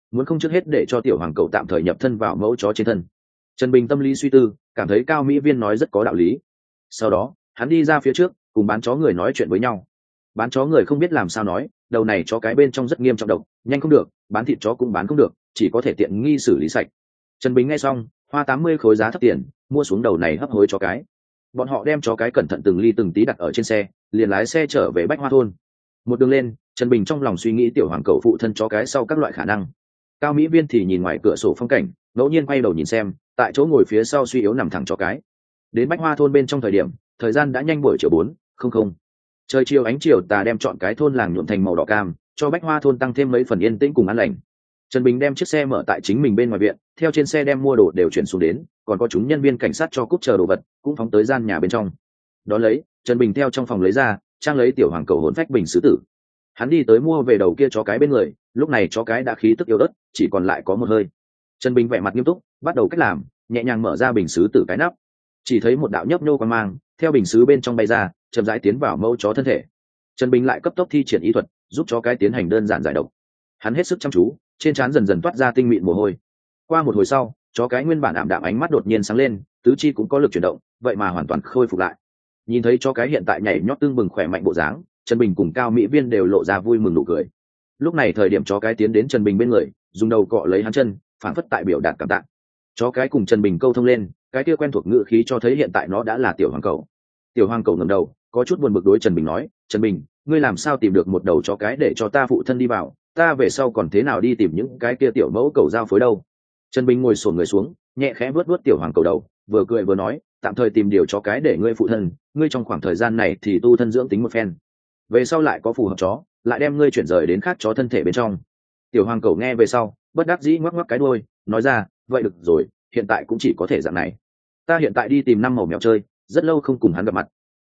[SPEAKER 1] muốn không trước hết để cho tiểu hoàng cầu tạm thời nhập thân vào mẫu chó trên thân. Trần Bình tâm lý suy tư, cảm thấy Cao Mỹ Viên nói rất có đạo lý. Sau đó hắn đi ra phía trước cùng bán chó người nói chuyện với nhau. Bán chó người không biết làm sao nói, đầu này chó cái bên trong rất nghiêm trọng độc, nhanh không được, bán thịt chó cũng bán không được, chỉ có thể tiện nghi xử lý sạch. Trần Bình nghe xong, hoa 80 khối giá thấp tiền mua xuống đầu này hấp hối chó cái. Bọn họ đem chó cái cẩn thận từng ly từng tí đặt ở trên xe, liền lái xe trở về Bách Hoa thôn. Một đường lên, Trần Bình trong lòng suy nghĩ tiểu hoàng cầu phụ thân chó cái sau các loại khả năng. Cao Mỹ Viên thì nhìn ngoài cửa sổ phong cảnh, ngẫu nhiên quay đầu nhìn xem, tại chỗ ngồi phía sau suy yếu nằm thẳng chó cái. Đến Bách Hoa thôn bên trong thời gian đã nhanh buổi chiều 4:00. Trời chiều ánh chiều tà đem chọn cái thôn làng nhuộm thành màu đỏ cam, cho Bách Hoa thôn tăng thêm mấy phần yên tĩnh cùng an lành. Trần Bình đem chiếc xe mở tại chính mình bên ngoài viện, theo trên xe đem mua đồ đều chuyển xuống đến, còn có chúng nhân viên cảnh sát cho cúp chờ đồ vật cũng phóng tới gian nhà bên trong. Đó lấy, Trần Bình theo trong phòng lấy ra, trang lấy tiểu hoàng cầu hồn phách bình sứ tử. Hắn đi tới mua về đầu kia chó cái bên người, lúc này chó cái đã khí tức yếu ớt, chỉ còn lại có một hơi. Trần Bình vẻ mặt nghiêm túc, bắt đầu cách làm, nhẹ nhàng mở ra bình sứ tử cái nắp. Chỉ thấy một đạo nhấp nhô quang mang theo bình sứ bên trong bay ra, chậm rãi tiến vào mẫu chó thân thể. Trần Bình lại cấp tốc thi triển ý thuật, giúp chó cái tiến hành đơn giản giải độc. Hắn hết sức chăm chú, trên trán dần dần toát ra tinh mịn mồ hôi. Qua một hồi sau, chó cái nguyên bản ảm đạm ánh mắt đột nhiên sáng lên, tứ chi cũng có lực chuyển động, vậy mà hoàn toàn khôi phục lại. Nhìn thấy chó cái hiện tại nhảy nhót tương bừng khỏe mạnh bộ dáng, Trần Bình cùng Cao Mỹ Viên đều lộ ra vui mừng nụ cười. Lúc này thời điểm chó cái tiến đến Trần Bình bên người, dùng đầu cọ lấy hắn chân, phản phất tại biểu đạt cảm tạ. Chó cái cùng Trần Bình câu thông lên, cái kia quen thuộc ngữ khí cho thấy hiện tại nó đã là tiểu hoàng cầu. Tiểu hoàng cầu ngẩng đầu, có chút buồn bực đối Trần Bình nói, Trần Bình, ngươi làm sao tìm được một đầu chó cái để cho ta phụ thân đi vào, ta về sau còn thế nào đi tìm những cái kia tiểu mẫu cầu giao phối đâu. Trần Bình ngồi xổm người xuống, nhẹ khẽ vuốt vuốt tiểu hoàng cầu đầu, vừa cười vừa nói, tạm thời tìm điều chó cái để ngươi phụ thân, ngươi trong khoảng thời gian này thì tu thân dưỡng tính một phen, về sau lại có phù hợp chó, lại đem ngươi chuyển rời đến khác chó thân thể bên trong. Tiểu hoàng cầu nghe về sau, bất đắc dĩ ngoắc ngoắc cái đuôi, nói ra, vậy được rồi, hiện tại cũng chỉ có thể dạng này. Ta hiện tại đi tìm năm màu mèo chơi, rất lâu không cùng hắn gặp mặt.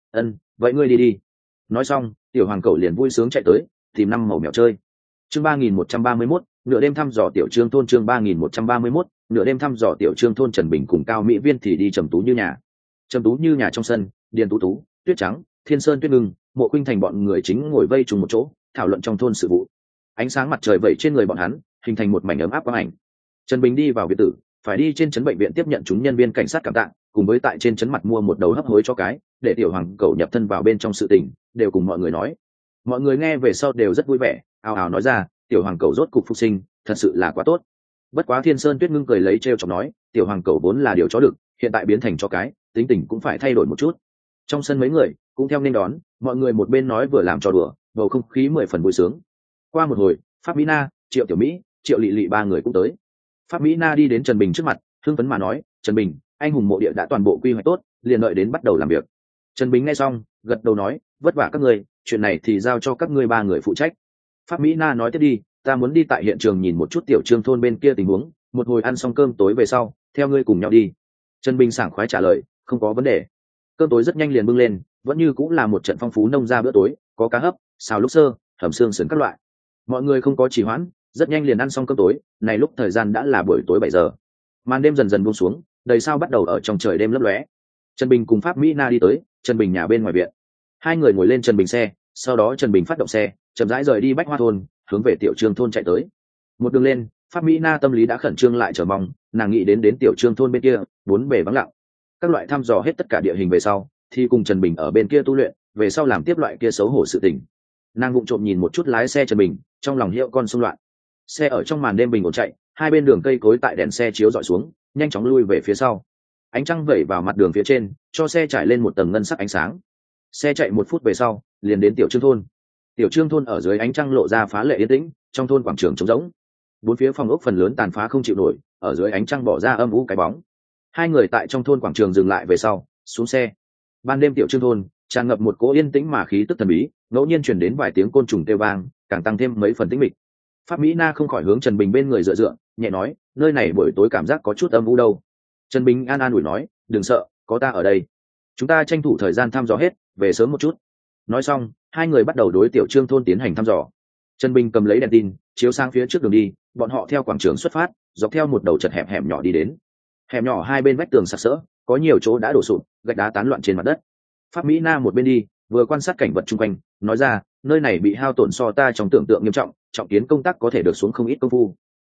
[SPEAKER 1] Vậy ngươi đi đi. Nói xong, tiểu hoàng cầu liền vui sướng chạy tới tìm năm màu mèo chơi. Chương 3131, nửa đêm thăm dò tiểu trương thôn. Chương 3131, nửa đêm thăm dò tiểu trương thôn. Trần Bình cùng Cao Mỹ Viên thì đi Trầm Tú Như nhà. Trầm Tú Như nhà trong sân, Điền Tú Tú, Tuyết Trắng, Thiên Sơn Tuyết Ngưng, Mộ Khuynh Thành bọn người chính ngồi vây trùng một chỗ, thảo luận trong thôn sự vụ. Ánh sáng mặt trời vẩy trên người bọn hắn, hình thành một mảnh ấm áp quang ảnh. Trần Bình đi vào biệt tử, phải đi trên trấn bệnh viện tiếp nhận chúng nhân viên cảnh sát cảm tạ, cùng với tại trên trấn mặt mua một đầu hấp hối cho cái, để tiểu hoàng cầu nhập thân vào bên trong sự tình, đều cùng mọi người nói. Mọi người nghe về sau đều rất vui vẻ, ào ào nói ra, tiểu hoàng cầu rốt cục phục sinh, thật sự là quá tốt. Bất quá Thiên Sơn Tuyết Ngưng cười lấy trêu chọc nói, tiểu hoàng cầu vốn là điều chó đực, hiện tại biến thành chó cái, tính tình cũng phải thay đổi một chút. Trong sân mấy người cũng theo nên đón, mọi người một bên nói vừa làm trò đùa, bầu không khí 10 phần vui sướng. Qua một hồi, Pháp Mỹ Na, Triệu Tiểu Mỹ, Triệu Lệ Lệ ba người cũng tới. Pháp Mỹ Na đi đến Trần Bình trước mặt, hưng phấn mà nói, Trần Bình, anh hùng mộ địa đã toàn bộ quy hoạch tốt, liền đợi đến bắt đầu làm việc. Trần Bình nghe xong, gật đầu nói, vất vả các người, chuyện này thì giao cho các ngươi ba người phụ trách. Pháp Mỹ Na nói tiếp đi, ta muốn đi tại hiện trường nhìn một chút tiểu trương thôn bên kia tình huống, một hồi ăn xong cơm tối về sau, theo ngươi cùng nhau đi. Trần Bình sảng khoái trả lời, không có vấn đề. Cơm tối rất nhanh liền bưng lên, vẫn như cũng là một trận phong phú nông gia bữa tối, có cá hấp, xào lúc sơ, hầm xương sườn các loại. Mọi người không có trì hoãn, rất nhanh liền ăn xong cơm tối. Này lúc thời gian đã là buổi tối 7 giờ. Màn đêm dần dần buông xuống, đầy sao bắt đầu ở trong trời đêm lấp lóe. Trần Bình cùng Pháp Mỹ Na đi tới Trần Bình nhà bên ngoài viện. Hai người ngồi lên Trần Bình xe, sau đó Trần Bình phát động xe, chậm rãi rời đi Bách Hoa thôn, hướng về tiểu trương thôn chạy tới. Một đường lên, Pháp Mỹ Na tâm lý đã khẩn trương lại chờ mong, nàng nghĩ đến tiểu trương thôn bên kia, bốn bề vắng lặng. Các loại thăm dò hết tất cả địa hình về sau, thì cùng Trần Bình ở bên kia tu luyện, về sau làm tiếp loại kia xấu hổ sự tình. Nàng vụng trộm nhìn một chút lái xe Trần Bình, trong lòng hiệu con xung loạn. Xe ở trong màn đêm bình ổn chạy, hai bên đường cây cối tại đèn xe chiếu dọi xuống, nhanh chóng lui về phía sau. Ánh trăng vẩy vào mặt đường phía trên, cho xe trải lên một tầng ngân sắc ánh sáng. Xe chạy 1 phút về sau, liền đến tiểu trương thôn. Tiểu trương thôn ở dưới ánh trăng lộ ra phá lệ yên tĩnh, trong thôn quảng trường trống rỗng. Bốn phía phòng ốc phần lớn tàn phá không chịu nổi, ở dưới ánh trăng bỏ ra âm u cái bóng. Hai người tại trong thôn quảng trường dừng lại về sau, xuống xe. Ban đêm tiểu trương thôn tràn ngập một cỗ yên tĩnh mà khí tức thần bí, ngẫu nhiên truyền đến vài tiếng côn trùng kêu vang, càng tăng thêm mấy phần tĩnh mịch. Pháp Mỹ Na không khỏi hướng Trần Bình bên người dựa dựa, nhẹ nói, nơi này buổi tối cảm giác có chút âm u đâu. Trần Bình an ủi nói, đừng sợ, có ta ở đây. Chúng ta tranh thủ thời gian thăm dò hết, về sớm một chút. Nói xong, hai người bắt đầu đối tiểu trương thôn tiến hành thăm dò. Trần Bình cầm lấy đèn tin, chiếu sang phía trước đường đi, bọn họ theo quảng trường xuất phát, dọc theo một đầu chật hẹp hẻm nhỏ đi đến. Hẻm nhỏ hai bên vách tường sặc sỡ, có nhiều chỗ đã đổ sụp, gạch đá tán loạn trên mặt đất. Pháp Mỹ Na một bên đi, vừa quan sát cảnh vật chung quanh, nói ra, nơi này bị hao tổn so ta trong tưởng tượng nghiêm trọng, trọng kiến công tác có thể được xuống không ít công phu.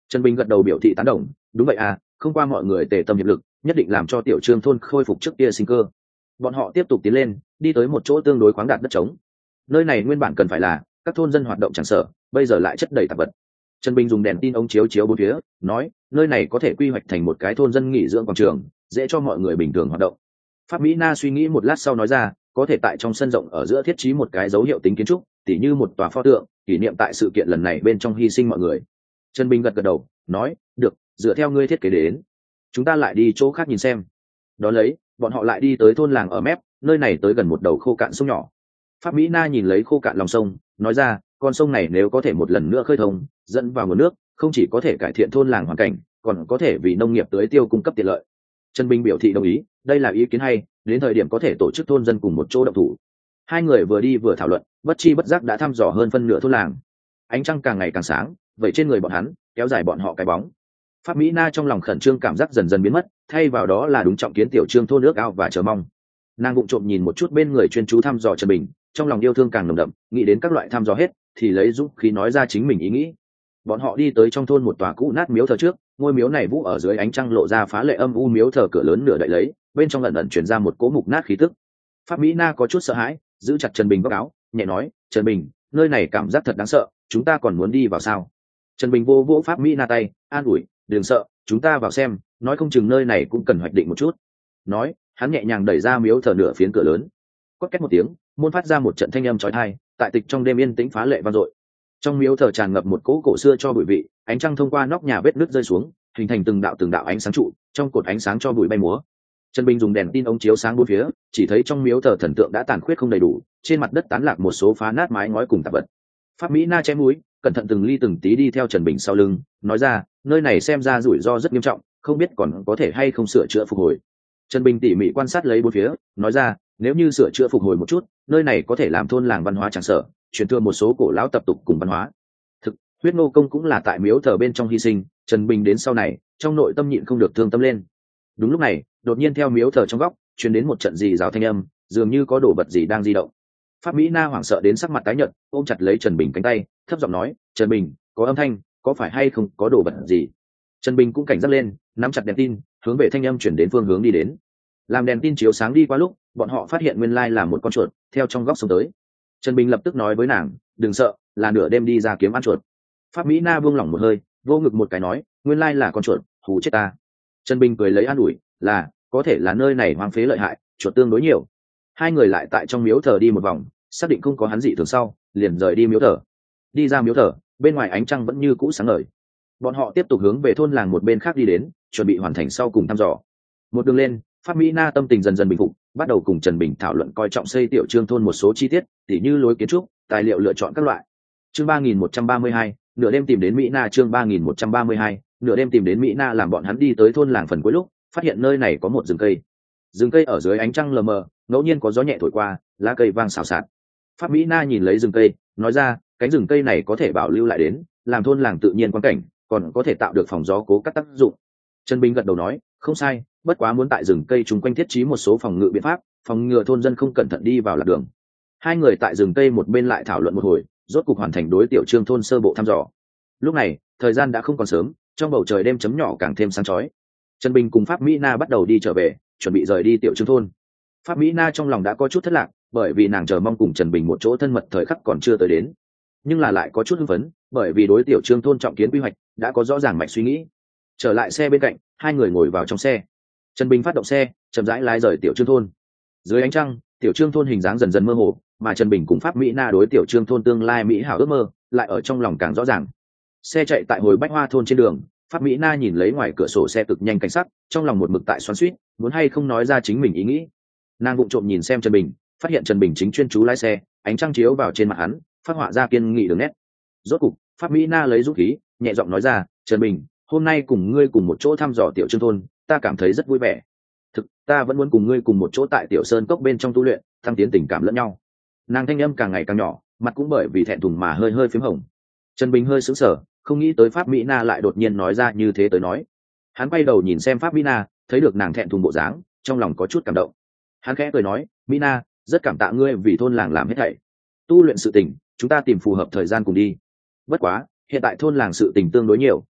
[SPEAKER 1] Trần Bình gật đầu biểu thị tán đồng, đúng vậy à, không qua mọi người tề tâm hiệp lực, nhất định làm cho tiểu trương thôn khôi phục trước kia sinh cơ. Bọn họ tiếp tục tiến lên, đi tới một chỗ tương đối khoáng đạt đất trống. Nơi này nguyên bản cần phải là các thôn dân hoạt động chẳng sở, bây giờ lại chất đầy tạp vật. Trần Bình dùng đèn tin ống chiếu chiếu bốn phía, nói, nơi này có thể quy hoạch thành một cái thôn dân nghỉ dưỡng quảng trường, dễ cho mọi người bình thường hoạt động. Pháp Mỹ Na suy nghĩ một lát sau nói ra, có thể tại trong sân rộng ở giữa thiết trí một cái dấu hiệu tính kiến trúc, tỉ như một tòa pho tượng, kỷ niệm tại sự kiện lần này bên trong hy sinh mọi người. Trần Bình gật gật đầu, nói, được, dựa theo ngươi thiết kế đến. Chúng ta lại đi chỗ khác nhìn xem. Đó lấy, bọn họ lại đi tới thôn làng ở mép, nơi này tới gần một đầu khô cạn sông nhỏ. Pháp Mỹ Na nhìn lấy khô cạn lòng sông, nói ra, con sông này nếu có thể một lần nữa khơi thông, dẫn vào nguồn nước, không chỉ có thể cải thiện thôn làng hoàn cảnh, còn có thể vì nông nghiệp tưới tiêu cung cấp tiện lợi. Trần Bình biểu thị đồng ý, đây là ý kiến hay, đến thời điểm có thể tổ chức thôn dân cùng một chỗ động thủ. Hai người vừa đi vừa thảo luận, bất chi bất giác đã thăm dò hơn phân nửa thôn làng. Ánh trăng càng ngày càng sáng, vậy trên người bọn hắn kéo dài bọn họ cái bóng. Pháp Mỹ Na trong lòng khẩn trương cảm giác dần dần biến mất, thay vào đó là đúng trọng kiến tiểu trương thôn nước ao và chờ mong. Nàng vụng trộm nhìn một chút bên người chuyên chú thăm dò Trần Bình, trong lòng yêu thương càng nồng đậm, nghĩ đến các loại thăm dò hết thì lấy dũng khí nói ra chính mình ý nghĩ. Bọn họ đi tới trong thôn một tòa cũ nát miếu thờ trước, ngôi miếu này vũ ở dưới ánh trăng lộ ra phá lệ âm u, miếu thờ cửa lớn nửa đậy lấy, bên trong ẩn ẩn truyền ra một cỗ mục nát khí tức. Pháp Mỹ Na có chút sợ hãi, giữ chặt Trần Bình góc áo, nhẹ nói, Trần Bình, nơi này cảm giác thật đáng sợ, chúng ta còn muốn đi vào sao? Trần Bình vô vỗ Pháp Mỹ Na tay, an ủi, đừng sợ, chúng ta vào xem, nói không chừng nơi này cũng cần hoạch định một chút. Nói, hắn nhẹ nhàng đẩy ra miếu thờ nửa phiến cửa lớn. Quát két một tiếng, môn phát ra một trận thanh âm chói tai, tại tịch trong đêm yên tĩnh phá lệ vang dội. Trong miếu thờ tràn ngập một cỗ cổ xưa cho bụi vị, ánh trăng thông qua nóc nhà vết nứt rơi xuống, hình thành từng đạo ánh sáng trụ, trong cột ánh sáng cho bụi bay múa. Trần Bình dùng đèn tin ống chiếu sáng bốn phía, chỉ thấy trong miếu thờ thần tượng đã tàn khuyết không đầy đủ, trên mặt đất tán lạc một số phá nát mái ngói cùng tạp vật. Pháp Mỹ Na chém mũi, cẩn thận từng ly từng tí đi theo Trần Bình sau lưng, nói ra, nơi này xem ra rủi ro rất nghiêm trọng, không biết còn có thể hay không sửa chữa phục hồi. Trần Bình tỉ mỉ quan sát lấy bốn phía, nói ra, nếu như sửa chữa phục hồi một chút, nơi này có thể làm thôn làng văn hóa tràng sở, truyền thừa một số cổ lão tập tục cùng văn hóa. Thực, huyết nô công cũng là tại miếu thờ bên trong hy sinh. Trần Bình đến sau này, trong nội tâm nhịn không được thương tâm lên. Đúng lúc này, đột nhiên theo miếu thờ trong góc truyền đến một trận rì rào thanh âm, dường như có đồ vật gì đang di động. Pháp Mỹ Na hoảng sợ đến sắc mặt tái nhợt, ôm chặt lấy Trần Bình cánh tay, thấp giọng nói, Trần Bình, có âm thanh, có phải hay không có đồ vật gì? Trần Bình cũng cảnh giác lên, nắm chặt đèn tin, hướng về thanh âm chuyển đến phương hướng đi đến. Làm đèn tin chiếu sáng đi qua lúc, bọn họ phát hiện nguyên lai là một con chuột theo trong góc xông tới. Trần Bình lập tức nói với nàng, đừng sợ, là nửa đêm đi ra kiếm ăn chuột. Pháp Mỹ Na buông lỏng một hơi, vô ngực một cái nói, nguyên lai là con chuột, hù chết ta. Trần Bình cười lấy an ủi, là, có thể là nơi này hoang phế lợi hại, chuột tương đối nhiều. Hai người lại tại trong miếu thờ đi một vòng, xác định không có hắn dị thường sau, liền rời đi miếu thờ. Đi ra miếu thờ, bên ngoài ánh trăng vẫn như cũ sáng ngời. Bọn họ tiếp tục hướng về thôn làng một bên khác đi đến, chuẩn bị hoàn thành sau cùng thăm dò. Một đường lên, Pháp Mỹ Na tâm tình dần dần bình phục, bắt đầu cùng Trần Bình thảo luận coi trọng xây tiểu trương thôn một số chi tiết, tỉ như lối kiến trúc, tài liệu lựa chọn các loại. Chương 3132, nửa đêm tìm đến Mỹ Na. Chương 3132, nửa đêm tìm đến Mỹ Na. Làm bọn hắn đi tới thôn làng phần cuối lúc, phát hiện nơi này có một rừng cây. Rừng cây ở dưới ánh trăng lờ mờ, ngẫu nhiên có gió nhẹ thổi qua, lá cây vang xào xạc. Pháp Mỹ Na nhìn lấy rừng cây, nói ra, cánh rừng cây này có thể bảo lưu lại đến, làm thôn làng tự nhiên quan cảnh, còn có thể tạo được phòng gió cố cắt tác dụng. Trần Bình gật đầu nói, không sai, bất quá muốn tại rừng cây chung quanh thiết trí một số phòng ngự biện pháp, phòng ngừa thôn dân không cẩn thận đi vào lạc đường. Hai người tại rừng cây một bên lại thảo luận một hồi, rốt cục hoàn thành đối tiểu trương thôn sơ bộ thăm dò. Lúc này, thời gian đã không còn sớm, trong bầu trời đêm chấm nhỏ càng thêm sáng chói. Trần Bình cùng Pháp Mỹ Na bắt đầu đi trở về, chuẩn bị rời đi tiểu trương thôn. Pháp Mỹ Na trong lòng đã có chút thất lạc, bởi vì nàng chờ mong cùng Trần Bình một chỗ thân mật thời khắc còn chưa tới đến, nhưng là lại có chút hưng phấn, bởi vì đối tiểu trương thôn trọng kiến quy hoạch đã có rõ ràng mạch suy nghĩ. Trở lại xe bên cạnh, hai người ngồi vào trong xe. Trần Bình phát động xe, chậm rãi lái rời tiểu trương thôn. Dưới ánh trăng, tiểu trương thôn hình dáng dần dần mơ hồ, mà Trần Bình cùng Pháp Mỹ Na đối tiểu trương thôn tương lai mỹ hảo ước mơ lại ở trong lòng càng rõ ràng. Xe chạy tại hồi Bách Hoa thôn trên đường, Pháp Mỹ Na nhìn lấy ngoài cửa sổ xe cực nhanh cảnh sắc, trong lòng một mực tại xoắn xuýt, muốn hay không nói ra chính mình ý nghĩ. Nàng vụng trộm nhìn xem Trần Bình, phát hiện Trần Bình chính chuyên chú lái xe, ánh trăng chiếu vào trên mặt hắn, phát họa ra kiên nghị đường nét. Rốt cục, Pháp Mỹ Na lấy dũng khí, nhẹ giọng nói ra, Trần Bình, hôm nay cùng ngươi cùng một chỗ thăm dò tiểu trương thôn, ta cảm thấy rất vui vẻ. Thực, ta vẫn muốn cùng ngươi cùng một chỗ tại tiểu sơn cốc bên trong tu luyện, tăng tiến tình cảm lẫn nhau. Nàng thanh âm càng ngày càng nhỏ, mặt cũng bởi vì thẹn thùng mà hơi hơi phím hồng. Trần Bình hơi sững sờ, không nghĩ tới Pháp Mỹ Na lại đột nhiên nói ra như thế tới nói. Hắn quay đầu nhìn xem Pháp Mỹ Na, thấy được nàng thẹn thùng bộ dáng, trong lòng có chút cảm động. Hắn khẽ cười nói, Mỹ Na, rất cảm tạ ngươi vì thôn làng làm hết thảy. Tu luyện sự tình, chúng ta tìm phù hợp thời gian cùng đi. Bất quá, hiện tại thôn làng sự tình tương đối nhiều,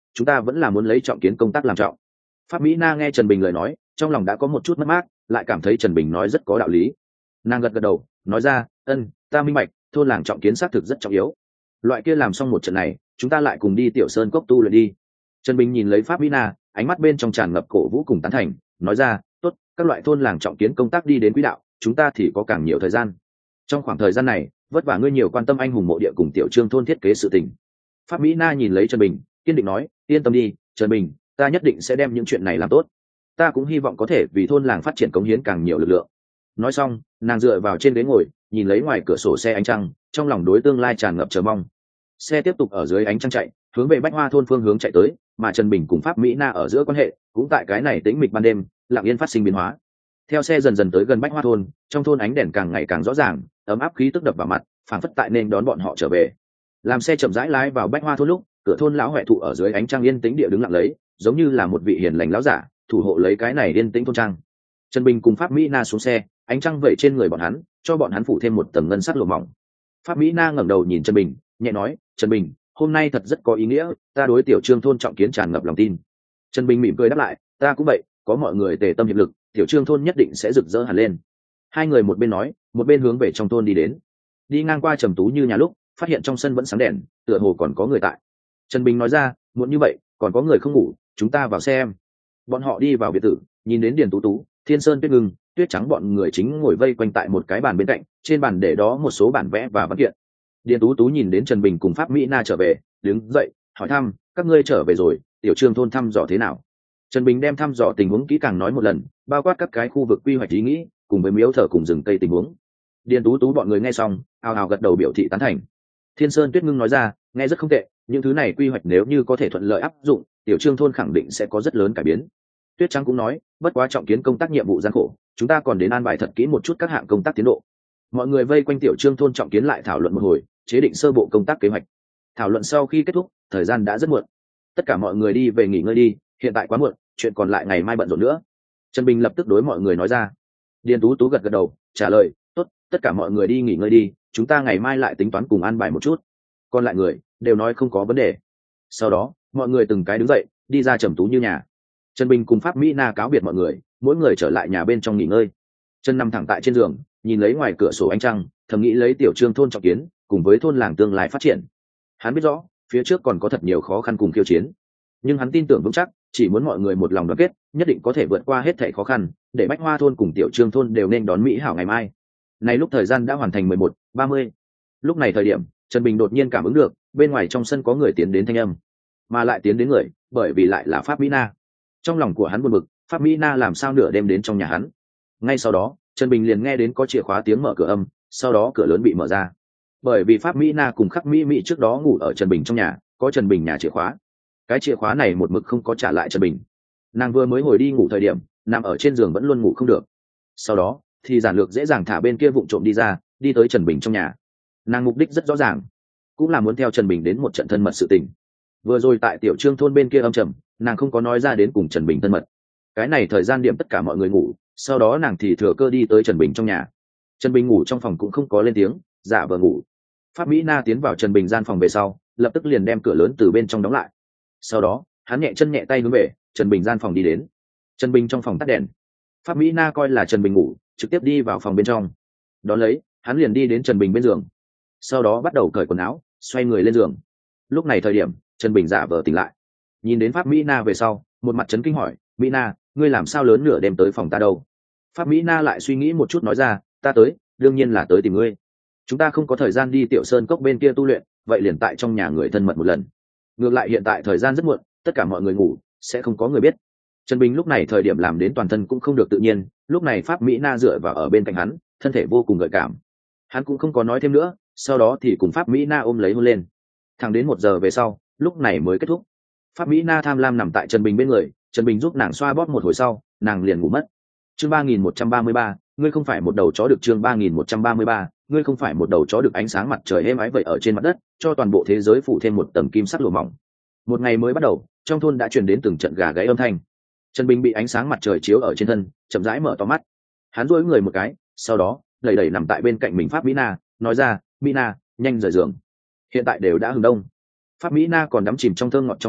[SPEAKER 1] chúng ta vẫn là muốn lấy trọng kiến công tác làm trọng. Pháp Mỹ Na nghe Trần Bình lời nói, trong lòng đã có một chút mất mát, lại cảm thấy Trần Bình nói rất có đạo lý. Nàng gật gật đầu, nói ra, ta minh bạch, thôn làng trọng kiến xác thực rất trọng yếu. Loại kia làm xong một trận này, chúng ta lại cùng đi Tiểu Sơn cốc tu luyện đi. Trần Bình nhìn lấy Pháp Mỹ Na, ánh mắt bên trong tràn ngập cổ vũ cùng tán thành, nói ra, tốt, các loại thôn làng trọng kiến công tác đi đến quỹ đạo, chúng ta thì có càng nhiều thời gian. Trong khoảng thời gian này, vất vả ngươi nhiều quan tâm anh hùng mộ địa cùng Tiểu Trương thôn thiết kế sự tình. Pháp Mỹ Na nhìn lấy Trần Bình, kiên định nói, yên tâm đi, Trần Bình, ta nhất định sẽ đem những chuyện này làm tốt. Ta cũng hy vọng có thể vì thôn làng phát triển cống hiến càng nhiều lực lượng. Nói xong, nàng dựa vào trên ghế ngồi, nhìn lấy ngoài cửa sổ xe ánh trăng, trong lòng đối tương lai tràn ngập chờ mong. Xe tiếp tục ở dưới ánh trăng chạy, hướng về Bách Hoa thôn phương hướng chạy tới, mà Trần Bình cùng Pháp Mỹ Na ở giữa quan hệ cũng tại cái này tĩnh mịch ban đêm lặng yên phát sinh biến hóa. Theo xe dần dần tới gần Bách Hoa thôn, trong thôn ánh đèn càng ngày càng rõ ràng, ấm áp khí tức đập vào mặt, phảng phất tại nên đón bọn họ trở về. Làm xe chậm rãi lái vào Bách Hoa thôn lúc, cửa thôn lão huệ thụ ở dưới ánh trăng yên tĩnh địa đứng lặng lấy, giống như là một vị hiền lành lão giả thủ hộ lấy cái này yên tĩnh thôn trang. Trần Bình cùng Pháp Mỹ Na xuống xe, ánh trăng vẩy trên người bọn hắn, cho bọn hắn phủ thêm một tầng ngân sắc lụa mỏng. Pháp Mỹ Na ngẩng đầu nhìn Trần Bình, nhẹ nói, Trần Bình, hôm nay thật rất có ý nghĩa, ta đối Tiểu Trương thôn trọng kiến tràn ngập lòng tin. Trần Bình mỉm cười đáp lại, ta cũng vậy, có mọi người tề tâm hiệp lực, Tiểu Trương thôn nhất định sẽ rực rỡ hẳn lên. Hai người một bên nói, một bên hướng về trong thôn đi đến. Đi ngang qua Trầm Tú Như nhà lúc, phát hiện trong sân vẫn sáng đèn, tựa hồ còn có người tại. Trần Bình nói ra, muộn như vậy, còn có người không ngủ, chúng ta vào xem. Bọn họ đi vào biệt thự, nhìn đến Điền Tú Tú, Thiên Sơn Tuyết Ngưng, Tuyết Trắng bọn người chính ngồi vây quanh tại một cái bàn bên cạnh, trên bàn để đó một số bản vẽ và văn kiện. Điền Tú Tú nhìn đến Trần Bình cùng Pháp Mỹ Na trở về, đứng dậy, hỏi thăm, các ngươi trở về rồi, Tiểu Trương thôn thăm dò thế nào? Trần Bình đem thăm dò tình huống kỹ càng nói một lần, bao quát các cái khu vực quy hoạch ý nghĩ, cùng với miếu thờ cùng rừng cây tình huống. Điền Tú Tú bọn người nghe xong, ào ào gật đầu biểu thị tán thành. Thiên Sơn Tuyết Ngưng nói ra, nghe rất không tệ, những thứ này quy hoạch nếu như có thể thuận lợi áp dụng, Tiểu Trương thôn khẳng định sẽ có rất lớn cải biến. Tuyết Trắng cũng nói, bất quá trọng kiến công tác nhiệm vụ gian khổ, chúng ta còn đến an bài thật kỹ một chút các hạng công tác tiến độ. Mọi người vây quanh Tiểu Trương thôn trọng kiến lại thảo luận một hồi, chế định sơ bộ công tác kế hoạch. Thảo luận sau khi kết thúc, thời gian đã rất muộn. Tất cả mọi người đi về nghỉ ngơi đi, hiện tại quá muộn, chuyện còn lại ngày mai bận rộn nữa. Trần Bình lập tức đối mọi người nói ra. Điền Tú Tú gật gật đầu, trả lời, tốt, tất cả mọi người đi nghỉ ngơi đi, chúng ta ngày mai lại tính toán cùng an bài một chút. Còn lại người đều nói không có vấn đề. Sau đó, mọi người từng cái đứng dậy, đi ra Trầm Tú Như nhà. Trần Bình cùng Pháp Mỹ Na cáo biệt mọi người, mỗi người trở lại nhà bên trong nghỉ ngơi. Trần nằm thẳng tại trên giường, nhìn lấy ngoài cửa sổ ánh trăng, thầm nghĩ lấy Tiểu Trương thôn trọng kiến cùng với thôn làng tương lai phát triển. Hắn biết rõ phía trước còn có thật nhiều khó khăn cùng khiêu chiến, nhưng hắn tin tưởng vững chắc, chỉ muốn mọi người một lòng đoàn kết, nhất định có thể vượt qua hết thảy khó khăn, để Bách Hoa thôn cùng Tiểu Trương thôn đều nên đón mỹ hảo ngày mai. Này lúc thời gian đã hoàn thành 11:30. Lúc này thời điểm, Trần Bình đột nhiên cảm ứng được bên ngoài trong sân có người tiến đến thanh âm, mà lại tiến đến người, bởi vì lại là Pháp Mỹ Na. Trong lòng của hắn buồn bực, Pháp Mỹ Na làm sao nửa đêm đến trong nhà hắn? Ngay sau đó, Trần Bình liền nghe đến có chìa khóa tiếng mở cửa âm, sau đó cửa lớn bị mở ra. Bởi vì Pháp Mỹ Na cùng Khắc Mỹ Mỹ trước đó ngủ ở Trần Bình trong nhà, có Trần Bình nhà chìa khóa. Cái chìa khóa này một mực không có trả lại Trần Bình. Nàng vừa mới hồi đi ngủ thời điểm, nằm ở trên giường vẫn luôn ngủ không được. Sau đó, thì giản lược dễ dàng thả bên kia vụng trộm đi ra, đi tới Trần Bình trong nhà. Nàng mục đích rất rõ ràng, cũng là muốn theo Trần Bình đến một trận thân mật sự tình. Vừa rồi tại Tiểu Trương thôn bên kia âm trầm, nàng không có nói ra đến cùng Trần Bình thân mật. Cái này thời gian điểm tất cả mọi người ngủ, sau đó nàng thì thừa cơ đi tới Trần Bình trong nhà. Trần Bình ngủ trong phòng cũng không có lên tiếng, giả vờ ngủ. Pháp Mỹ Na tiến vào Trần Bình gian phòng về sau, lập tức liền đem cửa lớn từ bên trong đóng lại. Sau đó, hắn nhẹ chân nhẹ tay hướng về Trần Bình gian phòng đi đến. Trần Bình trong phòng tắt đèn. Pháp Mỹ Na coi là Trần Bình ngủ, trực tiếp đi vào phòng bên trong. Đón lấy, hắn liền đi đến Trần Bình bên giường. Sau đó bắt đầu cởi quần áo, xoay người lên giường. Lúc này thời điểm, Trần Bình giả vờ tỉnh lại. Nhìn đến Pháp Mỹ Na về sau, một mặt chấn kinh hỏi, Mỹ Na, ngươi làm sao lớn nửa đêm tới phòng ta đâu? Pháp Mỹ Na lại suy nghĩ một chút nói ra, ta tới, đương nhiên là tới tìm ngươi. Chúng ta không có thời gian đi Tiểu Sơn cốc bên kia tu luyện, vậy liền tại trong nhà người thân mật một lần. Ngược lại hiện tại thời gian rất muộn, tất cả mọi người ngủ, sẽ không có người biết. Trần Bình lúc này thời điểm làm đến toàn thân cũng không được tự nhiên, lúc này Pháp Mỹ Na dựa vào ở bên cạnh hắn, thân thể vô cùng gợi cảm. Hắn cũng không có nói thêm nữa, sau đó thì cùng Pháp Mỹ Na ôm lấy hôn lên. Thẳng đến 1 giờ về sau, lúc này mới kết thúc. Pháp Mỹ Na tham lam nằm tại Trần Bình bên người, Trần Bình giúp nàng xoa bóp một hồi sau, nàng liền ngủ mất. Chương 3133, ngươi không phải một đầu chó được. Chương 3133, ngươi không phải một đầu chó được. Ánh sáng mặt trời êm ái vậy ở trên mặt đất, cho toàn bộ thế giới phủ thêm một tầng kim sắc lụa mỏng. Một ngày mới bắt đầu, trong thôn đã truyền đến từng trận gà gáy âm thanh. Trần Bình bị ánh sáng mặt trời chiếu ở trên thân, chậm rãi mở to mắt. Hắn duỗi người một cái, sau đó lầy đẩy nằm tại bên cạnh mình Pháp Mỹ Na, nói ra, Mỹ Na, nhanh rời giường. Hiện tại đều đã hừng đông. Pháp Mỹ Na còn đắm chìm trong thơ ngọt trong mộng đẹp,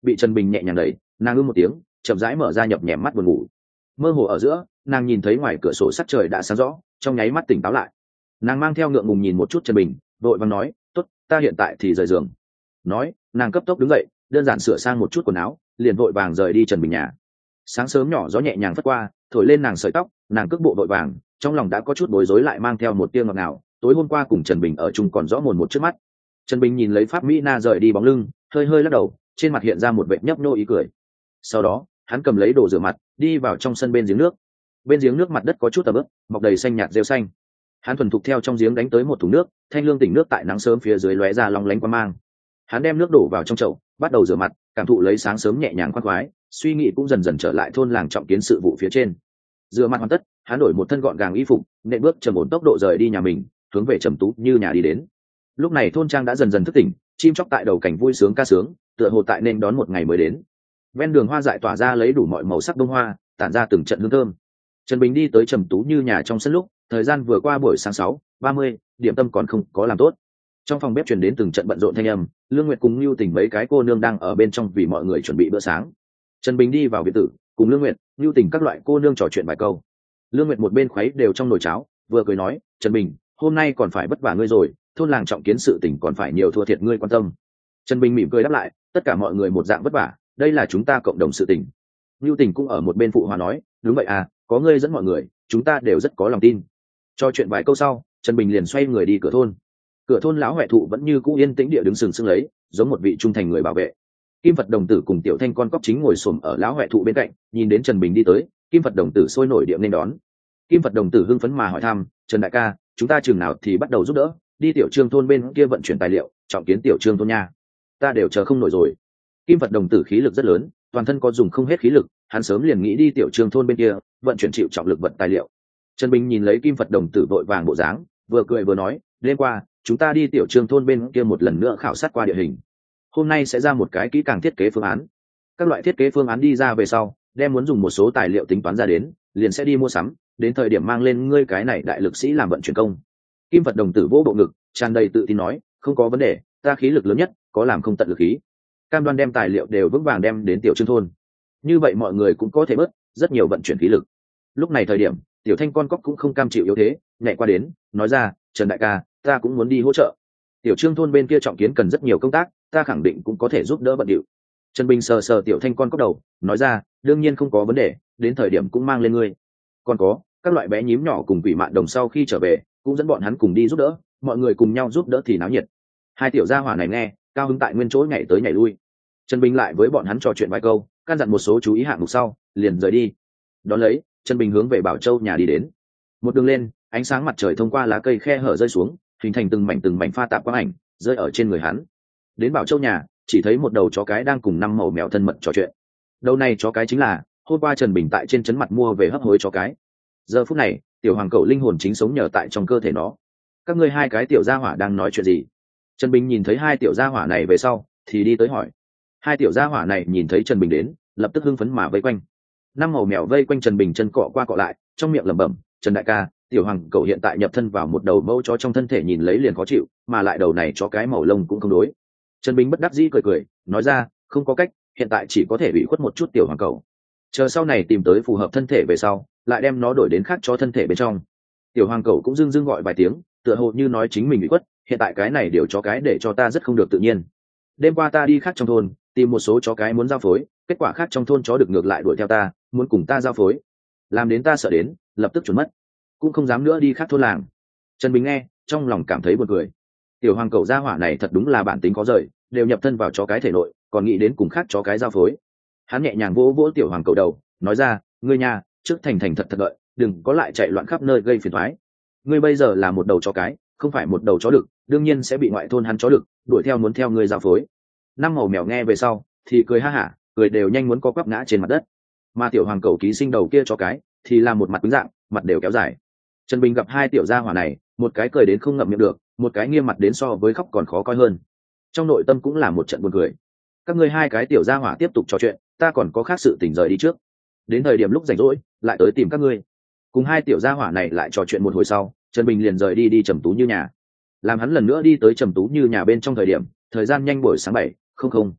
[SPEAKER 1] bị Trần Bình nhẹ nhàng đẩy, nàng ư một tiếng, chậm rãi mở ra nhập nhèm mắt buồn ngủ. Mơ hồ ở giữa, nàng nhìn thấy ngoài cửa sổ sắc trời đã sáng rõ, trong nháy mắt tỉnh táo lại. Nàng mang theo ngượng ngùng nhìn một chút Trần Bình, vội vàng nói, tốt, ta hiện tại thì rời giường. Nói, nàng cấp tốc đứng dậy, đơn giản sửa sang một chút quần áo, liền vội vàng rời đi Trần Bình nhà. Sáng sớm nhỏ gió nhẹ nhàng phất qua, thổi lên nàng sợi tóc, nàng cước bộ vội vàng, trong lòng đã có chút bối rối lại mang theo một tia ngọt ngào. Tối hôm qua cùng Trần Bình ở chung còn rõ mồn một trước mắt. Trần Bình nhìn lấy Pháp Mỹ Na rời đi bóng lưng, hơi hơi lắc đầu, trên mặt hiện ra một vẻ nhấp nhô ý cười. Sau đó, hắn cầm lấy đồ rửa mặt, đi vào trong sân bên giếng nước. Bên giếng nước mặt đất có chút tầm ướp, mọc đầy xanh nhạt rêu xanh. Hắn thuần thục theo trong giếng đánh tới một thùng nước, thanh lương tỉnh nước tại nắng sớm phía dưới lóe ra long lánh quang mang. Hắn đem nước đổ vào trong chậu, bắt đầu rửa mặt, cảm thụ lấy sáng sớm nhẹ nhàng khoan khoái, suy nghĩ cũng dần dần trở lại thôn làng trọng kiến sự vụ phía trên. Rửa mặt hoàn tất, hắn đổi một thân gọn gàng y phục, nện bước trầm ổn tốc độ rời đi nhà mình, hướng về Trầm Tú Như nhà đi đến. Lúc này thôn trang đã dần dần thức tỉnh, chim chóc tại đầu cảnh vui sướng ca sướng, tựa hồ tại nên đón một ngày mới đến. Ven đường hoa dại tỏa ra lấy đủ mọi màu sắc bông hoa, tản ra từng trận hương thơm. Trần Bình đi tới Trầm Tú Như nhà trong sân lúc, thời gian vừa qua buổi sáng 6:30, điểm tâm còn không có làm tốt. Trong phòng bếp truyền đến từng trận bận rộn thanh âm, Lương Nguyệt cùng Nưu Tình mấy cái cô nương đang ở bên trong vì mọi người chuẩn bị bữa sáng. Trần Bình đi vào biệt tử, cùng Lương Nguyệt, Nưu Tình các loại cô nương trò chuyện vài câu. Lương Nguyệt một bên khuấy đều trong nồi cháo, vừa cười nói, "Trần Bình, hôm nay còn phải vất vả ngươi rồi, thôn làng trọng kiến sự tình còn phải nhiều thua thiệt ngươi quan tâm." Trần Bình mỉm cười đáp lại, "Tất cả mọi người một dạng vất vả, đây là chúng ta cộng đồng sự tình." Nưu Tình cũng ở một bên phụ hòa nói, "Đúng vậy à, có ngươi dẫn mọi người, chúng ta đều rất có lòng tin." Cho chuyện vài câu sau, Trần Bình liền xoay người đi cửa thôn. Cửa thôn lão huệ thụ vẫn như cũ yên tĩnh địa đứng sừng sững lấy, giống một vị trung thành người bảo vệ. Kim Phật đồng tử cùng Tiểu Thanh con cóc chính ngồi xổm ở lão huệ thụ bên cạnh, nhìn đến Trần Bình đi tới, Kim Phật đồng tử sôi nổi điệm nên đón. Kim Phật đồng tử hưng phấn mà hỏi thăm, "Trần đại ca, chúng ta chừng nào thì bắt đầu giúp đỡ, đi Tiểu Trương thôn bên kia vận chuyển tài liệu, trọng kiến Tiểu Trương thôn nha. Ta đều chờ không nổi rồi." Kim Phật đồng tử khí lực rất lớn, toàn thân có dùng không hết khí lực, hắn sớm liền nghĩ đi Tiểu Trương thôn bên kia, vận chuyển chịu trọng lực vận tài liệu. Trần Bình nhìn lấy Kim Phật đồng tử vội vàng bộ dáng, vừa cười vừa nói, "Đêm qua, chúng ta đi Tiểu Trương thôn bên kia một lần nữa khảo sát qua địa hình. Hôm nay sẽ ra một cái kỹ càng thiết kế phương án. Các loại thiết kế phương án đi ra về sau, đem muốn dùng một số tài liệu tính toán ra đến, liền sẽ đi mua sắm, đến thời điểm mang lên ngươi cái này đại lực sĩ làm vận chuyển công." Kim Phật đồng tử vỗ bộ ngực, tràn đầy tự tin nói, "Không có vấn đề, ta khí lực lớn nhất, có làm không tận lực khí. Cam đoan đem tài liệu đều vững vàng đem đến Tiểu Trương thôn. Như vậy mọi người cũng có thể bớt rất nhiều vận chuyển khí lực." Lúc này thời điểm, Tiểu Thanh con cóc cũng không cam chịu yếu thế, nhảy qua đến, nói ra, "Trần đại ca, ta cũng muốn đi hỗ trợ. Tiểu Trương thôn bên kia trọng kiến cần rất nhiều công tác, ta khẳng định cũng có thể giúp đỡ bận điệu." Trần Bình sờ sờ Tiểu Thanh con cóc đầu, nói ra, "Đương nhiên không có vấn đề, đến thời điểm cũng mang lên ngươi. Còn có, các loại bé nhím nhỏ cùng quỷ mạn đồng sau khi trở về, cũng dẫn bọn hắn cùng đi giúp đỡ, mọi người cùng nhau giúp đỡ thì náo nhiệt." Hai tiểu gia hỏa này nghe, cao hứng tại nguyên chỗ nhảy tới nhảy lui. Trần Bình lại với bọn hắn trò chuyện vài câu, căn dặn một số chú ý hạng mục sau, liền rời đi. Đón lấy, Trần Bình hướng về Bảo Châu nhà đi đến. Một đường lên, ánh sáng mặt trời thông qua lá cây khe hở rơi xuống, hình thành từng mảnh pha tạp quang ảnh rơi ở trên người hắn. Đến Bảo Châu nhà, chỉ thấy một đầu chó cái đang cùng 5 màu mèo thân mật trò chuyện. Đầu này chó cái chính là hôm qua Trần Bình tại trên trấn mặt mua về hấp hối chó cái. Giờ phút này, tiểu hoàng cẩu linh hồn chính sống nhờ tại trong cơ thể nó. "Các ngươi hai cái tiểu gia hỏa đang nói chuyện gì?" Trần Bình nhìn thấy hai tiểu gia hỏa này về sau, thì đi tới hỏi. Hai tiểu gia hỏa này nhìn thấy Trần Bình đến, lập tức hưng phấn mà vây quanh. 5 màu mèo vây quanh Trần Bình chân cọ qua cọ lại, trong miệng lẩm bẩm, "Trần đại ca, tiểu hoàng cẩu hiện tại nhập thân vào một đầu mẫu chó trong thân thể nhìn lấy liền khó chịu, mà lại đầu này chó cái màu lông cũng không đối." Trần Bình bất đắc dĩ cười cười, nói ra, "Không có cách, hiện tại chỉ có thể bị khuất một chút tiểu hoàng cẩu. Chờ sau này tìm tới phù hợp thân thể về sau, lại đem nó đổi đến khác cho thân thể bên trong." Tiểu hoàng cẩu cũng dưng gọi vài tiếng, tựa hồ như nói chính mình bị khuất, "Hiện tại cái này điều chó cái để cho ta rất không được tự nhiên. Đêm qua ta đi khác trong thôn, tìm một số chó cái muốn giao phối, kết quả khác trong thôn chó được ngược lại đuổi theo ta, muốn cùng ta giao phối. Làm đến ta sợ đến, lập tức trốn mất, cũng không dám nữa đi khác thôn làng." Trần Bình nghe, trong lòng cảm thấy buồn cười. Tiểu hoàng cẩu gia hỏa này thật đúng là bản tính có rời, đều nhập thân vào chó cái thể nội, còn nghĩ đến cùng khác chó cái giao phối. Hắn nhẹ nhàng vỗ vỗ tiểu hoàng cẩu đầu, nói ra, "Ngươi nhà, trước thành thật đợi, đừng có lại chạy loạn khắp nơi gây phiền toái. Ngươi bây giờ là một đầu chó cái, không phải một đầu chó đực, đương nhiên sẽ bị ngoại thôn hắn chó đực đuổi theo muốn theo ngươi giao phối." 5 màu mèo nghe về sau, thì cười ha hả, cười đều nhanh muốn co quắp ngã trên mặt đất. Mà tiểu hoàng cẩu ký sinh đầu kia chó cái, thì là một mặt cứng dạng, mặt đều kéo dài. Trần Bình gặp hai tiểu gia hỏa này, một cái cười đến không ngậm miệng được, một cái nghiêm mặt đến so với khóc còn khó coi hơn. Trong nội tâm cũng là một trận buồn cười. "Các ngươi hai cái tiểu gia hỏa tiếp tục trò chuyện, ta còn có khác sự tình rời đi trước. Đến thời điểm lúc rảnh rỗi, lại tới tìm các ngươi." Cùng hai tiểu gia hỏa này lại trò chuyện một hồi sau, Trần Bình liền rời đi Trầm Tú Như nhà. Làm hắn lần nữa đi tới Trầm Tú Như nhà bên trong thời điểm, thời gian nhanh buổi sáng 7:00.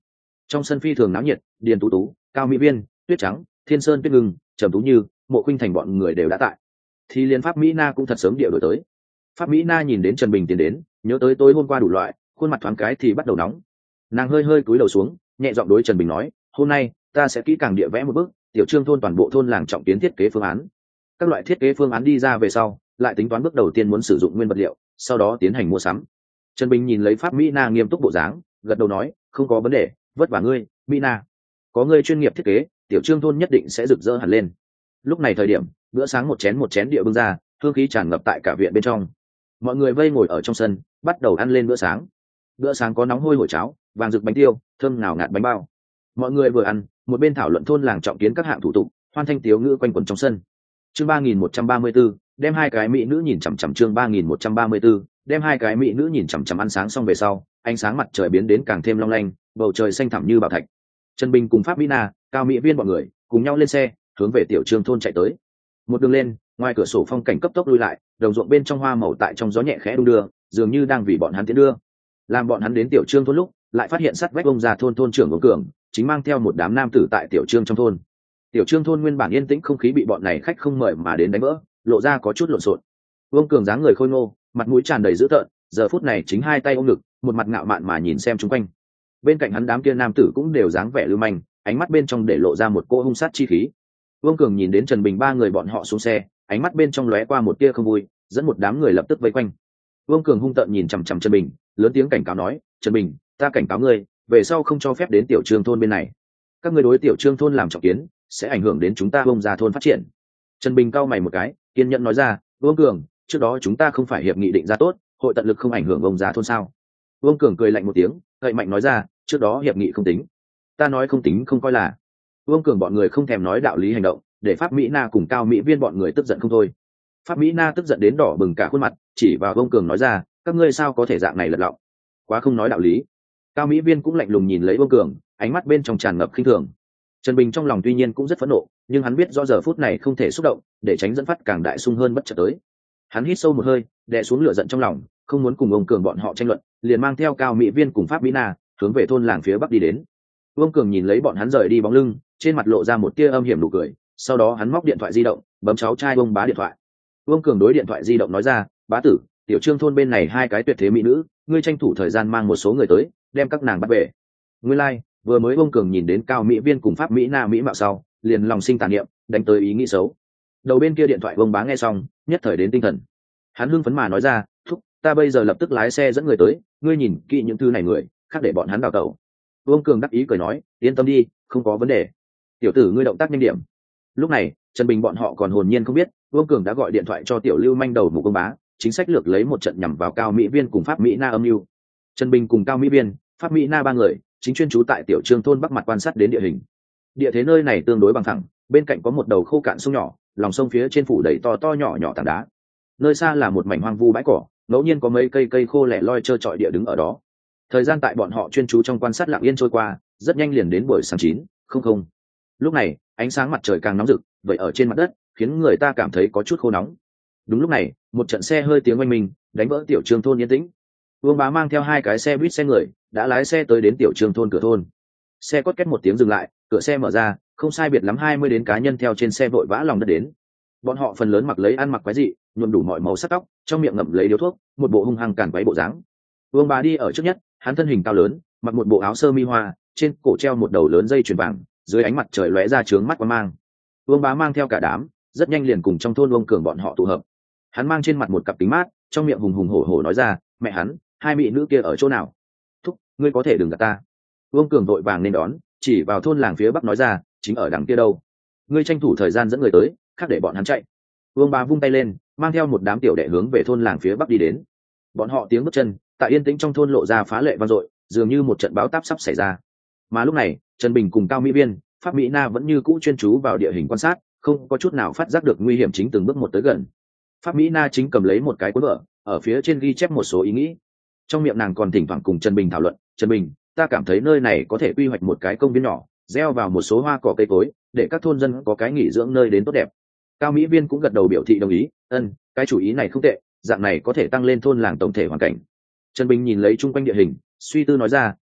[SPEAKER 1] Trong sân phi thường náo nhiệt, Điền Tú Tú, Cao Mỹ Viên, Tuyết Trắng, Thiên Sơn Tuyết Ngưng, Trầm Tú Như, Mộ Khuynh Thành bọn người đều đã tại. Thì liên Pháp Mỹ Na cũng thật sớm địa đổi tới. Pháp Mỹ Na nhìn đến Trần Bình tiến đến, nhớ tới tối hôm qua đủ loại, khuôn mặt thoáng cái thì bắt đầu nóng. Nàng hơi hơi cúi đầu xuống, nhẹ giọng đối Trần Bình nói, hôm nay ta sẽ kỹ càng địa vẽ một bức tiểu trương thôn toàn bộ thôn làng trọng tiến thiết kế phương án. Các loại thiết kế phương án đi ra về sau, lại tính toán bước đầu tiên muốn sử dụng nguyên vật liệu, sau đó tiến hành mua sắm. Trần Bình nhìn lấy Pháp Mỹ Na nghiêm túc bộ dáng, gật đầu nói, không có vấn đề, vất vả ngươi, Mỹ Na. Có ngươi chuyên nghiệp thiết kế, tiểu trương thôn nhất định sẽ rực rỡ hẳn lên. Lúc này thời điểm, bữa sáng một chén địa bưng ra, hương khí tràn ngập tại cả viện bên trong. Mọi người vây ngồi ở trong sân, bắt đầu ăn lên bữa sáng. Bữa sáng có nóng hôi hổi cháo, vàng rực bánh tiêu, thơm ngào ngạt bánh bao. Mọi người vừa ăn, một bên thảo luận thôn làng trọng kiến các hạng thủ tục, hoan thanh tiếu ngữ quanh quẩn trong sân. Chương 3134, đem hai cái mỹ nữ nhìn chằm chằm. Chương 3134, đem hai cái mỹ nữ nhìn chằm chằm. Ăn sáng xong về sau, ánh sáng mặt trời biến đến càng thêm long lanh, bầu trời xanh thẳm như bảo thạch. Trần Bình cùng Pháp Mỹ Na, Cao Mỹ Viên bọn người cùng nhau lên xe, hướng về tiểu trương thôn chạy tới. Một đường lên, ngoài cửa sổ phong cảnh cấp tốc lui lại, đồng ruộng bên trong hoa màu tại trong gió nhẹ khẽ đung đưa, dường như đang vì bọn hắn tiến đưa. Làm bọn hắn đến tiểu trương thôn lúc, lại phát hiện sát vách ông già thôn trưởng ông Cường chính mang theo một đám nam tử tại tiểu trương trong thôn. Tiểu trương thôn nguyên bản yên tĩnh, không khí bị bọn này khách không mời mà đến đánh vỡ, lộ ra có chút lộn xộn. Ông Cường dáng người khôi ngô, mặt mũi tràn đầy dữ tợn, giờ phút này chính hai tay ôm ngực, một mặt ngạo mạn mà nhìn xem chúng quanh. Bên cạnh hắn đám kia nam tử cũng đều dáng vẻ lưu manh, ánh mắt bên trong để lộ ra một cỗ hung sát chi khí. Vương Cường nhìn đến Trần Bình ba người bọn họ xuống xe, ánh mắt bên trong lóe qua một tia không vui, dẫn một đám người lập tức vây quanh. Vương Cường hung tợn nhìn chằm chằm Trần Bình, lớn tiếng cảnh cáo nói, Trần Bình, ta cảnh cáo ngươi, về sau không cho phép đến tiểu trương thôn bên này. Các ngươi đối tiểu trương thôn làm trọng kiến, sẽ ảnh hưởng đến chúng ta Vương gia thôn phát triển. Trần Bình cau mày một cái, kiên nhẫn nói ra, Vương Cường, trước đó chúng ta không phải hiệp nghị định ra tốt, hội tận lực không ảnh hưởng Vương gia thôn sao? Vương Cường cười lạnh một tiếng, gậy mạnh nói ra, trước đó hiệp nghị không tính, ta nói không tính không coi là. Vương Cường bọn người không thèm nói đạo lý hành động, để Pháp Mỹ Na cùng Cao Mỹ Viên bọn người tức giận không thôi. Pháp Mỹ Na tức giận đến đỏ bừng cả khuôn mặt, chỉ vào Vương Cường nói ra, các ngươi sao có thể dạng này lật lọng, quá không nói đạo lý. Cao Mỹ Viên cũng lạnh lùng nhìn lấy Vương Cường, ánh mắt bên trong tràn ngập khinh thường. Trần Bình trong lòng tuy nhiên cũng rất phẫn nộ, nhưng hắn biết do giờ phút này không thể xúc động, để tránh dẫn phát càng đại xung hơn bất chợt tới. Hắn hít sâu một hơi, đè xuống lửa giận trong lòng, không muốn cùng Vương Cường bọn họ tranh luận, liền mang theo Cao Mỹ Viên cùng Pháp Mỹ Na hướng về thôn làng phía bắc đi đến. Vương Cường nhìn lấy bọn hắn rời đi bóng lưng, trên mặt lộ ra một tia âm hiểm nụ cười, sau đó hắn móc điện thoại di động, bấm cháu trai Vương Bá điện thoại. Vương Cường đối điện thoại di động nói ra, bá tử, tiểu trương thôn bên này hai cái tuyệt thế mỹ nữ, ngươi tranh thủ thời gian mang một số người tới, đem các nàng bắt về. Nguyên lai, vừa mới Vương Cường nhìn đến Cao Mỹ Viên cùng Pháp Mỹ Na mỹ mạo sau, liền lòng sinh tà niệm, đánh tới ý nghĩ xấu. Đầu bên kia điện thoại Vương Bá nghe xong, nhất thời đến tinh thần. Hắn hưng phấn mà nói ra, thúc, ta bây giờ lập tức lái xe dẫn người tới, ngươi nhìn kỹ những thứ này người, khác để bọn hắn đào tẩu. Vương Cường đắc ý cười nói, yên tâm đi, không có vấn đề. Tiểu tử ngươi động tác nhanh điểm. Lúc này, Trần Bình bọn họ còn hồn nhiên không biết, Vương Cường đã gọi điện thoại cho tiểu lưu manh đầu mục Vương Bá, chính sách lược lấy một trận nhằm vào Cao Mỹ Viên cùng Pháp Mỹ Na âm mưu. Trần Bình cùng Cao Mỹ Viên, Pháp Mỹ Na ba người chính chuyên trú tại tiểu trương thôn bắc mặt quan sát đến địa hình. Địa thế nơi này tương đối bằng phẳng, bên cạnh có một đầu khô cạn sông nhỏ, lòng sông phía trên phủ đầy to to nhỏ nhỏ tảng đá. Nơi xa là một mảnh hoang vu bãi cỏ, ngẫu nhiên có mấy cây khô lẻ loi trơ trọi địa đứng ở đó. Thời gian tại bọn họ chuyên trú trong quan sát lặng yên trôi qua, rất nhanh liền đến buổi sáng 9:00. Lúc này, ánh sáng mặt trời càng nóng rực, vậy ở trên mặt đất, khiến người ta cảm thấy có chút khô nóng. Đúng lúc này, một trận xe hơi tiếng oanh minh, đánh vỡ tiểu trương thôn yên tĩnh. Vương Bá mang theo hai cái xe buýt xe người, đã lái xe tới đến tiểu trương thôn cửa thôn. Xe cốt két một tiếng dừng lại, cửa xe mở ra, không sai biệt lắm 20 đến cá nhân theo trên xe vội vã lòng đất đến. Bọn họ phần lớn mặc lấy ăn mặc quái dị, nhuộm đủ mọi màu sắc tóc, trong miệng ngậm lấy điếu thuốc, một bộ hung hăng càn quấy bộ dáng. Vương Bá đi ở trước nhất, hắn thân hình cao lớn, mặc một bộ áo sơ mi hoa, trên cổ treo một đầu lớn dây chuyền vàng, dưới ánh mặt trời lóe ra trướng mắt quang mang. Vương Bá mang theo cả đám, rất nhanh liền cùng trong thôn Vương Cường bọn họ tụ hợp. Hắn mang trên mặt một cặp kính mát, trong miệng hùng hùng hổ hổ nói ra, mẹ hắn, hai mỹ nữ kia ở chỗ nào? Thúc, ngươi có thể đừng gạt ta. Vương Cường vội vàng nên đón, chỉ vào thôn làng phía bắc nói ra, chính ở đằng kia đâu. Ngươi tranh thủ thời gian dẫn người tới, khác để bọn hắn chạy. Vương Bá vung tay lên, mang theo một đám tiểu đệ hướng về thôn làng phía bắc đi đến. Bọn họ tiếng bước chân tại yên tĩnh trong thôn lộ ra phá lệ vang dội, dường như một trận bão táp sắp xảy ra. Mà lúc này, Trần Bình cùng Cao Mỹ Viên, Pháp Mỹ Na vẫn như cũ chuyên chú vào địa hình quan sát, không có chút nào phát giác được nguy hiểm chính từng bước một tới gần. Pháp Mỹ Na chính cầm lấy một cái cuốn vở, ở phía trên ghi chép một số ý nghĩ. Trong miệng nàng còn thỉnh thoảng cùng Trần Bình thảo luận, Trần Bình, ta cảm thấy nơi này có thể quy hoạch một cái công viên nhỏ, gieo vào một số hoa cỏ cây cối, để các thôn dân có cái nghỉ dưỡng nơi đến tốt đẹp. Cao Mỹ Viên cũng gật đầu biểu thị đồng ý, cái chủ ý này không tệ, dạng này có thể tăng lên thôn làng tổng thể hoàn cảnh. Trần Bình nhìn lấy chung quanh địa hình, suy tư nói ra,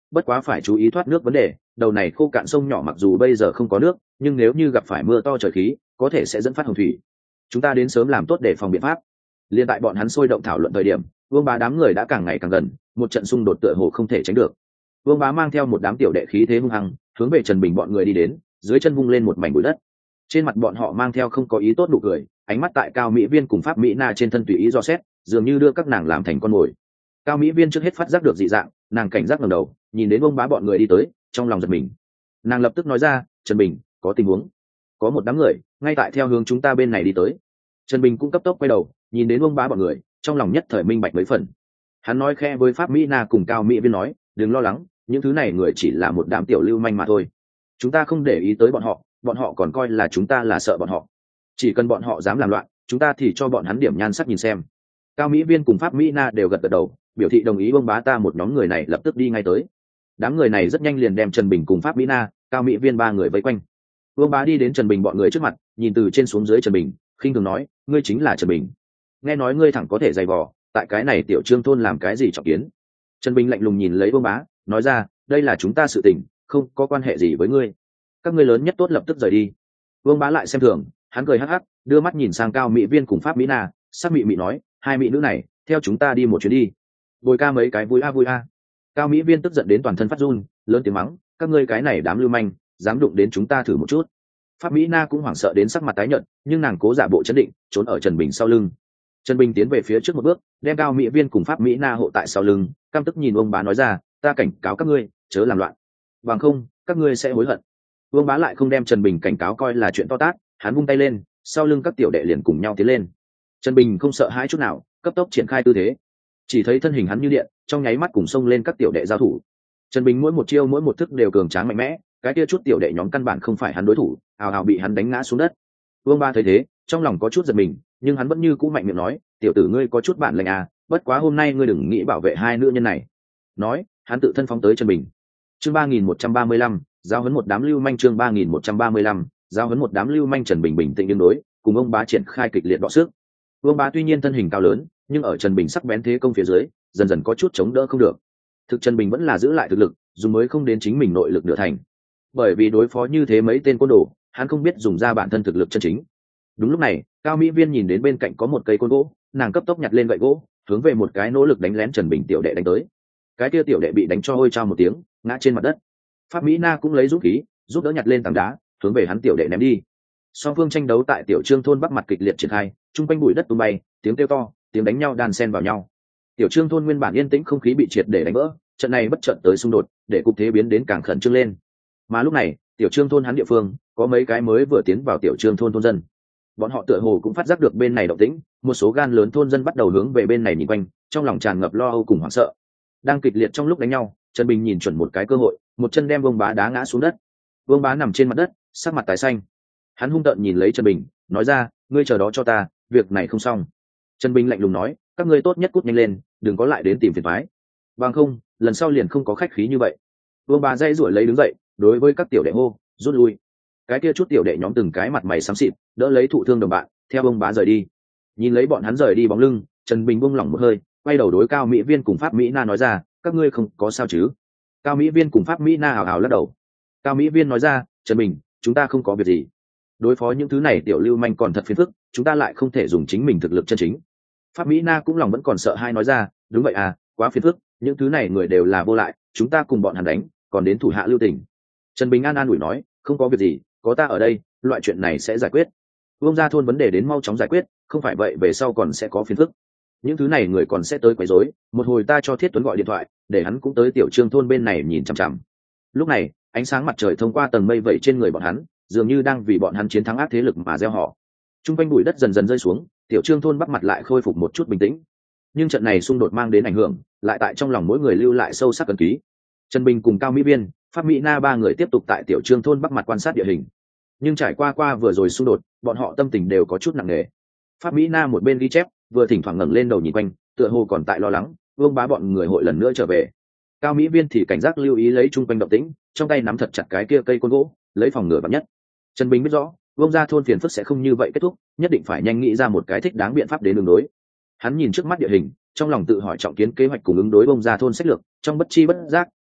[SPEAKER 1] bất quá phải chú ý thoát nước vấn đề, đầu này khô cạn sông nhỏ mặc dù bây giờ không có nước, nhưng nếu như gặp phải mưa to trời khí có thể sẽ dẫn phát hồng thủy. Chúng ta đến sớm làm tốt để phòng biện pháp. Liên tại bọn hắn sôi động thảo luận thời điểm, Vương Bá đám người đã càng ngày càng gần, một trận xung đột tựa hồ không thể tránh được. Vương Bá mang theo một đám tiểu đệ khí thế hung hăng, hướng về Trần Bình bọn người đi đến, dưới chân vung lên một mảnh bụi đất. Trên mặt bọn họ mang theo không có ý tốt nụ cười, ánh mắt tại Cao Mỹ Viên cùng Pháp Mỹ Na trên thân tùy ý dò xét, dường như đưa các nàng làm thành con mồi. Cao Mỹ Viên trước hết phát giác được dị dạng, nàng cảnh giác ngẩng đầu, nhìn đến Vương Bá bọn người đi tới, trong lòng giật mình. Nàng lập tức nói ra, "Trần Bình, có tình huống. Có một đám người ngay tại theo hướng chúng ta bên này đi tới." Trần Bình cũng cấp tốc quay đầu, nhìn đến Vương Bá bọn người, trong lòng nhất thời minh bạch mấy phần. Hắn nói khẽ với Pháp Mỹ Na cùng Cao Mỹ Viên nói, "Đừng lo lắng, những thứ này người chỉ là một đám tiểu lưu manh mà thôi. Chúng ta không để ý tới bọn họ còn coi là chúng ta là sợ bọn họ. Chỉ cần bọn họ dám làm loạn, chúng ta thì cho bọn hắn điểm nhan sắc nhìn xem." Cao Mỹ Viên cùng Pháp Mỹ Na đều gật gật đầu, biểu thị đồng ý. Vương Bá ta một nhóm người này lập tức đi ngay tới. Đám người này rất nhanh liền đem Trần Bình cùng Pháp Mỹ Na, Cao Mỹ Viên ba người vây quanh. Vương Bá đi đến Trần Bình bọn người trước mặt, nhìn từ trên xuống dưới Trần Bình, khinh thường nói, "Ngươi chính là Trần Bình. Nghe nói ngươi thẳng có thể giày vò, tại cái này tiểu Trương thôn làm cái gì trọng kiến?" Trần Bình lạnh lùng nhìn lấy Vương Bá, nói ra, "Đây là chúng ta sự tình, không có quan hệ gì với ngươi. Các ngươi lớn nhất tốt lập tức rời đi." Vương Bá lại xem thường, hắn cười hắc hắc, đưa mắt nhìn sang Cao Mỹ Viên cùng Pháp Mỹ Na, sắc mị mị nói, "Hai mỹ nữ này, theo chúng ta đi một chuyến đi. Bồi ca mấy cái vui a vui a." Cao Mỹ Viên tức giận đến toàn thân phát run, lớn tiếng mắng, "Các ngươi cái này đám lưu manh, dám đụng đến chúng ta thử một chút." Pháp Mỹ Na cũng hoảng sợ đến sắc mặt tái nhợt, nhưng nàng cố giả bộ trấn định, trốn ở Trần Bình sau lưng. Trần Bình tiến về phía trước một bước, đem Cao Mỹ Viên cùng Pháp Mỹ Na hộ tại sau lưng, căm tức nhìn ông bá nói ra, "Ta cảnh cáo các ngươi, chớ làm loạn, bằng không các ngươi sẽ hối hận." Vương Bá lại không đem Trần Bình cảnh cáo coi là chuyện to tát, hắn vung tay lên, sau lưng các tiểu đệ liền cùng nhau tiến lên. Trần Bình không sợ hãi chút nào, cấp tốc triển khai tư thế. Chỉ thấy thân hình hắn như điện, trong nháy mắt cùng xông lên các tiểu đệ giao thủ. Trần Bình mỗi một chiêu mỗi một thức đều cường tráng mạnh mẽ, cái kia chút tiểu đệ nhóm căn bản không phải hắn đối thủ, ào ào bị hắn đánh ngã xuống đất. Vương Bá thấy thế, trong lòng có chút giật mình, nhưng hắn vẫn như cũ mạnh miệng nói, "Tiểu tử ngươi có chút bản lĩnh à, bất quá hôm nay ngươi đừng nghĩ bảo vệ hai nữ nhân này." Nói, hắn tự thân phóng tới Trần Bình. Chương 3135, giao huấn một đám lưu manh. Chương 3135, giao huấn một đám lưu manh. Trần Bình bình tĩnh ứng đối, cùng ông Bá triển khai kịch liệt đọ sức. Vương Bá tuy nhiên thân hình cao lớn, nhưng ở Trần Bình sắc bén thế công phía dưới, dần dần có chút chống đỡ không được. Thực Trần Bình vẫn là giữ lại thực lực, dùng mới không đến chính mình nội lực nửa thành. Bởi vì đối phó như thế mấy tên côn đồ, hắn không biết dùng ra bản thân thực lực chân chính. Đúng lúc này, Cao Mỹ Viên nhìn đến bên cạnh có một cây côn gỗ, nàng cấp tốc nhặt lên gậy gỗ, hướng về một cái nỗ lực đánh lén Trần Bình tiểu đệ đánh tới. Cái kia tiểu đệ bị đánh cho hôi trao một tiếng, ngã trên mặt đất. Pháp Mỹ Na cũng lấy dũng khí, giúp đỡ nhặt lên tảng đá, hướng về hắn tiểu đệ ném đi. Song phương tranh đấu tại tiểu Trương thôn bắc mặt kịch liệt triển khai, trung quanh bụi đất tung bay, tiếng kêu to, tiếng đánh nhau đan xen vào nhau. Tiểu Trương thôn nguyên bản yên tĩnh không khí bị triệt để đánh vỡ, trận này bất chợt tới xung đột, để cục thế biến đến càng khẩn trương lên. Mà lúc này, tiểu Trương thôn hắn địa phương, có mấy cái mới vừa tiến vào tiểu Trương thôn thôn dân. Bọn họ tựa hồ cũng phát giác được bên này động tĩnh, một số gan lớn thôn dân bắt đầu hướng về bên này nhìn quanh, trong lòng tràn ngập lo âu cùng hoảng sợ. Đang kịch liệt trong lúc đánh nhau, Trần Bình nhìn chuẩn một cái cơ hội, một chân đem Vương Bá đá ngã xuống đất. Vương Bá nằm trên mặt đất, sắc mặt tái xanh. Hắn hung tợn nhìn lấy Trần Bình, nói ra, "Ngươi chờ đó cho ta, việc này không xong." Trần Bình lạnh lùng nói, "Các ngươi tốt nhất cút nhanh lên, đừng có lại đến tìm phiền toái. Bằng không, lần sau liền không có khách khí như vậy." Vương Bá dây rủi lấy đứng dậy, đối với các tiểu đệ hô, "Rút lui." Cái kia chút tiểu đệ nhóm từng cái mặt mày xám xịt, đỡ lấy thụ thương đồng bạn, theo Vương Bá rời đi. Nhìn lấy bọn hắn rời đi bóng lưng, Trần Bình buông lỏng một hơi, quay đầu đối Cao Mỹ Viên cùng Pháp Mỹ Na nói ra, "Các ngươi không có sao chứ?" Cao Mỹ Viên cùng Pháp Mỹ Na hào hào lắc đầu. Cao Mỹ Viên nói ra, "Trần Bình, chúng ta không có việc gì. Đối phó những thứ này tiểu lưu manh còn thật phiền phức, chúng ta lại không thể dùng chính mình thực lực chân chính." Pháp Mỹ Na cũng lòng vẫn còn sợ hai nói ra, "Đúng vậy à, quá phiền phức, những thứ này người đều là vô lại, chúng ta cùng bọn hắn đánh, còn đến thủ hạ lưu tình." Trần Bình an ủi nói, "Không có việc gì, có ta ở đây, loại chuyện này sẽ giải quyết. Vương gia thôn vấn đề đến mau chóng giải quyết, không phải vậy về sau còn sẽ có phiền phức. Những thứ này người còn sẽ tới quấy rối, một hồi ta cho Thiết Tuấn gọi điện thoại, để hắn cũng tới tiểu Trương thôn bên này nhìn chằm chằm." Lúc này, ánh sáng mặt trời thông qua tầng mây vẩy trên người bọn hắn, dường như đang vì bọn hắn chiến thắng ác thế lực mà gieo họ. Trung quanh bụi đất dần dần rơi xuống, tiểu Trương thôn bắc mặt lại khôi phục một chút bình tĩnh. Nhưng trận này xung đột mang đến ảnh hưởng, lại tại trong lòng mỗi người lưu lại sâu sắc ấn ký. Trần Bình cùng Cao Mỹ Viên, Pháp Mỹ Na ba người tiếp tục tại tiểu Trương thôn bắc mặt quan sát địa hình. Nhưng trải qua vừa rồi xung đột, bọn họ tâm tình đều có chút nặng nề. Pháp Mỹ Na một bên ghi chép, vừa thỉnh thoảng ngẩng lên đầu nhìn quanh, tựa hồ còn tại lo lắng Vương Bá bọn người hội lần nữa trở về. Cao Mỹ Viên thì cảnh giác lưu ý lấy chung quanh động tĩnh, trong tay nắm thật chặt cái kia cây côn gỗ, lấy phòng ngừa vạn nhất. Trần Bình biết rõ, Vương gia thôn phiền phức sẽ không như vậy kết thúc, nhất định phải nhanh nghĩ ra một cái thích đáng biện pháp đến ứng đối. Hắn nhìn trước mắt địa hình, trong lòng tự hỏi trọng kiến kế hoạch cùng ứng đối Vương gia thôn sách lược, trong bất chi bất giác,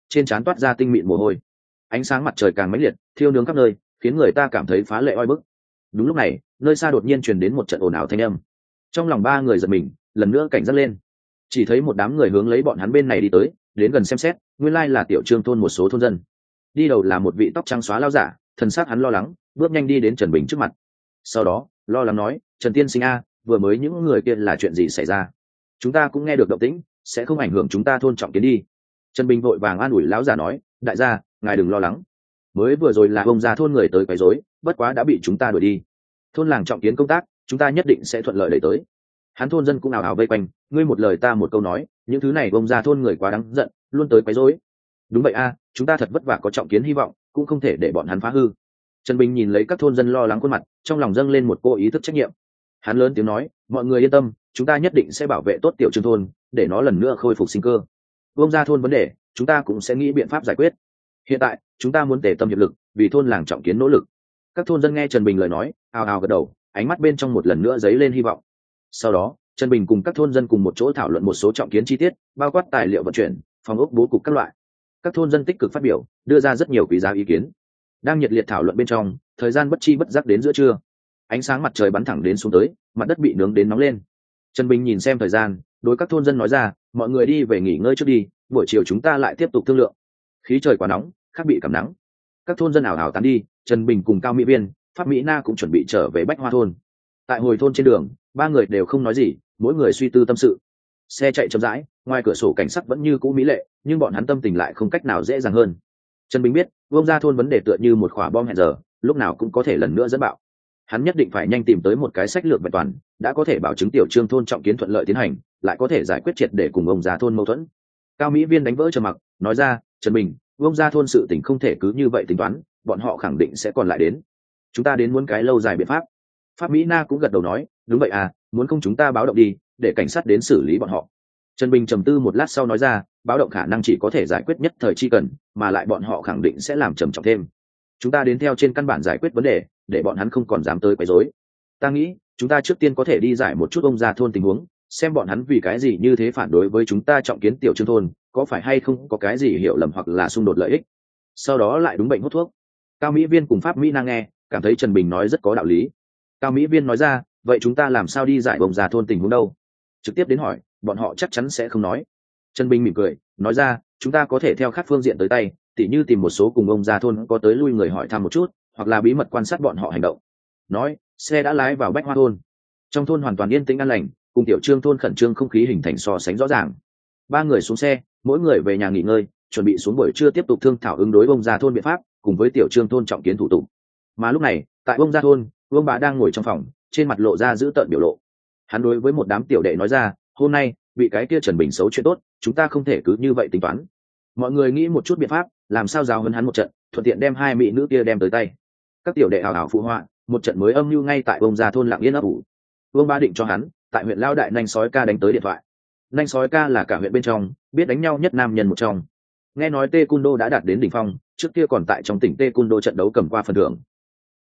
[SPEAKER 1] trên trán toát ra tinh mịn mồ hôi. Ánh sáng mặt trời càng mãnh liệt, thiêu nướng khắp nơi, khiến người ta cảm thấy phá lệ oi bức. Đúng lúc này, nơi xa đột nhiên truyền đến một trận ồn ào thanh âm. Trong lòng ba người giật mình, lần nữa cảnh giác lên. Chỉ thấy một đám người hướng lấy bọn hắn bên này đi tới, đến gần xem xét, nguyên lai là Tiểu Trương thôn một số thôn dân. Đi đầu là một vị tóc trắng xóa lão giả, thần sắc hắn lo lắng, bước nhanh đi đến Trần Bình trước mặt. Sau đó, lo lắng nói, "Trần tiên sinh a, vừa mới những người kia là chuyện gì xảy ra? Chúng ta cũng nghe được động tĩnh, sẽ không ảnh hưởng chúng ta thôn trọng kiến đi." Trần Bình vội vàng an ủi lão giả nói, "Đại gia, ngài đừng lo lắng. Mới vừa rồi là ông già thôn người tới quấy rối, bất quá đã bị chúng ta đuổi đi. Thôn làng trọng kiến công tác, chúng ta nhất định sẽ thuận lợi đẩy tới." Hắn thôn dân cũng ào ào vây quanh, ngươi một lời ta một câu nói, những thứ này ông già thôn người quá đáng giận, luôn tới quấy rối. Đúng vậy a, chúng ta thật vất vả có trọng kiến hy vọng, cũng không thể để bọn hắn phá hư. Trần Bình nhìn lấy các thôn dân lo lắng khuôn mặt, trong lòng dâng lên một cô ý thức trách nhiệm. Hắn lớn tiếng nói, mọi người yên tâm, chúng ta nhất định sẽ bảo vệ tốt Tiểu Trương thôn, để nó lần nữa khôi phục sinh cơ. Ông gia thôn vấn đề, chúng ta cũng sẽ nghĩ biện pháp giải quyết. Hiện tại, chúng ta muốn tề tâm hiệp lực, vì thôn làng trọng kiến nỗ lực. Các thôn dân nghe Trần Bình lời nói, ào ào gật đầu, ánh mắt bên trong một lần nữa dấy lên hy vọng. Sau đó, Trần Bình cùng các thôn dân cùng một chỗ thảo luận một số trọng kiến chi tiết, bao quát tài liệu vận chuyển, phòng ốc bố cục các loại. Các thôn dân tích cực phát biểu, đưa ra rất nhiều quý giá ý kiến. Đang nhiệt liệt thảo luận bên trong, thời gian bất chi bất giác đến giữa trưa. Ánh sáng mặt trời bắn thẳng đến xuống tới, mặt đất bị nướng đến nóng lên. Trần Bình nhìn xem thời gian, đối các thôn dân nói ra, mọi người đi về nghỉ ngơi trước đi, buổi chiều chúng ta lại tiếp tục thương lượng. Khí trời quá nóng, khác bị cảm nắng. Các thôn dân ảo ảo tán đi, Trần Bình cùng Cao Mỹ Viên, Pháp Mỹ Na cũng chuẩn bị trở về Bách Hoa thôn. Tại hồi thôn trên đường, ba người đều không nói gì, mỗi người suy tư tâm sự. Xe chạy chậm rãi, ngoài cửa sổ cảnh sắc vẫn như cũ mỹ lệ, nhưng bọn hắn tâm tình lại không cách nào dễ dàng hơn. Trần Bình biết, Vương gia thôn vấn đề tựa như một quả bom hẹn giờ, lúc nào cũng có thể lần nữa dẫn bạo. Hắn nhất định phải nhanh tìm tới một cái sách lược vẹn toàn, đã có thể bảo chứng Tiểu Trương thôn trọng kiến thuận lợi tiến hành, lại có thể giải quyết triệt để cùng ông già thôn mâu thuẫn. Cao Mỹ Viên đánh vỡ trầm mặc, nói ra, Trần Bình, Vương gia thôn sự tình không thể cứ như vậy tính toán, bọn họ khẳng định sẽ còn lại đến. Chúng ta đến muốn cái lâu dài biện pháp. Pháp Mỹ Na cũng gật đầu nói, đúng vậy à, muốn không chúng ta báo động đi, để cảnh sát đến xử lý bọn họ. Trần Bình trầm tư một lát sau nói ra, báo động khả năng chỉ có thể giải quyết nhất thời chi cần, mà lại bọn họ khẳng định sẽ làm trầm trọng thêm. Chúng ta đến theo trên căn bản giải quyết vấn đề, để bọn hắn không còn dám tới quấy rối. Ta nghĩ, chúng ta trước tiên có thể đi giải một chút ông già thôn tình huống, xem bọn hắn vì cái gì như thế phản đối với chúng ta trọng kiến Tiểu Trương thôn, có phải hay không có cái gì hiểu lầm hoặc là xung đột lợi ích. Sau đó lại đúng bệnh hút thuốc. Cao Mỹ Viên cùng Pháp Mỹ Na nghe, cảm thấy Trần Bình nói rất có đạo lý. Cao Mỹ Viên nói ra, vậy chúng ta làm sao đi giải ông già thôn tình huống đâu? Trực tiếp đến hỏi, bọn họ chắc chắn sẽ không nói. Trần Bình mỉm cười, nói ra, chúng ta có thể theo các phương diện tới tay, tỉ như tìm một số cùng ông già thôn có tới lui người hỏi thăm một chút, hoặc là bí mật quan sát bọn họ hành động. Nói, xe đã lái vào Bách Hoa thôn. Trong thôn hoàn toàn yên tĩnh an lành, cùng Tiểu Trương thôn khẩn trương không khí hình thành so sánh rõ ràng. Ba người xuống xe, mỗi người về nhà nghỉ ngơi, chuẩn bị xuống buổi trưa tiếp tục thương thảo ứng đối ông già thôn biện pháp, cùng với Tiểu Trương thôn trọng kiến thủ tục. Mà lúc này, tại ông già thôn, ông bà đang ngồi trong phòng, trên mặt lộ ra dữ tợn biểu lộ. Hắn đối với một đám tiểu đệ nói ra, hôm nay bị cái kia Trần Bình xấu chuyện tốt, chúng ta không thể cứ như vậy tính toán. Mọi người nghĩ một chút biện pháp, làm sao giáo huấn hắn một trận, thuận tiện đem hai mỹ nữ kia đem tới tay. Các tiểu đệ hào hào phụ họa, một trận mới âm mưu ngay tại ông già thôn lặng yên ấp ủ. Vương Ba định cho hắn tại huyện Lao Đại Nanh Sói Ca đánh tới điện thoại. Nanh Sói Ca là cả huyện bên trong biết đánh nhau nhất nam nhân một trong. Nghe nói Taekwondo đã đạt đến đỉnh phong, trước kia còn tại trong tỉnh Taekwondo trận đấu cầm qua phần thưởng,